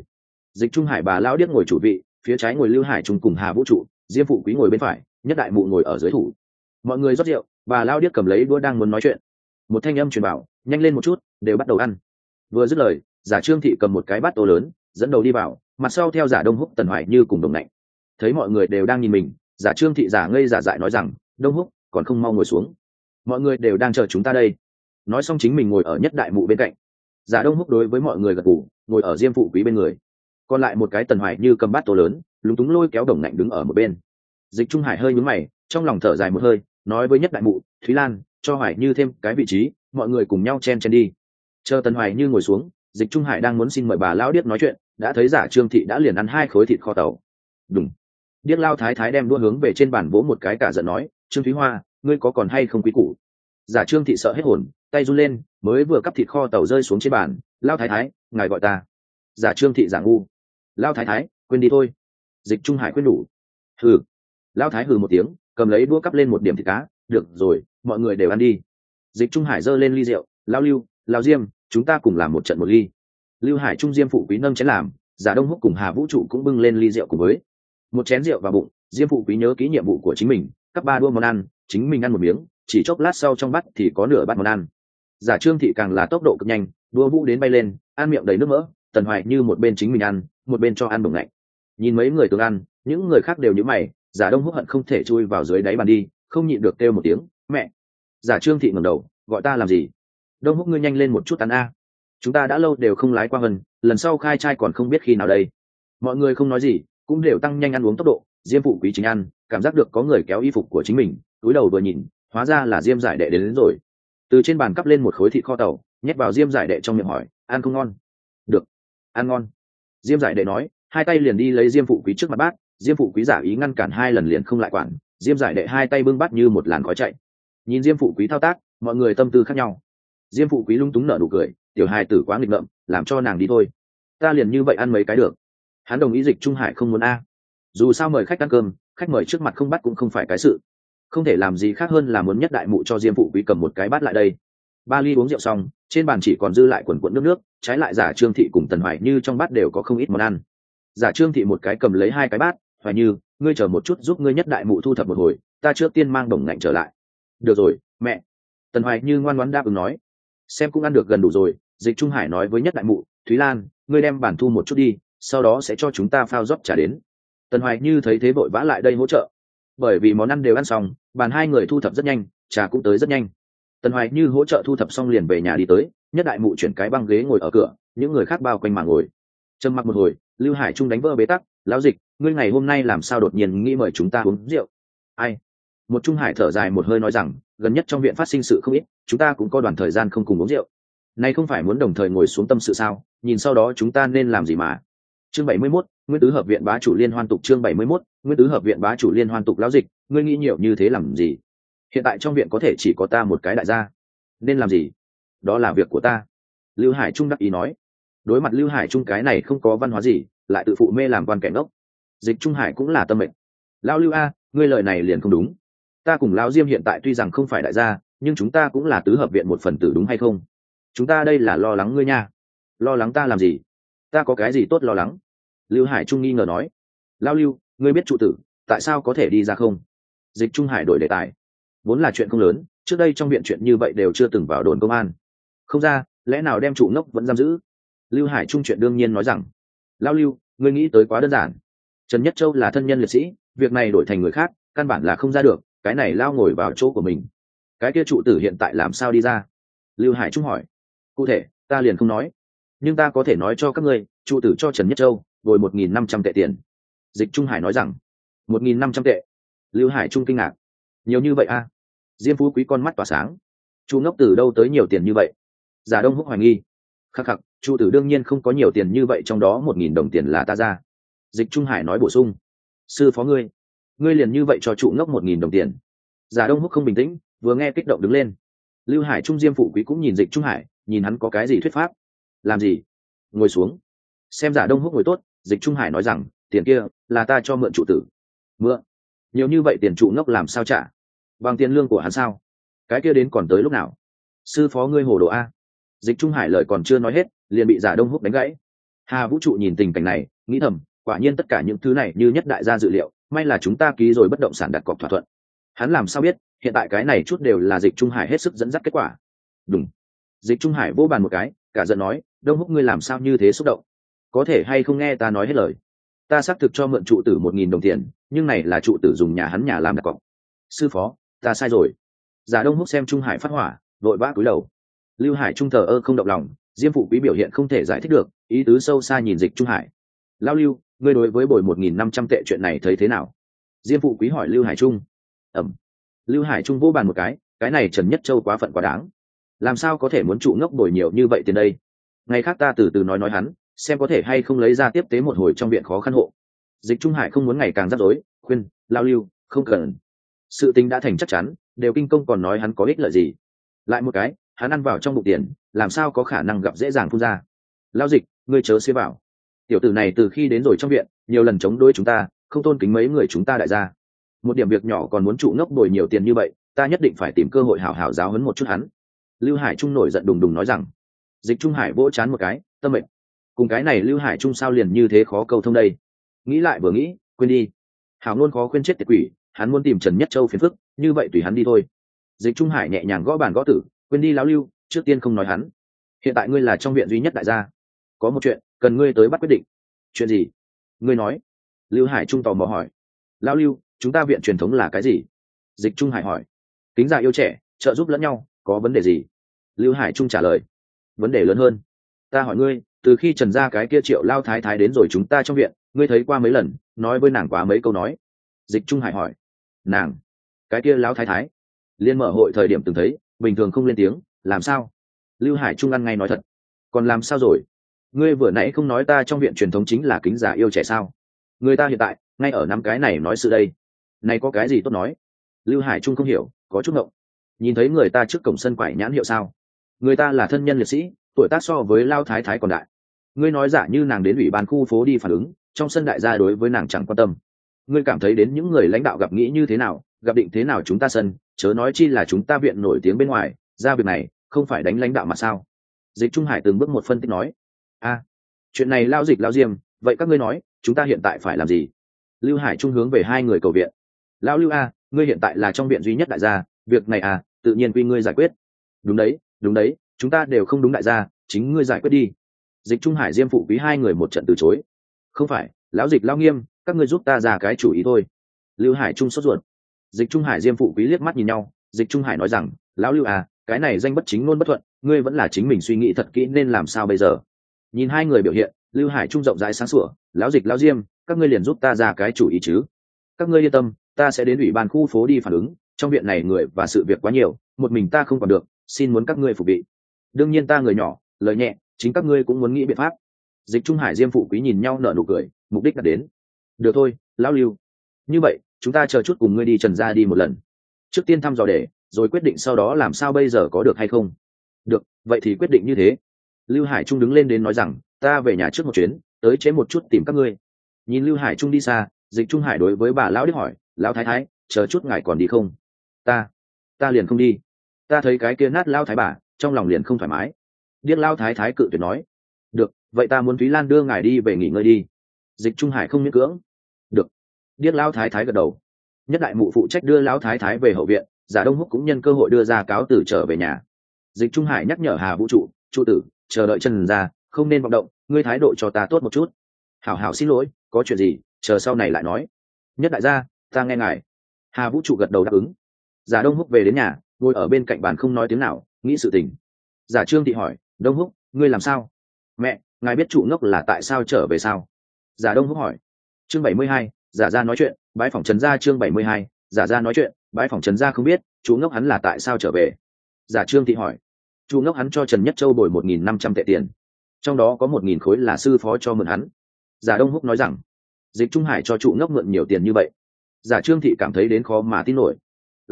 Dịch Trung Hải bà lão điếc ngồi chủ vị, phía trái ngồi Lưu Hải Trung cùng Hà Vũ trụ, Diêm Phụ Quý ngồi bên phải, Nhất Đại Mụ ngồi ở dưới thủ. Mọi người rót rượu, bà lão điếc cầm lấy đũa đang muốn nói chuyện, một thanh âm truyền bảo, nhanh lên một chút, đều bắt đầu ăn. Vừa dứt lời, giả Trương Thị cầm một cái bát tô lớn, dẫn đầu đi vào, mặt sau theo giả Đông Húc, Tần Hoài Như cùng Đồng Nạnh. Thấy mọi người đều đang nhìn mình, giả Trương Thị giả ngây giả dại nói rằng, Đông Húc còn không mau ngồi xuống, mọi người đều đang chờ chúng ta đây. Nói xong chính mình ngồi ở Nhất Đại Mụ bên cạnh. Giả Đông Húc đối với mọi người gật gù, ngồi ở Diêm Phụ Quý bên người. Còn lại một cái Tần Hoài Như cầm bát tô lớn, lúng túng lôi kéo Đồng Nạnh đứng ở một bên. Dịch Trung Hải hơi nhướng mày, trong lòng thở dài một hơi, nói với Nhất Đại Mụ, Thúy Lan, cho Hoài Như thêm cái vị trí, mọi người cùng nhau chen chen đi. Chờ Tần Hoài Như ngồi xuống, Dịch Trung Hải đang muốn xin mời bà lão điếc nói chuyện, đã thấy giả Trương Thị đã liền ăn 2 khối thịt kho tàu. Đúng. Điếc lao thái thái đem đũa hướng về trên bàn vỗ một cái, cả giận nói, Trương Thúy Hoa, ngươi có còn hay không quý củ? Giả Trương Thị sợ hết hồn, tay run lên, mới vừa cắp thịt kho tàu rơi xuống trên bàn. Lao thái thái, ngài gọi ta. Giả Trương Thị giả ngu. Lao thái thái, quên đi thôi. Dịch Trung Hải khuyên đủ. Hừ. Lao thái hừ một tiếng, cầm lấy đũa cắp lên một điểm thịt cá. Được rồi, mọi người đều ăn đi. Dịch Trung Hải giơ lên ly rượu, Lao Lưu, Lao Diêm, chúng ta cùng làm một trận một ly. Lưu Hải Trung Diêm Phụ Quý nâng chén làm, giả Đông Húc cùng Hà Vũ trụ cũng bưng lên ly rượu cùng với một chén rượu vào bụng. Diêm Phụ Quý nhớ kỹ nhiệm vụ của chính mình, cắp 3 đũa món ăn, chính mình ăn một miếng, chỉ chốc lát sau trong bát thì có nửa bát món ăn. Giả Trương Thị càng là tốc độ cực nhanh, đũa vũ đến bay lên, ăn miệng đầy nước mỡ. Tần Hoài Như một bên chính mình ăn, một bên cho ăn Đồng Nạnh. Nhìn mấy người tương ăn, những người khác đều nhíu mày, giả Đông Húc hận không thể chui vào dưới đáy bàn đi, không nhịn được kêu một tiếng, mẹ. Giả Trương Thị ngẩng đầu, gọi ta làm gì? Đông Húc ngươi nhanh lên một chút ăn a. Chúng ta đã lâu đều không lái qua Vân, lần sau khai trai còn không biết khi nào đây. Mọi người không nói gì, cũng đều tăng nhanh ăn uống tốc độ. Diêm Phụ Quý chính ăn, cảm giác được có người kéo y phục của chính mình, cúi đầu vừa nhìn, hóa ra là Diêm Giải Đệ đến rồi. Từ trên bàn cắp lên một khối thịt kho tàu, nhét vào Diêm Giải Đệ trong miệng, hỏi, ăn không ngon? Được, ăn ngon. Diêm Giải Đệ nói, hai tay liền đi lấy Diêm Phụ Quý trước mặt bát. Diêm Phụ Quý giả ý ngăn cản 2 lần liền không lại quản, Diêm Giải Đệ 2 tay bưng bát như một làn khói chạy. Nhìn Diêm Phụ Quý thao tác, mọi người tâm tư khác nhau. Diêm Phụ Quý lung túng nở nụ cười, tiểu hài tử quá nghịch ngợm, làm cho nàng đi thôi, ta liền như vậy ăn mấy cái được. Hắn đồng ý. Dịch Trung Hải không muốn a, dù sao mời khách ăn cơm, khách mời trước mặt không bắt cũng không phải cái sự, không thể làm gì khác hơn là muốn Nhất Đại Mụ cho Diêm Phụ Quý cầm một cái bát lại đây. 3 ly uống rượu xong, trên bàn chỉ còn dư lại quần quần nước, trái lại giả Trương Thị cùng Tần Hoài Như trong bát đều có không ít món ăn. Giả Trương Thị một cái cầm lấy 2 cái bát, Hoài Như, ngươi chờ một chút giúp ngươi Nhất Đại Mụ thu thập một hồi, ta trước tiên mang Đồng Ngạnh trở lại. Được rồi, mẹ. Tần Hoài Như ngoan ngoãn đáp ứng nói. Xem cũng ăn được gần đủ rồi. Dịch Trung Hải nói với Nhất Đại Mụ, Thúy Lan, ngươi đem bản thu một chút đi, sau đó sẽ cho chúng ta phao rót trả đến. Tần Hoài Như thấy thế vội vã lại đây hỗ trợ, bởi vì món ăn đều ăn xong, bàn 2 người thu thập rất nhanh, trà cũng tới rất nhanh. Tần Hoài Như hỗ trợ thu thập xong liền về nhà đi tới. Nhất Đại Mụ chuyển cái băng ghế ngồi ở cửa, những người khác bao quanh mà ngồi. Trầm mặc một hồi, Lưu Hải Trung đánh vỡ bế tắc, lão Dịch, ngươi ngày hôm nay làm sao đột nhiên nghĩ mời chúng ta uống rượu? Ai? Một Trung Hải thở dài một hơi nói rằng, gần nhất trong viện phát sinh sự không ít, chúng ta cũng có đoạn thời gian không cùng uống rượu. Nay không phải muốn đồng thời ngồi xuống tâm sự sao? Nhìn sau đó chúng ta nên làm gì mà? Chương 71, Nguyên tứ hợp viện bá chủ liên hoan tục. Chương 71, Nguyên tứ hợp viện bá chủ liên hoan tục. Lão Dịch, ngươi nghĩ nhiều như thế làm gì? Hiện tại trong viện có thể chỉ có ta một cái đại gia, nên làm gì? Đó là việc của ta. Lưu Hải Trung đắc ý nói. Đối mặt Lưu Hải Trung cái này không có văn hóa gì, lại tự phụ mê làm quan kẻ ngốc, Dịch Trung Hải cũng là tâm mệnh. Lão Lưu a, ngươi lời này liền không đúng. Ta cùng Lão Diêm hiện tại tuy rằng không phải đại gia, nhưng chúng ta cũng là tứ hợp viện một phần tử, đúng hay không? Chúng ta đây là lo lắng ngươi nha. Lo lắng ta làm gì? Ta có cái gì tốt lo lắng? Lưu Hải Trung nghi ngờ nói. Lão Lưu, ngươi biết trụ tử tại sao có thể đi ra không? Dịch Trung Hải đổi đề tài. Vốn là chuyện không lớn, trước đây trong viện chuyện như vậy đều chưa từng vào đồn công an. Không ra, lẽ nào đem trụ ngốc vẫn giam giữ? Lưu Hải Trung chuyện đương nhiên nói rằng. Lão Lưu, ngươi nghĩ tới quá đơn giản. Trần Nhất Châu là thân nhân liệt sĩ, việc này đổi thành người khác căn bản là không ra được, cái này lao ngồi vào chỗ của mình. Cái kia trụ tử hiện tại làm sao đi ra? Lưu Hải Trung hỏi. Cụ thể ta liền không nói, nhưng ta có thể nói cho các ngươi, trụ tử cho Trần Nhất Châu bồi 1.500 tệ tiền. Dịch Trung Hải nói rằng. 1.500 tệ? Lưu Hải Trung kinh ngạc. Nhiều như vậy a? Diêm Phú Quý con mắt tỏa sáng. Chu ngốc từ đâu tới nhiều tiền như vậy? Giả Đông Húc hoài nghi. Khắc khắc, trụ tử đương nhiên không có nhiều tiền như vậy, trong đó 1.000 đồng tiền là ta ra. Dịch Trung Hải nói bổ sung. Sư phó ngươi liền như vậy cho trụ ngốc 1.000 đồng tiền? Giả Đông Húc không bình tĩnh, vừa nghe kích động đứng lên. Lưu Hải Trung Diêm Phụ Quý cũng nhìn Dịch Trung Hải, nhìn hắn có cái gì thuyết pháp. Làm gì? Ngồi xuống. Xem Giả Đông Húc ngồi tốt, Dịch Trung Hải nói rằng, tiền kia là ta cho mượn trụ tử. Mượn? Nhiều như vậy tiền trụ ngốc làm sao trả? Bằng tiền lương của hắn sao? Cái kia đến còn tới lúc nào? Sư phó ngươi hồ đồ a. Dịch Trung Hải lời còn chưa nói hết, liền bị Giả Đông Húc đánh gãy. Hà Vũ trụ nhìn tình cảnh này, nghĩ thầm, quả nhiên tất cả những thứ này như Nhất đại gia dự liệu, may là chúng ta ký rồi bất động sản đặt cọc thỏa thuận. Hắn làm sao biết hiện tại cái này chút đều là Dịch Trung Hải hết sức dẫn dắt kết quả. Đúng. Dịch Trung Hải vỗ bàn một cái, cả giận nói, Đông Húc ngươi làm sao như thế xúc động, có thể hay không nghe ta nói hết lời. Ta xác thực cho mượn trụ tử 1.000 đồng tiền, nhưng này là trụ tử dùng nhà hắn nhà làm đặt cọc. Sư phó, ta sai rồi. Giả Đông Húc xem Trung Hải phát hỏa, vội vã cúi đầu. Lưu Hải Trung thờ ơ không động lòng, Diêm Phụ Quý biểu hiện không thể giải thích được, ý tứ sâu xa nhìn Dịch Trung Hải. Lão Lưu, ngươi đối với bồi 1.500 tệ chuyện này thấy thế nào? Diêm Phụ Quý hỏi Lưu Hải Trung. Lưu Hải Trung vô bàn một cái này Trần Nhất Châu quá phận quá đáng, làm sao có thể muốn trụ ngốc bồi nhiều như vậy tiền đây? Ngày khác ta từ từ nói hắn, xem có thể hay không lấy ra tiếp tế một hồi trong viện khó khăn hộ. Dịch Trung Hải không muốn ngày càng rắc rối, khuyên Lão Lưu không cần, sự tình đã thành chắc chắn, đều kinh công còn nói hắn có ích lợi gì? Lại một cái, hắn ăn vào trong bụng tiền, làm sao có khả năng gặp dễ dàng phun ra? Lão Dịch, ngươi chớ xế vào. Tiểu tử này từ khi đến rồi trong viện, nhiều lần chống đối chúng ta, không tôn kính mấy người chúng ta đại gia. Một điểm việc nhỏ còn muốn trụ ngốc bồi nhiều tiền như vậy, ta nhất định phải tìm cơ hội hảo hảo giáo huấn một chút hắn. Lưu Hải Trung nổi giận đùng đùng nói rằng. Dịch Trung Hải vỗ chán một cái, tâm mệnh. Cùng cái này Lưu Hải Trung sao liền như thế khó câu thông đây? Nghĩ lại vừa nghĩ, quên đi. Hảo luôn khó khuyên chết tiệt quỷ, hắn muốn tìm Trần Nhất Châu phiền phức, như vậy tùy hắn đi thôi. Dịch Trung Hải nhẹ nhàng gõ bàn gõ tử, quên đi Lão Lưu, trước tiên không nói hắn. Hiện tại ngươi là trong viện duy nhất đại gia, có một chuyện cần ngươi tới bắt quyết định. Chuyện gì? Ngươi nói. Lưu Hải Trung tò mò hỏi. Lão Lưu, chúng ta viện truyền thống là cái gì? Dịch Trung Hải hỏi. Kính già yêu trẻ, trợ giúp lẫn nhau, có vấn đề gì? Lưu Hải Trung trả lời. Vấn đề lớn hơn. Ta hỏi ngươi, từ khi Trần gia cái kia Triệu lao thái thái đến rồi chúng ta trong viện, ngươi thấy qua mấy lần, nói với nàng quá mấy câu nói? Dịch Trung Hải hỏi. Nàng? Cái kia lão thái thái? Liên mở hội thời điểm từng thấy, bình thường không lên tiếng, làm sao? Lưu Hải Trung ăn ngay nói thật. Còn làm sao rồi? Ngươi vừa nãy không nói ta trong viện truyền thống chính là kính già yêu trẻ sao? Người ta hiện tại ngay ở năm cái này nói sự đây, này có cái gì tốt nói? Lưu Hải Trung không hiểu, có chút ngộng. Nhìn thấy người ta trước cổng sân quải nhãn hiệu sao? Người ta là thân nhân liệt sĩ, tuổi tác so với lao thái thái còn đại. Ngươi nói giả như nàng đến ủy ban khu phố đi phản ứng, trong sân đại gia đối với nàng chẳng quan tâm. Ngươi cảm thấy đến những người lãnh đạo gặp nghĩ như thế nào, gặp định thế nào chúng ta sân, chớ nói chi là chúng ta viện nổi tiếng bên ngoài, ra việc này không phải đánh lãnh đạo mà sao? Dịch Trung Hải từng bước một phân tích nói. Chuyện này lao Dịch lao Diêm, vậy các ngươi nói chúng ta hiện tại phải làm gì? Lưu Hải Trung hướng về hai người cầu viện. Lão Lưu ngươi hiện tại là trong viện duy nhất đại gia, việc này tự nhiên quy ngươi giải quyết. Đúng đấy, chúng ta đều không đúng đại gia, chính ngươi giải quyết đi. Dịch Trung Hải Diêm Phụ Quý hai người một trận từ chối. Không phải, lão Dịch lão Nghiêm, các ngươi giúp ta ra cái chủ ý thôi. Lưu Hải Trung sốt ruột. Dịch Trung Hải Diêm Phụ Quý liếc mắt nhìn nhau, Dịch Trung Hải nói rằng, lão Lưu cái này danh bất chính ngôn bất thuận, ngươi vẫn là chính mình suy nghĩ thật kỹ nên làm sao bây giờ. Nhìn hai người biểu hiện, Lưu Hải Trung rộng rãi sáng sủa, lão Dịch lão Diêm, các ngươi liền giúp ta ra cái chủ ý chứ? Các ngươi yên tâm, ta sẽ đến ủy ban khu phố đi phản ứng, trong viện này người và sự việc quá nhiều, một mình ta không còn được, xin muốn các ngươi phục bị. Đương nhiên ta người nhỏ, lời nhẹ, chính các ngươi cũng muốn nghĩ biện pháp. Dịch Trung Hải Diêm Phụ Quý nhìn nhau nở nụ cười, mục đích đã đến. Được thôi, lão Lưu. Như vậy, chúng ta chờ chút cùng ngươi đi Trần gia đi một lần. Trước tiên thăm dò để, rồi quyết định sau đó làm sao bây giờ có được hay không. Được, vậy thì quyết định như thế. Lưu Hải Trung đứng lên đến nói rằng, ta về nhà trước một chuyến, tới chế một chút tìm các ngươi. Nhìn Lưu Hải Trung đi xa, Dịch Trung Hải đối với bà lão điếc hỏi, lão thái thái, chờ chút ngài còn đi không? Ta liền không đi. Ta thấy cái kia nát lão thái bà, trong lòng liền không thoải mái. Điếc lão thái thái cự tuyệt nói. Được, vậy ta muốn Thúy Lan đưa ngài đi về nghỉ ngơi đi. Dịch Trung Hải không miễn cưỡng. Được. Điếc lão thái thái gật đầu. Nhất đại mụ phụ trách đưa lão thái thái về hậu viện, Giả Đông Húc cũng nhân cơ hội đưa ra cáo từ trở về nhà. Dịch Trung Hải nhắc nhở Hà Vũ trụ tử, chờ đợi Trần gia, không nên vọng động, ngươi thái độ cho ta tốt một chút. Hảo hảo xin lỗi, có chuyện gì chờ sau này lại nói. Nhất đại gia, ta nghe ngài. Hà Vũ trụ gật đầu đáp ứng. Giả Đông Húc về đến nhà, ngồi ở bên cạnh bàn không nói tiếng nào, nghĩ sự tình. Giả Trương Thị hỏi, Đông Húc, ngươi làm sao? Mẹ, ngài biết trụ ngốc là tại sao trở về sao? Giả Đông Húc hỏi. Chương 72, Giả gia nói chuyện, bái phỏng Trần gia. Chương 72, Giả gia nói chuyện, bái phỏng Trần gia không biết, trụ ngốc hắn là tại sao trở về? Giả Trương Thị hỏi. Trụ ngốc hắn cho Trần Nhất Châu bồi 1.500 tệ tiền, trong đó có 1.000 khối là sư phó cho mượn hắn. Giả Đông Húc nói rằng, Dịch Trung Hải cho trụ ngốc mượn nhiều tiền như vậy. Giả Trương Thị cảm thấy đến khó mà tin nổi.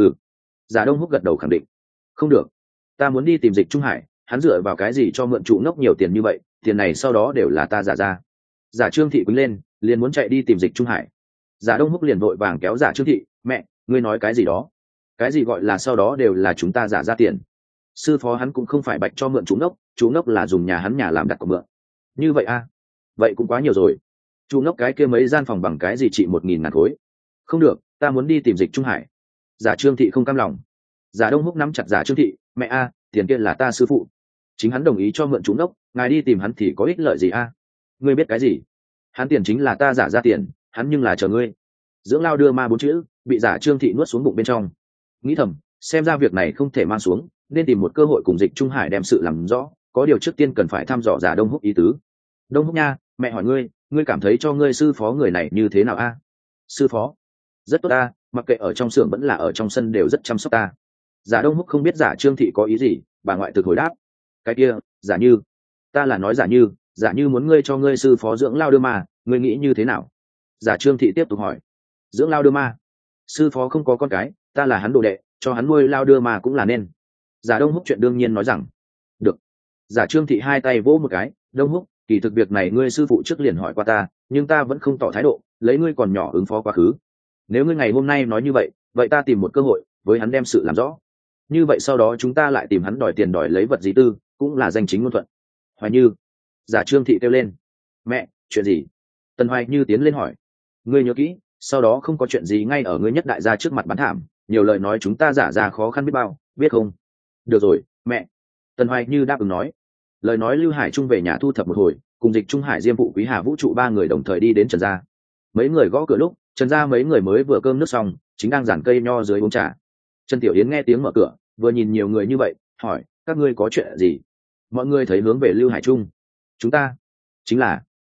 Giả Đông Húc gật đầu khẳng định. Không được, ta muốn đi tìm Dịch Trung Hải, hắn dựa vào cái gì cho mượn trụ ngốc nhiều tiền như vậy, tiền này sau đó đều là ta giả ra. Giả Trương Thị quýnh lên, liền muốn chạy đi tìm Dịch Trung Hải. Giả Đông Húc liền vội vàng kéo Giả Trương Thị, mẹ, ngươi nói cái gì đó? Cái gì gọi là sau đó đều là chúng ta giả ra tiền? Sư phó hắn cũng không phải bạch cho mượn trụ ngốc là dùng nhà hắn nhà làm đặt của mượn. Như vậy vậy cũng quá nhiều rồi. Chu ngốc, cái kia mấy gian phòng bằng cái gì trị 1.000 khối? Không được, ta muốn đi tìm Dịch Trung Hải. Giả Trương Thị không cam lòng. Giả Đông Húc nắm chặt Giả Trương Thị, mẹ a, tiền kia là ta sư phụ, chính hắn đồng ý cho mượn Chu ngốc, ngài đi tìm hắn thì có ích lợi gì a? Ngươi biết cái gì? Hắn tiền chính là ta giả ra tiền, hắn nhưng là chờ ngươi. Dưỡng lao đưa ma 4 chữ bị Giả Trương Thị nuốt xuống bụng bên trong. Nghĩ thầm, xem ra việc này không thể mang xuống, nên tìm một cơ hội cùng Dịch Trung Hải đem sự làm rõ, có điều trước tiên cần phải thăm dò Giả Đông Húc ý tứ. Đông Húc nha, mẹ hỏi ngươi cảm thấy cho ngươi sư phó người này như thế nào a? Sư phó rất tốt ta, mặc kệ ở trong xưởng vẫn là ở trong sân đều rất chăm sóc ta. Giả Đông Húc không biết Giả Trương Thị có ý gì, bà ngoại thực hồi đáp, cái kia giả như, ta là nói giả như muốn ngươi cho ngươi sư phó dưỡng lao đưa ma, ngươi nghĩ như thế nào? Giả Trương Thị tiếp tục hỏi. Dưỡng lao đưa ma? Sư phó không có con cái, ta là hắn đồ đệ, cho hắn nuôi lao đưa ma cũng là nên. Giả Đông Húc chuyện đương nhiên nói rằng được. Giả Trương Thị hai tay vỗ một cái, Đông Húc, kỳ thực việc này ngươi sư phụ trước liền hỏi qua ta, nhưng ta vẫn không tỏ thái độ, lấy ngươi còn nhỏ ứng phó quá khứ. Nếu ngươi ngày hôm nay nói như vậy, vậy ta tìm một cơ hội với hắn đem sự làm rõ, như vậy sau đó chúng ta lại tìm hắn đòi tiền đòi lấy vật gì tư, cũng là danh chính ngôn thuận. Hoài Như. Giả Trương Thị kêu lên. Mẹ, chuyện gì? Tần Hoài Như tiến lên hỏi. Ngươi nhớ kỹ, sau đó không có chuyện gì ngay ở ngươi nhất đại gia trước mặt bán thảm, nhiều lời nói chúng ta giả ra khó khăn biết bao, biết không? Được rồi, mẹ. Tần Hoài Như đáp ứng nói. Lời nói Lưu Hải Trung về nhà thu thập một hồi, cùng Dịch Trung Hải, Diêm Phụ Quý, Hà Vũ Trụ ba người đồng thời đi đến Trần gia. Mấy người gõ cửa lúc, Trần gia mấy người mới vừa cơm nước xong, chính đang giản cây nho dưới uống trà. Trần Tiểu Yến nghe tiếng mở cửa, vừa nhìn nhiều người như vậy, hỏi, các ngươi có chuyện gì? Mọi người thấy hướng về Lưu Hải Trung. Chúng ta chính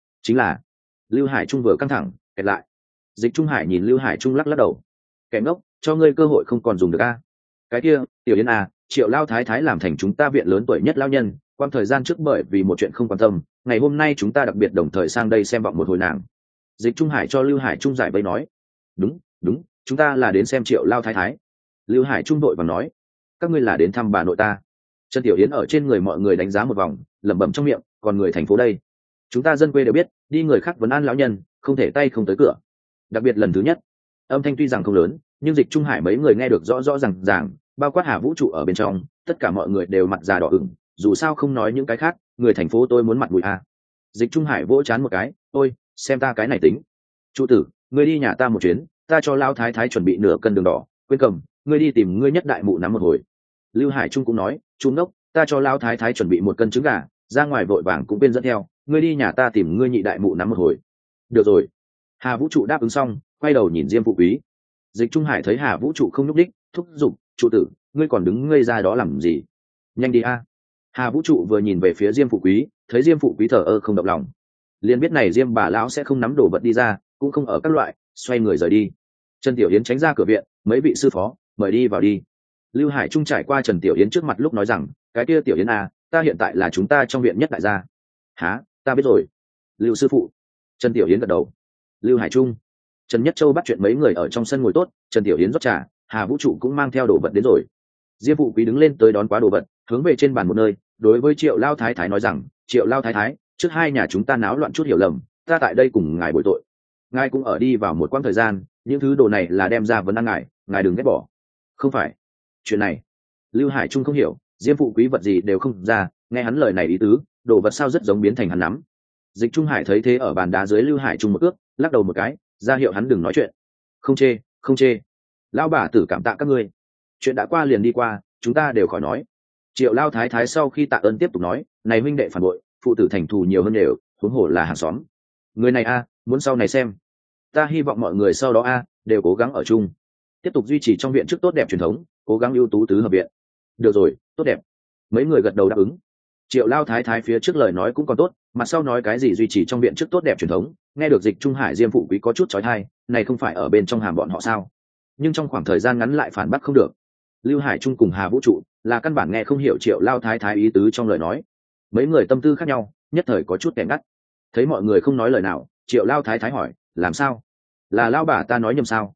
là Lưu Hải Trung vừa căng thẳng kẹt lại. Dịch Trung Hải nhìn Lưu Hải Trung lắc lắc đầu. Kẻ ngốc, cho ngươi cơ hội không còn dùng được a. Cái kia Tiểu Yến à, Triệu lao thái thái làm thành chúng ta viện lớn tuổi nhất lao nhân, quan thời gian trước bởi vì một chuyện không quan tâm, ngày hôm nay chúng ta đặc biệt đồng thời sang đây xem vọng một hồi nàng. Dịch Trung Hải cho Lưu Hải Trung giải vây nói. Đúng, chúng ta là đến xem Triệu lao thái thái. Lưu Hải Trung đội và nói, các ngươi là đến thăm bà nội ta. Trần Tiểu Yến ở trên người mọi người đánh giá một vòng, lẩm bẩm trong miệng, còn người thành phố đây, chúng ta dân quê đều biết, đi người khác vấn an lão nhân, không thể tay không tới cửa. Đặc biệt lần thứ nhất, âm thanh tuy rằng không lớn, nhưng Dịch Trung Hải mấy người nghe được rõ rõ ràng, bao quát Hà Vũ Trụ ở bên trong, tất cả mọi người đều mặt già đỏ ửng. Dù sao không nói những cái khác, người thành phố tôi muốn mặt mũi à. Dịch Trung Hải vỗ chán một cái, ôi, xem ta cái này tính. Trụ tử, ngươi đi nhà ta một chuyến, ta cho lao thái thái chuẩn bị nửa cân đường đỏ, quên cầm, ngươi đi tìm ngươi nhất đại mụ nắm một hồi. Lưu Hải Trung cũng nói, Trung đốc, ta cho lao thái thái chuẩn bị 1 cân trứng gà, ra ngoài vội vàng cũng quên dẫn theo, ngươi đi nhà ta tìm ngươi nhị đại mụ nắm một hồi. Được rồi. Hà Vũ Trụ đáp ứng xong, quay đầu nhìn Diêm Phụ Quý. Dịch Trung Hải thấy Hà Vũ Trụ không nhúc đích, thúc giục, trụ tử, ngươi còn đứng ngây ra đó làm gì? Nhanh đi a. Hà Vũ Trụ vừa nhìn về phía Diêm Phụ Quý, thấy Diêm Phụ Quý thờ ơ không động lòng, liền biết này Diêm bà lão sẽ không nắm đồ vật đi ra, cũng không ở các loại, xoay người rời đi. Trần Tiểu Yến tránh ra cửa viện, mấy vị sư phó, mời đi vào đi. Lưu Hải Trung trải qua Trần Tiểu Yến trước mặt lúc nói rằng, cái kia Tiểu Yến à, ta hiện tại là chúng ta trong viện nhất đại gia. Hả, ta biết rồi. Lưu sư phụ. Trần Tiểu Yến gật đầu. Lưu Hải Trung. Trần Nhất Châu bắt chuyện mấy người ở trong sân ngồi tốt, Trần Tiểu Yến rót trà, Hà Vũ Trụ cũng mang theo đồ vật đến rồi. Diêm Phụ Quý đứng lên tới đón quá đồ vật, hướng về trên bàn một nơi, đối với Triệu lao thái thái nói rằng, Triệu lao thái thái, trước hai nhà chúng ta náo loạn chút hiểu lầm, ta tại đây cùng ngài bồi tội. Ngài cũng ở đi vào một quãng thời gian, những thứ đồ này là đem ra vấn ăn ngài đừng ghét bỏ. Không phải. Chuyện này, Lưu Hải Trung không hiểu, Diêm Phụ Quý vật gì đều không ra, nghe hắn lời này ý tứ, đồ vật sao rất giống biến thành hắn nắm. Dịch Trung Hải thấy thế ở bàn đá dưới Lưu Hải Trung một ước, lắc đầu một cái, ra hiệu hắn đừng nói chuyện. Không chê. Lão bà tử cảm tạ các ngươi. Chuyện đã qua liền đi qua, chúng ta đều khỏi nói. Triệu lao thái thái sau khi tạ ơn tiếp tục nói, này huynh đệ phản bội, phụ tử thành thù nhiều hơn đều, huống hồ là hàng xóm. Người này a, muốn sau này xem. Ta hy vọng mọi người sau đó a, đều cố gắng ở chung, tiếp tục duy trì trong viện trước tốt đẹp truyền thống, cố gắng ưu tú tứ hợp viện. Được rồi, tốt đẹp. Mấy người gật đầu đáp ứng. Triệu lao thái thái phía trước lời nói cũng còn tốt, mà sau nói cái gì duy trì trong viện trước tốt đẹp truyền thống, nghe được Dịch Trung Hải Diêm Phụ Quý có chút chói tai, này không phải ở bên trong hàm bọn họ sao? Nhưng trong khoảng thời gian ngắn lại phản bác không được. Lưu Hải Trung cùng Hà Vũ Trụ là căn bản nghe không hiểu Triệu lao thái thái ý tứ trong lời nói. Mấy người tâm tư khác nhau, nhất thời có chút kẻ ngắt. Thấy mọi người không nói lời nào, Triệu lao thái thái hỏi, làm sao? Là lao bà ta nói nhầm sao?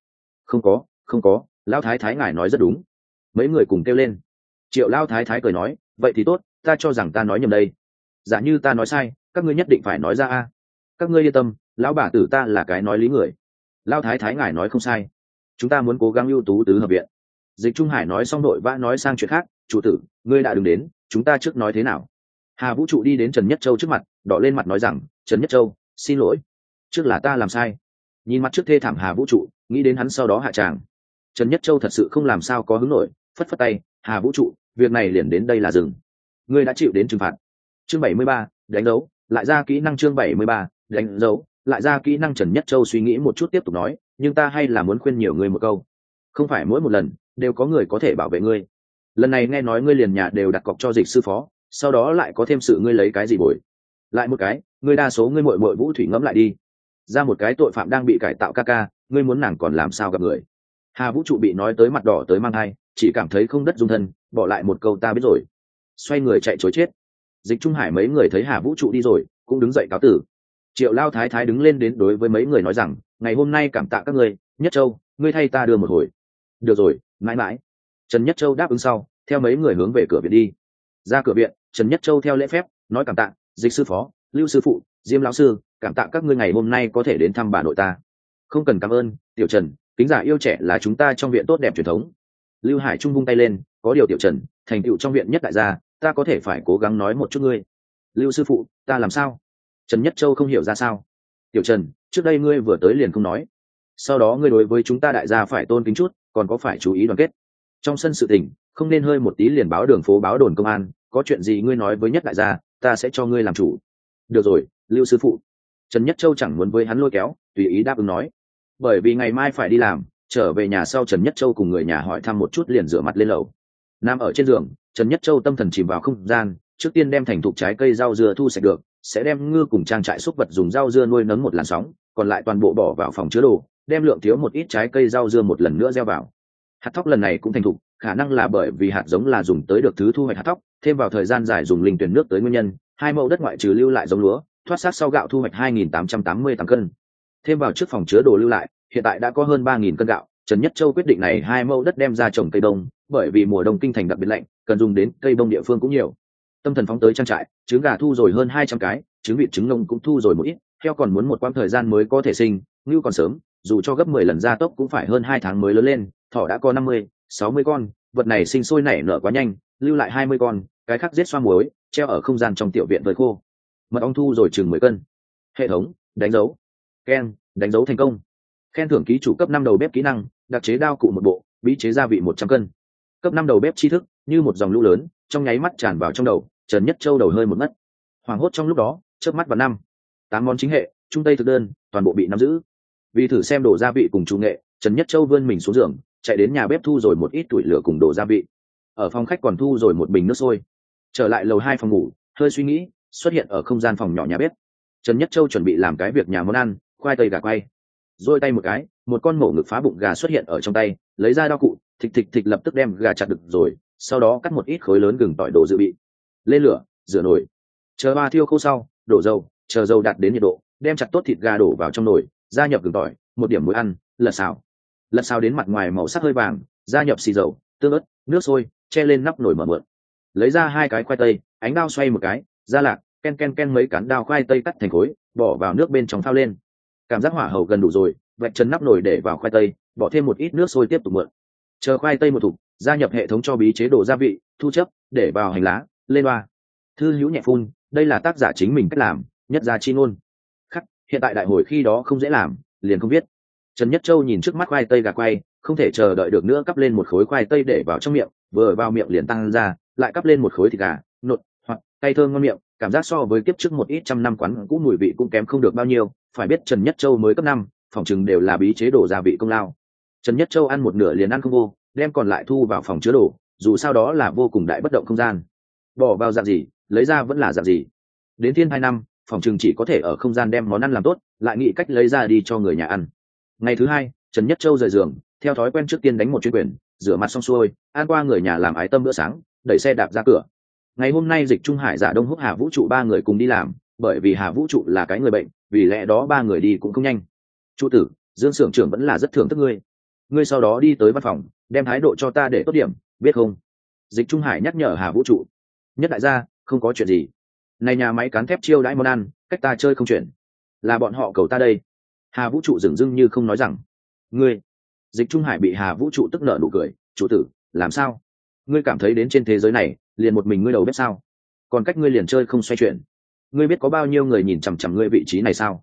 Không có, lao thái thái ngài nói rất đúng. Mấy người cùng kêu lên. Triệu lao thái thái cười nói, vậy thì tốt, ta cho rằng ta nói nhầm đây. Giả như ta nói sai, các ngươi nhất định phải nói ra a. Các ngươi yên tâm, lão bà tử ta là cái nói lý người. Lao thái thái ngài nói không sai, chúng ta muốn cố gắng ưu tú tứ hợp viện. Dịch Trung Hải nói xong đội vã nói sang chuyện khác, chủ tử, ngươi đã đừng đến, chúng ta trước nói thế nào? Hà Vũ Trụ đi đến Trần Nhất Châu trước mặt, đỏ lên mặt nói rằng, Trần Nhất Châu, xin lỗi. trước là ta làm sai. Nhìn mặt trước thê thảm Hà Vũ trụ, nghĩ đến hắn sau đó hạ tràng, Trần Nhất Châu thật sự không làm sao có hứng nổi, phất phất tay. Hà Vũ trụ, việc này liền đến đây là dừng, ngươi đã chịu đến trừng phạt. Chương 73, đánh dấu lại ra kỹ năng. Chương 73, đánh dấu lại ra kỹ năng. Trần Nhất Châu suy nghĩ một chút tiếp tục nói, nhưng ta hay là muốn khuyên nhiều ngươi một câu, không phải mỗi một lần đều có người có thể bảo vệ ngươi. Lần này nghe nói ngươi liền nhà đều đặt cọc cho Dịch sư phó, sau đó lại có thêm sự ngươi lấy cái gì bồi lại một cái, ngươi đa số ngươi muội muội Vũ Thủy ngẫm lại đi, ra một cái tội phạm đang bị cải tạo ca ca, ngươi muốn nàng còn làm sao gặp người. Hà Vũ trụ bị nói tới mặt đỏ tới mang hai, chỉ cảm thấy không đất dung thân, bỏ lại một câu ta biết rồi, xoay người chạy chối chết. Dịch Trung Hải mấy người thấy Hà Vũ trụ đi rồi cũng đứng dậy cáo tử. Triệu Lao Thái Thái đứng lên đến đối với mấy người nói rằng, ngày hôm nay cảm tạ các ngươi. Nhất Châu, ngươi thay ta đưa một hồi. Được rồi, mãi mãi. Trần Nhất Châu đáp ứng sau, theo mấy người hướng về cửa viện đi. Ra cửa viện, Trần Nhất Châu theo lễ phép nói cảm tạ Dịch sư phó, Lưu sư phụ, Diêm lão sư, cảm tạ các ngươi ngày hôm nay có thể đến thăm bà nội ta. Không cần cảm ơn, Tiểu Trần, kính giả yêu trẻ là chúng ta trong viện tốt đẹp truyền thống. Lưu Hải Trung vung tay lên, có điều Tiểu Trần thành tựu trong viện nhất đại gia, ta có thể phải cố gắng nói một chút ngươi. Lưu sư phụ, ta làm sao? Trần Nhất Châu không hiểu ra sao. Tiểu Trần, trước đây ngươi vừa tới liền không nói, sau đó ngươi đối với chúng ta đại gia phải tôn kính chút, còn có phải chú ý đoàn kết. Trong sân sự tình không nên hơi một tí liền báo đường phố báo đồn công an, có chuyện gì ngươi nói với nhất đại gia, ta sẽ cho ngươi làm chủ. Được rồi, Lưu sư phụ. Trần Nhất Châu chẳng muốn với hắn lôi kéo, tùy ý đáp ứng nói. Bởi vì ngày mai phải đi làm, trở về nhà sau Trần Nhất Châu cùng người nhà hỏi thăm một chút liền rửa mặt lên lầu. Nằm ở trên giường, Trần Nhất Châu tâm thần chìm vào không gian, trước tiên đem thành thục trái cây rau dưa thu sạch được, sẽ đem ngư cùng trang trại xúc vật dùng rau dưa nuôi nấng một làn sóng, còn lại toàn bộ bỏ vào phòng chứa đồ, đem lượng thiếu một ít trái cây rau dưa một lần nữa gieo vào. Hạt thóc lần này cũng thành thục, khả năng là bởi vì hạt giống là dùng tới được thứ thu hoạch hạt thóc, thêm vào thời gian dài dùng linh tuyển nước tới nguyên nhân, 2 mẫu đất ngoại trừ lưu lại giống lúa, thoát sát sau gạo thu hoạch 2.888 cân. Thêm vào trước phòng chứa đồ lưu lại, hiện tại đã có hơn 3.000 cân gạo. Trần Nhất Châu quyết định này 2 mẫu đất đem ra trồng cây bông, bởi vì mùa đông kinh thành đặc biệt lạnh, cần dùng đến cây bông địa phương cũng nhiều. Tâm thần phóng tới trang trại, trứng gà thu rồi hơn 200 cái, trứng vịt trứng nông cũng thu rồi một ít, heo còn muốn một quãng thời gian mới có thể sinh, ngưu còn sớm, dù cho gấp 10 lần gia tốc cũng phải hơn 2 tháng mới lớn lên, thỏ đã có 50-60 con, vật này sinh sôi nảy nở quá nhanh, lưu lại 20 con, cái khác giết xoa muối, treo ở không gian trong tiểu viện với khô. Mật ong thu rồi chừng 10 cân. Hệ thống, đánh dấu. Ken, đánh dấu thành công. Khen thưởng ký chủ cấp 5 đầu bếp kỹ năng, đặc chế đao cụ một bộ, bí chế gia vị 100 cân. Cấp 5 đầu bếp tri thức, như một dòng lũ lớn, trong nháy mắt tràn vào trong đầu, Trần Nhất Châu đầu hơi một mất. Hoảng hốt trong lúc đó, chớp mắt vào 8 món chính hệ, trung tây thực đơn, toàn bộ bị nắm giữ. Vì thử xem đồ gia vị cùng chủ nghệ, Trần Nhất Châu vươn mình xuống giường, chạy đến nhà bếp thu rồi một ít tuổi lửa cùng đồ gia vị. Ở phòng khách còn thu rồi một bình nước sôi. Trở lại lầu 2 phòng ngủ, hơi suy nghĩ, xuất hiện ở không gian phòng nhỏ nhà bếp. Trần Nhất Châu chuẩn bị làm cái việc nhà món ăn, khoai tây gà quay. Rồi tay một cái, một con mổ ngực phá bụng gà xuất hiện ở trong tay, lấy ra đao cụ, thịch thịch thịch lập tức đem gà chặt được rồi, sau đó cắt một ít khối lớn gừng tỏi đồ dự bị. Lên lửa, rửa nồi. Chờ ba thiêu khô sau, đổ dầu, chờ dầu đạt đến nhiệt độ, đem chặt tốt thịt gà đổ vào trong nồi, gia nhập gừng tỏi, một điểm muối ăn, lật xào. Lật xào đến mặt ngoài màu sắc hơi vàng, gia nhập xì dầu, tương ớt, nước sôi, che lên nắp nồi mở mượn. Lấy ra 2 cái khoai tây, ánh đao xoay một cái, gia lạc, ken ken ken mấy cán đao khoai tây cắt thành khối, bỏ vào nước bên trong phao lên. Cảm giác hỏa hầu gần đủ rồi, vạch chân nắp nồi để vào khoai tây, bỏ thêm một ít nước sôi tiếp tục mượn. Chờ khoai tây một thục, gia nhập hệ thống cho bí chế đồ gia vị, thu chấp, để vào hành lá, lên loa. Thư hữu nhẹ phun, đây là tác giả chính mình cách làm, nhất gia chi ngôn. Khắc, hiện tại đại hồi khi đó không dễ làm, liền không biết. Trần Nhất Châu nhìn trước mắt khoai tây gà quay, không thể chờ đợi được nữa, cắp lên một khối khoai tây để vào trong miệng, vừa vào miệng liền tăng ra, lại cắp lên một khối thịt gà, nộn, hoặc cay thơm ngon miệng, cảm giác so với kiếp trước một ít trăm năm quán cũ mùi vị cũng kém không được bao nhiêu. Phải biết Trần Nhất Châu mới cấp 5, phòng chừng đều là bí chế đồ gia vị công lao. Trần Nhất Châu ăn một nửa liền ăn không vô, đem còn lại thu vào phòng chứa đồ, dù sao đó là vô cùng đại bất động không gian. Bỏ vào dạng gì, lấy ra vẫn là dạng gì. Đến thiên 2 năm, phòng chừng chỉ có thể ở không gian đem món ăn làm tốt, lại nghĩ cách lấy ra đi cho người nhà ăn. Ngày thứ 2, Trần Nhất Châu rời giường, theo thói quen trước tiên đánh một chuyến quyền, rửa mặt xong xuôi, ăn qua người nhà làm ái tâm bữa sáng, đẩy xe đạp ra cửa. Ngày hôm nay Dịch Trung Hải, Giả Đông Húc, Hà Vũ trụ 3 người cùng đi làm, bởi vì Hà Vũ trụ là cái người bệnh, vì lẽ đó 3 người đi cũng không nhanh. Trụ tử, Dương xưởng trưởng vẫn là rất thưởng thức ngươi. Ngươi sau đó đi tới văn phòng, đem thái độ cho ta để tốt điểm, biết không? Dịch Trung Hải nhắc nhở Hà Vũ trụ. Nhất đại gia, không có chuyện gì. Này nhà máy cán thép chiêu đãi món ăn, cách ta chơi không chuyện. Là bọn họ cầu ta đây. Hà Vũ trụ dửng dưng như không nói rằng. Ngươi. Dịch Trung Hải bị Hà Vũ trụ tức nợ nụ cười. Chủ tử, làm sao? Ngươi cảm thấy đến trên thế giới này, liền một mình ngươi đầu bếp sao? Còn cách ngươi liền chơi không xoay chuyển. Ngươi biết có bao nhiêu người nhìn chằm chằm ngươi vị trí này sao?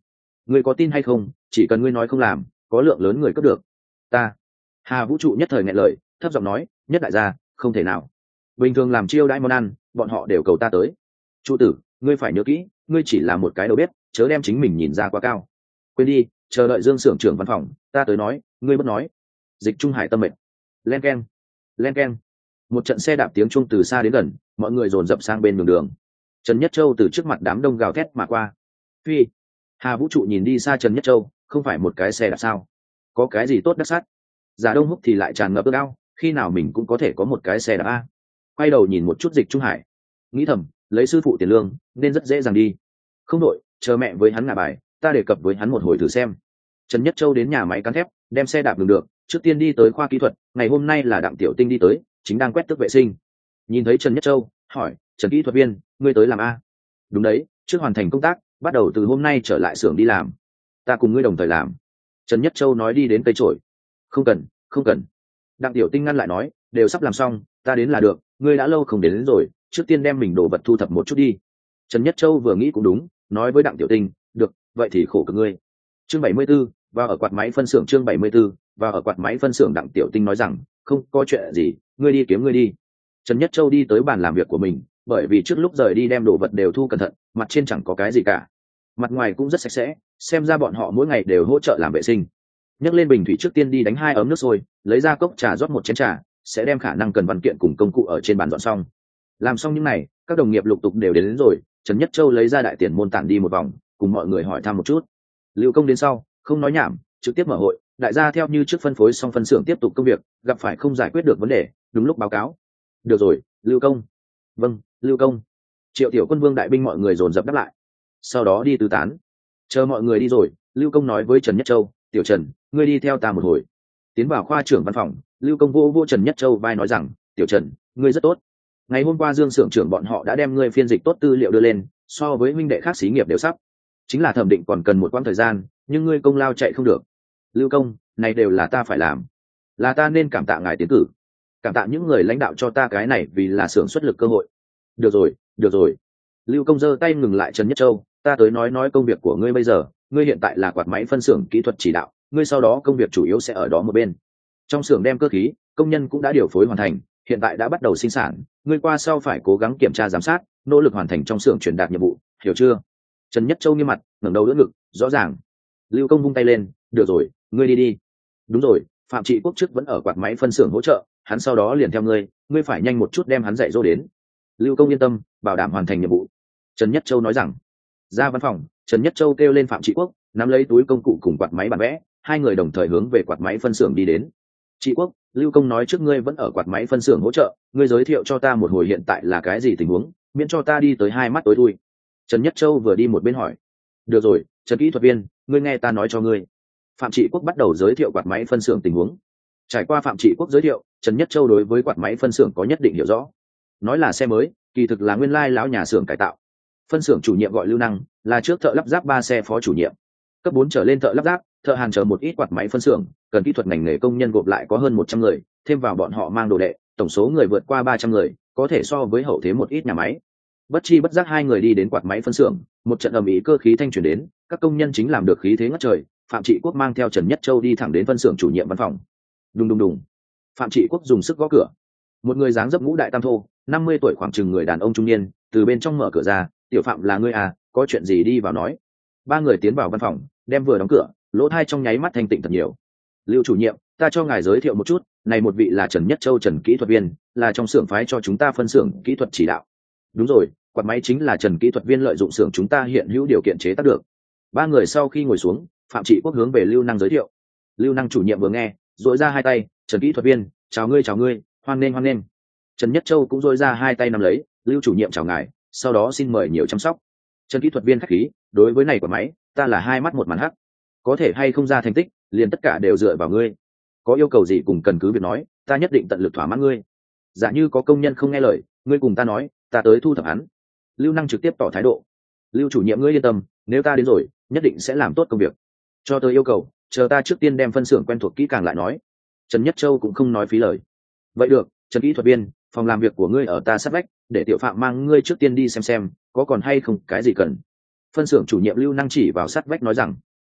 Ngươi có tin hay không, chỉ cần ngươi nói không làm, có lượng lớn người cướp được. Ta. Hà Vũ trụ nhất thời nghẹn lời, thấp giọng nói, nhất đại gia, không thể nào. Bình thường làm chiêu đãi món ăn, bọn họ đều cầu ta tới. Trụ tử, ngươi phải nhớ kỹ, ngươi chỉ là một cái đầu bếp, chớ đem chính mình nhìn ra quá cao. Quên đi, chờ đợi Dương xưởng trưởng văn phòng, ta tới nói, ngươi bất nói. Dịch Trung Hải tâm mệnh. Len keng, len keng. Một trận xe đạp tiếng chuông từ xa đến gần, mọi người dồn dập sang bên đường đường. Trần Nhất Châu từ trước mặt đám đông gào thét mà qua. Phi. Hà Vũ trụ nhìn đi xa Trần Nhất Châu, không phải một cái xe đạp sao? Có cái gì tốt đắc sắt? Giả Đông Húc thì lại tràn ngập ước ao, khi nào mình cũng có thể có một cái xe đạp a. Quay đầu nhìn một chút Dịch Trung Hải, nghĩ thầm, lấy sư phụ tiền lương nên rất dễ dàng đi. Không đội, chờ mẹ với hắn ngả bài, ta đề cập với hắn một hồi thử xem. Trần Nhất Châu đến nhà máy cán thép, đem xe đạp được, trước tiên đi tới khoa kỹ thuật, ngày hôm nay là Đặng Tiểu Tinh đi tới, chính đang quét tước vệ sinh. Nhìn thấy Trần Nhất Châu, hỏi, Trần kỹ thuật viên, ngươi tới làm a? Đúng đấy, trước hoàn thành công tác, bắt đầu từ hôm nay trở lại xưởng đi làm. Ta cùng ngươi đồng thời làm. Trần Nhất Châu nói đi đến cây trổi. Không cần, không cần. Đặng Tiểu Tinh ngăn lại nói, đều sắp làm xong, ta đến là được, ngươi đã lâu không đến rồi, trước tiên đem mình đồ vật thu thập một chút đi. Trần Nhất Châu vừa nghĩ cũng đúng, nói với Đặng Tiểu Tinh, được, vậy thì khổ cực ngươi. Chương 74, vào ở quạt máy phân xưởng. Chương 74, vào ở quạt máy phân xưởng. Đặng Tiểu Tinh nói rằng, không có chuyện gì, ngươi đi kiếm ngươi đi. Trần Nhất Châu đi tới bàn làm việc của mình, bởi vì trước lúc rời đi đem đồ vật đều thu cẩn thận, mặt trên chẳng có cái gì cả, mặt ngoài cũng rất sạch sẽ, xem ra bọn họ mỗi ngày đều hỗ trợ làm vệ sinh. Nhấc lên bình thủy, trước tiên đi đánh 2 ấm nước sôi, lấy ra cốc trà rót 1 chén trà, sẽ đem khả năng cần văn kiện cùng công cụ ở trên bàn dọn xong. Làm xong những này, các đồng nghiệp lục tục đều đến rồi. Trần Nhất Châu lấy ra đại tiền môn tản đi một vòng, cùng mọi người hỏi thăm một chút. Lưu Công đến sau, không nói nhảm, trực tiếp mở hội. Đại gia theo như trước phân phối xong phân xưởng tiếp tục công việc, gặp phải không giải quyết được vấn đề, đúng lúc báo cáo. Được rồi, Lưu Công. Vâng, Lưu Công. Triệu Tiểu Quân Vương đại binh mọi người dồn dập đáp lại. Sau đó đi tứ tán. Chờ mọi người đi rồi, Lưu Công nói với Trần Nhất Châu, Tiểu Trần, ngươi đi theo ta một hồi. Tiến vào khoa trưởng văn phòng, Lưu Công vô Trần Nhất Châu vai nói rằng, Tiểu Trần, ngươi rất tốt. Ngày hôm qua Dương xưởng trưởng bọn họ đã đem ngươi phiên dịch tốt tư liệu đưa lên, so với huynh đệ khác xí nghiệp đều sắp. Chính là thẩm định còn cần một quãng thời gian, nhưng ngươi công lao chạy không được. Lưu Công, này đều là ta phải làm, là ta nên cảm tạ ngài tiến cử, cảm tạ những người lãnh đạo cho ta cái này vì là xưởng xuất lực cơ hội. Được rồi, được rồi. Lưu Công giơ tay ngừng lại Trần Nhất Châu, ta tới nói công việc của ngươi bây giờ, ngươi hiện tại là quạt máy phân xưởng kỹ thuật chỉ đạo, ngươi sau đó công việc chủ yếu sẽ ở đó một bên. Trong xưởng đem cơ khí, công nhân cũng đã điều phối hoàn thành, hiện tại đã bắt đầu sinh sản, ngươi qua sau phải cố gắng kiểm tra giám sát, nỗ lực hoàn thành trong xưởng truyền đạt nhiệm vụ, hiểu chưa? Trần Nhất Châu nghiêm mặt, ngẩng đầu đỡ ngực, rõ ràng. Lưu Công vung tay lên, được rồi, ngươi đi đi. Đúng rồi, Phạm Trị Quốc trước vẫn ở quạt máy phân xưởng hỗ trợ, hắn sau đó liền theo ngươi phải nhanh một chút đem hắn dạy dỗ đến. Lưu Công yên tâm, bảo đảm hoàn thành nhiệm vụ. Trần Nhất Châu nói rằng. Ra văn phòng, Trần Nhất Châu kêu lên Phạm Trị Quốc, nắm lấy túi công cụ cùng quạt máy bản vẽ, hai người đồng thời hướng về quạt máy phân xưởng đi đến. Trị Quốc, Lưu Công nói trước ngươi vẫn ở quạt máy phân xưởng hỗ trợ, ngươi giới thiệu cho ta một hồi hiện tại là cái gì tình huống, miễn cho ta đi tới hai mắt tối thui. Trần Nhất Châu vừa đi một bên hỏi. Được rồi, Trần kỹ thuật viên, ngươi nghe ta nói cho ngươi. Phạm Trị Quốc bắt đầu giới thiệu quạt máy phân xưởng tình huống. Trải qua Phạm Trị Quốc giới thiệu, Trần Nhất Châu đối với quạt máy phân xưởng có nhất định hiểu rõ. Nói là xe mới, kỳ thực là nguyên lai lão nhà xưởng cải tạo. Phân xưởng chủ nhiệm gọi Lưu Năng, là trước thợ lắp ráp 3 xe phó chủ nhiệm. Cấp 4 trở lên thợ lắp ráp, thợ hàn chờ một ít quạt máy phân xưởng, cần kỹ thuật ngành nghề công nhân gộp lại có hơn 100 người, thêm vào bọn họ mang đồ đệ, tổng số người vượt qua 300 người, có thể so với hậu thế một ít nhà máy. Bất chi bất giác hai người đi đến quạt máy phân xưởng, một trận ầm ĩ cơ khí thanh truyền đến, các công nhân chính làm được khí thế ngất trời. Phạm Trị Quốc mang theo Trần Nhất Châu đi thẳng đến phân xưởng chủ nhiệm văn phòng. Đùng đùng đùng. Phạm Trị Quốc dùng sức gõ cửa. Một người dáng dấp ngũ đại tam thô, 50 tuổi khoảng chừng người đàn ông trung niên, từ bên trong mở cửa ra, "Tiểu Phạm là ngươi à, có chuyện gì đi vào nói." Ba người tiến vào văn phòng, đem vừa đóng cửa, lỗ tai trong nháy mắt thanh tịnh thật nhiều. "Lưu chủ nhiệm, ta cho ngài giới thiệu một chút, này một vị là Trần Nhất Châu, Trần kỹ thuật viên, là trong xưởng phái cho chúng ta phân xưởng kỹ thuật chỉ đạo." "Đúng rồi, quạt máy chính là Trần kỹ thuật viên lợi dụng xưởng chúng ta hiện hữu điều kiện chế tác được." Ba người sau khi ngồi xuống, Phạm Trị Quốc hướng về Lưu Năng giới thiệu. Lưu Năng chủ nhiệm vừa nghe, dội ra hai tay, "Trần kỹ thuật viên, chào ngươi, hoan nghênh hoan nghênh." Trần Nhất Châu cũng dội ra hai tay nắm lấy, "Lưu chủ nhiệm chào ngài, sau đó xin mời nhiều chăm sóc." Trần kỹ thuật viên khách khí, "Đối với này của máy, ta là hai mắt một màn hắc, có thể hay không ra thành tích, liền tất cả đều dựa vào ngươi. Có yêu cầu gì cùng cần cứ việc nói, ta nhất định tận lực thỏa mãn ngươi. Giả như có công nhân không nghe lời, ngươi cùng ta nói, ta tới thu thập hắn." Lưu Năng trực tiếp tỏ thái độ. "Lưu chủ nhiệm ngươi yên tâm, nếu ta đến rồi, nhất định sẽ làm tốt công việc. Cho tôi yêu cầu, chờ ta trước tiên đem phân xưởng quen thuộc kỹ càng lại nói." Trần Nhất Châu cũng không nói phí lời. "Vậy được, Trần kỹ thuật viên, phòng làm việc của ngươi ở ta sát vách, để Tiểu Phạm mang ngươi trước tiên đi xem có còn hay không cái gì cần." Phân xưởng chủ nhiệm Lưu Năng chỉ vào sát vách nói rằng.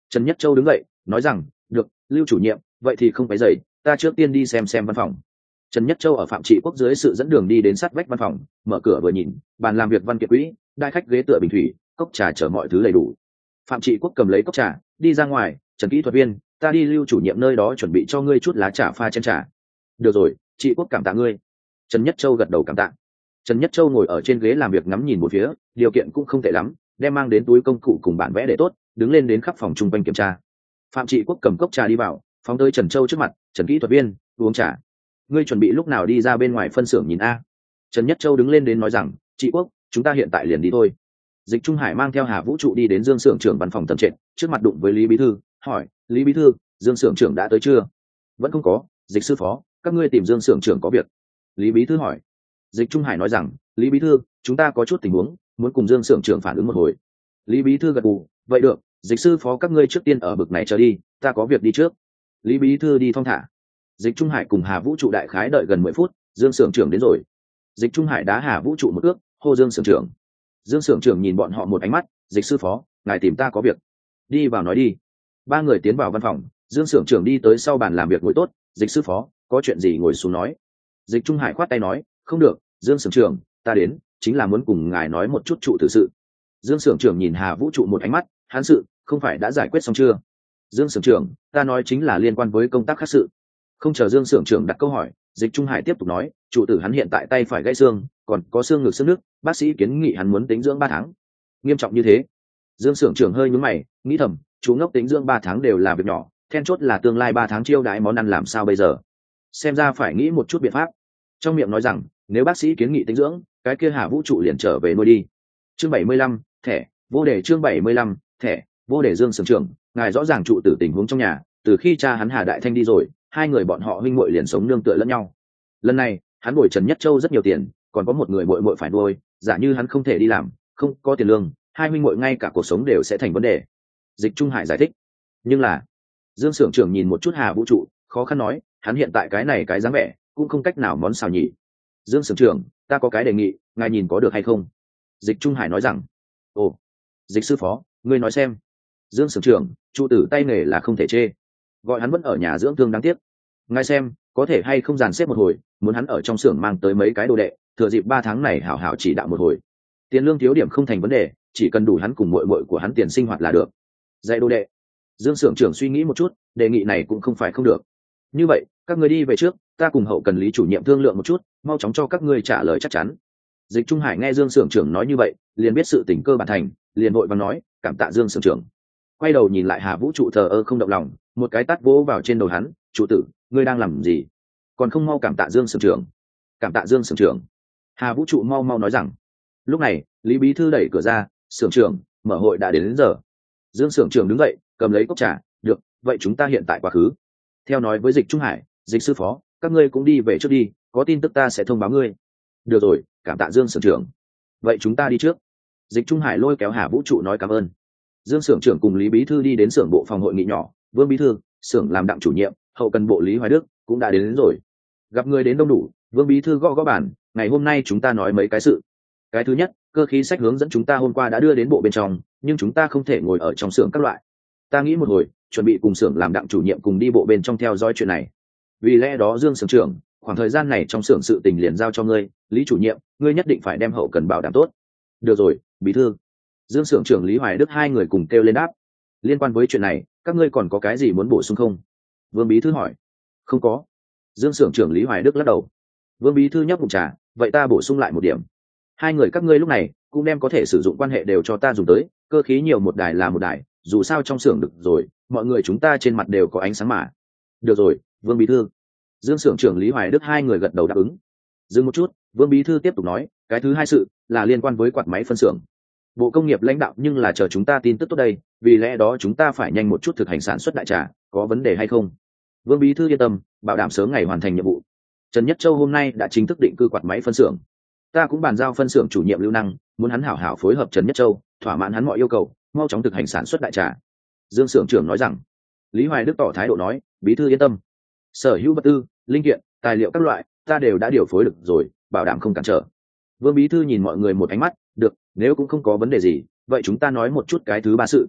Trần Nhất Châu đứng dậy nói rằng, được, Lưu chủ nhiệm, vậy thì không phải dậy, ta trước tiên đi xem văn phòng. Trần Nhất Châu ở Phạm Trị Quốc dưới sự dẫn đường đi đến sát vách văn phòng, mở cửa vừa nhìn, bàn làm việc văn kiện quỹ, đai khách ghế tựa bình thủy, cốc trà chở mọi thứ đầy đủ. Phạm Trị Quốc cầm lấy cốc trà, đi ra ngoài, Trần kỹ thuật viên, ta đi Lưu chủ nhiệm nơi đó chuẩn bị cho ngươi chút lá trà pha chén trà. Được rồi, Trị Quốc cảm tạ ngươi. Trần Nhất Châu gật đầu cảm tạ. Trần Nhất Châu ngồi ở trên ghế làm việc ngắm nhìn một phía, điều kiện cũng không tệ lắm, đem mang đến túi công cụ cùng bản vẽ để tốt, đứng lên đến khắp phòng trung quanh kiểm tra. Phạm Trị Quốc cầm cốc trà đi vào, phóng tới Trần Châu trước mặt, Trần kỹ thuật viên, uống trà. Ngươi chuẩn bị lúc nào đi ra bên ngoài phân xưởng nhìn a? Trần Nhất Châu đứng lên đến nói rằng, Trị Quốc, chúng ta hiện tại liền đi thôi. Dịch Trung Hải mang theo Hà Vũ Trụ đi đến Dương xưởng trưởng văn phòng tầng trệt, trước mặt đụng với Lý Bí Thư, hỏi, Lý Bí Thư, Dương xưởng trưởng đã tới chưa? Vẫn không có. Dịch sư phó, các ngươi tìm Dương xưởng trưởng có việc. Lý Bí Thư hỏi. Dịch Trung Hải nói rằng, Lý Bí Thư, chúng ta có chút tình huống, muốn cùng Dương xưởng trưởng phản ứng một hồi. Lý Bí Thư gật gù, vậy được, Dịch sư phó các ngươi trước tiên ở bực này chờ đi, ta có việc đi trước. Lý Bí Thư đi thong thả. Dịch Trung Hải cùng Hà Vũ Trụ đại khái đợi gần 10 phút, Dương xưởng trưởng đến rồi. Dịch Trung Hải đá Hà Vũ Trụ một ước, hô Dương xưởng trưởng. Dương xưởng trưởng nhìn bọn họ một ánh mắt, Dịch sư phó, ngài tìm ta có việc. Đi vào nói đi. Ba người tiến vào văn phòng, Dương xưởng trưởng đi tới sau bàn làm việc ngồi tốt, Dịch sư phó, có chuyện gì ngồi xuống nói. Dịch Trung Hải khoát tay nói, không được, Dương xưởng trưởng, ta đến, chính là muốn cùng ngài nói một chút trụ tử sự. Dương xưởng trưởng nhìn Hà Vũ Trụ một ánh mắt, hắn sự, không phải đã giải quyết xong chưa? Dương xưởng trưởng, ta nói chính là liên quan với công tác khác sự. Không chờ Dương xưởng trưởng đặt câu hỏi, Dịch Trung Hải tiếp tục nói, trụ tử hắn hiện tại tay phải gãy xương, còn có xương ngực xương nước, bác sĩ kiến nghị hắn muốn tính dưỡng 3 tháng. Nghiêm trọng như thế? Dương xưởng trưởng hơi nhướng mày, nghĩ thầm, chú ngốc tính dưỡng 3 tháng đều là việc nhỏ, then chốt là tương lai 3 tháng chiêu đãi món ăn làm sao bây giờ? Xem ra phải nghĩ một chút biện pháp. Trong miệng nói rằng, nếu bác sĩ kiến nghị tính dưỡng, cái kia Hà Vũ Trụ liền trở về nuôi đi. Chương 75, thẻ, vô đề chương 75, thẻ, vô đề. Dương xưởng trưởng, ngài rõ ràng trụ tử tình huống trong nhà, từ khi cha hắn Hà Đại Thanh đi rồi, hai người bọn họ huynh muội liền sống nương tựa lẫn nhau. Lần này, hắn bồi Trần Nhất Châu rất nhiều tiền, còn có một người muội muội phải nuôi, giả như hắn không thể đi làm, không có tiền lương, hai huynh muội ngay cả cuộc sống đều sẽ thành vấn đề. Dịch Trung Hải giải thích. Nhưng là, Dương xưởng trưởng nhìn một chút Hà Vũ Trụ, khó khăn nói, hắn hiện tại cái này cái dáng vẻ, cũng không cách nào món xào nhỉ. Dương xưởng trưởng, ta có cái đề nghị, ngài nhìn có được hay không? Dịch Trung Hải nói rằng, ồ, Dịch sư phó, ngươi nói xem. Dương xưởng trưởng, trụ tử tay nghề là không thể chê, gọi hắn vẫn ở nhà dưỡng thương đáng tiếc. Ngài xem, có thể hay không dàn xếp một hồi, muốn hắn ở trong xưởng mang tới mấy cái đồ đệ, thừa dịp 3 tháng này hảo hảo chỉ đạo một hồi. Tiền lương thiếu điểm không thành vấn đề, chỉ cần đủ hắn cùng muội muội của hắn tiền sinh hoạt là được. Dạy đồ đệ. Dương xưởng trưởng suy nghĩ một chút, đề nghị này cũng không phải không được. Như vậy, các ngươi đi về trước, ta cùng hậu cần Lý chủ nhiệm thương lượng một chút, mau chóng cho các ngươi trả lời chắc chắn. Dịch Trung Hải nghe Dương xưởng trưởng nói như vậy, liền biết sự tình cơ bản thành, liền vội vàng nói, cảm tạ Dương xưởng trưởng. Quay đầu nhìn lại Hà Vũ Trụ thờ ơ không động lòng, một cái tát vỗ vào trên đầu hắn, trụ tử, ngươi đang làm gì? Còn không mau cảm tạ Dương xưởng trưởng. Cảm tạ Dương xưởng trưởng. Hà Vũ Trụ mau nói rằng. Lúc này, Lý Bí Thư đẩy cửa ra, xưởng trưởng, mở hội đã đến giờ. Dương xưởng trưởng đứng dậy, cầm lấy cốc trà, được, vậy chúng ta hiện tại quá khứ. Theo nói với Dịch Trung Hải, Dịch sư phó, các ngươi cũng đi về trước đi, có tin tức ta sẽ thông báo ngươi. Được rồi, cảm tạ Dương xưởng trưởng. Vậy chúng ta đi trước. Dịch Trung Hải lôi kéo Hà Vũ Trụ nói cảm ơn. Dương xưởng trưởng cùng Lý Bí Thư đi đến xưởng bộ phòng hội nghị nhỏ, Vương Bí Thư, xưởng làm đặng chủ nhiệm, hậu cần bộ Lý Hoài Đức cũng đã đến rồi. Gặp người đến đông đủ, Vương Bí Thư gõ bàn, ngày hôm nay chúng ta nói mấy cái sự. Cái thứ nhất, cơ khí sách hướng dẫn chúng ta hôm qua đã đưa đến bộ bên trong, nhưng chúng ta không thể ngồi ở trong xưởng các loại. Ta nghĩ một hồi, chuẩn bị cùng xưởng làm đặng chủ nhiệm cùng đi bộ bên trong theo dõi chuyện này. Vì lẽ đó Dương xưởng trưởng, khoảng thời gian này trong xưởng sự tình liền giao cho ngươi, Lý chủ nhiệm, ngươi nhất định phải đem hậu cần bảo đảm tốt. Được rồi, Bí Thư. Dương xưởng trưởng Lý Hoài Đức hai người cùng kêu lên đáp. Liên quan với chuyện này, các ngươi còn có cái gì muốn bổ sung không? Vương Bí Thư hỏi. Không có. Dương xưởng trưởng Lý Hoài Đức lắc đầu. Vương Bí Thư nhấp ngụm trà, vậy ta bổ sung lại một điểm. Hai người các ngươi lúc này cũng đem có thể sử dụng quan hệ đều cho ta dùng tới, cơ khí nhiều một đài là một đài, dù sao trong xưởng được rồi, mọi người chúng ta trên mặt đều có ánh sáng mà. Được rồi, Vương Bí Thư. Dương xưởng trưởng Lý Hoài Đức hai người gật đầu đáp ứng. Dừng một chút, Vương Bí Thư tiếp tục nói, cái thứ hai sự là liên quan với quạt máy phân xưởng. Bộ Công nghiệp lãnh đạo nhưng là chờ chúng ta tin tức tốt đây, vì lẽ đó chúng ta phải nhanh một chút thực hành sản xuất đại trà, có vấn đề hay không? Vương Bí Thư yên tâm, bảo đảm sớm ngày hoàn thành nhiệm vụ. Trần Nhất Châu hôm nay đã chính thức định cư quạt máy phân xưởng. Ta cũng bàn giao phân xưởng chủ nhiệm Lưu Năng, muốn hắn hảo hảo phối hợp Trần Nhất Châu, thỏa mãn hắn mọi yêu cầu, mau chóng thực hành sản xuất đại trà. Dương xưởng trưởng nói rằng. Lý Hoài Đức tỏ thái độ nói, Bí Thư yên tâm. Sở hữu vật tư, linh kiện, tài liệu các loại, ta đều đã điều phối được rồi, bảo đảm không cản trở. Vương Bí Thư nhìn mọi người một ánh mắt, được, nếu cũng không có vấn đề gì, vậy chúng ta nói một chút cái thứ ba sự.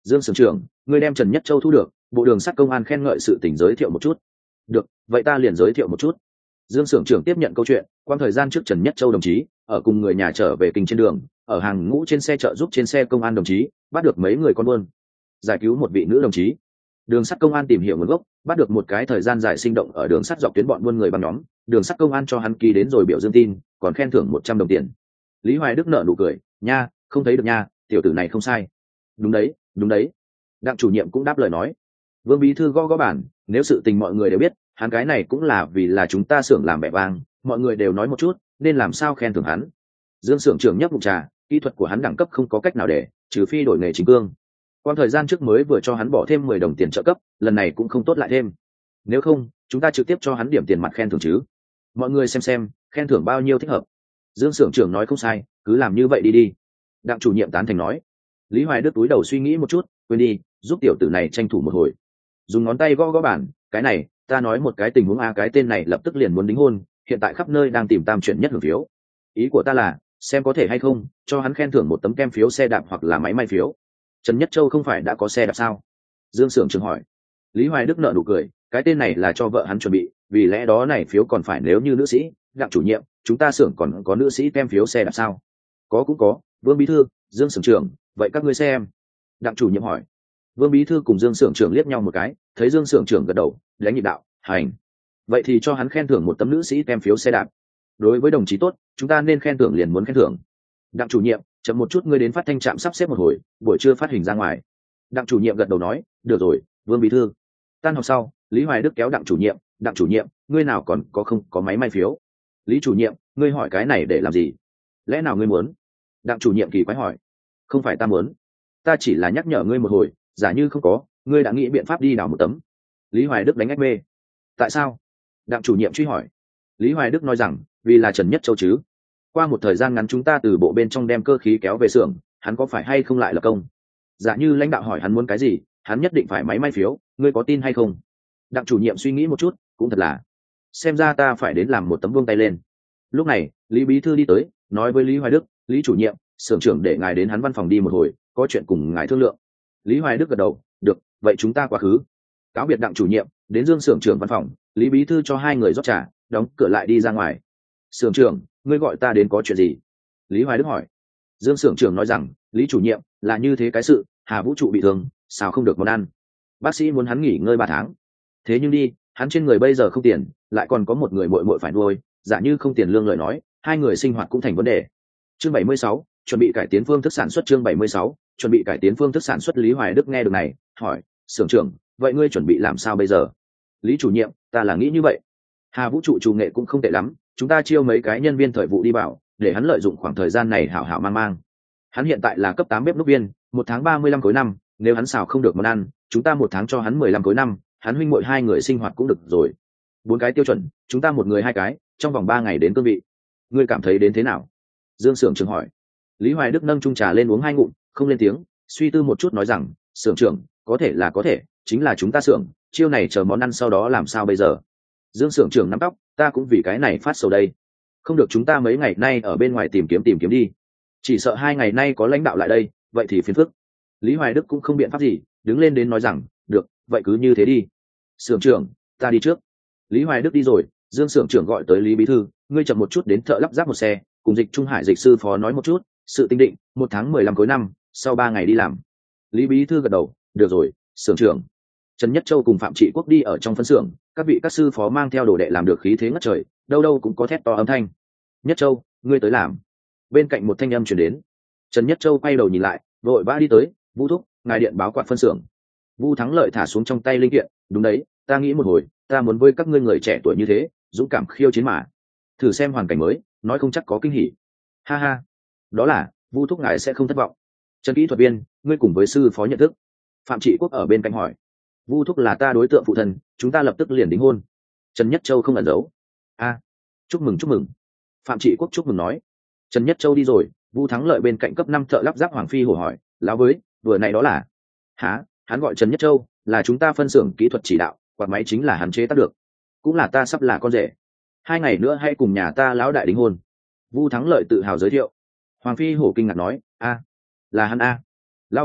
Dương Sưởng trưởng, ngươi đem Trần Nhất Châu thu được, bộ đường sắt công an khen ngợi sự tình giới thiệu một chút. Được, vậy ta liền giới thiệu một chút. Dương Sưởng trưởng tiếp nhận câu chuyện, quang thời gian trước Trần Nhất Châu đồng chí ở cùng người nhà trở về kinh trên đường, ở hàng ngũ trên xe trợ giúp trên xe công an đồng chí bắt được mấy người con buôn, giải cứu một vị nữ đồng chí. Đường sắt công an tìm hiểu nguồn gốc, bắt được một cái thời gian dài sinh động ở đường sắt dọc tuyến bọn buôn người bằng nhóm, đường sắt công an cho hắn ký đến rồi biểu dương tin, còn khen thưởng 100 đồng tiền. Lý Hoài Đức nở nụ cười, nha, không thấy được nha, tiểu tử này không sai. Đúng đấy, đúng đấy. Đặng chủ nhiệm cũng đáp lời nói. Vương bí thư gõ gõ bản, nếu sự tình mọi người đều biết, hắn cái này cũng là vì là chúng ta xưởng làm vẻ vang, mọi người đều nói một chút, nên làm sao khen thưởng hắn. Dương xưởng trưởng nhấp ngụm trà, kỹ thuật của hắn đẳng cấp không có cách nào để, trừ phi đổi nghề chính cương. Quan thời gian trước mới vừa cho hắn bỏ thêm 10 đồng tiền trợ cấp, lần này cũng không tốt lại thêm. Nếu không, chúng ta trực tiếp cho hắn điểm tiền mặt khen thưởng chứ. Mọi người xem, khen thưởng bao nhiêu thích hợp. Dương xưởng trưởng nói không sai, cứ làm như vậy đi đi. Đặng chủ nhiệm tán thành nói. Lý Hoài Đức túi đầu suy nghĩ một chút, quên đi, giúp tiểu tử này tranh thủ một hồi. Dùng ngón tay gõ gõ bản, cái này, ta nói một cái tình huống a, cái tên này lập tức liền muốn đính hôn, hiện tại khắp nơi đang tìm tam chuyển nhất hưởng phiếu. Ý của ta là, xem có thể hay không, cho hắn khen thưởng một tấm kem phiếu xe đạp hoặc là máy may phiếu. Trần Nhất Châu không phải đã có xe đạp sao? Dương xưởng trưởng hỏi. Lý Hoài Đức nở nụ cười, cái tên này là cho vợ hắn chuẩn bị, vì lẽ đó này phiếu còn phải nếu như nữ sĩ. Đặng chủ nhiệm, chúng ta xưởng còn có nữ sĩ kem phiếu xe đạp sao? Có cũng có. Vương bí thư, Dương xưởng trưởng, vậy các ngươi xem. Đặng chủ nhiệm hỏi. Vương bí thư cùng Dương xưởng trưởng liếc nhau một cái, thấy Dương xưởng trưởng gật đầu, lãnh nhị đạo, hành. Vậy thì cho hắn khen thưởng một tấm nữ sĩ kem phiếu xe đạp. Đối với đồng chí tốt, chúng ta nên khen thưởng liền muốn khen thưởng. Đặng chủ nhiệm, chậm một chút, ngươi đến phát thanh trạm sắp xếp một hồi, buổi trưa phát hình ra ngoài. Đặng chủ nhiệm gật đầu nói, được rồi, Vương bí thư. Tan học sau, Lý Hoài Đức kéo đặng chủ nhiệm, ngươi nào còn không có máy may phiếu? Lý chủ nhiệm, ngươi hỏi cái này để làm gì? Lẽ nào ngươi muốn? Đặng chủ nhiệm kỳ quái hỏi. Không phải ta muốn, ta chỉ là nhắc nhở ngươi một hồi, giả như không có, ngươi đã nghĩ biện pháp đi đào một tấm. Lý Hoài Đức đánh ách mê. Tại sao? Đặng chủ nhiệm truy hỏi. Lý Hoài Đức nói rằng, vì là Trần Nhất Châu chứ. Qua một thời gian ngắn chúng ta từ bộ bên trong đem cơ khí kéo về xưởng, hắn có phải hay không lại là công? Giả như lãnh đạo hỏi hắn muốn cái gì, hắn nhất định phải máy may phiếu, ngươi có tin hay không? Đặng chủ nhiệm suy nghĩ một chút, cũng thật là, xem ra ta phải đến làm một tấm vương tay lên. Lúc này, Lý bí thư đi tới, nói với Lý Hoài Đức, Lý chủ nhiệm, xưởng trưởng để ngài đến hắn văn phòng đi một hồi, có chuyện cùng ngài thương lượng. Lý Hoài Đức gật đầu, được, vậy chúng ta quá khứ. Cáo biệt đặng chủ nhiệm, đến Dương xưởng trưởng văn phòng, Lý bí thư cho hai người rót trà, đóng cửa lại đi ra ngoài. Xưởng trưởng, ngươi gọi ta đến có chuyện gì? Lý Hoài Đức hỏi. Dương xưởng trưởng nói rằng, Lý chủ nhiệm, là như thế cái sự, Hà Vũ trụ bị thương, sao không được món ăn? Bác sĩ muốn hắn nghỉ ngơi 3 tháng. Thế nhưng đi, hắn trên người bây giờ không tiền, lại còn có một người muội muội phải nuôi, giả như không tiền lương lời nói, hai người sinh hoạt cũng thành vấn đề. Chương 76, chuẩn bị cải tiến phương thức sản xuất. Chương 76, chuẩn bị cải tiến phương thức sản xuất. Lý Hoài Đức nghe được này, hỏi, xưởng trưởng, vậy ngươi chuẩn bị làm sao bây giờ? Lý chủ nhiệm, ta là nghĩ như vậy. Hà Vũ trụ chủ nghệ cũng không tệ lắm, chúng ta chiêu mấy cái nhân viên thời vụ đi bảo, để hắn lợi dụng khoảng thời gian này hảo hảo mang. Hắn hiện tại là cấp 8 bếp núc viên, 1 tháng 35 khối năm, nếu hắn xào không được món ăn, chúng ta 1 tháng cho hắn 15 khối năm, hắn huynh muội 2 người sinh hoạt cũng được rồi. 4 cái tiêu chuẩn, chúng ta một người 2 cái, trong vòng 3 ngày đến cương vị. Ngươi cảm thấy đến thế nào? Dương xưởng trưởng hỏi. Lý Hoài Đức nâng chung trà lên uống 2 ngụm, không lên tiếng, suy tư một chút nói rằng, xưởng trưởng, có thể là có thể, chính là chúng ta xưởng, chiêu này chờ món ăn sau đó làm sao bây giờ? Dương xưởng trưởng nắm tóc, ta cũng vì cái này phát sầu đây. Không được, chúng ta mấy ngày nay ở bên ngoài tìm kiếm đi. Chỉ sợ 2 ngày nay có lãnh đạo lại đây, vậy thì phiền phức. Lý Hoài Đức cũng không biện pháp gì, đứng lên đến nói rằng, được, vậy cứ như thế đi. Xưởng trưởng, ta đi trước. Lý Hoài Đức đi rồi, Dương xưởng trưởng gọi tới Lý bí thư, ngươi chậm một chút đến thợ lắp ráp một xe, cùng Dịch Trung Hải dịch sư phó nói một chút, sự tinh định, 1 tháng 15 khối năm, sau 3 ngày đi làm. Lý bí thư gật đầu, được rồi, xưởng trưởng. Trần Nhất Châu cùng Phạm Trị Quốc đi ở trong phân xưởng, các vị các sư phó mang theo đồ đệ làm được khí thế ngất trời, đâu đâu cũng có thét to âm thanh. Nhất Châu, ngươi tới làm. Bên cạnh một thanh âm truyền đến. Trần Nhất Châu quay đầu nhìn lại, vội vã đi tới, Vũ thúc, ngài điện báo quạt phân xưởng. Vu Thắng Lợi thả xuống trong tay linh kiện, đúng đấy, ta nghĩ một hồi, ta muốn với các ngươi người trẻ tuổi như thế, dũng cảm khiêu chiến mà. Thử xem hoàn cảnh mới, nói không chắc có kinh hỉ. Ha ha, đó là, Vu thúc ngài sẽ không thất vọng. Trần kỹ thuật viên, ngươi cùng với sư phó nhận thức. Phạm Trị Quốc ở bên cạnh hỏi. Vu thúc là ta đối tượng phụ thân, chúng ta lập tức liền đính hôn. Trần Nhất Châu không ẩn giấu. A, chúc mừng chúc mừng. Phạm Trị Quốc chúc mừng nói. Trần Nhất Châu đi rồi, Vu Thắng Lợi bên cạnh cấp 5 thợ lắp ráp Hoàng Phi hổ hỏi, lão với, vừa này đó là? Hả? Hắn gọi Trần Nhất Châu, là chúng ta phân xưởng kỹ thuật chỉ đạo, quạt máy chính là hắn chế tác được, cũng là ta sắp là con rể. 2 ngày nữa hay cùng nhà ta lão đại đính hôn. Vu Thắng Lợi tự hào giới thiệu. Hoàng Phi hổ kinh ngạc nói, a, là hắn a. Lão với,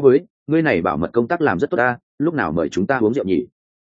ngươi này bảo mật công tác làm rất tốt ta, lúc nào mời chúng ta uống rượu nhỉ?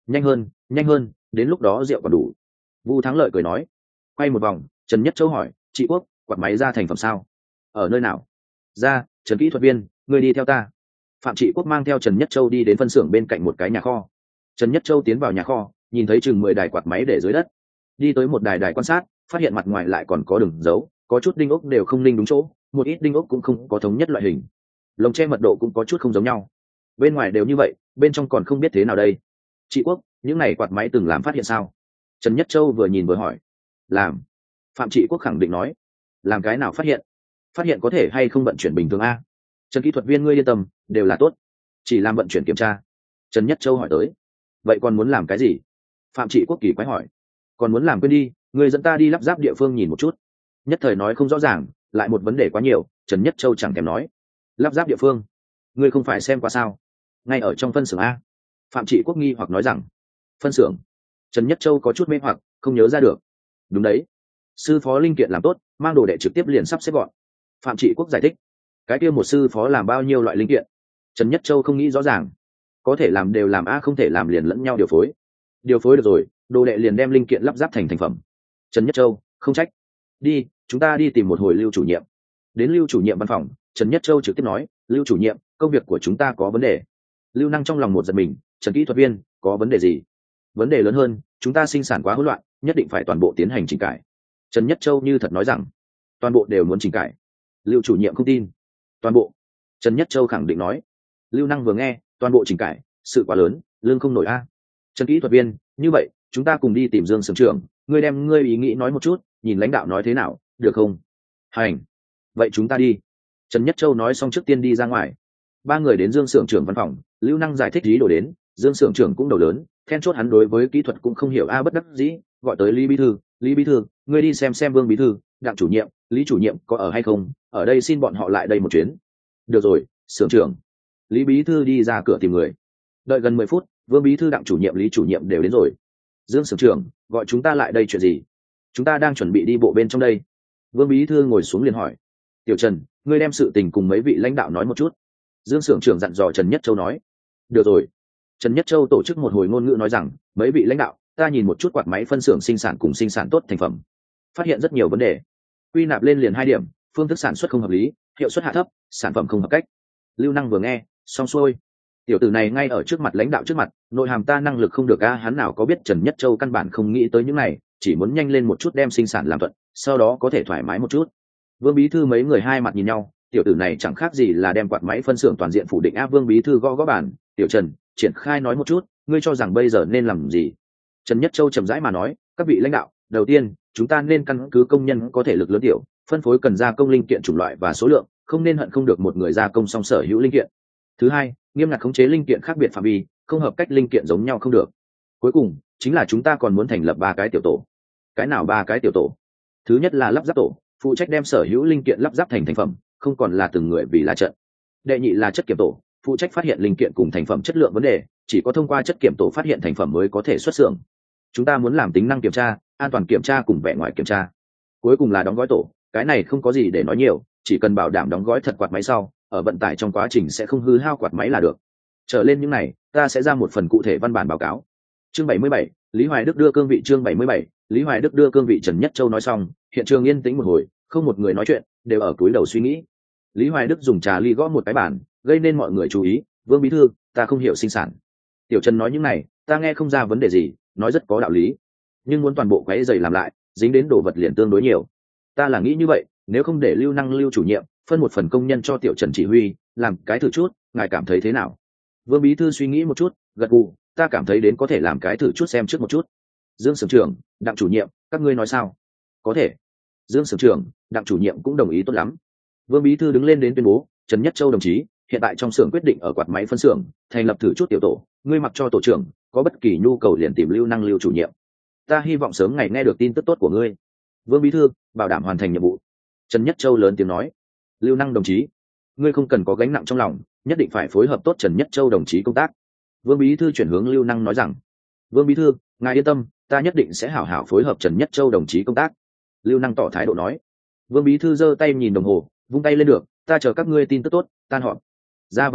Nhanh hơn, đến lúc đó rượu còn đủ. Vu Thắng Lợi cười nói. Quay một vòng, Trần Nhất Châu hỏi, chị Quốc, quạt máy ra thành phẩm sao? Ở nơi nào? Ra, Trần kỹ thuật viên, ngươi đi theo ta. Phạm Trị Quốc mang theo Trần Nhất Châu đi đến phân xưởng bên cạnh một cái nhà kho. Trần Nhất Châu tiến vào nhà kho, nhìn thấy chừng 10 đài quạt máy để dưới đất. Đi tới một đài quan sát, phát hiện mặt ngoài lại còn có đường dấu, có chút đinh ốc đều không ninh đúng chỗ, một ít đinh ốc cũng không có thống nhất loại hình. Lồng tre mật độ cũng có chút không giống nhau. Bên ngoài đều như vậy, bên trong còn không biết thế nào đây. Chị Quốc, những này quạt máy từng làm phát hiện sao? Trần Nhất Châu vừa nhìn vừa hỏi. Làm. Phạm Trị Quốc khẳng định nói. Làm cái nào phát hiện? Phát hiện có thể hay không vận chuyển bình thường a? Trần kỹ thuật viên ngươi yên tâm, đều là tốt. Chỉ làm vận chuyển kiểm tra. Trần Nhất Châu hỏi tới. Vậy còn muốn làm cái gì? Phạm Trị Quốc kỳ quái hỏi. Còn muốn làm quên đi, người dẫn ta đi lắp ráp địa phương nhìn một chút. Nhất thời nói không rõ ràng, lại một vấn đề quá nhiều, Trần Nhất Châu chẳng thèm nói. Lắp ráp địa phương? Ngươi không phải xem qua sao? Ngay ở trong phân xưởng a. Phạm Trị Quốc nghi hoặc nói rằng. Phân xưởng? Trần Nhất Châu có chút mê hoặc, không nhớ ra được. Đúng đấy. Sư phó linh kiện làm tốt, mang đồ đệ trực tiếp liền sắp xếp gọn. Phạm Trị Quốc giải thích. Cái kia một sư phó làm bao nhiêu loại linh kiện? Trần Nhất Châu không nghĩ rõ ràng. Có thể làm đều làm a, không thể làm liền lẫn nhau điều phối. Điều phối được rồi, đồ đệ liền đem linh kiện lắp ráp thành thành phẩm. Trần Nhất Châu, không trách. Đi, chúng ta đi tìm một hồi Lưu chủ nhiệm. Đến Lưu chủ nhiệm văn phòng, Trần Nhất Châu trực tiếp nói, Lưu chủ nhiệm, công việc của chúng ta có vấn đề. Lưu Năng trong lòng một giật mình, Trần kỹ thuật viên, có vấn đề gì? Vấn đề lớn hơn, chúng ta sinh sản quá hỗn loạn, nhất định phải toàn bộ tiến hành chỉnh cải. Trần Nhất Châu như thật nói rằng, toàn bộ đều muốn chỉnh cải. Lưu chủ nhiệm không tin. Toàn bộ. Trần Nhất Châu khẳng định nói. Lưu Năng vừa nghe, toàn bộ chỉnh cải, sự quá lớn, lương không nổi a. Trần kỹ thuật viên, như vậy chúng ta cùng đi tìm Dương xưởng trưởng, ngươi đem ngươi ý nghĩ nói một chút, nhìn lãnh đạo nói thế nào, được không? Hành. Vậy chúng ta đi. Trần Nhất Châu nói xong trước tiên đi ra ngoài. Ba người đến Dương xưởng trưởng văn phòng, Lưu Năng giải thích ý đồ đến, Dương xưởng trưởng cũng đầu lớn, then chốt hắn đối với kỹ thuật cũng không hiểu a, bất đắc dĩ, gọi tới Lý bí thư, Lý bí thư, ngươi đi xem Vương bí thư, Đặng chủ nhiệm, Lý chủ nhiệm có ở hay không, ở đây xin bọn họ lại đây một chuyến. Được rồi, xưởng trưởng. Lý bí thư đi ra cửa tìm người. Đợi gần 10 phút, Vương bí thư, Đặng chủ nhiệm, Lý chủ nhiệm đều đến rồi. Dương xưởng trưởng, gọi chúng ta lại đây chuyện gì? Chúng ta đang chuẩn bị đi bộ bên trong đây. Vương bí thư ngồi xuống liền hỏi. Tiểu Trần, ngươi đem sự tình cùng mấy vị lãnh đạo nói một chút. Dương xưởng trưởng dặn dò Trần Nhất Châu nói. Được rồi. Trần Nhất Châu tổ chức một hồi ngôn ngữ nói rằng, mấy vị lãnh đạo, ta nhìn một chút quạt máy phân xưởng sinh sản cùng sinh sản tốt thành phẩm, phát hiện rất nhiều vấn đề. Quy nạp lên liền 2 điểm, phương thức sản xuất không hợp lý, hiệu suất hạ thấp, sản phẩm không hợp cách. Lưu Năng vừa nghe, xong xuôi. Tiểu tử này ngay ở trước mặt lãnh đạo trước mặt, nội hàm ta năng lực không được a, hắn nào có biết Trần Nhất Châu căn bản không nghĩ tới những này, chỉ muốn nhanh lên một chút đem sinh sản làm thuận, sau đó có thể thoải mái một chút. Vương bí thư mấy người hai mặt nhìn nhau, tiểu tử này chẳng khác gì là đem quạt máy phân xưởng toàn diện phủ định áp. Vương bí thư gõ gõ bàn, Tiểu Trần, triển khai nói một chút, ngươi cho rằng bây giờ nên làm gì? Trần Nhất Châu chậm rãi mà nói, các vị lãnh đạo, đầu tiên chúng ta nên căn cứ công nhân có thể lực lớn tiểu, phân phối cần gia công linh kiện chủng loại và số lượng, không nên hận không được một người gia công song sở hữu linh kiện. Thứ hai, nghiêm ngặt khống chế linh kiện khác biệt phạm vi, không hợp cách linh kiện giống nhau không được. Cuối cùng chính là chúng ta còn muốn thành lập 3 cái tiểu tổ. Cái nào 3 cái tiểu tổ? Thứ nhất là lắp ráp tổ, phụ trách đem sở hữu linh kiện lắp ráp thành thành phẩm, không còn là từng người vì là trận. Đệ nhị là chất kiểm tổ, phụ trách phát hiện linh kiện cùng thành phẩm chất lượng vấn đề, chỉ có thông qua chất kiểm tổ phát hiện thành phẩm mới có thể xuất xưởng. Chúng ta muốn làm tính năng kiểm tra, an toàn kiểm tra cùng vẻ ngoài kiểm tra. Cuối cùng là đóng gói tổ, cái này không có gì để nói nhiều, chỉ cần bảo đảm đóng gói thật quạt máy sau, ở vận tải trong quá trình sẽ không hư hao quạt máy là được. Trở lên những này, ta sẽ ra một phần cụ thể văn bản báo cáo. Chương 77, Lý Hoài Đức đưa cương vị. Chương 77, Lý Hoài Đức đưa cương vị. Trần Nhất Châu nói xong, hiện trường yên tĩnh một hồi, không một người nói chuyện, đều ở cúi đầu suy nghĩ. Lý Hoài Đức dùng trà ly gõ một cái bàn, gây nên mọi người chú ý. Vương bí thư, ta không hiểu sinh sản. Tiểu Trần nói những này, ta nghe không ra vấn đề gì, nói rất có đạo lý, nhưng muốn toàn bộ quấy giày làm lại, dính đến đồ vật liền tương đối nhiều. Ta là nghĩ như vậy, nếu không để Lưu Năng Lưu chủ nhiệm phân một phần công nhân cho Tiểu Trần chỉ huy, làm cái thử chút, ngài cảm thấy thế nào? Vương bí thư suy nghĩ một chút, gật gù, ta cảm thấy đến có thể làm cái thử chút xem trước một chút. Dương xưởng trưởng, Đặng chủ nhiệm, các ngươi nói sao? Có thể. Dương xưởng trưởng, Đặng chủ nhiệm cũng đồng ý tốt lắm. Vương bí thư đứng lên đến tuyên bố, Trần Nhất Châu đồng chí, hiện tại trong xưởng quyết định ở quạt máy phân xưởng thành lập thử chút tiểu tổ, ngươi mặc cho tổ trưởng, có bất kỳ nhu cầu liền tìm Lưu Năng Lưu chủ nhiệm. Ta hy vọng sớm ngày nghe được tin tức tốt của ngươi. Vương bí thư, bảo đảm hoàn thành nhiệm vụ. Trần Nhất Châu lớn tiếng nói. Lưu Năng đồng chí, ngươi không cần có gánh nặng trong lòng, nhất định phải phối hợp tốt Trần Nhất Châu đồng chí công tác. Vương bí thư chuyển hướng Lưu Năng nói rằng. Vương bí thư, ngài yên tâm, ta nhất định sẽ hảo hảo phối hợp Trần Nhất Châu đồng chí công tác. Lưu Năng tỏ thái độ nói. Vương bí thư giơ tay nhìn đồng hồ, vung tay lên được, ta chờ các ngươi tin tức tốt, tan họp. Ra văn phòng,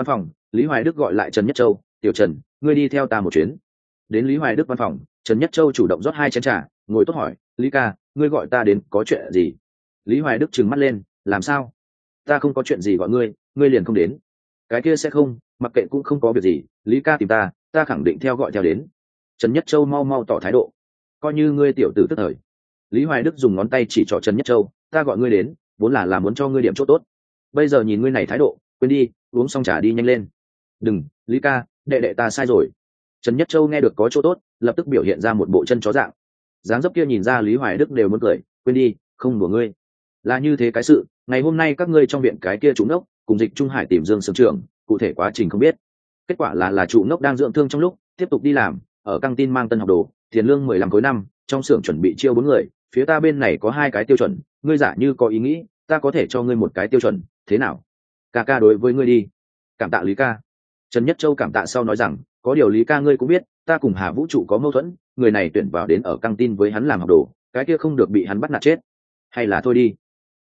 Lý Hoài Đức gọi lại Trần Nhất Châu, tiểu Trần, ngươi đi theo ta một chuyến. Đến Lý Hoài Đức văn phòng, Trần Nhất Châu chủ động rót 2 chén trà, ngồi tốt hỏi, Lý ca, ngươi gọi ta đến có chuyện gì? Lý Hoài Đức trừng mắt lên, làm sao? Ta không có chuyện gì gọi ngươi liền không đến. Cái kia sẽ không, mặc kệ cũng không có việc gì, Lý ca tìm ta khẳng định theo gọi theo đến. Trần Nhất Châu mau mau tỏ thái độ, coi như ngươi tiểu tử tức thời. Lý Hoài Đức dùng ngón tay chỉ trỏ Trần Nhất Châu, ta gọi ngươi đến vốn là muốn cho ngươi điểm chỗ tốt, bây giờ nhìn ngươi này thái độ, quên đi, uống xong trà đi nhanh lên. Đừng, Lý ca, đệ ta sai rồi. Trần Nhất Châu nghe được có chỗ tốt, lập tức biểu hiện ra một bộ chân chó dạng dáng dấp kia, nhìn ra Lý Hoài Đức đều muốn cười. Quên đi, không đùa ngươi. Là như thế cái sự, ngày hôm nay các ngươi trong viện cái kia trụ nốc cùng Dịch Trung Hải tìm Dương Sương trưởng, cụ thể quá trình không biết. Kết quả là trụ nốc đang dưỡng thương trong lúc tiếp tục đi làm, ở căng tin mang tân học đồ, tiền lương 15 khối năm, trong xưởng chuẩn bị chiêu 4 người, phía ta bên này có 2 cái tiêu chuẩn, ngươi giả như có ý nghĩ, ta có thể cho ngươi một cái tiêu chuẩn, thế nào? Ca đối với ngươi đi. Cảm tạ Lý ca. Trần Nhất Châu cảm tạ sau nói rằng, có điều Lý ca ngươi cũng biết, ta cùng Hà Vũ trụ có mâu thuẫn, người này tuyển vào đến ở căng tin với hắn làm học đồ, cái kia không được bị hắn bắt nạt chết. Hay là thôi đi.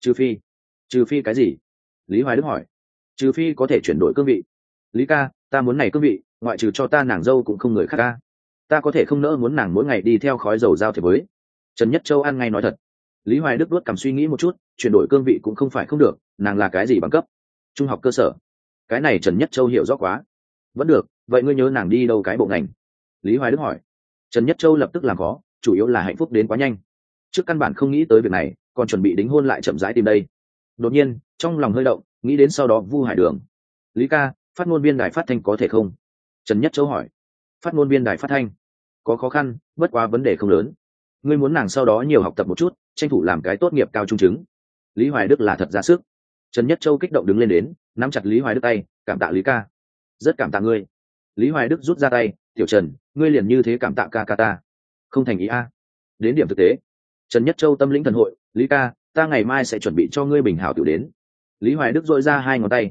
Trừ phi cái gì? Lý Hoài Đức hỏi. Trừ phi có thể chuyển đổi cương vị. Lý ca, ta muốn này cương vị, ngoại trừ cho ta nàng dâu cũng không người khác ca. Ta có thể không nỡ muốn nàng mỗi ngày đi theo khói dầu giao thiệp với. Trần Nhất Châu ăn ngay nói thật. Lý Hoài Đức đuốt cằm suy nghĩ một chút, chuyển đổi cương vị cũng không phải không được, nàng là cái gì bằng cấp? Trung học cơ sở. Cái này Trần Nhất Châu hiểu rõ quá. Vẫn được, vậy ngươi nhớ nàng đi đâu cái bộ ngành? Lý Hoài Đức hỏi. Trần Nhất Châu lập tức làm khó, chủ yếu là hạnh phúc đến quá nhanh, trước căn bản không nghĩ tới việc này, còn chuẩn bị đính hôn lại chậm rãi tìm đây. Đột nhiên trong lòng hơi động, nghĩ đến sau đó Vu Hải Đường. Lý ca, phát ngôn viên đài phát thanh có thể không? Trần Nhất Châu hỏi. Phát ngôn viên đài phát thanh có khó khăn, bất quá vấn đề không lớn. Ngươi muốn nàng sau đó nhiều học tập một chút, tranh thủ làm cái tốt nghiệp cao trung chứng. Lý Hoài Đức là thật ra sức. Trần Nhất Châu kích động đứng lên đến, nắm chặt Lý Hoài Đức tay, cảm tạ Lý ca. Rất cảm tạ ngươi. Lý Hoài Đức rút ra tay, tiểu Trần, ngươi liền như thế cảm tạ ca ta. Không thành ý a. Đến điểm thực tế. Trần Nhất Châu tâm lĩnh thần hội, Lý ca, ta ngày mai sẽ chuẩn bị cho ngươi bình hảo tiểu đến. Lý Hoài Đức dội ra 2 ngón tay,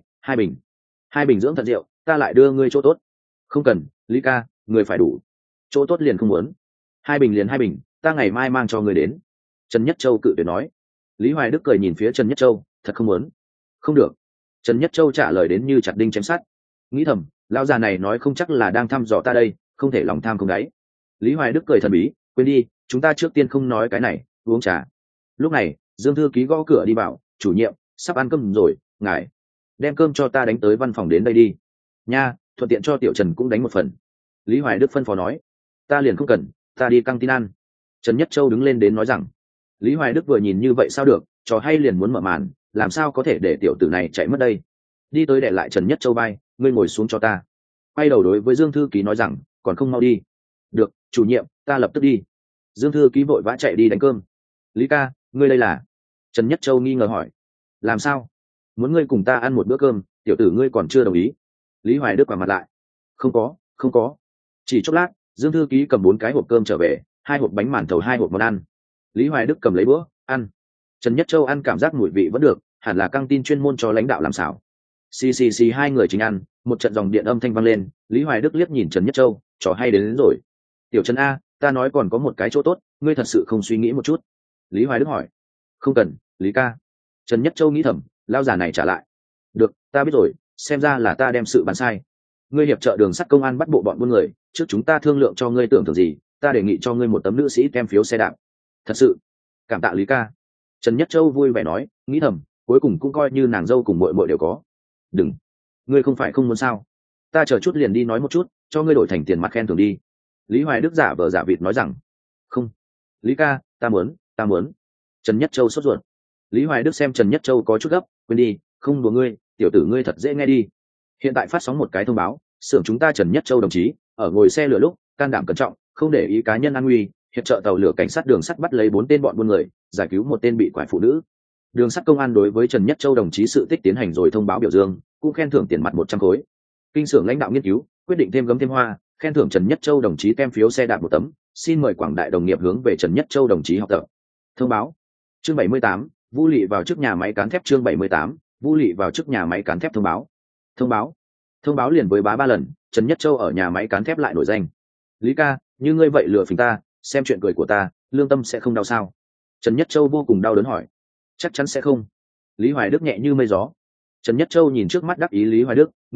2 bình dưỡng thật rượu, ta lại đưa ngươi chỗ tốt. Không cần, Lý ca, người phải đủ. Chỗ tốt liền không muốn. 2 bình liền 2 bình, ta ngày mai mang cho ngươi đến. Trần Nhất Châu cự tuyệt nói. Lý Hoài Đức cười nhìn phía Trần Nhất Châu, thật không muốn. Không được. Trần Nhất Châu trả lời đến như chặt đinh chém sắt. Nghĩ thầm, lão già này nói không chắc là đang thăm dò ta đây, không thể lòng tham không đáy. Lý Hoài Đức cười thần bí, quên đi, chúng ta trước tiên không nói cái này, uống trà. Lúc này Dương thư ký gõ cửa đi vào, chủ nhiệm, sắp ăn cơm rồi, ngài đem cơm cho ta đánh tới văn phòng đến đây đi nha, thuận tiện cho tiểu Trần cũng đánh một phần. Lý Hoài Đức phân phó nói. Ta liền không cần, ta đi căng tin ăn. Trần Nhất Châu đứng lên đến nói rằng. Lý Hoài Đức vừa nhìn như vậy sao được, trò hay liền muốn mở màn, làm sao có thể để tiểu tử này chạy mất đây. Đi tới để lại Trần Nhất Châu bay, ngươi ngồi xuống cho ta. Quay đầu đối với Dương thư ký nói rằng, còn không mau đi. Được, chủ nhiệm, ta lập tức đi. Dương thư ký vội vã chạy đi đánh cơm. Lý ca, ngươi đây là? Trần Nhất Châu nghi ngờ hỏi. Làm sao? Muốn ngươi cùng ta ăn một bữa cơm, tiểu tử ngươi còn chưa đồng ý. Lý Hoài Đức quả mặt lại. Không có. Chỉ chốc lát, Dương thư ký cầm 4 cái hộp cơm trở về, 2 hộp bánh màn thầu, 2 hộp món ăn. Lý Hoài Đức cầm lấy bữa ăn. Trần Nhất Châu ăn cảm giác mùi vị vẫn được, hẳn là căng tin chuyên môn cho lãnh đạo làm xào. Xì 2 người chính ăn, một trận dòng điện âm thanh vang lên. Lý Hoài Đức liếc nhìn Trần Nhất Châu, trò hay đến rồi. Tiểu Trần a, ta nói còn có một cái chỗ tốt, ngươi thật sự không suy nghĩ một chút? Lý Hoài Đức hỏi. Không cần, Lý ca. Trần Nhất Châu nghĩ thầm, lao giả này trả lại. Được, ta biết rồi, xem ra là ta đem sự bán sai. Ngươi hiệp trợ đường sắt công an bắt bộ bọn buôn người, trước chúng ta thương lượng cho ngươi tưởng tượng gì, ta đề nghị cho ngươi một tấm nữ sĩ kem phiếu xe đạp. Thật sự? Cảm tạ Lý ca. Trần Nhất Châu vui vẻ nói, nghĩ thầm, cuối cùng cũng coi như nàng dâu cùng muội muội đều có. Đừng, ngươi không phải không muốn sao? Ta chờ chút liền đi nói một chút, cho ngươi đổi thành tiền mặt khen thưởng đi. Lý Hoài Đức giả vờ giả vịt nói rằng. Không, Lý ca, ta muốn. Trần Nhất Châu sốt ruột. Lý Hoài Đức xem Trần Nhất Châu có chút gấp, quên đi, không đùa ngươi, tiểu tử ngươi thật dễ nghe đi. Hiện tại phát sóng một cái thông báo, xưởng chúng ta Trần Nhất Châu đồng chí ở ngồi xe lửa lúc can đảm cẩn trọng, không để ý cá nhân an nguy, hiệp trợ tàu lửa cảnh sát đường sắt bắt lấy 4 tên bọn buôn người, giải cứu một tên bị quải phụ nữ. Đường sắt công an đối với Trần Nhất Châu đồng chí sự tích tiến hành rồi thông báo biểu dương, cũng khen thưởng tiền mặt 100 khối. Kinh xưởng lãnh đạo nghiên cứu, quyết định thêm gấm thêm hoa, khen thưởng Trần Nhất Châu đồng chí tem phiếu xe đạp 1 tấm, xin mời quảng đại đồng nghiệp hướng về Trần Nhất Châu đồng chí học tập. Thông báo. Chương 78, Vu Lị vào trước nhà máy cán thép. Chương 78, Vu Lị vào trước nhà máy cán thép. Thông báo liền với bá 3 lần, Trần Nhất Châu ở nhà máy cán thép lại nổi danh. Lý ca, như ngươi vậy lừa phỉnh ta, xem chuyện cười của ta, lương tâm sẽ không đau sao? Trần Nhất Châu vô cùng đau đớn hỏi. Chắc chắn sẽ không. Lý Hoài Đức nhẹ như mây gió. Trần Nhất Châu nhìn trước mắt đắc ý Lý Hoài Đức, nghĩ thầm,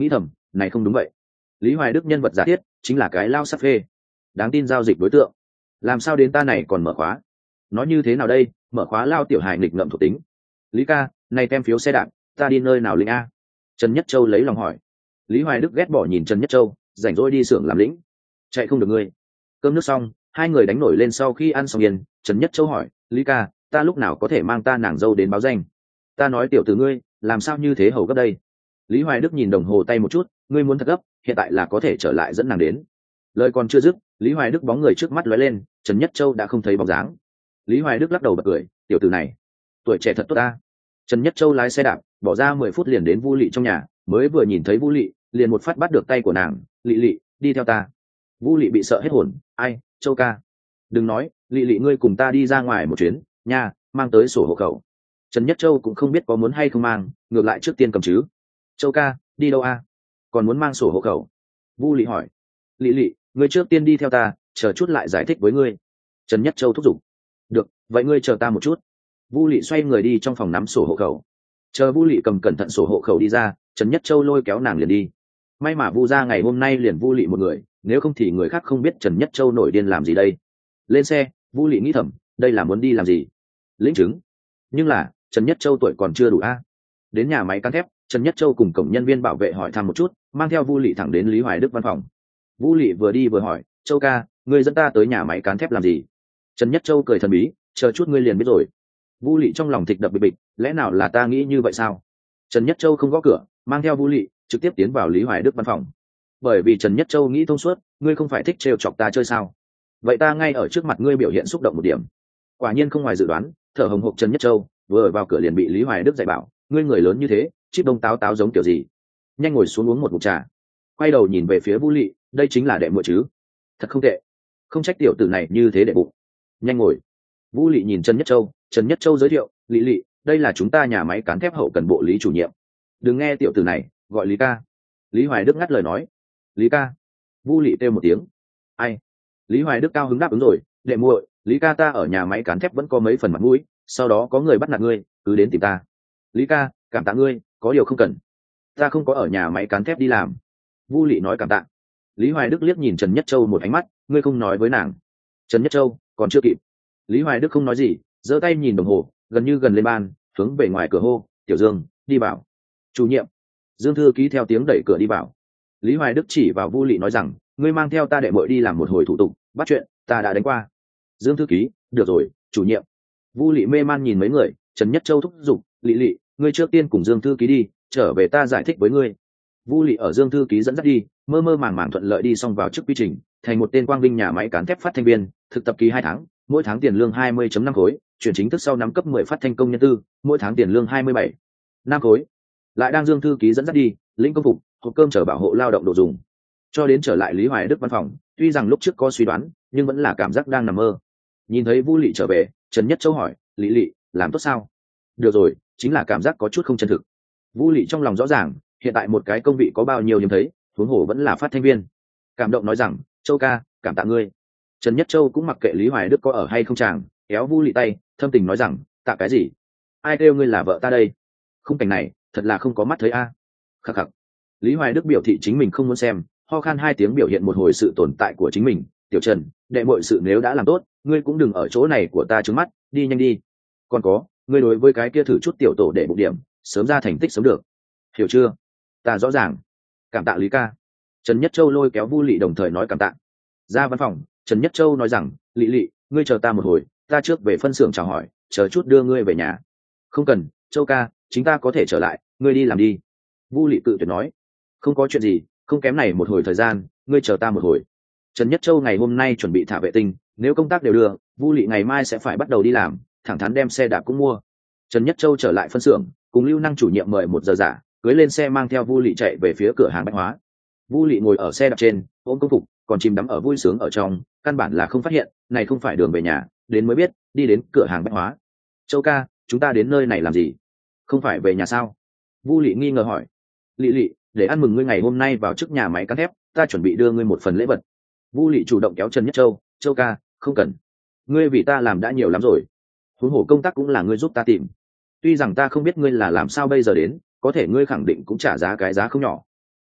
này không đúng vậy. Lý Hoài Đức nhân vật giả thiết chính là cái lao sắc phê, đáng tin giao dịch đối tượng, làm sao đến ta này còn mở khóa? Nói như thế nào đây, mở khóa lao tiểu hài nghịch ngợm thuộc tính. Lý ca, này tem phiếu xe đạp ta đi nơi nào lĩnh a? Trần Nhất Châu lấy lòng hỏi. Lý Hoài Đức ghét bỏ nhìn Trần Nhất Châu, rảnh rỗi đi xưởng làm lĩnh, chạy không được ngươi. Cơm nước xong, hai người đánh nổi lên. Sau khi ăn xong yên, Trần Nhất Châu hỏi, Lý ca, ta lúc nào có thể mang ta nàng dâu đến báo danh? Ta nói tiểu tử ngươi làm sao như thế hầu gấp đây? Lý Hoài Đức nhìn đồng hồ tay một chút, ngươi muốn thật gấp, hiện tại là có thể trở lại dẫn nàng đến. Lời còn chưa dứt, Lý Hoài Đức bóng người trước mắt lóe lên, Trần Nhất Châu đã không thấy bóng dáng. Lý Hoài Đức lắc đầu bật cười, tiểu tử này tuổi trẻ thật tốt ta. Trần Nhất Châu lái xe đạp bỏ ra 10 phút liền đến Vu Lị trong nhà, mới vừa nhìn thấy Vu Lị liền một phát bắt được tay của nàng, Lị Lị đi theo ta. Vu Lị bị sợ hết hồn, ai, Châu ca, đừng nói, Lị Lị ngươi cùng ta đi ra ngoài một chuyến nha, mang tới sổ hộ khẩu. Trần Nhất Châu cũng không biết có muốn hay không mang, ngược lại trước tiên cầm chứ. Châu ca, đi đâu a? Còn muốn mang sổ hộ khẩu? Vu Lị hỏi. Lị Lị, ngươi trước tiên đi theo ta, chờ chút lại giải thích với ngươi. Trần Nhất Châu thúc giục. Được, vậy ngươi chờ ta một chút. Vu Lị xoay người đi trong phòng nắm sổ hộ khẩu. Chờ Vu Lị cầm cẩn thận sổ hộ khẩu đi ra, Trần Nhất Châu lôi kéo nàng liền đi. May mà Vu gia ngày hôm nay liền Vu Lị một người, nếu không thì người khác không biết Trần Nhất Châu nổi điên làm gì đây. Lên xe, Vu Lị nghĩ thầm, đây là muốn đi làm gì? Lĩnh chứng. Nhưng là Trần Nhất Châu tuổi còn chưa đủ a. Đến nhà máy cán thép, Trần Nhất Châu cùng cổng nhân viên bảo vệ hỏi thăm một chút, mang theo Vu Lị thẳng đến Lý Hoài Đức văn phòng. Vu Lị vừa đi vừa hỏi, Châu ca, ngươi dẫn ta tới nhà máy cán thép làm gì? Trần Nhất Châu cười thần bí, chờ chút ngươi liền biết rồi. Vu Lị trong lòng thịch đập bịch bịch, lẽ nào là ta nghĩ như vậy sao? Trần Nhất Châu không gõ cửa, mang theo Vu Lị trực tiếp tiến vào Lý Hoài Đức văn phòng. Bởi vì Trần Nhất Châu nghĩ thông suốt, ngươi không phải thích trêu chọc ta chơi sao? Vậy ta ngay ở trước mặt ngươi biểu hiện xúc động một điểm. Quả nhiên không ngoài dự đoán, thở hồng hộc Trần Nhất Châu vừa vào cửa liền bị Lý Hoài Đức dạy bảo, ngươi người lớn như thế, chip đông táo táo giống kiểu gì? Nhanh ngồi xuống uống một ngụm trà. Quay đầu nhìn về phía Vu Lị, đây chính là đệ muội chứ? Thật không tệ, không trách tiểu tử này như thế đệ bụng. Nhanh ngồi. Vu Lị nhìn Trần Nhất Châu giới thiệu, Lị Lị, đây là chúng ta nhà máy cán thép hậu cần bộ Lý chủ nhiệm. Đừng nghe tiểu tử này gọi Lý ca. Lý Hoài Đức ngắt lời nói. Lý ca. Vu Lị kêu một tiếng. Ai? Lý Hoài Đức cao hứng đáp ứng rồi, đệ muội, Lý ca ta ở nhà máy cán thép vẫn có mấy phần mặt mũi, sau đó có người bắt nạt ngươi, cứ đến tìm ta. Lý ca, cảm tạ ngươi, có điều không cần. Ta không có ở nhà máy cán thép đi làm. Vu Lị nói cảm tạ. Lý Hoài Đức liếc nhìn Trần Nhất Châu một ánh mắt, ngươi không nói với nàng. Trần Nhất Châu còn chưa kịp. Lý Hoài Đức không nói gì, giơ tay nhìn đồng hồ, gần như gần lên ban, hướng về ngoài cửa hô, tiểu Dương, đi vào. Chủ nhiệm. Dương thư ký theo tiếng đẩy cửa đi vào. Lý Hoài Đức chỉ vào Vu Lị nói rằng, ngươi mang theo ta đệ muội đi làm một hồi thủ tục, bắt chuyện ta đã đánh qua. Dương thư ký, được rồi, chủ nhiệm. Vu Lị mê man nhìn mấy người, Trần Nhất Châu thúc giục, Lị Lị, ngươi trước tiên cùng Dương thư ký đi, trở về ta giải thích với ngươi. Vu Lị ở Dương thư ký dẫn dắt đi, mơ mơ màng màng thuận lợi đi xong vào chức quy trình, thành một tên quang vinh nhà máy cán thép phát thanh viên, thực tập kỳ 2 tháng, mỗi tháng tiền lương 20.5 khối, chuyển chính thức sau nắm cấp 10 phát thanh công nhân tư, mỗi tháng tiền lương 27.5 khối. Lại đang Dương thư ký dẫn dắt đi, lĩnh công phục, hộp cơm chở bảo hộ lao động đồ dùng. Cho đến trở lại Lý Hoài Đức văn phòng, tuy rằng lúc trước có suy đoán, nhưng vẫn là cảm giác đang nằm mơ. Nhìn thấy Vu Lị trở về, Trần Nhất Châu hỏi, Lị Lị, làm tốt sao? Được rồi, chính là cảm giác có chút không chân thực. Vu Lị trong lòng rõ ràng, hiện tại một cái công vị có bao nhiêu hiếm thấy, huống hồ vẫn là phát thanh viên. Cảm động nói rằng, Châu ca, cảm tạ ngươi. Trần Nhất Châu cũng mặc kệ Lý Hoài Đức có ở hay không chàng, kéo Vu Lị tay, thâm tình nói rằng, tạ cái gì? Ai kêu ngươi là vợ ta đây? Khung cảnh này, thật là không có mắt thấy a. Khắc khắc. Lý Hoài Đức biểu thị chính mình không muốn xem, ho khan 2 tiếng biểu hiện một hồi sự tồn tại của chính mình. Tiểu Trần, đệ muội sự nếu đã làm tốt, ngươi cũng đừng ở chỗ này của ta trướng mắt, đi nhanh đi. Còn có, ngươi đối với cái kia thử chút tiểu tổ để bụng điểm, sớm ra thành tích sớm được. Hiểu chưa? Ta rõ ràng. Cảm tạ Lý ca. Trần Nhất Châu lôi kéo Vu Lị đồng thời nói cảm tạ. Ra văn phòng, Trần Nhất Châu nói rằng, Lị Lị, ngươi chờ ta một hồi, ta trước về phân xưởng chào hỏi, chờ chút đưa ngươi về nhà. Không cần, Châu ca, chính ta có thể trở lại, ngươi đi làm đi. Vu Lị cự tuyệt nói. Không có chuyện gì, không kém này một hồi thời gian, ngươi chờ ta một hồi. Trần Nhất Châu ngày hôm nay chuẩn bị thả vệ tinh, nếu công tác đều đưa, Vu Lị ngày mai sẽ phải bắt đầu đi làm, thẳng thắn đem xe đạp cũng mua. Trần Nhất Châu trở lại phân xưởng, cùng Lưu Năng chủ nhiệm mời 1 giờ giả, cưới lên xe mang theo Vu Lị chạy về phía cửa hàng bách hóa. Vu Lị ngồi ở xe đạp trên, ôm công phục, còn chìm đắm ở vui sướng ở trong, căn bản là không phát hiện, này không phải đường về nhà, đến mới biết, đi đến cửa hàng bách hóa. Châu ca, chúng ta đến nơi này làm gì? Không phải về nhà sao? Vu Lị nghi ngờ hỏi. Lị Lị, để ăn mừng ngươi ngày hôm nay vào chức nhà máy cán thép, ta chuẩn bị đưa ngươi một phần lễ vật. Vu Lị chủ động kéo Trần Nhất Châu, Châu ca, không cần, ngươi vì ta làm đã nhiều lắm rồi, huống hồ công tác cũng là ngươi giúp ta tìm. Tuy rằng ta không biết ngươi là làm sao bây giờ đến, có thể ngươi khẳng định cũng trả giá cái giá không nhỏ.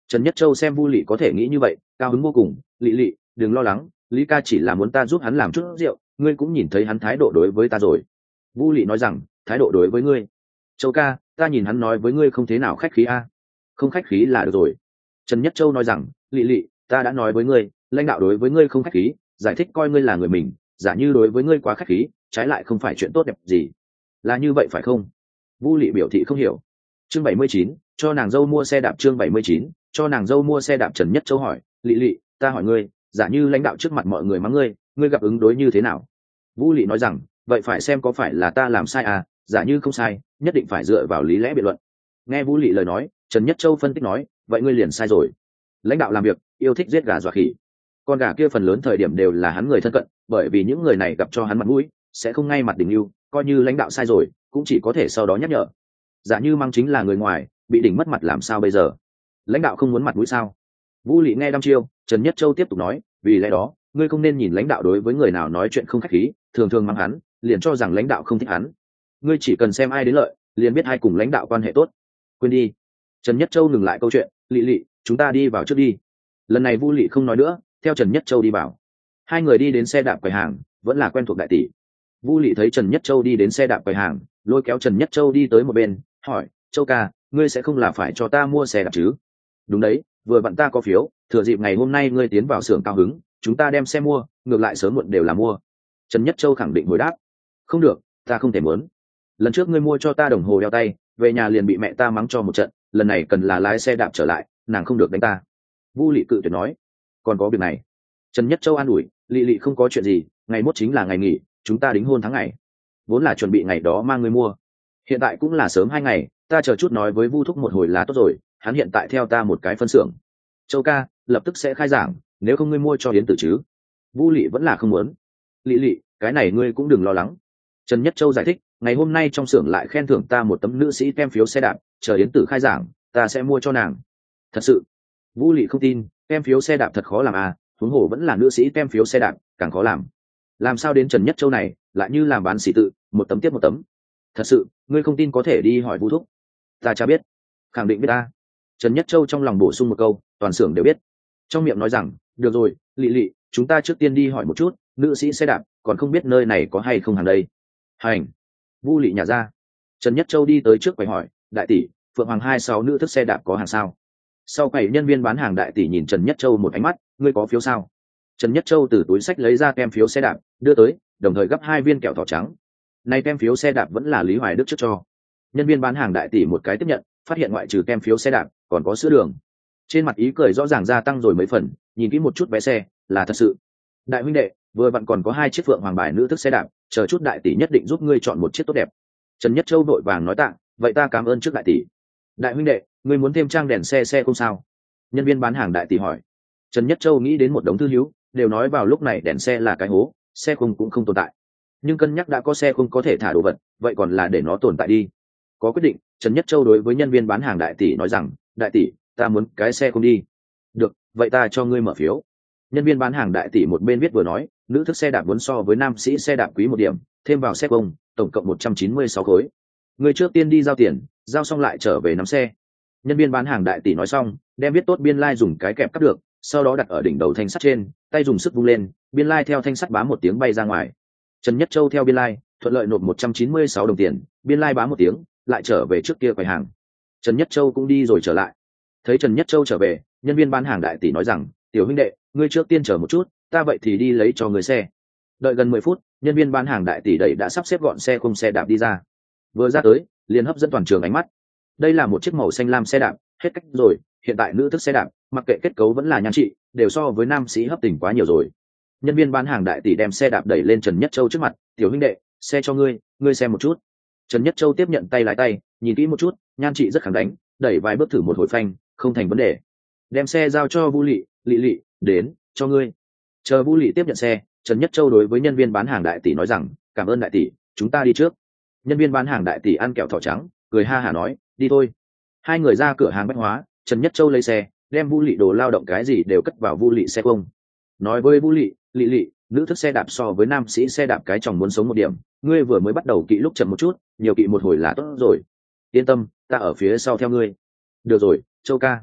Trần Nhất Châu xem Vu Lị có thể nghĩ như vậy, cao hứng vô cùng. Lị Lị, đừng lo lắng, Lý ca chỉ là muốn ta giúp hắn làm chút rượu, ngươi cũng nhìn thấy hắn thái độ đối với ta rồi. Vu Lị nói rằng, thái độ đối với ngươi? Châu ca, ta nhìn hắn nói với ngươi không thế nào khách khí a. Không khách khí là được rồi. Trần Nhất Châu nói rằng, Lị Lị, ta đã nói với ngươi, lãnh đạo đối với ngươi không khách khí, giải thích coi ngươi là người mình, giả như đối với ngươi quá khách khí, trái lại không phải chuyện tốt đẹp gì. Là như vậy phải không? Vu Lị biểu thị không hiểu. Chương 79, cho nàng dâu mua xe đạp. Chương 79, cho nàng dâu mua xe đạp. Trần Nhất Châu hỏi, Lị Lị, ta hỏi ngươi, giả như lãnh đạo trước mặt mọi người mắng ngươi gặp ứng đối như thế nào? Vu Lị nói rằng, vậy phải xem có phải là ta làm sai à, giả như không sai, nhất định phải dựa vào lý lẽ biện luận. Nghe Vu Lị lời nói, Trần Nhất Châu phân tích nói, vậy ngươi liền sai rồi. Lãnh đạo làm việc yêu thích giết gà dọa khỉ, con gà kia phần lớn thời điểm đều là hắn người thân cận, bởi vì những người này gặp cho hắn mặt mũi, sẽ không ngay mặt đình lưu, coi như lãnh đạo sai rồi, cũng chỉ có thể sau đó nhắc nhở. Giả như mang chính là người ngoài, bị đỉnh mất mặt làm sao bây giờ? Lãnh đạo không muốn mặt mũi sao? Vu Lị nghe đăm chiêu, Trần Nhất Châu tiếp tục nói, vì lẽ đó, ngươi không nên nhìn lãnh đạo đối với người nào nói chuyện không khách khí, thường thường mắng hắn, liền cho rằng lãnh đạo không thích hắn. Ngươi chỉ cần xem ai đến lợi, liền biết ai cùng lãnh đạo quan hệ tốt. Quên đi. Trần Nhất Châu ngừng lại câu chuyện, Lị Lị, chúng ta đi vào trước đi. Lần này Vu Lị không nói nữa, theo Trần Nhất Châu đi vào. Hai người đi đến xe đạp quầy hàng, vẫn là quen thuộc đại tỷ. Vu Lị thấy Trần Nhất Châu đi đến xe đạp quầy hàng, lôi kéo Trần Nhất Châu đi tới một bên, hỏi, Châu ca, ngươi sẽ không là phải cho ta mua xe đạp chứ? Đúng đấy, vừa vặn ta có phiếu, thừa dịp ngày hôm nay ngươi tiến vào xưởng cao hứng, chúng ta đem xe mua, ngược lại sớm muộn đều là mua. Trần Nhất Châu khẳng định hồi đáp, không được, ta không thể muốn. Lần trước ngươi mua cho ta đồng hồ đeo tay, về nhà liền bị mẹ ta mắng cho một trận, lần này cần là lái xe đạp trở lại, nàng không được đánh ta. Vu Lị cự tuyệt nói, còn có việc này. Trần Nhất Châu an ủi, Lị Lị không có chuyện gì, ngày mốt chính là ngày nghỉ, chúng ta đính hôn tháng ngày, vốn là chuẩn bị ngày đó mang ngươi mua, hiện tại cũng là sớm 2 ngày, ta chờ chút nói với Vu thúc một hồi là tốt rồi, hắn hiện tại theo ta một cái phân xưởng. Châu ca, lập tức sẽ khai giảng, nếu không ngươi mua cho Yến Tử chứ? Vu Lị vẫn là không muốn. Lị Lị, cái này ngươi cũng đừng lo lắng. Trần Nhất Châu giải thích, ngày hôm nay trong xưởng lại khen thưởng ta một tấm nữ sĩ tem phiếu xe đạp, chờ Yến Tử khai giảng, ta sẽ mua cho nàng. Thật sự? Vu Lị không tin, tem phiếu xe đạp thật khó làm à, huống hồ vẫn là nữ sĩ tem phiếu xe đạp, càng khó làm. Làm sao đến Trần Nhất Châu này, lại như làm bán xỉ tự, một tấm tiếp một tấm. Thật sự, ngươi không tin có thể đi hỏi Vu thúc. Ta chả biết. Khẳng định biết ta. Trần Nhất Châu trong lòng bổ sung một câu, toàn xưởng đều biết. Trong miệng nói rằng, được rồi, Lị Lị, chúng ta trước tiên đi hỏi một chút, nữ sĩ xe đạp, còn không biết nơi này có hay không hàng đây. Hành. Vu Lị nhả ra. Trần Nhất Châu đi tới trước quầy hỏi, đại tỷ, Phượng Hoàng 26 nữ thức xe đạp có hàng sao? Sau quầy nhân viên bán hàng đại tỷ nhìn Trần Nhất Châu một ánh mắt, ngươi có phiếu sao? Trần Nhất Châu từ túi xách lấy ra kem phiếu xe đạp, đưa tới, đồng thời gấp 2 viên kẹo thỏ trắng. Này kem phiếu xe đạp vẫn là Lý Hoài Đức trước cho. Nhân viên bán hàng đại tỷ một cái tiếp nhận, phát hiện ngoại trừ kem phiếu xe đạp, còn có sữa đường. Trên mặt ý cười rõ ràng gia tăng rồi mấy phần, nhìn kỹ một chút vé xe, là thật sự. Đại huynh đệ, vừa vặn còn có 2 chiếc Phượng Hoàng bài nữ thức xe đạp, chờ chút đại tỷ nhất định giúp ngươi chọn một chiếc tốt đẹp. Trần Nhất Châu vội vàng nói tạ, vậy ta cảm ơn trước đại tỷ. Đại huynh đệ, ngươi muốn thêm trang đèn xe không sao? Nhân viên bán hàng đại tỷ hỏi. Trần Nhất Châu nghĩ đến một đống thư hiếu, đều nói vào lúc này đèn xe là cái hố, xe không cũng không tồn tại. Nhưng cân nhắc đã có xe không có thể thả đồ vật, vậy còn là để nó tồn tại đi. Có quyết định, Trần Nhất Châu đối với nhân viên bán hàng đại tỷ nói rằng, đại tỷ, ta muốn cái xe không đi. Được, vậy ta cho ngươi mở phiếu. Nhân viên bán hàng đại tỷ một bên viết vừa nói, nữ thức xe đạp muốn so với nam sĩ xe đạp quý 1 điểm, thêm vào xe công, tổng cộng 196 khối. Ngươi trước tiên đi giao tiền, giao xong lại trở về nắm xe. Nhân viên bán hàng đại tỷ nói xong, đem viết tốt biên lai dùng cái kẹp cắt được, sau đó đặt ở đỉnh đầu thanh sắt trên, tay dùng sức vung lên, biên lai theo thanh sắt bám một tiếng bay ra ngoài. Trần Nhất Châu theo biên lai, thuận lợi nộp 196 đồng tiền, biên lai bám một tiếng, lại trở về trước kia quầy hàng. Trần Nhất Châu cũng đi rồi trở lại. Thấy Trần Nhất Châu trở về, nhân viên bán hàng đại tỷ nói rằng, tiểu huynh đệ, ngươi trước tiên chờ một chút, ta vậy thì đi lấy cho người xe. Đợi gần 10 phút, nhân viên bán hàng đại tỷ đẩy đã sắp xếp gọn xe không xe đạp đi ra. Vừa ra tới, liền hấp dẫn toàn trường ánh mắt. Đây là một chiếc màu xanh lam xe đạp, hết cách rồi, hiện tại nữ thức xe đạp, mặc kệ kết cấu vẫn là nhan trị, đều so với nam sĩ hấp tình quá nhiều rồi. Nhân viên bán hàng đại tỷ đem xe đạp đẩy lên Trần Nhất Châu trước mặt, tiểu huynh đệ, xe cho ngươi xem một chút. Trần Nhất Châu tiếp nhận tay lái tay, nhìn kỹ một chút, nhan trị rất khẳng đánh, đẩy vài bước thử một hồi phanh, không thành vấn đề. Đem xe giao cho Vu Lị, Lị Lị, đến, cho ngươi. Chờ Vu Lị tiếp nhận xe, Trần Nhất Châu đối với nhân viên bán hàng đại tỷ nói rằng, cảm ơn đại tỷ, chúng ta đi trước. Nhân viên bán hàng đại tỷ ăn kẹo thỏ trắng, cười ha hả nói, đi thôi. Hai người ra cửa hàng bách hóa, Trần Nhất Châu lấy xe, đem Vu Lị đồ lao động cái gì đều cất vào Vu Lị xe không. Nói với Vu Lị, Lị Lị, nữ thức xe đạp so với nam sĩ xe đạp cái chồng muốn sống 1 điểm, ngươi vừa mới bắt đầu kỵ lúc chậm một chút, nhiều kỵ một hồi là tốt rồi. Yên tâm, ta ở phía sau theo ngươi. Được rồi, Châu ca.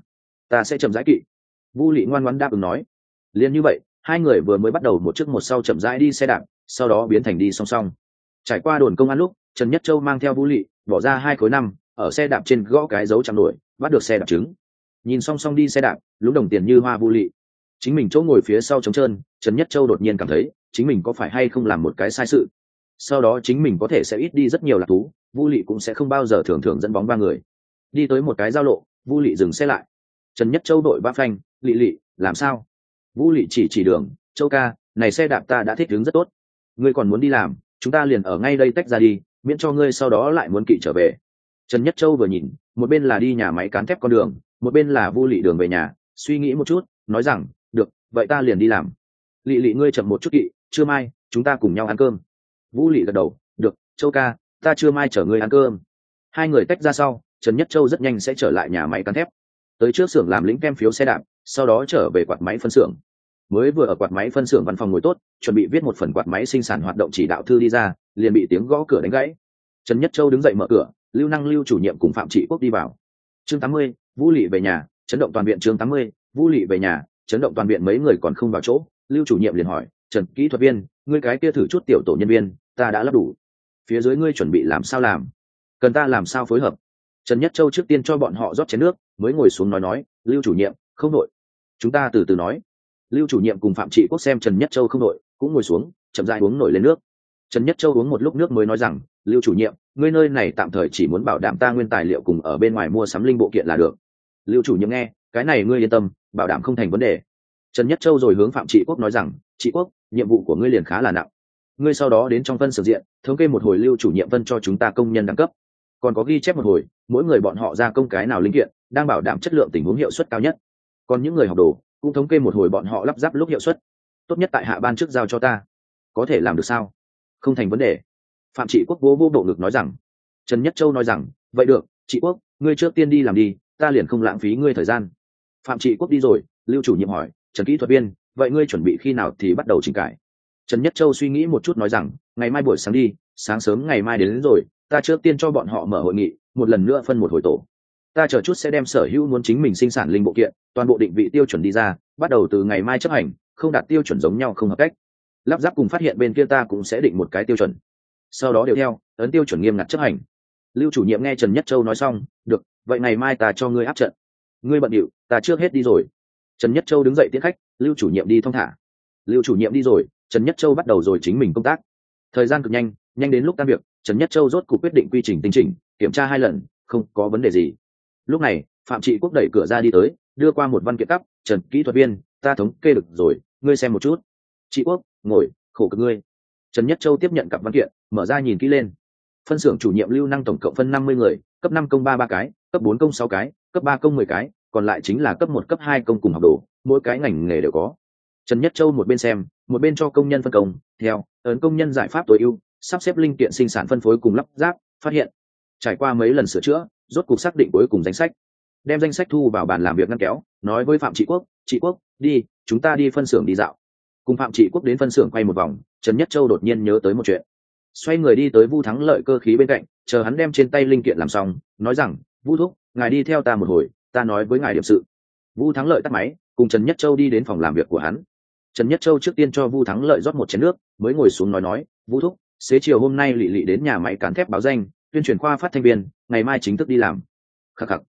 ta sẽ chậm rãi kỵ. Vu Lị ngoan ngoãn đáp ứng nói. Liền như vậy, hai người vừa mới bắt đầu một trước một sau chậm rãi đi xe đạp, sau đó biến thành đi song song. Trải qua đồn công an lúc, Trần Nhất Châu mang theo Vu Lị bỏ ra 2 khối 5, ở xe đạp trên gõ cái dấu chạm nổi, bắt được xe đạp trứng. Nhìn song song đi xe đạp, lúng đồng tiền như hoa Vu Lị. Chính mình chỗ ngồi phía sau trống trơn, Trần Nhất Châu đột nhiên cảm thấy chính mình có phải hay không làm một cái sai sự. Sau đó chính mình có thể sẽ ít đi rất nhiều lạc thú, Vu Lị cũng sẽ không bao giờ thường thường dẫn bóng ba người. Đi tới một cái giao lộ, Vu Lị dừng xe lại. Trần Nhất Châu đội vã phanh, "Lị Lị, làm sao?" Vu Lị chỉ đường, "Châu ca, này xe đạp ta đã thích ứng rất tốt. Ngươi còn muốn đi làm, chúng ta liền ở ngay đây tách ra đi, miễn cho ngươi sau đó lại muốn kỵ trở về." Trần Nhất Châu vừa nhìn, một bên là đi nhà máy cán thép con đường, một bên là Vu Lị đường về nhà, suy nghĩ một chút, nói rằng, "Được, vậy ta liền đi làm. Lị Lị ngươi chậm một chút kỵ, trưa mai chúng ta cùng nhau ăn cơm." Vu Lị gật đầu, "Được, Châu ca, ta trưa mai chở ngươi ăn cơm." Hai người tách ra sau, Trần Nhất Châu rất nhanh sẽ trở lại nhà máy cán thép, tới trước xưởng làm lĩnh kem phiếu xe đạp, sau đó trở về quạt máy phân xưởng. Mới vừa ở quạt máy phân xưởng văn phòng ngồi tốt, chuẩn bị viết một phần quạt máy sinh sản hoạt động chỉ đạo thư đi ra, liền bị tiếng gõ cửa đánh gãy. Trần Nhất Châu đứng dậy mở cửa, Lưu Năng Lưu chủ nhiệm cùng Phạm Trị Quốc đi vào. Chương 80, Vu Lị về nhà, chấn động toàn viện. Chương 80, Vu Lị về nhà, chấn động toàn viện. Mấy người còn không vào chỗ, Lưu chủ nhiệm liền hỏi, "Trần kỹ thuật viên, ngươi cái kia thử chút tiểu tổ nhân viên, ta đã lắp đủ. Phía dưới ngươi chuẩn bị làm sao làm? Cần ta làm sao phối hợp?" Trần Nhất Châu trước tiên cho bọn họ rót chén nước, mới ngồi xuống nói, "Lưu chủ nhiệm, không đội, chúng ta từ từ nói." Lưu chủ nhiệm cùng Phạm Trị Quốc xem Trần Nhất Châu không đội, cũng ngồi xuống, chậm rãi uống nổi lên nước. Trần Nhất Châu uống một lúc nước mới nói rằng, "Lưu chủ nhiệm, ngươi nơi này tạm thời chỉ muốn bảo đảm ta nguyên tài liệu cùng ở bên ngoài mua sắm linh bộ kiện là được." Lưu chủ nhiệm nghe, "Cái này ngươi yên tâm, bảo đảm không thành vấn đề." Trần Nhất Châu rồi hướng Phạm Trị Quốc nói rằng, "Trị Quốc, nhiệm vụ của ngươi liền khá là nặng. Ngươi sau đó đến trong phân xưởng diện, thống kê một hồi Lưu chủ nhiệm phân cho chúng ta công nhân đẳng cấp, còn có ghi chép một hồi mỗi người bọn họ ra công cái nào linh kiện, đang bảo đảm chất lượng tình huống hiệu suất cao nhất. Còn những người học đồ cũng thống kê một hồi bọn họ lắp ráp lúc hiệu suất, tốt nhất tại hạ ban trước giao cho ta. Có thể làm được sao?" "Không thành vấn đề." Phạm Trị Quốc vô bộ ngực nói rằng. Trần Nhất Châu nói rằng, "Vậy được, Trị Quốc, ngươi trước tiên đi làm đi, ta liền không lãng phí ngươi thời gian." Phạm Trị Quốc đi rồi, Lưu chủ nhiệm hỏi, "Trần kỹ thuật viên, vậy ngươi chuẩn bị khi nào thì bắt đầu chỉnh cải?" Trần Nhất Châu suy nghĩ một chút nói rằng, "Ngày mai buổi sáng đi, sáng sớm ngày mai đến rồi, ta trước tiên cho bọn họ mở hội nghị, một lần nữa phân một hồi tổ. Ta chờ chút sẽ đem sở hữu muốn chính mình sinh sản linh bộ kiện, toàn bộ định vị tiêu chuẩn đi ra, bắt đầu từ ngày mai chấp hành, không đạt tiêu chuẩn giống nhau không hợp cách. Lắp ráp cùng phát hiện bên kia ta cũng sẽ định một cái tiêu chuẩn, sau đó đều theo ấn tiêu chuẩn nghiêm ngặt chấp hành." Lưu chủ nhiệm nghe Trần Nhất Châu nói xong, "Được, vậy ngày mai ta cho ngươi áp trận. Ngươi bận điệu, ta trước hết đi rồi." Trần Nhất Châu đứng dậy tiễn khách, Lưu chủ nhiệm đi thong thả. Lưu chủ nhiệm đi rồi, Trần Nhất Châu bắt đầu rồi chính mình công tác. Thời gian cực nhanh, nhanh đến lúc tan việc, Trần Nhất Châu rốt cuộc quyết định quy trình tinh chỉnh, kiểm tra 2 lần, không có vấn đề gì. Lúc này, Phạm Trị Quốc đẩy cửa ra đi tới, đưa qua một văn kiện cắp, "Trần kỹ thuật viên, ta thống kê được rồi, ngươi xem một chút." "Trị Quốc, ngồi, khổ cực ngươi." Trần Nhất Châu tiếp nhận cặp văn kiện, mở ra nhìn kỹ lên. Phân xưởng chủ nhiệm Lưu Năng tổng cộng phân 50 người, cấp 5 công 3 cái, cấp 4 công 6 cái, cấp 3 công 10 cái, còn lại chính là cấp 1 cấp 2 công cùng học đồ, mỗi cái ngành nghề đều có. Trần Nhất Châu một bên xem, một bên cho công nhân phân công, theo ấn công nhân giải pháp tối ưu, sắp xếp linh kiện sinh sản phân phối cùng lắp ráp, phát hiện. Trải qua mấy lần sửa chữa, rốt cuộc xác định cuối cùng danh sách. Đem danh sách thu vào bàn làm việc ngăn kéo, nói với Phạm Trị Quốc, "Trị Quốc, đi, chúng ta đi phân xưởng đi dạo." Cùng Phạm Trị Quốc đến phân xưởng quay một vòng, Trần Nhất Châu đột nhiên nhớ tới một chuyện. Xoay người đi tới Vu Thắng Lợi cơ khí bên cạnh, chờ hắn đem trên tay linh kiện làm xong, nói rằng, "Vu thúc, ngài đi theo ta một hồi, ta nói với ngài điểm sự." Vu Thắng Lợi tắt máy, cùng Trần Nhất Châu đi đến phòng làm việc của hắn. Trần Nhất Châu trước tiên cho Vu Thắng Lợi rót một chén nước, mới ngồi xuống nói, "Vu thúc, xế chiều hôm nay Lị Lị đến nhà máy cán thép báo danh, tuyên truyền khoa phát thanh viên, ngày mai chính thức đi làm." "Khắc khắc,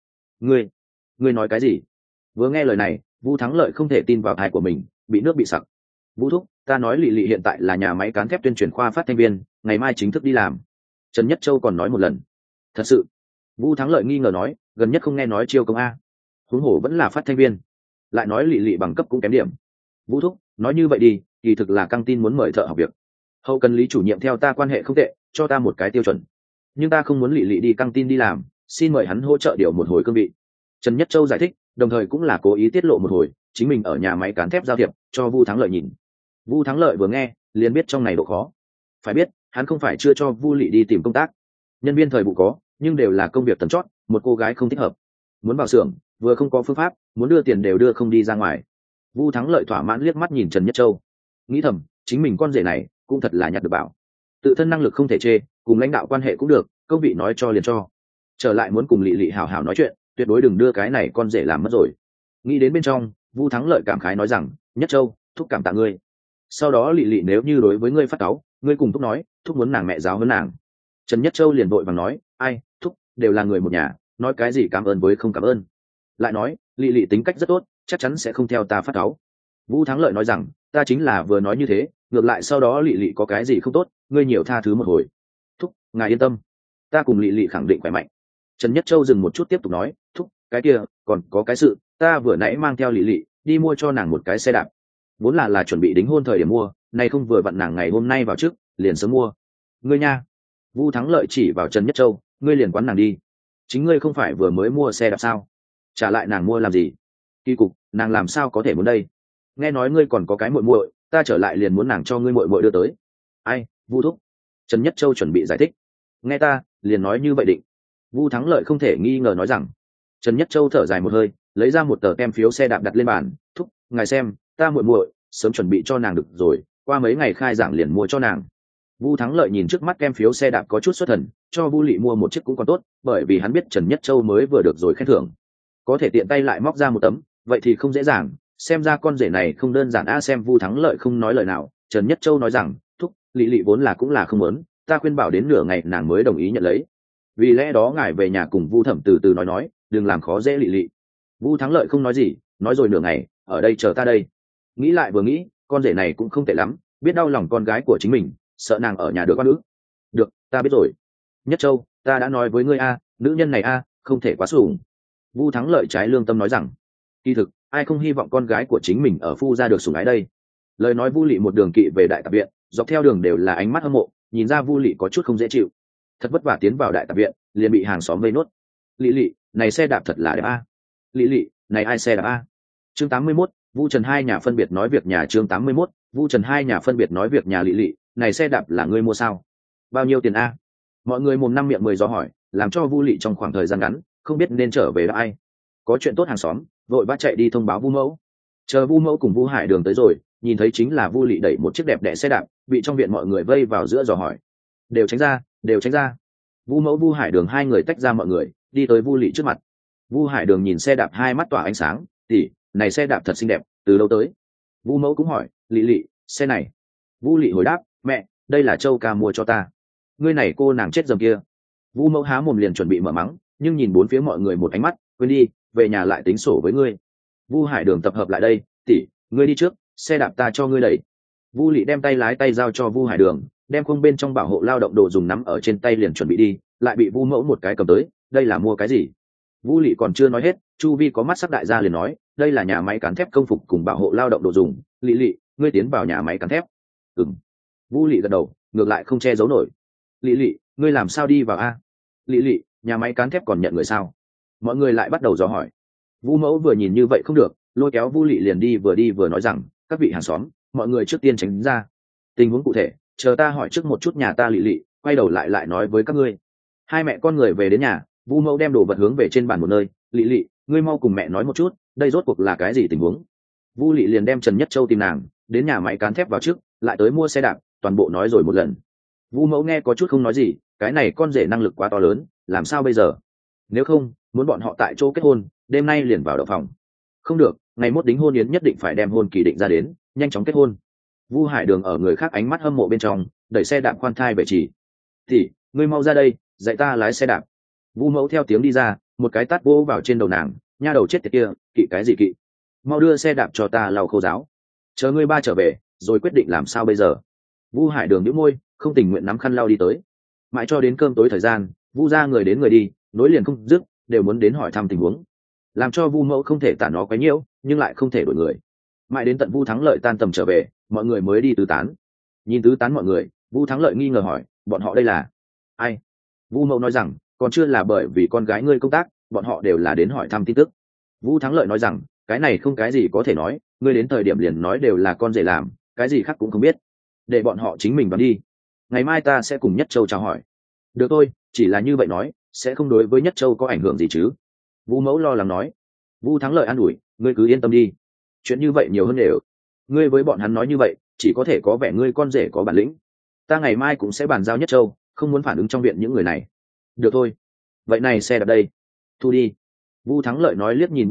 ngươi nói cái gì?" Vừa nghe lời này, Vu Thắng Lợi không thể tin vào tai của mình, bị nước bị sặc. "Vu thúc, ta nói Lị Lị hiện tại là nhà máy cán thép tuyên truyền khoa phát thanh viên, ngày mai chính thức đi làm." Trần Nhất Châu còn nói một lần. "Thật sự?" Vu Thắng Lợi nghi ngờ nói, "Gần nhất không nghe nói chiêu công a, huống hồ vẫn là phát thanh viên, lại nói Lị Lị bằng cấp cũng kém điểm." "Vu thúc, nói như vậy đi, kỳ thực là căng tin muốn mời thợ học việc. Hậu cần Lý chủ nhiệm theo ta quan hệ không tệ, cho ta một cái tiêu chuẩn, nhưng ta không muốn Lị Lị đi căng tin đi làm, xin mời hắn hỗ trợ điều một hồi cương vị." Trần Nhất Châu giải thích, đồng thời cũng là cố ý tiết lộ một hồi chính mình ở nhà máy cán thép giao thiệp cho Vu Thắng Lợi nhìn. Vu Thắng Lợi vừa nghe, liền biết trong này độ khó. Phải biết, hắn không phải chưa cho Vu Lị đi tìm công tác, nhân viên thời vụ có, nhưng đều là công việc tầm chót, một cô gái không thích hợp. Muốn vào xưởng, vừa không có phương pháp, muốn đưa tiền đều đưa không đi ra ngoài. Vu Thắng Lợi thỏa mãn liếc mắt nhìn Trần Nhất Châu, nghĩ thầm, chính mình con rể này cũng thật là nhặt được bảo. Tự thân năng lực không thể chê, cùng lãnh đạo quan hệ cũng được, công vị nói cho liền cho. Trở lại muốn cùng Lị Lị hảo hảo nói chuyện, tuyệt đối đừng đưa cái này con rể làm mất rồi. nghĩ đến bên trong, Vu Thắng Lợi cảm khái nói rằng, Nhất Châu, thúc cảm tạ ngươi. Sau đó lị lị nếu như đối với ngươi phát cáu, ngươi cùng thúc nói, thúc muốn nàng mẹ giáo hơn nàng. Trần Nhất Châu liền vội vàng nói, ai, thúc đều là người một nhà, nói cái gì cảm ơn với không cảm ơn. Lại nói, lị lị tính cách rất tốt, chắc chắn sẽ không theo ta phát cáu. Vu Thắng Lợi nói rằng, ta chính là vừa nói như thế, ngược lại sau đó lị lị có cái gì không tốt, ngươi nhiều tha thứ một hồi. Thúc, ngài yên tâm, ta cùng lị lị khẳng định khỏe mạnh. Trần Nhất Châu dừng một chút tiếp tục nói, thúc, cái kia còn có cái sự, ta vừa nãy mang theo lị lị đi mua cho nàng một cái xe đạp, vốn là chuẩn bị đính hôn thời điểm mua, nay không vừa vặn nàng ngày hôm nay vào trước, liền sớm mua. Ngươi nha. Vu Thắng Lợi chỉ vào Trần Nhất Châu, ngươi liền quán nàng đi, chính ngươi không phải vừa mới mua xe đạp sao, trả lại nàng mua làm gì? Kỳ cục, nàng làm sao có thể muốn đây? Nghe nói ngươi còn có cái muội muội, ta trở lại liền muốn nàng cho ngươi muội muội đưa tới. Ai, Vu thúc. Trần Nhất Châu chuẩn bị giải thích. Nghe ta, liền nói như vậy định. Vu Thắng Lợi không thể nghi ngờ nói rằng. Trần Nhất Châu thở dài một hơi, lấy ra một tờ tem phiếu xe đạp đặt lên bàn, thúc, ngài xem, ta muội muội, sớm chuẩn bị cho nàng được rồi, qua mấy ngày khai giảng liền mua cho nàng. Vu Thắng Lợi nhìn trước mắt tem phiếu xe đạp có chút xuất thần, cho Vu Lị mua một chiếc cũng còn tốt, bởi vì hắn biết Trần Nhất Châu mới vừa được rồi khen thưởng, có thể tiện tay lại móc ra một tấm, vậy thì không dễ dàng, xem ra con rể này không đơn giản. Xem Vu Thắng Lợi không nói lời nào, Trần Nhất Châu nói rằng, thúc, Lị Lị vốn là cũng là không muốn, ta khuyên bảo đến nửa ngày nàng mới đồng ý nhận lấy, vì lẽ đó ngài về nhà cùng Vu thẩm từ từ nói, đừng làm khó dễ Lị Lị. Vu Thắng Lợi không nói gì, nói rồi nửa ngày, ở đây chờ ta đây. Nghĩ lại vừa nghĩ, con rể này cũng không tệ lắm, biết đau lòng con gái của chính mình, sợ nàng ở nhà được oan ức. Được, ta biết rồi. Nhất Châu, ta đã nói với ngươi nữ nhân này không thể quá sủng. Vu Thắng Lợi trái lương tâm nói rằng, kỳ thực ai không hy vọng con gái của chính mình ở phu gia được sủng ái đây. Lời nói Vu Lị một đường kỵ về đại tạp viện, dọc theo đường đều là ánh mắt hâm mộ, nhìn ra Vu Lị có chút không dễ chịu, thật vất vả tiến vào đại tạp viện, liền bị hàng xóm vây nốt. Lị Lị, này xe đạp thật là đẹp Lị Lị, này ai xe đạp Chương 81, Vu Trần hai nhà phân biệt nói việc nhà. Chương 81, Vu Trần hai nhà phân biệt nói việc nhà. Lị Lị, này xe đạp là ngươi mua sao? Bao nhiêu tiền Mọi người mồm năm miệng mười do hỏi, làm cho Vu Lị trong khoảng thời gian ngắn không biết nên trở về là ai. Có chuyện tốt hàng xóm vội vã chạy đi thông báo Vu mẫu. Chờ Vu mẫu cùng Vu Hải Đường tới rồi, nhìn thấy chính là Vu Lị đẩy một chiếc đẹp đẽ xe đạp, bị trong viện mọi người vây vào giữa dò hỏi. Đều tránh ra, đều tránh ra. Vu mẫu Vu Hải Đường hai người tách ra mọi người, đi tới Vu Lị trước mặt. Vu Hải Đường nhìn xe đạp hai mắt tỏa ánh sáng, tỷ, này xe đạp thật xinh đẹp, từ đâu tới? Vu mẫu cũng hỏi, Lị Lị, xe này. Vu Lị hồi đáp, mẹ, đây là Châu ca mua cho ta. Ngươi này cô nàng chết dầm kia. Vu mẫu há mồm liền chuẩn bị mở mắng, nhưng nhìn bốn phía mọi người một ánh mắt, quên đi, về nhà lại tính sổ với ngươi. Vu Hải Đường tập hợp lại đây, tỷ, ngươi đi trước, xe đạp ta cho ngươi đẩy. Vu Lị đem tay lái tay giao cho Vu Hải Đường, đem khung bên trong bảo hộ lao động đồ dùng nắm ở trên tay liền chuẩn bị đi, lại bị Vu mẫu một cái cầm tới, đây là mua cái gì? Vu Lị còn chưa nói hết, chu vi có mắt sắc đại gia liền nói, đây là nhà máy cán thép công phục cùng bảo hộ lao động đồ dùng. Lị Lị, ngươi tiến vào nhà máy cán thép? Ừm. Vu Lị gật đầu, ngược lại không che giấu nổi. Lị Lị, ngươi làm sao đi vào Lị Lị, nhà máy cán thép còn nhận người sao? Mọi người lại bắt đầu dò hỏi. Vu mẫu vừa nhìn như vậy không được, lôi kéo Vu Lị liền đi vừa nói rằng, các vị hàng xóm, mọi người trước tiên tránh ra. Tình huống cụ thể, chờ ta hỏi trước một chút nhà ta. Lị Lị quay đầu lại nói với các ngươi. Hai mẹ con người về đến nhà, Vu mẫu đem đồ vật hướng về trên bàn một nơi. Lị Lị, ngươi mau cùng mẹ nói một chút, đây rốt cuộc là cái gì tình huống? Vu Lị liền đem Trần Nhất Châu tìm nàng đến nhà máy cán thép vào trước, lại tới mua xe đạp, toàn bộ nói rồi một lần. Vu mẫu nghe có chút không nói gì, cái này con rể năng lực quá to lớn, làm sao bây giờ? Nếu không muốn bọn họ tại chỗ kết hôn, đêm nay liền vào đậu phòng. Không được, ngày mốt đính hôn yến nhất định phải đem hôn kỳ định ra đến, nhanh chóng kết hôn. Vu Hải Đường ở người khác ánh mắt hâm mộ bên trong, đẩy xe đạp khoan thai về chỉ. Thì ngươi mau ra đây, dạy ta lái xe đạp. Vu mẫu theo tiếng đi ra, một cái tát vỗ vào trên đầu nàng, nha đầu chết tiệt kia, kỵ cái gì kỵ? Mau đưa xe đạp cho ta lau khô giáo. Chờ ngươi ba trở về, rồi quyết định làm sao bây giờ. Vu Hải Đường nhíu môi, không tình nguyện nắm khăn lau đi tới. Mãi cho đến cơm tối thời gian, Vu ra người đến người đi, nối liền không dứt, đều muốn đến hỏi thăm tình huống, làm cho Vu mẫu không thể tả nó quấy nhiễu, nhưng lại không thể đổi người. Mãi đến tận Vu Thắng Lợi tan tầm trở về, mọi người mới đi tứ tán. Nhìn tứ tán mọi người, Vu Thắng Lợi nghi ngờ hỏi, bọn họ đây là ai? Vu mẫu nói rằng, còn chưa là bởi vì con gái ngươi công tác, bọn họ đều là đến hỏi thăm tin tức. Vu Thắng Lợi nói rằng, cái này không cái gì có thể nói, ngươi đến thời điểm liền nói đều là con rể làm, cái gì khác cũng không biết, để bọn họ chính mình vào đi. Ngày mai ta sẽ cùng Nhất Châu chào hỏi. Được thôi, chỉ là như vậy nói, sẽ không đối với Nhất Châu có ảnh hưởng gì chứ? Vu mẫu lo lắng nói. Vu Thắng Lợi an ủi, ngươi cứ yên tâm đi, chuyện như vậy nhiều hơn đều. Ngươi với bọn hắn nói như vậy, chỉ có thể có vẻ ngươi con rể có bản lĩnh. Ta ngày mai cũng sẽ bàn giao Nhất Châu, không muốn phản ứng trong viện những người này. Được thôi, vậy này xe đạp đây, thu đi. Vu Thắng Lợi nói liếc nhìn Vu Lị,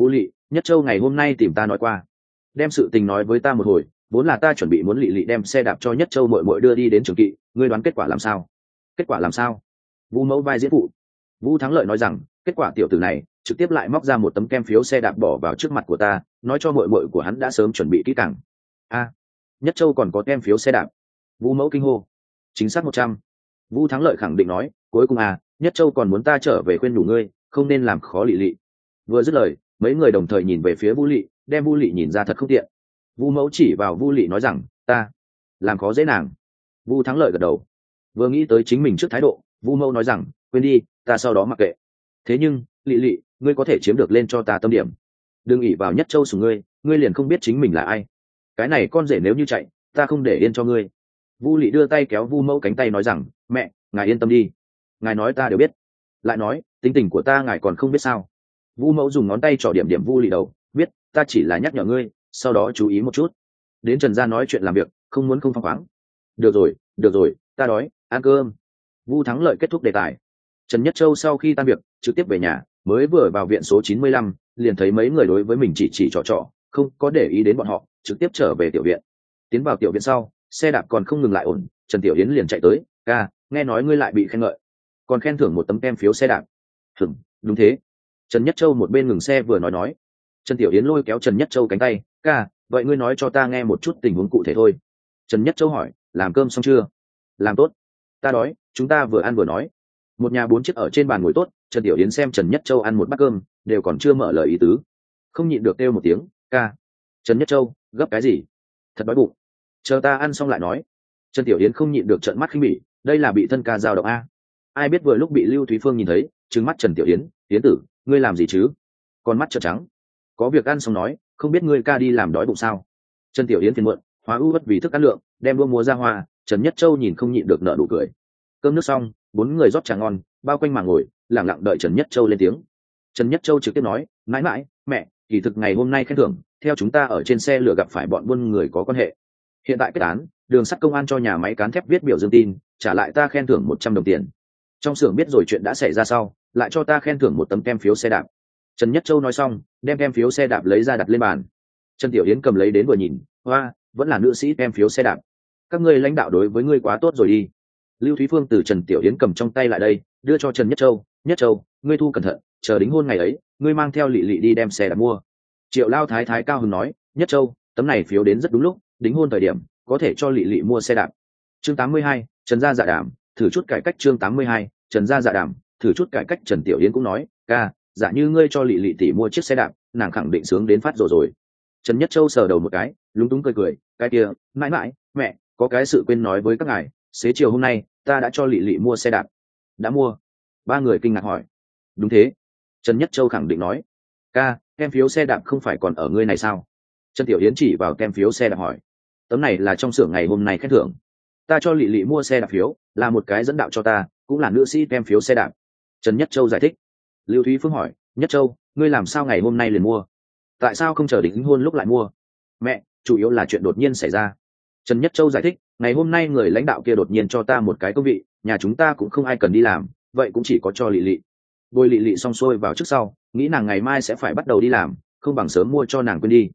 Nhất Châu ngày hôm nay tìm ta nói qua, đem sự tình nói với ta một hồi, vốn là ta chuẩn bị muốn lị lị đem xe đạp cho Nhất Châu muội muội đưa đi đến trường kỵ, ngươi đoán kết quả làm sao? Kết quả làm sao? Vu mẫu vai diễn phụ. Vu Thắng Lợi nói rằng, kết quả tiểu tử này trực tiếp lại móc ra một tấm kem phiếu xe đạp bỏ vào trước mặt của ta, nói cho muội muội của hắn đã sớm chuẩn bị kỹ càng. A, Nhất Châu còn có kem phiếu xe đạp. Vu mẫu kinh hô. Chính xác 100. Vu Thắng Lợi khẳng định nói, cuối cùng Nhất Châu còn muốn ta trở về khuyên nhủ ngươi, không nên làm khó lị lị. Vừa dứt lời, mấy người đồng thời nhìn về phía Vu Lị, đem Vu Lị nhìn ra thật không tiện. Vu mẫu chỉ vào Vu Lị nói rằng, ta làm khó dễ nàng. Vu Thắng Lợi gật đầu. Vừa nghĩ tới chính mình trước thái độ, Vu mẫu nói rằng, quên đi, ta sau đó mặc kệ. Thế nhưng, Lị Lị, ngươi có thể chiếm được lên cho ta tâm điểm. Đừng ỷ vào Nhất Châu sủng ngươi liền không biết chính mình là ai. Cái này con rể nếu như chạy, ta không để yên cho ngươi. Vu Lị đưa tay kéo Vu mẫu cánh tay nói rằng, mẹ, ngài yên tâm đi, ngài nói ta đều biết. Lại nói, tính tình của ta ngài còn không biết sao? Vu mẫu dùng ngón tay trỏ điểm điểm Vu Lị đầu, biết, ta chỉ là nhắc nhở ngươi, sau đó chú ý một chút. Đến Trần gia nói chuyện làm việc, không muốn không phăng khoáng. Được rồi, ta đói, ăn cơm. Vu Thắng Lợi kết thúc đề tài. Trần Nhất Châu sau khi tan việc, trực tiếp về nhà, mới vừa vào viện số 95, liền thấy mấy người đối với mình chỉ trò, không có để ý đến bọn họ, trực tiếp trở về tiểu viện. Tiến vào tiểu viện sau, xe đạp còn không ngừng lại ổn, Trần Tiểu Yến liền chạy tới, ca, nghe nói ngươi lại bị khen ngợi, còn khen thưởng một tấm kem phiếu xe đạp. Đúng thế. Trần Nhất Châu một bên ngừng xe vừa nói. Trần Tiểu Yến lôi kéo Trần Nhất Châu cánh tay, ca, vậy ngươi nói cho ta nghe một chút tình huống cụ thể thôi. Trần Nhất Châu hỏi, làm cơm xong chưa? Làm tốt. Ta đói, chúng ta vừa ăn vừa nói. Một nhà 4 chiếc ở trên bàn ngồi tốt, Trần Tiểu Yến xem Trần Nhất Châu ăn một bát cơm, đều còn chưa mở lời ý tứ, không nhịn được kêu một tiếng, ca. Trần Nhất Châu, gấp cái gì? Thật đói bụng. Chờ ta ăn xong lại nói. Trần Tiểu Yến không nhịn được trợn mắt khinh bỉ, đây là bị thân ca giao động a. Ai biết vừa lúc bị Lưu Thúy Phương nhìn thấy, trừng mắt Trần Tiểu Yến, Yến tử, ngươi làm gì chứ? Con mắt trợn trắng. Có việc ăn xong nói, không biết ngươi ca đi làm đói bụng sao? Trần Tiểu Yến phiền muộn, hóa ưu bất vì thức ăn lượng, đem đũa múa ra hoa. Trần Nhất Châu nhìn không nhịn được nở nụ cười. Cơm nước xong, 4 người rót trà ngon, bao quanh mà ngồi, lặng lặng đợi Trần Nhất Châu lên tiếng. Trần Nhất Châu trực tiếp nói, mãi mãi, mẹ, kỳ thực ngày hôm nay khen thưởng, theo chúng ta ở trên xe lửa gặp phải bọn buôn người có quan hệ. Hiện tại kết án, đường sắt công an cho nhà máy cán thép viết biểu dương tin, trả lại ta khen thưởng 100 đồng tiền. Trong xưởng biết rồi chuyện đã xảy ra sau, lại cho ta khen thưởng một tấm kem phiếu xe đạp. Trần Nhất Châu nói xong, đem kem phiếu xe đạp lấy ra đặt lên bàn. Trần Tiểu Yến cầm lấy đến vừa nhìn, hoa, vẫn là nữ sĩ kem phiếu xe đạp. Các ngươi lãnh đạo đối với ngươi quá tốt rồi đi. Lưu Thúy Phương từ Trần Tiểu Yến cầm trong tay lại đây, đưa cho Trần Nhất Châu, Nhất Châu, ngươi thu cẩn thận, chờ đính hôn ngày ấy, ngươi mang theo Lị Lị đi đem xe đạp mua. Triệu Lao Thái Thái cao hứng nói, Nhất Châu, tấm này phiếu đến rất đúng lúc, đính hôn thời điểm, có thể cho Lị Lị mua xe đạp. Chương 82, Trần gia dạ đảm, thử chút cải cách. Chương 82, Trần gia dạ đảm, thử chút cải cách. Trần Tiểu Yến cũng nói, ca, dạ như ngươi cho Lị Lị tỷ mua chiếc xe đạp, nàng khẳng định sướng đến phát rồi. Trần Nhất Châu sờ đầu một cái, lúng túng cười, cái kia, mãi mãi, mẹ, có cái sự quên nói với các ngài, xế chiều hôm nay, ta đã cho Lị Lị mua xe đạp. Đã mua? 3 người kinh ngạc hỏi. Đúng thế. Trần Nhất Châu khẳng định nói, ca, kem phiếu xe đạp không phải còn ở ngươi này sao? Trần Tiểu Yến chỉ vào kem phiếu xe đạp hỏi, tấm này là trong xưởng ngày hôm nay khen thưởng, ta cho Lị Lị mua xe đạp phiếu, là một cái dẫn đạo cho ta, cũng là nữ sĩ kem phiếu xe đạp. Trần Nhất Châu giải thích. Lưu Thúy Phương hỏi, Nhất Châu, ngươi làm sao ngày hôm nay liền mua? Tại sao không chờ đính hôn lúc lại mua? Mẹ, chủ yếu là chuyện đột nhiên xảy ra. Trần Nhất Châu giải thích, ngày hôm nay người lãnh đạo kia đột nhiên cho ta một cái công vị, nhà chúng ta cũng không ai cần đi làm, vậy cũng chỉ có cho Lị Lị. Bồi Lị Lị xong xuôi vào trước sau, nghĩ nàng ngày mai sẽ phải bắt đầu đi làm, không bằng sớm mua cho nàng quên đi.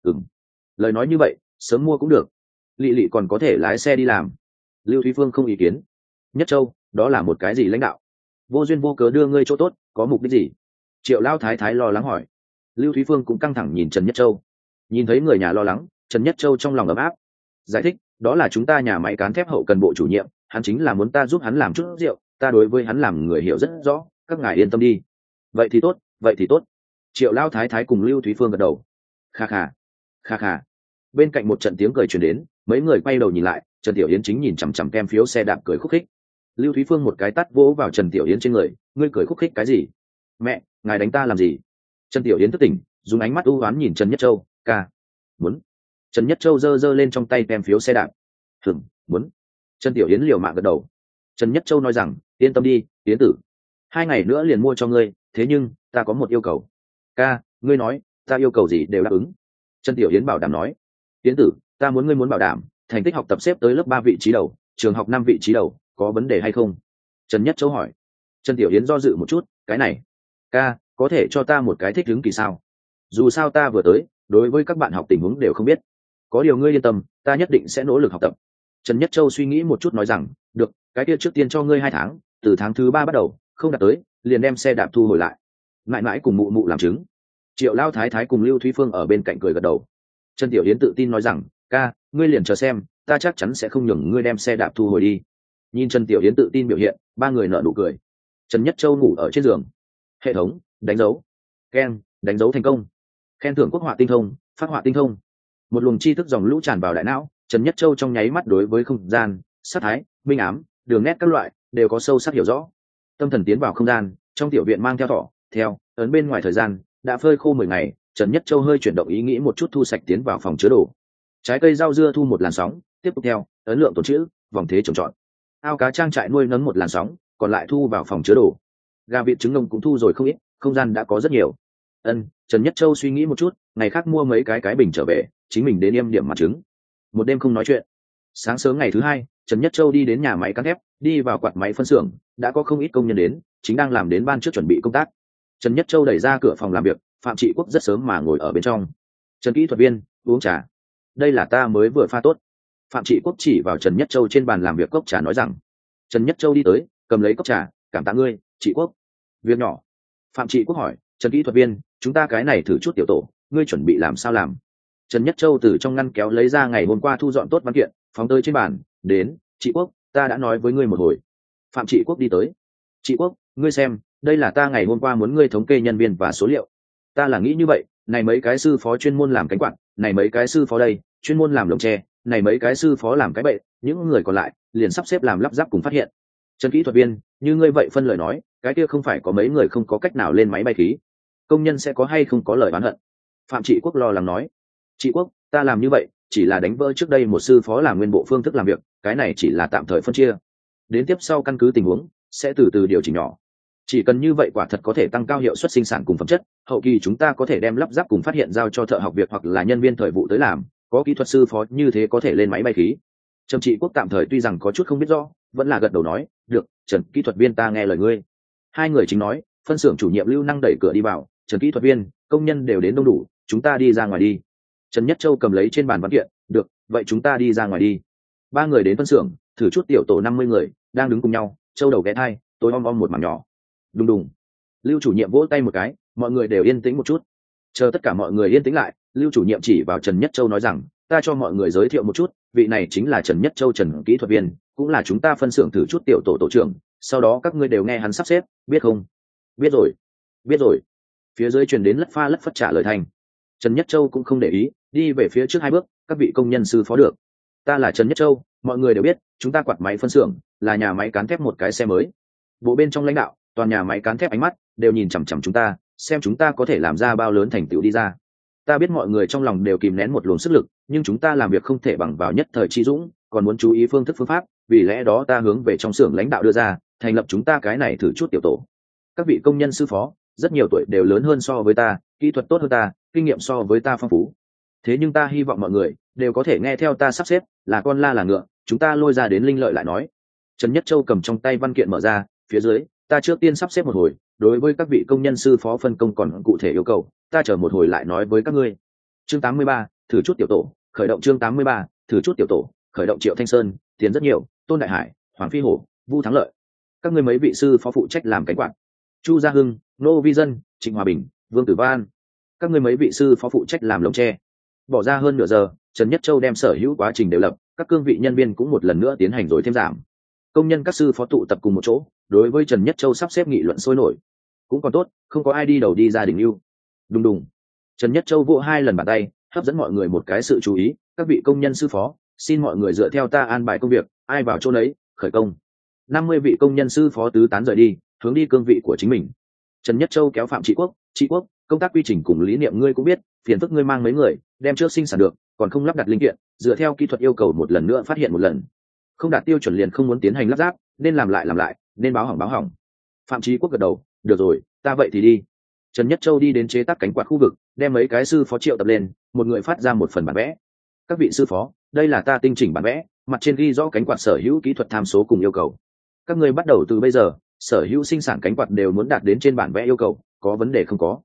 Lời nói như vậy, sớm mua cũng được. Lị Lị còn có thể lái xe đi làm. Lưu Thúy Phương không ý kiến. Nhất Châu, đó là một cái gì lãnh đạo? Vô duyên vô cớ đưa ngươi chỗ tốt, có mục đích gì? Triệu Lao Thái Thái lo lắng hỏi. Lưu Thúy Phương cũng căng thẳng nhìn Trần Nhất Châu. Nhìn thấy người nhà lo lắng, Trần Nhất Châu trong lòng ấm áp. Giải thích, đó là chúng ta nhà máy cán thép hậu cần bộ chủ nhiệm, hắn chính là muốn ta giúp hắn làm chút rượu, ta đối với hắn làm người hiểu rất rõ, các ngài yên tâm đi. Vậy thì tốt. Triệu Lao Thái Thái cùng Lưu Thúy Phương gật đầu. Kha kha. Bên cạnh một trận tiếng cười truyền đến, mấy người quay đầu nhìn lại, Trần Tiểu Yến chính nhìn chằm chằm kem phiếu xe đạp cười khúc khích. Lưu Thúy Phương một cái tát vỗ vào Trần Tiểu Yến trên người, ngươi cười khúc khích cái gì? Mẹ, ngài đánh ta làm gì? Trần Tiểu Yến thức tỉnh, dùng ánh mắt u ám nhìn Trần Nhất Châu, ca, muốn. Trần Nhất Châu giơ lên trong tay kem phiếu xe đạp. Muốn. Trần Tiểu Yến liều mạng gật đầu. Trần Nhất Châu nói rằng, yên tâm đi, Yến tử, 2 ngày nữa liền mua cho ngươi, thế nhưng ta có một yêu cầu. Ca, ngươi nói, ta yêu cầu gì đều đáp ứng. Trần Tiểu Yến bảo đảm nói, Yến tử, ta muốn ngươi muốn bảo đảm thành tích học tập xếp tới lớp 3 vị trí đầu, trường học 5 vị trí đầu, có vấn đề hay không? Trần Nhất Châu hỏi. Trần Tiểu Yến do dự một chút, cái này, ca, có thể cho ta một cái thích ứng kỳ sao? dù sao ta vừa tới, đối với các bạn học tình huống đều không biết. Có điều ngươi yên tâm, ta nhất định sẽ nỗ lực học tập. Trần Nhất Châu suy nghĩ một chút nói rằng, được, cái kia trước tiên cho ngươi 2 tháng, từ tháng thứ 3 bắt đầu, không đạt tới liền đem xe đạp thu hồi lại. Mãi mãi cùng mụ mụ làm chứng. Triệu Lao Thái Thái cùng Lưu Thúy Phương ở bên cạnh cười gật đầu. Trần Tiểu Yến tự tin nói rằng, ca, ngươi liền chờ xem, ta chắc chắn sẽ không nhường ngươi đem xe đạp thu hồi đi. Nhìn Trần Tiểu Yến tự tin biểu hiện, ba người nở nụ cười. Trần Nhất Châu ngủ ở trên giường. Hệ thống đánh dấu, keng, đánh dấu thành công, khen thưởng quốc họa tinh thông, phát họa tinh thông. Một luồng tri thức dòng lũ tràn vào đại não. Trần Nhất Châu trong nháy mắt đối với không gian, sát thái, minh ám, đường nét các loại đều có sâu sắc hiểu rõ. Tâm thần tiến vào không gian, trong tiểu viện mang theo thỏ, theo ấn bên ngoài thời gian đã phơi khô 10 ngày. Trần Nhất Châu hơi chuyển động ý nghĩ một chút, thu sạch tiến vào phòng chứa đồ. Trái cây rau dưa thu một làn sóng, tiếp tục theo ấn lượng tồn trữ, vòng thế trồng trọt. Ao cá trang trại nuôi nấng một làn sóng, còn lại thu vào phòng chứa đồ. Gà vịt trứng nông cũng thu rồi không ít, không gian đã có rất nhiều. Trần Nhất Châu suy nghĩ một chút, ngày khác mua mấy cái bình trở về, chính mình đến yêm điểm mặt trứng. Một đêm không nói chuyện. Sáng sớm ngày thứ 2, Trần Nhất Châu đi đến nhà máy cán thép, đi vào quạt máy phân xưởng, đã có không ít công nhân đến, chính đang làm đến ban trước chuẩn bị công tác. Trần Nhất Châu đẩy ra cửa phòng làm việc, Phạm Trị Quốc rất sớm mà ngồi ở bên trong. Trần kỹ thuật viên, uống trà. Đây là ta mới vừa pha tốt. Phạm Trị Quốc chỉ vào Trần Nhất Châu trên bàn làm việc cốc trà nói rằng. Trần Nhất Châu đi tới, cầm lấy cốc trà, cảm tạ ngươi, Trị Quốc. Việc nhỏ. Phạm Trị Quốc hỏi, Trần kỹ thuật viên, chúng ta cái này thử chút tiểu tổ, ngươi chuẩn bị làm sao làm? Trần Nhất Châu từ trong ngăn kéo lấy ra ngày hôm qua thu dọn tốt văn kiện, phóng tới trên bàn. Đến, Trị Quốc, ta đã nói với ngươi một hồi. Phạm Trị Quốc đi tới. Trị Quốc, ngươi xem, đây là ta ngày hôm qua muốn ngươi thống kê nhân viên và số liệu. Ta là nghĩ như vậy, này mấy cái sư phó chuyên môn làm cánh quạt, này mấy cái sư phó đây chuyên môn làm lồng tre, này mấy cái sư phó làm cái bệ, những người còn lại liền sắp xếp làm lắp ráp cùng phát hiện. Trần kỹ thuật viên, như ngươi vậy phân lời nói, cái kia không phải có mấy người không có cách nào lên máy bay khí, công nhân sẽ có hay không có lời oán hận? Phạm Trị Quốc lo lắng nói. Trị Quốc, ta làm như vậy chỉ là đánh vỡ trước đây một sư phó làm nguyên bộ phương thức làm việc, cái này chỉ là tạm thời phân chia, đến tiếp sau căn cứ tình huống sẽ từ từ điều chỉnh nhỏ. Chỉ cần như vậy quả thật có thể tăng cao hiệu suất sinh sản cùng phẩm chất, hậu kỳ chúng ta có thể đem lắp ráp cùng phát hiện giao cho thợ học việc hoặc là nhân viên thời vụ tới làm, có kỹ thuật sư phó như thế có thể lên máy bay khí. Trần Trị Quốc tạm thời tuy rằng có chút không biết rõ, vẫn là gật đầu nói, được, Trần kỹ thuật viên, ta nghe lời ngươi. Hai người chính nói, phân xưởng chủ nhiệm Lưu Năng đẩy cửa đi vào. Trần kỹ thuật viên, công nhân đều đến đông đủ, chúng ta đi ra ngoài đi. Trần Nhất Châu cầm lấy trên bàn văn kiện, được, vậy chúng ta đi ra ngoài đi. Ba người đến phân xưởng, thử chút tiểu tổ 50 người đang đứng cùng nhau, châu đầu ghé thai, tối om một mảng nhỏ. Đùng đùng. Lưu chủ nhiệm vỗ tay một cái, mọi người đều yên tĩnh một chút. Chờ tất cả mọi người yên tĩnh lại, Lưu chủ nhiệm chỉ vào Trần Nhất Châu nói rằng, ta cho mọi người giới thiệu một chút, vị này chính là Trần Nhất Châu, Trần kỹ thuật viên, cũng là chúng ta phân xưởng thử chút tiểu tổ tổ trưởng, sau đó các ngươi đều nghe hắn sắp xếp, biết không? Biết rồi, biết rồi. Phía dưới truyền đến lất pha lất phất trả lời thành. Trần Nhất Châu cũng không để ý, đi về phía trước 2 bước, các vị công nhân sư phó được. Ta là Trần Nhất Châu, mọi người đều biết, chúng ta quạt máy phân xưởng là nhà máy cán thép một cái xe mới. Bộ bên trong lãnh đạo, toàn nhà máy cán thép ánh mắt đều nhìn chằm chằm chúng ta, xem chúng ta có thể làm ra bao lớn thành tựu đi ra. Ta biết mọi người trong lòng đều kìm nén một luồng sức lực, nhưng chúng ta làm việc không thể bằng vào nhất thời chi dũng, còn muốn chú ý phương thức phương pháp, vì lẽ đó ta hướng về trong xưởng lãnh đạo đưa ra, thành lập chúng ta cái này thử chút tiểu tổ. Các vị công nhân sư phó, rất nhiều tuổi đều lớn hơn so với ta, kỹ thuật tốt hơn ta, kinh nghiệm so với ta phong phú. Thế nhưng ta hy vọng mọi người đều có thể nghe theo ta sắp xếp, là con la là ngựa, chúng ta lôi ra đến linh lợi lại nói. Trần Nhất Châu cầm trong tay văn kiện mở ra, phía dưới, ta trước tiên sắp xếp một hồi, đối với các vị công nhân sư phó phân công còn cụ thể yêu cầu, ta chờ một hồi lại nói với các ngươi. Chương 83, thử chút tiểu tổ, khởi động. Chương 83, thử chút tiểu tổ, khởi động. Triệu Thanh Sơn, tiền rất nhiều, Tôn Đại Hải, Hoàng Phi Hổ, Vu Thắng Lợi. Các ngươi mấy vị sư phó phụ trách làm cánh quạt. Chu Gia Hưng, Nô Vi Dân, Trịnh Hòa Bình, Vương Tử Văn. Các ngươi mấy vị sư phó phụ trách làm lồng tre. Bỏ ra hơn nửa giờ, Trần Nhất Châu đem sở hữu quá trình đều lập, các cương vị nhân viên cũng một lần nữa tiến hành rồi thêm giảm. Công nhân các sư phó tụ tập cùng một chỗ, đối với Trần Nhất Châu sắp xếp nghị luận sôi nổi. Cũng còn tốt, không có ai đi đầu đi ra đỉnh lưu. Đùng đùng. Trần Nhất Châu vỗ 2 lần bàn tay, hấp dẫn mọi người một cái sự chú ý, các vị công nhân sư phó, xin mọi người dựa theo ta an bài công việc, ai vào chỗ nấy, khởi công. 50 vị công nhân sư phó tứ tán rời đi, hướng đi cương vị của chính mình. Trần Nhất Châu kéo Phạm Trị Quốc, Trị Quốc, công tác quy trình cùng lý niệm ngươi cũng biết, phiền phức ngươi mang mấy người, đem trước sinh sản được, còn không lắp đặt linh kiện, dựa theo kỹ thuật yêu cầu một lần nữa phát hiện một lần. Không đạt tiêu chuẩn liền không muốn tiến hành lắp ráp, nên làm lại, nên báo hỏng. Phạm Chí Quốc gật đầu, được rồi, ta vậy thì đi. Trần Nhất Châu đi đến chế tác cánh quạt khu vực, đem mấy cái sư phó triệu tập lên, một người phát ra một phần bản vẽ. Các vị sư phó, đây là ta tinh chỉnh bản vẽ, mặt trên ghi rõ cánh quạt sở hữu kỹ thuật tham số cùng yêu cầu. Các ngươi bắt đầu từ bây giờ, sở hữu sinh sản cánh quạt đều muốn đạt đến trên bản vẽ yêu cầu, có vấn đề không có?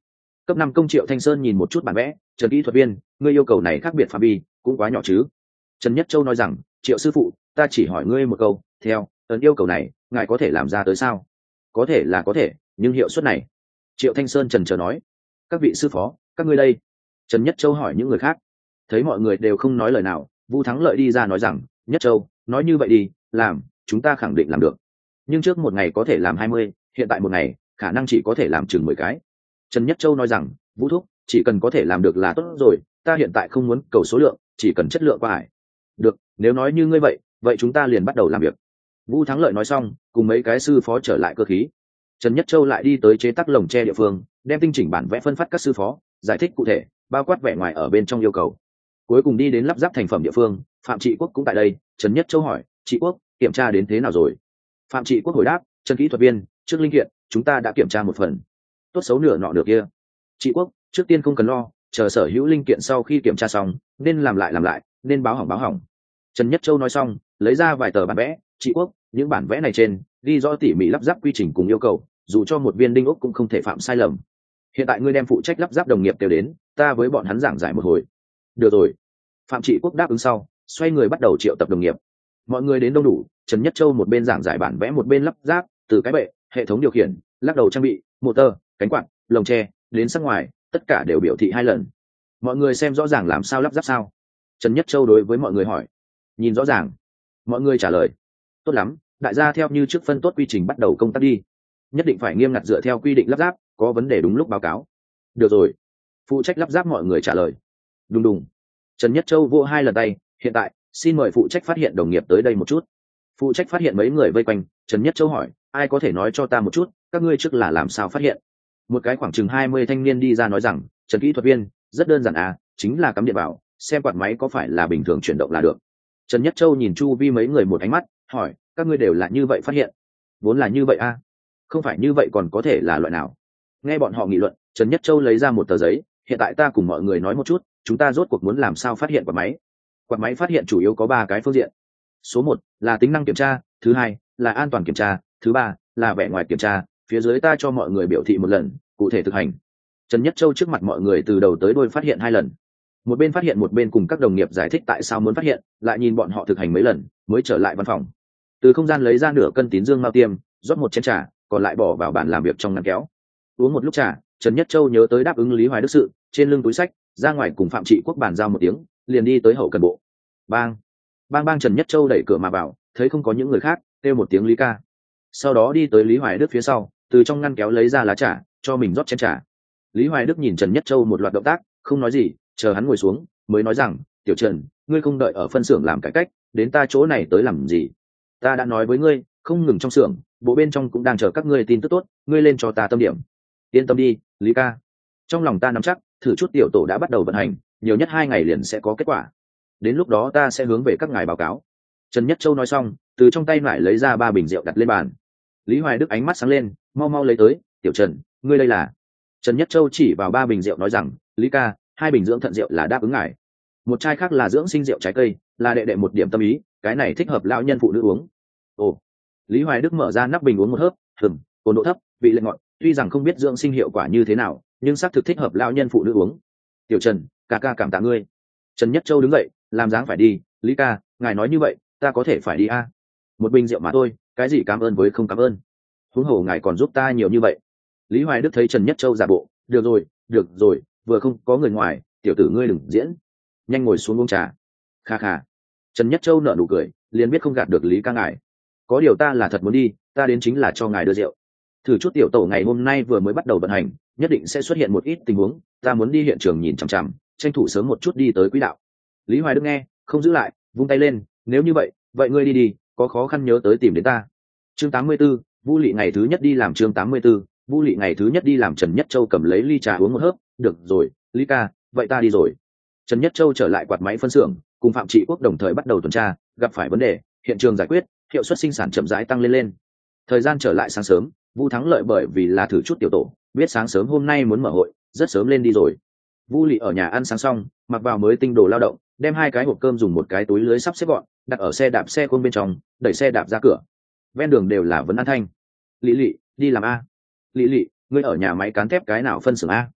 Cấp 5 công Triệu Thanh Sơn nhìn một chút bản vẽ, Trần kỹ thuật viên, ngươi yêu cầu này khác biệt phạm vi cũng quá nhỏ chứ. Trần Nhất Châu nói rằng, Triệu sư phụ, ta chỉ hỏi ngươi một câu, theo ấn yêu cầu này ngài có thể làm ra tới sao? Có thể là có thể, nhưng hiệu suất này. Triệu Thanh Sơn trần trờ nói. Các vị sư phó, các ngươi đây. Trần Nhất Châu hỏi những người khác. Thấy mọi người đều không nói lời nào, Vu Thắng Lợi đi ra nói rằng, Nhất Châu, nói như vậy đi, làm, chúng ta khẳng định làm được. Nhưng trước một ngày có thể làm 20, hiện tại một ngày khả năng chỉ có thể làm chừng 10 cái. Trần Nhất Châu nói rằng, Vũ thúc, chỉ cần có thể làm được là tốt rồi, ta hiện tại không muốn cầu số lượng, chỉ cần chất lượng qua hải. Được, nếu nói như ngươi vậy, vậy chúng ta liền bắt đầu làm việc. Vũ Thắng Lợi nói xong, cùng mấy cái sư phó trở lại cơ khí. Trần Nhất Châu lại đi tới chế tác lồng tre địa phương, đem tinh chỉnh bản vẽ phân phát các sư phó, giải thích cụ thể, bao quát vẻ ngoài ở bên trong yêu cầu. Cuối cùng đi đến lắp ráp thành phẩm địa phương, Phạm Trị Quốc cũng tại đây. Trần Nhất Châu hỏi, Trị Quốc, kiểm tra đến thế nào rồi? Phạm Trị Quốc hồi đáp, Trần kỹ thuật viên, trước linh kiện chúng ta đã kiểm tra một phần, tốt xấu nửa nọ được kia. Trị Quốc, trước tiên không cần lo, chờ sở hữu linh kiện sau khi kiểm tra xong, nên làm lại, nên báo hỏng báo hỏng. Trần Nhất Châu nói xong, lấy ra vài tờ bản vẽ. Trị Quốc, những bản vẽ này trên ghi rõ tỉ mỉ lắp ráp quy trình cùng yêu cầu, dù cho một viên đinh ốc cũng không thể phạm sai lầm. Hiện tại ngươi đem phụ trách lắp ráp đồng nghiệp kêu đến, ta với bọn hắn giảng giải một hồi. Được rồi. Phạm Trị Quốc đáp ứng sau, xoay người bắt đầu triệu tập đồng nghiệp. Mọi người đến đông đủ, Trần Nhất Châu một bên giảng giải bản vẽ một bên lắp ráp, từ cái bệ, hệ thống điều khiển, lắc đầu trang bị, motor, cánh quạt, lồng tre, đến sắc ngoài, tất cả đều biểu thị 2 lần. Mọi người xem rõ ràng làm sao lắp ráp sao? Trần Nhất Châu đối với mọi người hỏi. Nhìn rõ ràng. Mọi người trả lời. Tốt lắm, đại gia theo như trước phân tốt quy trình bắt đầu công tác đi. Nhất định phải nghiêm ngặt dựa theo quy định lắp ráp, có vấn đề đúng lúc báo cáo. Được rồi. Phụ trách lắp ráp mọi người trả lời. Đùng đùng. Trần Nhất Châu vỗ 2 lần tay, hiện tại xin mời phụ trách phát hiện đồng nghiệp tới đây một chút. Phụ trách phát hiện mấy người vây quanh. Trần Nhất Châu hỏi, ai có thể nói cho ta một chút, các ngươi trước là làm sao phát hiện? Một cái khoảng chừng 20 thanh niên đi ra nói rằng, Trần kỹ thuật viên, rất đơn giản à, chính là cắm điện vào, xem quạt máy có phải là bình thường chuyển động là được. Trần Nhất Châu nhìn chu vi mấy người một ánh mắt, hỏi, các ngươi đều là như vậy phát hiện? Vốn là như vậy à? Không phải như vậy còn có thể là loại nào? Nghe bọn họ nghị luận, Trần Nhất Châu lấy ra một tờ giấy, hiện tại ta cùng mọi người nói một chút, chúng ta rốt cuộc muốn làm sao phát hiện quạt máy. Quạt máy phát hiện chủ yếu có 3 cái phương diện. Số 1 là tính năng kiểm tra, thứ 2 là an toàn kiểm tra, thứ 3 là vẻ ngoài kiểm tra. Phía dưới ta cho mọi người biểu thị một lần, cụ thể thực hành. Trần Nhất Châu trước mặt mọi người từ đầu tới đuôi phát hiện 2 lần. Một bên phát hiện một bên cùng các đồng nghiệp giải thích tại sao muốn phát hiện, lại nhìn bọn họ thực hành mấy lần, mới trở lại văn phòng. Từ không gian lấy ra nửa cân tín dương mao tiêm, rót một chén trà, còn lại bỏ vào bàn làm việc trong ngăn kéo. Uống một lúc trà, Trần Nhất Châu nhớ tới đáp ứng Lý Hoài Đức sự, trên lưng túi sách, ra ngoài cùng Phạm Trị Quốc bàn giao một tiếng, liền đi tới hậu cần bộ. Bang, bang bang. Trần Nhất Châu đẩy cửa mà vào, thấy không có những người khác, kêu một tiếng Lý ca. Sau đó đi tới Lý Hoài Đức phía sau, từ trong ngăn kéo lấy ra lá trà, cho mình rót chén trà. Lý Hoài Đức nhìn Trần Nhất Châu một loạt động tác, không nói gì, chờ hắn ngồi xuống, mới nói rằng, Tiểu Trần, ngươi không đợi ở phân xưởng làm cải cách, đến ta chỗ này tới làm gì? Ta đã nói với ngươi, không ngừng trong xưởng, bộ bên trong cũng đang chờ các ngươi tin tức tốt, ngươi lên cho ta tâm điểm. Yên tâm đi, Lý ca. Trong lòng ta nắm chắc, thử chút tiểu tổ đã bắt đầu vận hành, nhiều nhất 2 ngày liền sẽ có kết quả. Đến lúc đó ta sẽ hướng về các ngài báo cáo. Trần Nhất Châu nói xong, từ trong tay lại lấy ra 3 bình rượu đặt lên bàn. Lý Hoài Đức ánh mắt sáng lên, mau mau lấy tới. Tiểu Trần, ngươi đây là? Trần Nhất Châu chỉ vào 3 bình rượu nói rằng, Lý ca, 2 bình dưỡng thận rượu là đáp ứng ngài, một chai khác là dưỡng sinh rượu trái cây, là đệ một điểm tâm ý, cái này thích hợp lão nhân phụ nữ uống. Ồ. Lý Hoài Đức mở ra nắp bình uống một hớp, cồn độ thấp, vị lạnh ngọt, tuy rằng không biết dưỡng sinh hiệu quả như thế nào, nhưng xác thực thích hợp lão nhân phụ nữ uống. Tiểu Trần, ca ca cảm tạ ngươi. Trần Nhất Châu đứng dậy, làm dáng phải đi. Lý ca, ngài nói như vậy, ta có thể phải đi a. Một bình rượu mà thôi, cái gì cảm ơn với không cảm ơn. Huống hồ ngài còn giúp ta nhiều như vậy. Lý Hoài Đức thấy Trần Nhất Châu giả bộ, được rồi, vừa không có người ngoài, tiểu tử ngươi đừng diễn, nhanh ngồi xuống uống trà. Kha kha. Trần Nhất Châu nở nụ cười, liền biết không gạt được Lý ca ngài. Có điều ta là thật muốn đi, ta đến chính là cho ngài đưa rượu. Thử chút tiểu tổ ngày hôm nay vừa mới bắt đầu vận hành, nhất định sẽ xuất hiện một ít tình huống, ta muốn đi hiện trường nhìn chằm chằm, tranh thủ sớm một chút đi tới quỹ đạo. Lý Hoài Đức nghe, không giữ lại, vung tay lên, nếu như vậy, vậy ngươi đi, có khó khăn nhớ tới tìm đến ta. Chương 84, Vu Lị ngày thứ nhất đi làm. Chương 84, Vu Lị ngày thứ nhất đi làm. Trần Nhất Châu cầm lấy ly trà uống một hớp, được rồi, Lý ca, vậy ta đi rồi. Trần Nhất Châu trở lại quạt máy phân xưởng, cùng Phạm Trị Quốc đồng thời bắt đầu tuần tra, gặp phải vấn đề, hiện trường giải quyết, hiệu suất sinh sản chậm rãi tăng lên. Thời gian trở lại sáng sớm, Vu Thắng Lợi bởi vì là thử chút tiểu tổ, biết sáng sớm hôm nay muốn mở hội, rất sớm lên đi rồi. Vu Lị ở nhà ăn sáng xong, mặc vào mới tinh đồ lao động, đem 2 cái hộp cơm dùng một cái túi lưới sắp xếp gọn, đặt ở xe đạp xe côn bên trong, đẩy xe đạp ra cửa. Ven đường đều là vấn an thanh. Lị, đi làm a. Lị, ngươi ở nhà máy cán thép cái nào phân xưởng a?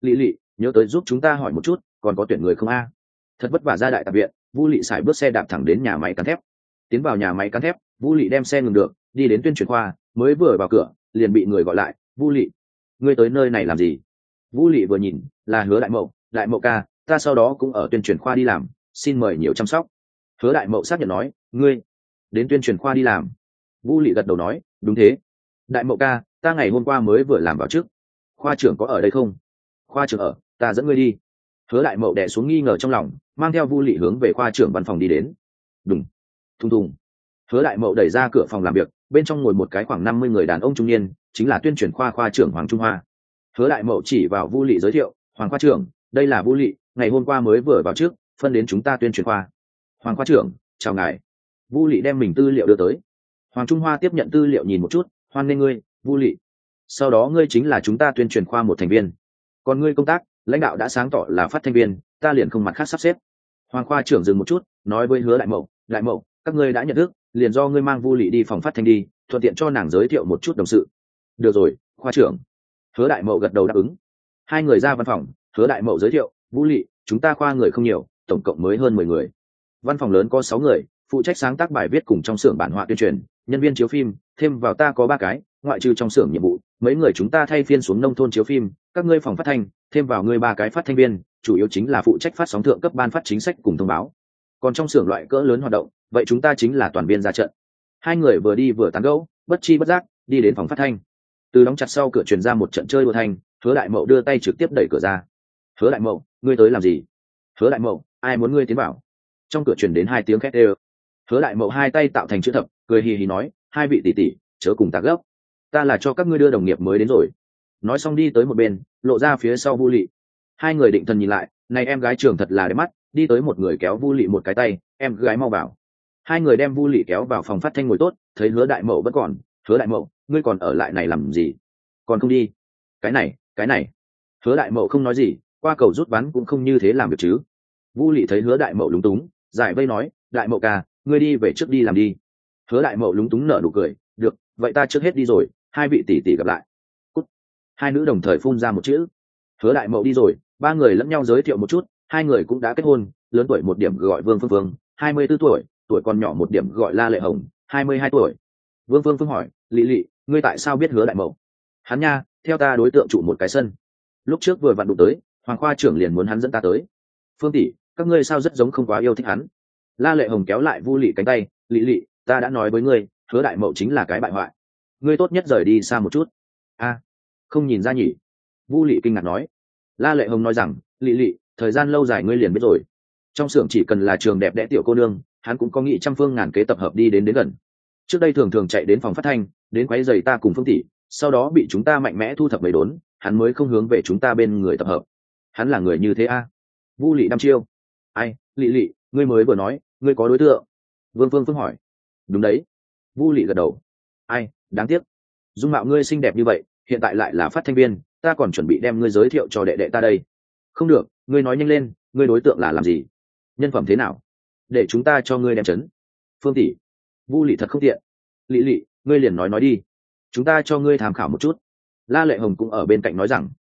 Lý lị, nhớ tới giúp chúng ta hỏi một chút còn có tuyển người không a? Thật vất vả ra đại tạp viện, Vu Lị sải bước xe đạp thẳng đến nhà máy cán thép. Tiến vào nhà máy cán thép, Vu Lị đem xe ngừng được, đi đến tuyên truyền khoa, mới vừa vào cửa liền bị người gọi lại. Vu Lị, ngươi tới nơi này làm gì? Vu Lị vừa nhìn là Hứa Đại Mậu ca, ta sau đó cũng ở tuyên truyền khoa đi làm, xin mời nhiều chăm sóc. Hứa Đại Mậu xác nhận nói, ngươi đến tuyên truyền khoa đi làm? Vu Lị gật đầu nói, đúng thế. Đại Mậu ca, ta ngày hôm qua mới vừa làm vào trước. Khoa trưởng có ở đây không? Khoa trưởng ở, ta dẫn ngươi đi. Hứa Đại Mậu đè xuống nghi ngờ trong lòng, mang theo Vu Lị hướng về khoa trưởng văn phòng đi đến. Đùng, thùng thùng. Hứa Đại Mậu đẩy ra cửa phòng làm việc, bên trong ngồi một cái khoảng 50 người đàn ông trung niên, chính là tuyên truyền khoa trưởng Hoàng Trung Hoa. Hứa Đại Mậu chỉ vào Vu Lị giới thiệu, Hoàng khoa trưởng, đây là Vu Lị, ngày hôm qua mới vừa vào trước, phân đến chúng ta tuyên truyền khoa. Hoàng khoa trưởng, chào ngài. Vu Lị đem mình tư liệu đưa tới. Hoàng Trung Hoa tiếp nhận tư liệu nhìn một chút, hoan nghênh ngươi, Vu Lị. Sau đó ngươi chính là chúng ta tuyên truyền khoa một thành viên. Còn ngươi công tác, lãnh đạo đã sáng tỏ là phát thanh viên, ta liền không mặt khác sắp xếp. Hoàng khoa trưởng dừng một chút, nói với Hứa Đại Mậu, các ngươi đã nhận thức, liền do ngươi mang Vu Lị đi phòng phát thanh đi, thuận tiện cho nàng giới thiệu một chút đồng sự. Được rồi, khoa trưởng. Hứa Đại Mậu gật đầu đáp ứng. Hai người ra văn phòng, Hứa Đại Mậu giới thiệu, Vu Lị, chúng ta khoa người không nhiều, tổng cộng mới hơn 10 người. Văn phòng lớn có 6 người, phụ trách sáng tác bài viết cùng trong xưởng bản họa tuyên truyền, nhân viên chiếu phim, thêm vào ta có 3 cái, ngoại trừ trong xưởng nhiệm vụ, mấy người chúng ta thay phiên xuống nông thôn chiếu phim, các ngươi phòng phát thanh, thêm vào ngươi 3 cái phát thanh viên, chủ yếu chính là phụ trách phát sóng thượng cấp ban phát chính sách cùng thông báo. Còn trong xưởng loại cỡ lớn hoạt động, vậy chúng ta chính là toàn viên ra trận. Hai người vừa đi vừa tán gẫu, bất chi bất giác đi đến phòng phát thanh. Từ đóng chặt sau cửa truyền ra một trận chơi đùa thanh, Hứa Đại Mậu đưa tay trực tiếp đẩy cửa ra. Hứa Đại Mậu, ngươi tới làm gì? Hứa Đại Mậu, ai muốn ngươi tiến vào? Trong cửa truyền đến 2 tiếng khét ê. Hứa Đại Mậu 2 tay tạo thành chữ thập, cười hì hì nói, hai vị tỷ tỷ, chớ cùng ta gấp, ta là cho các ngươi đưa đồng nghiệp mới đến rồi. Nói xong đi tới một bên, lộ ra phía sau Vu Lị. Hai người định thần nhìn lại, này em gái trưởng thật là đẹp mắt, đi tới một người kéo Vu Lị một cái tay, em gái mau vào. Hai người đem Vu Lị kéo vào phòng phát thanh ngồi tốt, thấy Hứa Đại Mậu vẫn còn. Hứa Đại Mậu, ngươi còn ở lại này làm gì? Còn không đi? Cái này. Hứa Đại Mậu không nói gì, qua cầu rút ván cũng không như thế làm được chứ. Vu Lị thấy Hứa Đại Mậu lúng túng, giải vây nói, Đại Mậu ca, ngươi đi về trước đi làm đi. Hứa Đại Mậu lúng túng nở nụ cười, được, vậy ta trước hết đi rồi, hai vị tỷ tỷ gặp lại. Cút. Hai nữ đồng thời phun ra một chữ. Hứa Đại Mậu đi rồi, 3 người lẫn nhau giới thiệu một chút, hai người cũng đã kết hôn, lớn tuổi một điểm gọi Vương Phương Phương, 24 tuổi, tuổi còn nhỏ một điểm gọi La Lệ Hồng, 22 tuổi. Vương Phương Phương hỏi, Lị, ngươi tại sao biết Hứa Đại Mậu? Hắn nha, theo ta đối tượng trụ một cái sân. Lúc trước vừa vặn đụng tới, Hoàng khoa trưởng liền muốn hắn dẫn ta tới. Phương tỷ, các ngươi sao rất giống không quá yêu thích hắn? La Lệ Hồng kéo lại Vu Lị cánh tay, Lị, ta đã nói với ngươi, Hứa Đại Mậu chính là cái bại hoại, ngươi tốt nhất rời đi xa một chút. A, không nhìn ra nhỉ? Vu Lị kinh ngạc nói. La Lệ Hồng nói rằng, Lị, thời gian lâu dài ngươi liền biết rồi, trong xưởng chỉ cần là trường đẹp đẽ tiểu cô nương, hắn cũng có nghị trăm phương ngàn kế tập hợp đi đến gần. Trước đây thường chạy đến phòng phát thanh, đến quấy giày ta cùng Phương tỷ, sau đó bị chúng ta mạnh mẽ thu thập mấy đốn, hắn mới không hướng về chúng ta bên người tập hợp. Hắn là người như thế a? Vu Lị đăm chiêu. Ai, Lị, ngươi mới vừa nói, ngươi có đối tượng? Vương Phương hỏi. Đúng đấy. Vu Lị gật đầu. Ai, đáng tiếc, dung mạo ngươi xinh đẹp như vậy, hiện tại lại là phát thanh viên, ta còn chuẩn bị đem ngươi giới thiệu cho đệ đệ ta đây. Không được, ngươi nói nhanh lên, ngươi đối tượng là làm gì, nhân phẩm thế nào, để chúng ta cho ngươi đem chấn. Phương tỷ. Vu Lị thật không tiện. Lị, ngươi liền nói đi, chúng ta cho ngươi tham khảo một chút. La Lệ Hồng cũng ở bên cạnh nói rằng,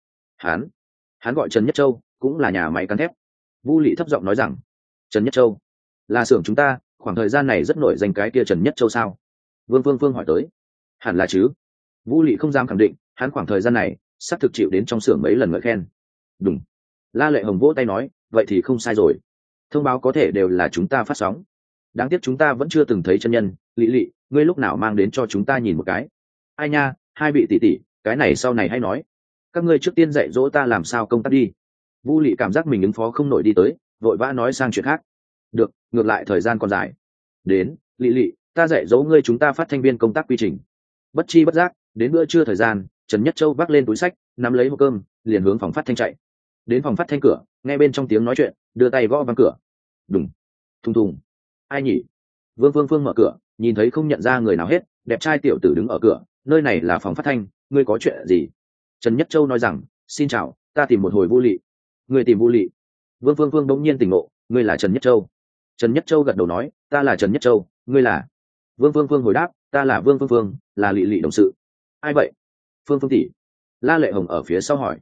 hắn gọi Trần Nhất Châu, cũng là nhà máy cán thép. Vu Lị thấp giọng nói rằng, Trần Nhất Châu là xưởng chúng ta, khoảng thời gian này rất nổi danh cái kia Trần Nhất Châu sao? Vương Phương hỏi tới. Hẳn là chứ. Vu Lị không dám khẳng định, hắn khoảng thời gian này sắp thực chịu đến trong xưởng mấy lần ngợi khen. Đúng. La Lệ Hồng vỗ tay nói, vậy thì không sai rồi, thông báo có thể đều là chúng ta phát sóng, đáng tiếc chúng ta vẫn chưa từng thấy chân nhân. Lị, ngươi lúc nào mang đến cho chúng ta nhìn một cái? Ai nha, hai vị tỷ tỷ, cái này sau này hay nói, các ngươi trước tiên dạy dỗ ta làm sao công tác đi. Vu Lị cảm giác mình ứng phó không nổi đi tới, vội vã nói sang chuyện khác. Được, ngược lại thời gian còn dài. Đến, Lị, ta dạy dỗ ngươi chúng ta phát thanh viên công tác quy trình. Bất chi bất giác, đến bữa trưa thời gian, Trần Nhất Châu vác lên túi sách, nắm lấy hộp cơm, liền hướng phòng phát thanh chạy. Đến phòng phát thanh cửa, nghe bên trong tiếng nói chuyện, đưa tay gõ vang cửa. Đùng, thùng. Ai nhỉ? Vương Phương mở cửa, nhìn thấy không nhận ra người nào hết, đẹp trai tiểu tử đứng ở cửa, nơi này là phòng phát thanh, ngươi có chuyện gì? Trần Nhất Châu nói rằng, xin chào, ta tìm một hồi Vu Lị. Ngươi tìm Vu Lị? Vương Phương bỗng nhiên tỉnh ngộ, ngươi là Trần Nhất Châu? Trần Nhất Châu gật đầu nói, ta là Trần Nhất Châu, ngươi là? Vương Phương hồi đáp, ta là Vương Phương, là Lị đồng sự. Ai vậy? Phương tỷ. La Lệ Hồng ở phía sau hỏi.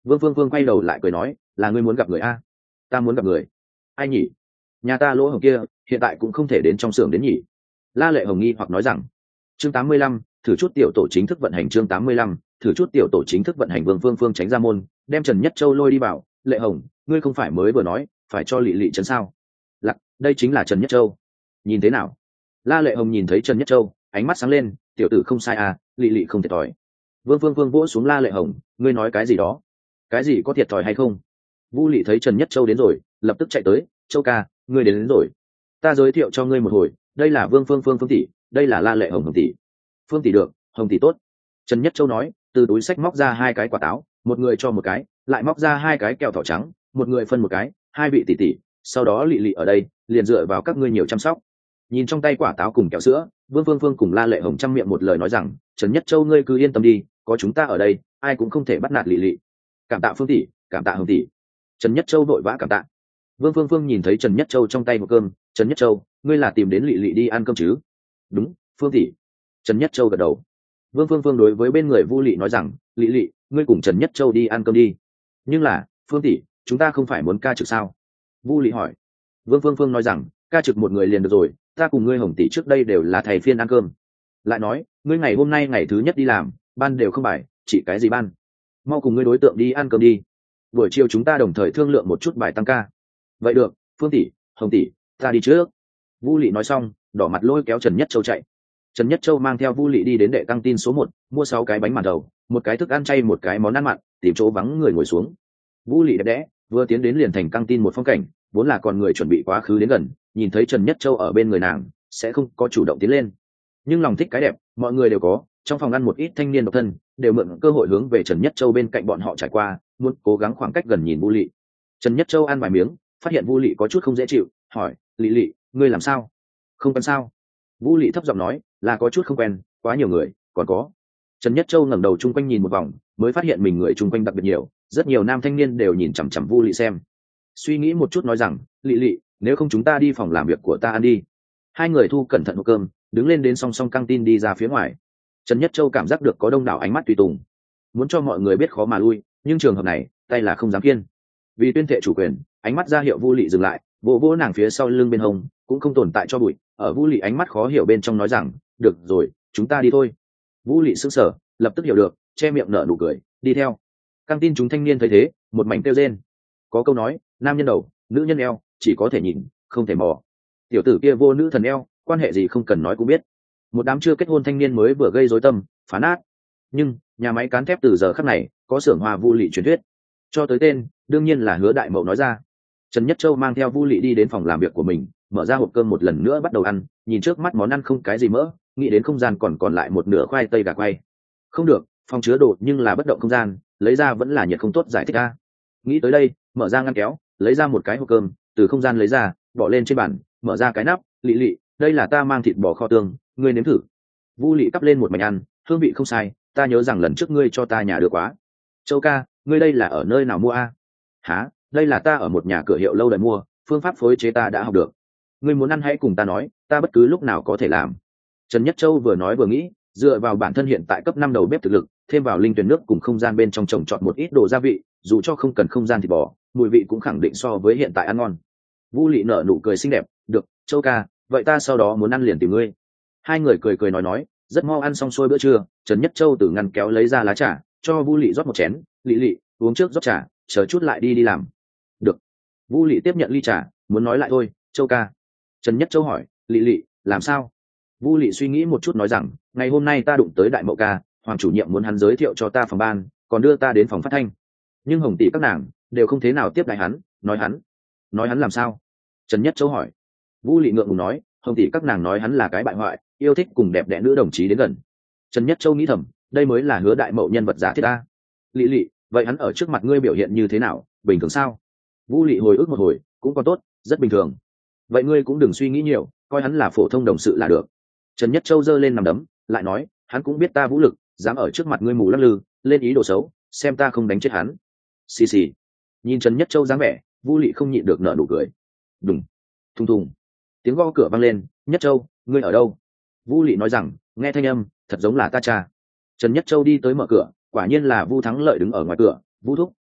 Vương Phương Phương quay đầu lại cười nói, là ngươi muốn gặp người a? Ta muốn gặp người. Ai nhỉ? Nhà ta Lỗ Hồng kia hiện tại cũng không thể đến trong xưởng đến nhỉ? La Lệ Hồng nghi hoặc nói rằng. Chương 85, thử chút tiểu tổ chính thức vận hành. Chương 85, thử chút tiểu tổ chính thức vận hành. Vương Phương Phương tránh ra môn, đem Trần Nhất Châu lôi đi vào. Lệ Hồng, ngươi không phải mới vừa nói phải cho Lệ Lệ chấn sao? Lặc, đây chính là Trần Nhất Châu. Nhìn thế nào? La Lệ Hồng nhìn thấy Trần Nhất Châu, ánh mắt sáng lên, tiểu tử không sai à, Lệ Lệ không thiệt thòi. Vương Phương Phương vỗ xuống La Lệ Hồng, ngươi nói cái gì đó? Cái gì có thiệt thòi hay không? Vu Lệ thấy Trần Nhất Châu đến rồi, lập tức chạy tới, Châu ca, ngươi đến rồi. Ta giới thiệu cho ngươi một hồi, đây là Vương Phương Phương tỷ, đây là La Lệ Hồng tỷ. Phương tỷ được, Hồng tỷ tốt. Trần Nhất Châu nói, từ túi sách móc ra 2 cái quả táo, một người cho một cái, lại móc ra 2 cái kẹo thỏ trắng, một người phân một cái, 2 vị tỷ tỷ, sau đó Lệ Lệ ở đây, liền dựa vào các ngươi nhiều chăm sóc. Nhìn trong tay quả táo cùng kẹo sữa, Vương Phương Phương cùng La Lệ Hồng trăm miệng một lời nói rằng, Trần Nhất Châu ngươi cứ yên tâm đi, có chúng ta ở đây, ai cũng không thể bắt nạt Lệ Lệ. Cảm tạ Phương tỷ, cảm tạ Hồng tỷ. Trần Nhất Châu vội vã cảm tạ. Vương Phương Phương nhìn thấy Trần Nhất Châu trong tay một cơm, Trần Nhất Châu, ngươi là tìm đến Lệ Lệ đi ăn cơm chứ? Đúng, Phương tỷ. Trần Nhất Châu gật đầu. Vương Phương Phương đối với bên người Vu Lệ nói rằng, Lệ Lệ, ngươi cùng Trần Nhất Châu đi ăn cơm đi. Nhưng là, Phương tỷ, chúng ta không phải muốn ca trực sao? Vu Lệ hỏi. Vương Phương Phương nói rằng, ca trực một người liền được rồi, ta cùng ngươi Hồng tỷ trước đây đều là thầy phiên ăn cơm. Lại nói, ngươi ngày hôm nay ngày thứ nhất đi làm, ban đều không bài, chỉ cái gì ban? Mau cùng ngươi đối tượng đi ăn cơm đi. Buổi chiều chúng ta đồng thời thương lượng một chút bài tăng ca. Vậy được, Phương tỷ, Hồng tỷ, ta đi trước. Vu Lệ nói xong, đỏ mặt lôi kéo Trần Nhất Châu chạy. Trần Nhất Châu mang theo Vu Lệ đi đến đệ căng tin số 1, mua 6 cái bánh màn thầu, một cái thức ăn chay, một cái món ăn mặn, tìm chỗ vắng người ngồi xuống. Vu Lệ đẹp đẽ, vừa tiến đến liền thành căng tin một phong cảnh, vốn là còn người chuẩn bị quá khứ đến gần, nhìn thấy Trần Nhất Châu ở bên người nàng, sẽ không có chủ động tiến lên. Nhưng lòng thích cái đẹp, mọi người đều có, trong phòng ăn một ít thanh niên độc thân, đều mượn cơ hội hướng về Trần Nhất Châu bên cạnh bọn họ trải qua, muốn cố gắng khoảng cách gần nhìn Vu Lệ. Trần Nhất Châu ăn vài miếng, phát hiện Vu Lệ có chút không dễ chịu, hỏi, Lệ Lệ, ngươi làm sao? Không quen sao? Vu Lệ thấp giọng nói, là có chút không quen, quá nhiều người, còn có. Trần Nhất Châu ngẩng đầu chung quanh nhìn một vòng, mới phát hiện mình người chung quanh đặc biệt nhiều, rất nhiều nam thanh niên đều nhìn chằm chằm Vu Lệ xem. Suy nghĩ một chút nói rằng, Lệ Lệ, nếu không chúng ta đi phòng làm việc của ta ăn đi. Hai người thu cẩn thận hộp cơm, đứng lên đến song song căng tin đi ra phía ngoài. Trần Nhất Châu cảm giác được có đông đảo ánh mắt tùy tùng, muốn cho mọi người biết khó mà lui, nhưng trường hợp này, tay là không dám kiên. Vì tuyên thệ chủ quyền, ánh mắt ra hiệu Vu Lệ dừng lại, vỗ vỗ nàng phía sau lưng bên hông, cũng không tồn tại cho bụi. Ở Vu Lệ ánh mắt khó hiểu bên trong nói rằng, được rồi, chúng ta đi thôi. Vu Lệ sững sờ, lập tức hiểu được, che miệng nở nụ cười, đi theo. Căng tin chúng thanh niên thấy thế, một mảnh kêu rên. Có câu nói, nam nhân đầu, nữ nhân eo, chỉ có thể nhìn, không thể mò. Tiểu tử kia vô nữ thần eo, quan hệ gì không cần nói cũng biết. Một đám chưa kết hôn thanh niên mới vừa gây rối tâm, phá nát. Nhưng nhà máy cán thép từ giờ khắc này có xưởng hoa Vu Lệ truyền thuyết, cho tới tên đương nhiên là Hứa Đại Mậu nói ra. Trần Nhất Châu mang theo Vu Lệ đi đến phòng làm việc của mình, mở ra hộp cơm một lần nữa bắt đầu ăn, nhìn trước mắt món ăn không cái gì mỡ, nghĩ đến không gian còn lại một nửa khoai tây gà quay. Không được, phòng chứa đồ nhưng là bất động không gian, lấy ra vẫn là nhiệt không tốt, giải thích a. Nghĩ tới đây, mở ra ngăn kéo, lấy ra một cái hộp cơm, từ không gian lấy ra, bỏ lên trên bàn, mở ra cái nắp, Lệ Lệ, đây là ta mang thịt bò kho tương, ngươi nếm thử. Vu Lệ cắp lên một mảnh ăn, hương vị không sai, ta nhớ rằng lần trước ngươi cho ta nhà được quá. Châu ca, ngươi đây là ở nơi nào mua a? Hả, đây là ta ở một nhà cửa hiệu lâu đời mua, phương pháp phối chế ta đã học được. Ngươi muốn ăn hãy cùng ta nói, ta bất cứ lúc nào có thể làm. Trần Nhất Châu vừa nói vừa nghĩ, dựa vào bản thân hiện tại cấp 5 đầu bếp thực lực, thêm vào linh tuyển nước cùng không gian bên trong trồng trọt một ít đồ gia vị, dù cho không cần không gian thịt bò, mùi vị cũng khẳng định so với hiện tại ăn ngon. Vu Lệ nở nụ cười xinh đẹp, được, Châu ca, vậy ta sau đó muốn ăn liền tìm ngươi. Hai người cười cười nói, rất mau ăn xong xuôi bữa trưa, Trần Nhất Châu từ ngăn kéo lấy ra lá trà, cho Vu Lệ rót một chén, Lệ, uống trước rót trà, chờ chút lại đi làm. Được. Vu Lệ tiếp nhận ly trà, muốn nói lại thôi, Châu ca. Trần Nhất Châu hỏi, Lệ, làm sao? Vu Lệ suy nghĩ một chút nói rằng, ngày hôm nay ta đụng tới Đại Mậu ca, Hoàng chủ nhiệm muốn hắn giới thiệu cho ta phòng ban, còn đưa ta đến phòng phát thanh. Nhưng Hồng tỷ các nàng đều không thế nào tiếp đãi hắn, nói hắn làm sao? Trần Nhất Châu hỏi. Vu Lệ ngượng ngùng nói, Hồng tỷ các nàng nói hắn là cái bại hoại, yêu thích cùng đẹp đẽ nữ đồng chí đến gần. Trần Nhất Châu nghĩ thầm, đây mới là Hứa Đại Mậu nhân vật giả thiết ta. Lệ, vậy hắn ở trước mặt ngươi biểu hiện như thế nào, bình thường sao? Vu Lệ hồi ức một hồi, cũng còn tốt, rất bình thường. Vậy ngươi cũng đừng suy nghĩ nhiều, coi hắn là phổ thông đồng sự là được. Trần Nhất Châu giơ lên nằm đấm, lại nói, hắn cũng biết ta vũ lực, dám ở trước mặt ngươi mù lắc lư, lên ý đồ xấu, xem ta không đánh chết hắn. Xì xì. Nhìn Trần Nhất Châu dáng vẻ, Vu Lệ không nhịn được nở nụ cười. Đùng, thùng thùng. Tiếng gõ cửa vang lên, Nhất Châu, ngươi ở đâu? Vu Lệ nói rằng, nghe thanh âm, thật giống là ta cha. Trần Nhất Châu đi tới mở cửa, quả nhiên là Vu Thắng Lợi đứng ở ngoài cửa. Vu thúc,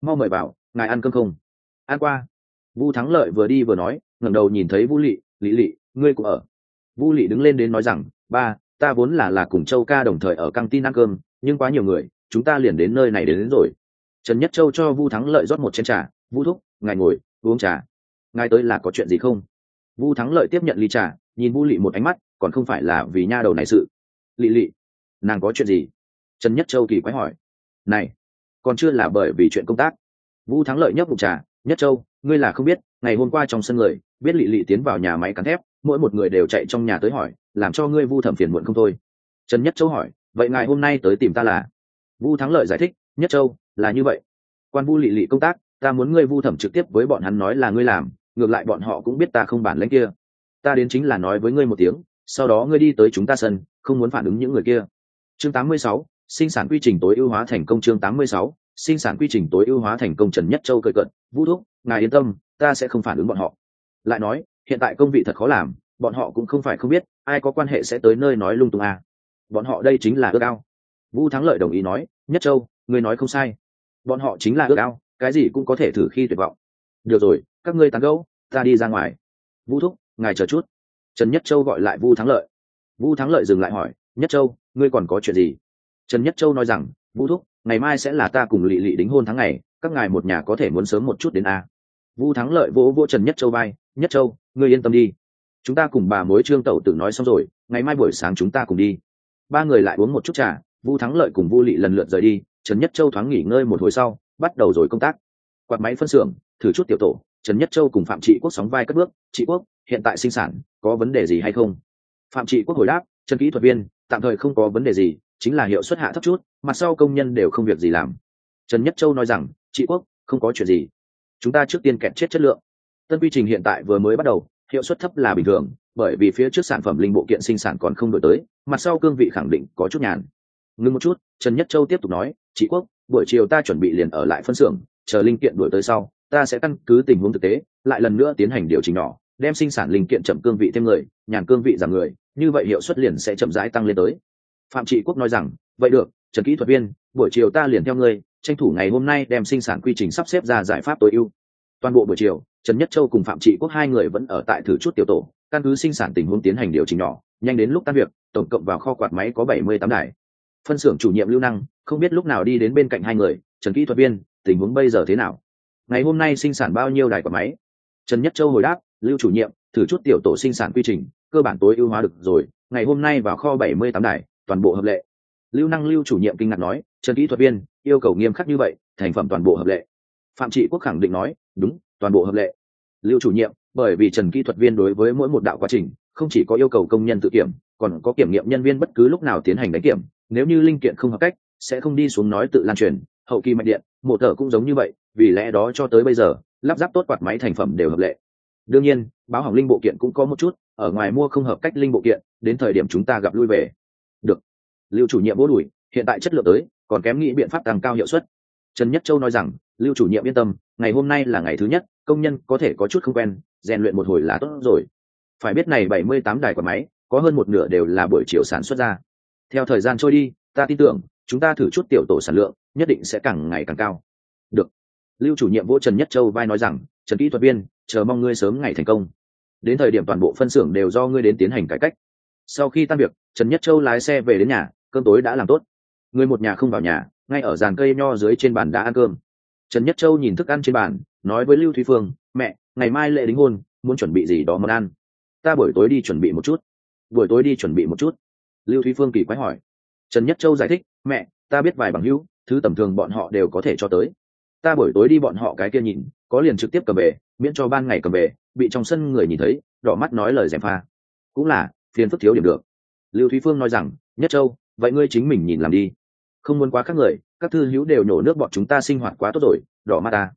mau mời vào, ngài ăn cơm không? Ăn qua. Vu Thắng Lợi vừa đi vừa nói, ngẩng đầu nhìn thấy Vu Lị, Lị, ngươi cũng ở. Vu Lị đứng lên đến nói rằng, ba, ta vốn là cùng Châu ca đồng thời ở căng tin ăn cơm, nhưng quá nhiều người, chúng ta liền đến nơi này đến rồi. Trần Nhất Châu cho Vu Thắng Lợi rót một chén trà, Vu thúc, ngài ngồi, uống trà. Ngài tới là có chuyện gì không? Vu Thắng Lợi tiếp nhận ly trà, nhìn Vu Lị một ánh mắt, còn không phải là vì nha đầu này sự. Lị, nàng có chuyện gì? Trần Nhất Châu kỳ quái hỏi. Này, còn chưa là bởi vì chuyện công tác. Vu Thắng Lợi nhấp ngụm trà, Nhất Châu, ngươi là không biết, ngày hôm qua trong sân người biết Lị tiến vào nhà máy cán thép, mỗi một người đều chạy trong nhà tới hỏi, làm cho ngươi Vu thẩm phiền muộn không thôi. Trần Nhất Châu hỏi, vậy ngài hôm nay tới tìm ta là? Vu Thắng Lợi giải thích, Nhất Châu, là như vậy, quan Vu Lị công tác, ta muốn ngươi Vu thẩm trực tiếp với bọn hắn nói là ngươi làm, ngược lại bọn họ cũng biết ta không bản lĩnh kia. Ta đến chính là nói với ngươi một tiếng, sau đó ngươi đi tới chúng ta sân, không muốn phản ứng những người kia. Chương 86, sinh sản quy trình tối ưu hóa thành công. Chương 86, sinh sản quy trình tối ưu hóa thành công. Trần Nhất Châu cười cợt, Vu thúc, ngài yên tâm, ta sẽ không phản ứng bọn họ. Lại nói, hiện tại công vị thật khó làm, bọn họ cũng không phải không biết, ai có quan hệ sẽ tới nơi nói lung tung à. Bọn họ đây chính là ước ao. Vu Thắng Lợi đồng ý nói, Nhất Châu, ngươi nói không sai. Bọn họ chính là ước ao, cái gì cũng có thể thử khi tuyệt vọng. Được rồi, các ngươi tán gẫu, ta đi ra ngoài. Vu thúc, ngài chờ chút. Trần Nhất Châu gọi lại Vu Thắng Lợi. Vu Thắng Lợi dừng lại hỏi, Nhất Châu, ngươi còn có chuyện gì? Trần Nhất Châu nói rằng, Vu thúc, ngày mai sẽ là ta cùng Lị đính hôn tháng ngày, các ngài một nhà có thể muốn sớm một chút đến a. Vu Thắng Lợi vỗ vỗ Trần Nhất Châu vai, Nhất Châu, ngươi yên tâm đi, chúng ta cùng bà mối Trương Tẩu Tử nói xong rồi, ngày mai buổi sáng chúng ta cùng đi. Ba người lại uống một chút trà, Vu Thắng Lợi cùng Vu Lị lần lượt rời đi. Trần Nhất Châu thoáng nghỉ ngơi một hồi sau, bắt đầu rồi công tác. Quạt máy phân xưởng, thử chút tiểu tổ. Trần Nhất Châu cùng Phạm Trị Quốc sóng vai cất bước, Trị Quốc, hiện tại sinh sản có vấn đề gì hay không? Phạm Trị Quốc hồi đáp, Trần kỹ thuật viên, tạm thời không có vấn đề gì, chính là hiệu suất hạ thấp chút, mặt sau công nhân đều không việc gì làm. Trần Nhất Châu nói rằng, Trị Quốc, không có chuyện gì, chúng ta trước tiên kẹt chết chất lượng. Tân quy trình hiện tại vừa mới bắt đầu, hiệu suất thấp là bình thường, bởi vì phía trước sản phẩm linh bộ kiện sinh sản còn không đổi tới, mặt sau cương vị khẳng định có chút nhàn. Ngưng một chút, Trần Nhất Châu tiếp tục nói, Trị Quốc, buổi chiều ta chuẩn bị liền ở lại phân xưởng, chờ linh kiện đổi tới sau, ta sẽ căn cứ tình huống thực tế, lại lần nữa tiến hành điều chỉnh nhỏ, đem sinh sản linh kiện chậm cương vị thêm người, nhàn cương vị giảm người, như vậy hiệu suất liền sẽ chậm rãi tăng lên tới. Phạm Trị Quốc nói rằng, vậy được, Trần kỹ thuật viên, buổi chiều ta liền theo ngươi, tranh thủ ngày hôm nay đem sinh sản quy trình sắp xếp ra giải pháp tối ưu. Toàn bộ buổi chiều, Trần Nhất Châu cùng Phạm Trị Quốc hai người vẫn ở tại thử chút tiểu tổ, căn cứ sinh sản tình huống tiến hành điều chỉnh nhỏ, nhanh đến lúc tan việc, tổng cộng vào kho quạt máy có 78 đài. Phân xưởng chủ nhiệm Lưu Năng không biết lúc nào đi đến bên cạnh hai người, Trần kỹ thuật viên, tình huống bây giờ thế nào? Ngày hôm nay sinh sản bao nhiêu đài quạt máy? Trần Nhất Châu hồi đáp, Lưu chủ nhiệm, thử chút tiểu tổ sinh sản quy trình, cơ bản tối ưu hóa được rồi, ngày hôm nay vào kho 78 đài, toàn bộ hợp lệ. Lưu chủ nhiệm kinh ngạc nói, Trần kỹ thuật viên, yêu cầu nghiêm khắc như vậy, thành phẩm toàn bộ hợp lệ. Phạm Trị Quốc khẳng định nói, đúng, toàn bộ hợp lệ. Lưu chủ nhiệm, bởi vì Trần kỹ thuật viên đối với mỗi một đạo quá trình không chỉ có yêu cầu công nhân tự kiểm, còn có kiểm nghiệm nhân viên bất cứ lúc nào tiến hành đánh kiểm, nếu như linh kiện không hợp cách sẽ không đi xuống nói tự lan truyền. Hậu kỳ mạch điện, mổ thở cũng giống như vậy, vì lẽ đó cho tới bây giờ lắp ráp tốt quạt máy thành phẩm đều hợp lệ. Đương nhiên, báo hỏng linh bộ kiện cũng có một chút, ở ngoài mua không hợp cách linh bộ kiện, đến thời điểm chúng ta gặp lui về. Được. Lưu chủ nhiệm vỗ đùi, hiện tại chất lượng tới, còn kém nghĩ biện pháp tăng cao hiệu suất. Trần Nhất Châu nói rằng, Lưu chủ nhiệm yên tâm, ngày hôm nay là ngày thứ nhất, công nhân có thể có chút không quen, rèn luyện một hồi là tốt rồi. Phải biết này 78 đài quạt máy, có hơn một nửa đều là buổi chiều sản xuất ra. Theo thời gian trôi đi, ta tin tưởng, chúng ta thử chút tiểu tổ sản lượng, nhất định sẽ càng ngày càng cao. Được. Lưu chủ nhiệm vỗ Trần Nhất Châu vai nói rằng, Trần kỹ thuật viên, chờ mong ngươi sớm ngày thành công. Đến thời điểm toàn bộ phân xưởng đều do ngươi đến tiến hành cải cách. Sau khi tan việc, Trần Nhất Châu lái xe về đến nhà, cơm tối đã làm tốt. Người một nhà không vào nhà, ngay ở giàn cây nho dưới trên bàn đã ăn cơm. Trần Nhất Châu nhìn thức ăn trên bàn, nói với Lưu Thúy Phương, mẹ, ngày mai lễ đính hôn, muốn chuẩn bị gì đó món ăn. Ta buổi tối đi chuẩn bị một chút. Buổi tối đi chuẩn bị một chút. Lưu Thúy Phương kỳ quái hỏi. Trần Nhất Châu giải thích, mẹ, ta biết vài bằng hữu, thứ tầm thường bọn họ đều có thể cho tới. Ta buổi tối đi bọn họ cái kia nhìn, có liền trực tiếp cầm về, miễn cho ban ngày cầm về, bị trong sân người nhìn thấy, đỏ mắt nói lời gièm pha. Cũng là, phiền phức thiếu điểm được. Lưu Thúy Phương nói rằng, Nhất Châu, vậy ngươi chính mình nhìn làm đi. Không muốn quá khác người, các thư hữu đều nhổ nước bọn chúng ta sinh hoạt quá tốt rồi, đỏ mắt ta.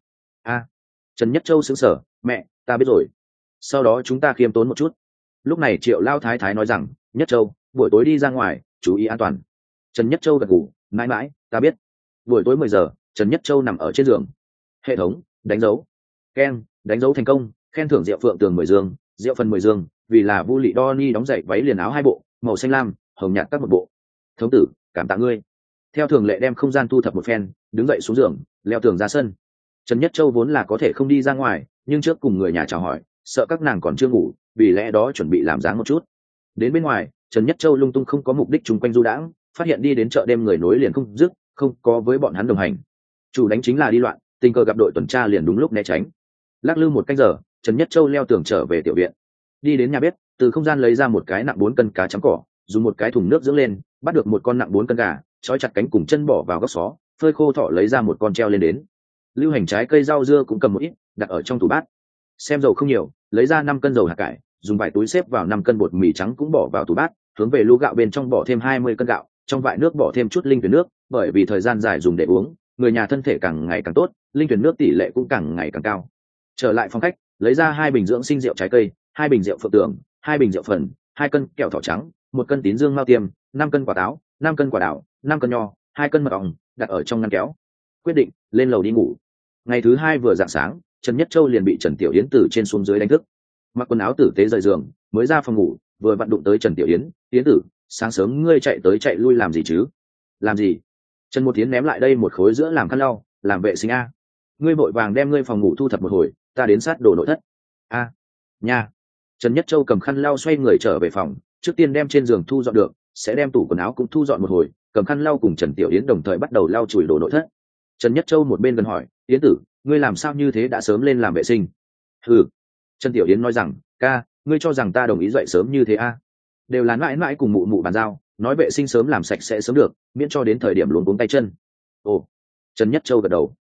Trần Nhất Châu sững sờ, mẹ, ta biết rồi. Sau đó chúng ta khiêm tốn một chút. Lúc này Triệu Lao Thái Thái nói rằng, Nhất Châu, buổi tối đi ra ngoài, chú ý an toàn. Trần Nhất Châu gật gù, mãi mãi, ta biết. Buổi tối 10 giờ, Trần Nhất Châu nằm ở trên giường. Hệ thống, đánh dấu. Keng, đánh dấu thành công, khen thưởng Diệu Phượng Tường 10 dương, Diệu Phần 10 dương, vì là Vu Lị Đoni đóng giày váy liền áo 2 bộ, màu xanh lam, hồng nhạt các một bộ. Thống tử, cảm tạ ngươi. Theo thường lệ đem không gian thu thập một phen, đứng dậy xuống giường, leo tường ra sân. Trần Nhất Châu vốn là có thể không đi ra ngoài, nhưng trước cùng người nhà chào hỏi, sợ các nàng còn chưa ngủ, vì lẽ đó chuẩn bị làm dáng một chút. Đến bên ngoài, Trần Nhất Châu lung tung không có mục đích chung quanh du đãng, phát hiện đi đến chợ đêm người nối liền không dứt, không có với bọn hắn đồng hành. Chủ đánh chính là đi loạn, tình cờ gặp đội tuần tra liền đúng lúc né tránh. Lắc lư một canh giờ, Trần Nhất Châu leo tường trở về tiểu viện. Đi đến nhà bếp, từ không gian lấy ra một cái nặng 4 cân cá chấm cỏ, dùng một cái thùng nước dưỡng lên, bắt được một con nặng 4 cân gà, trói chặt cánh cùng chân bỏ vào góc xó, phơi khô thọ lấy ra một con treo lên đến. Lưu Hành trái cây rau dưa cũng cầm một ít, đặt ở trong tủ bát. Xem dầu không nhiều, lấy ra 5 cân dầu hạt cải, dùng vải túi xếp vào 5 cân bột mì trắng cũng bỏ vào tủ bát, hướng về lu gạo bên trong bỏ thêm 20 cân gạo, trong vại nước bỏ thêm chút linh tuyển nước, bởi vì thời gian dài dùng để uống, người nhà thân thể càng ngày càng tốt, linh tuyển nước tỷ lệ cũng càng ngày càng cao. Trở lại phòng khách, lấy ra 2 bình dưỡng sinh rượu trái cây, 2 bình rượu phượng tường, 2 bình rượu phần, 2 cân kẹo thỏ trắng, 1 cân tín dương mao tiêm, 5 cân quả táo, 5 cân quả đào, 5 cân nho, 2 cân mật ong, đặt ở trong ngăn kéo. Quyết định lên lầu đi ngủ. Ngày thứ 2 vừa rạng sáng, Trần Nhất Châu liền bị Trần Tiểu Yến từ trên xuống dưới đánh thức. Mặc quần áo tử tế rời giường, mới ra phòng ngủ, vừa vặn đụng tới Trần Tiểu Yến. Yến tử, sáng sớm ngươi chạy tới chạy lui làm gì chứ? Làm gì? Trần Một Yến ném lại đây một khối giữa làm khăn lau, làm vệ sinh a. Ngươi vội vàng đem ngươi phòng ngủ thu thập một hồi, ta đến sát đồ nội thất. A, nha. Trần Nhất Châu cầm khăn lau xoay người trở về phòng, trước tiên đem trên giường thu dọn được, sẽ đem tủ quần áo cũng thu dọn một hồi, cầm khăn lau cùng Trần Tiểu Yến đồng thời bắt đầu lau chùi đồ nội thất. Trần Nhất Châu một bên gần hỏi, Yến tử, ngươi làm sao như thế đã sớm lên làm vệ sinh? Ừ. Trần Tiểu Yến nói rằng, ca, ngươi cho rằng ta đồng ý dậy sớm như thế a? Đều là mãi mãi cùng mụ mụ bàn giao, nói vệ sinh sớm làm sạch sẽ sớm được, miễn cho đến thời điểm luống cuống tay chân. Ồ. Trần Nhất Châu gật đầu.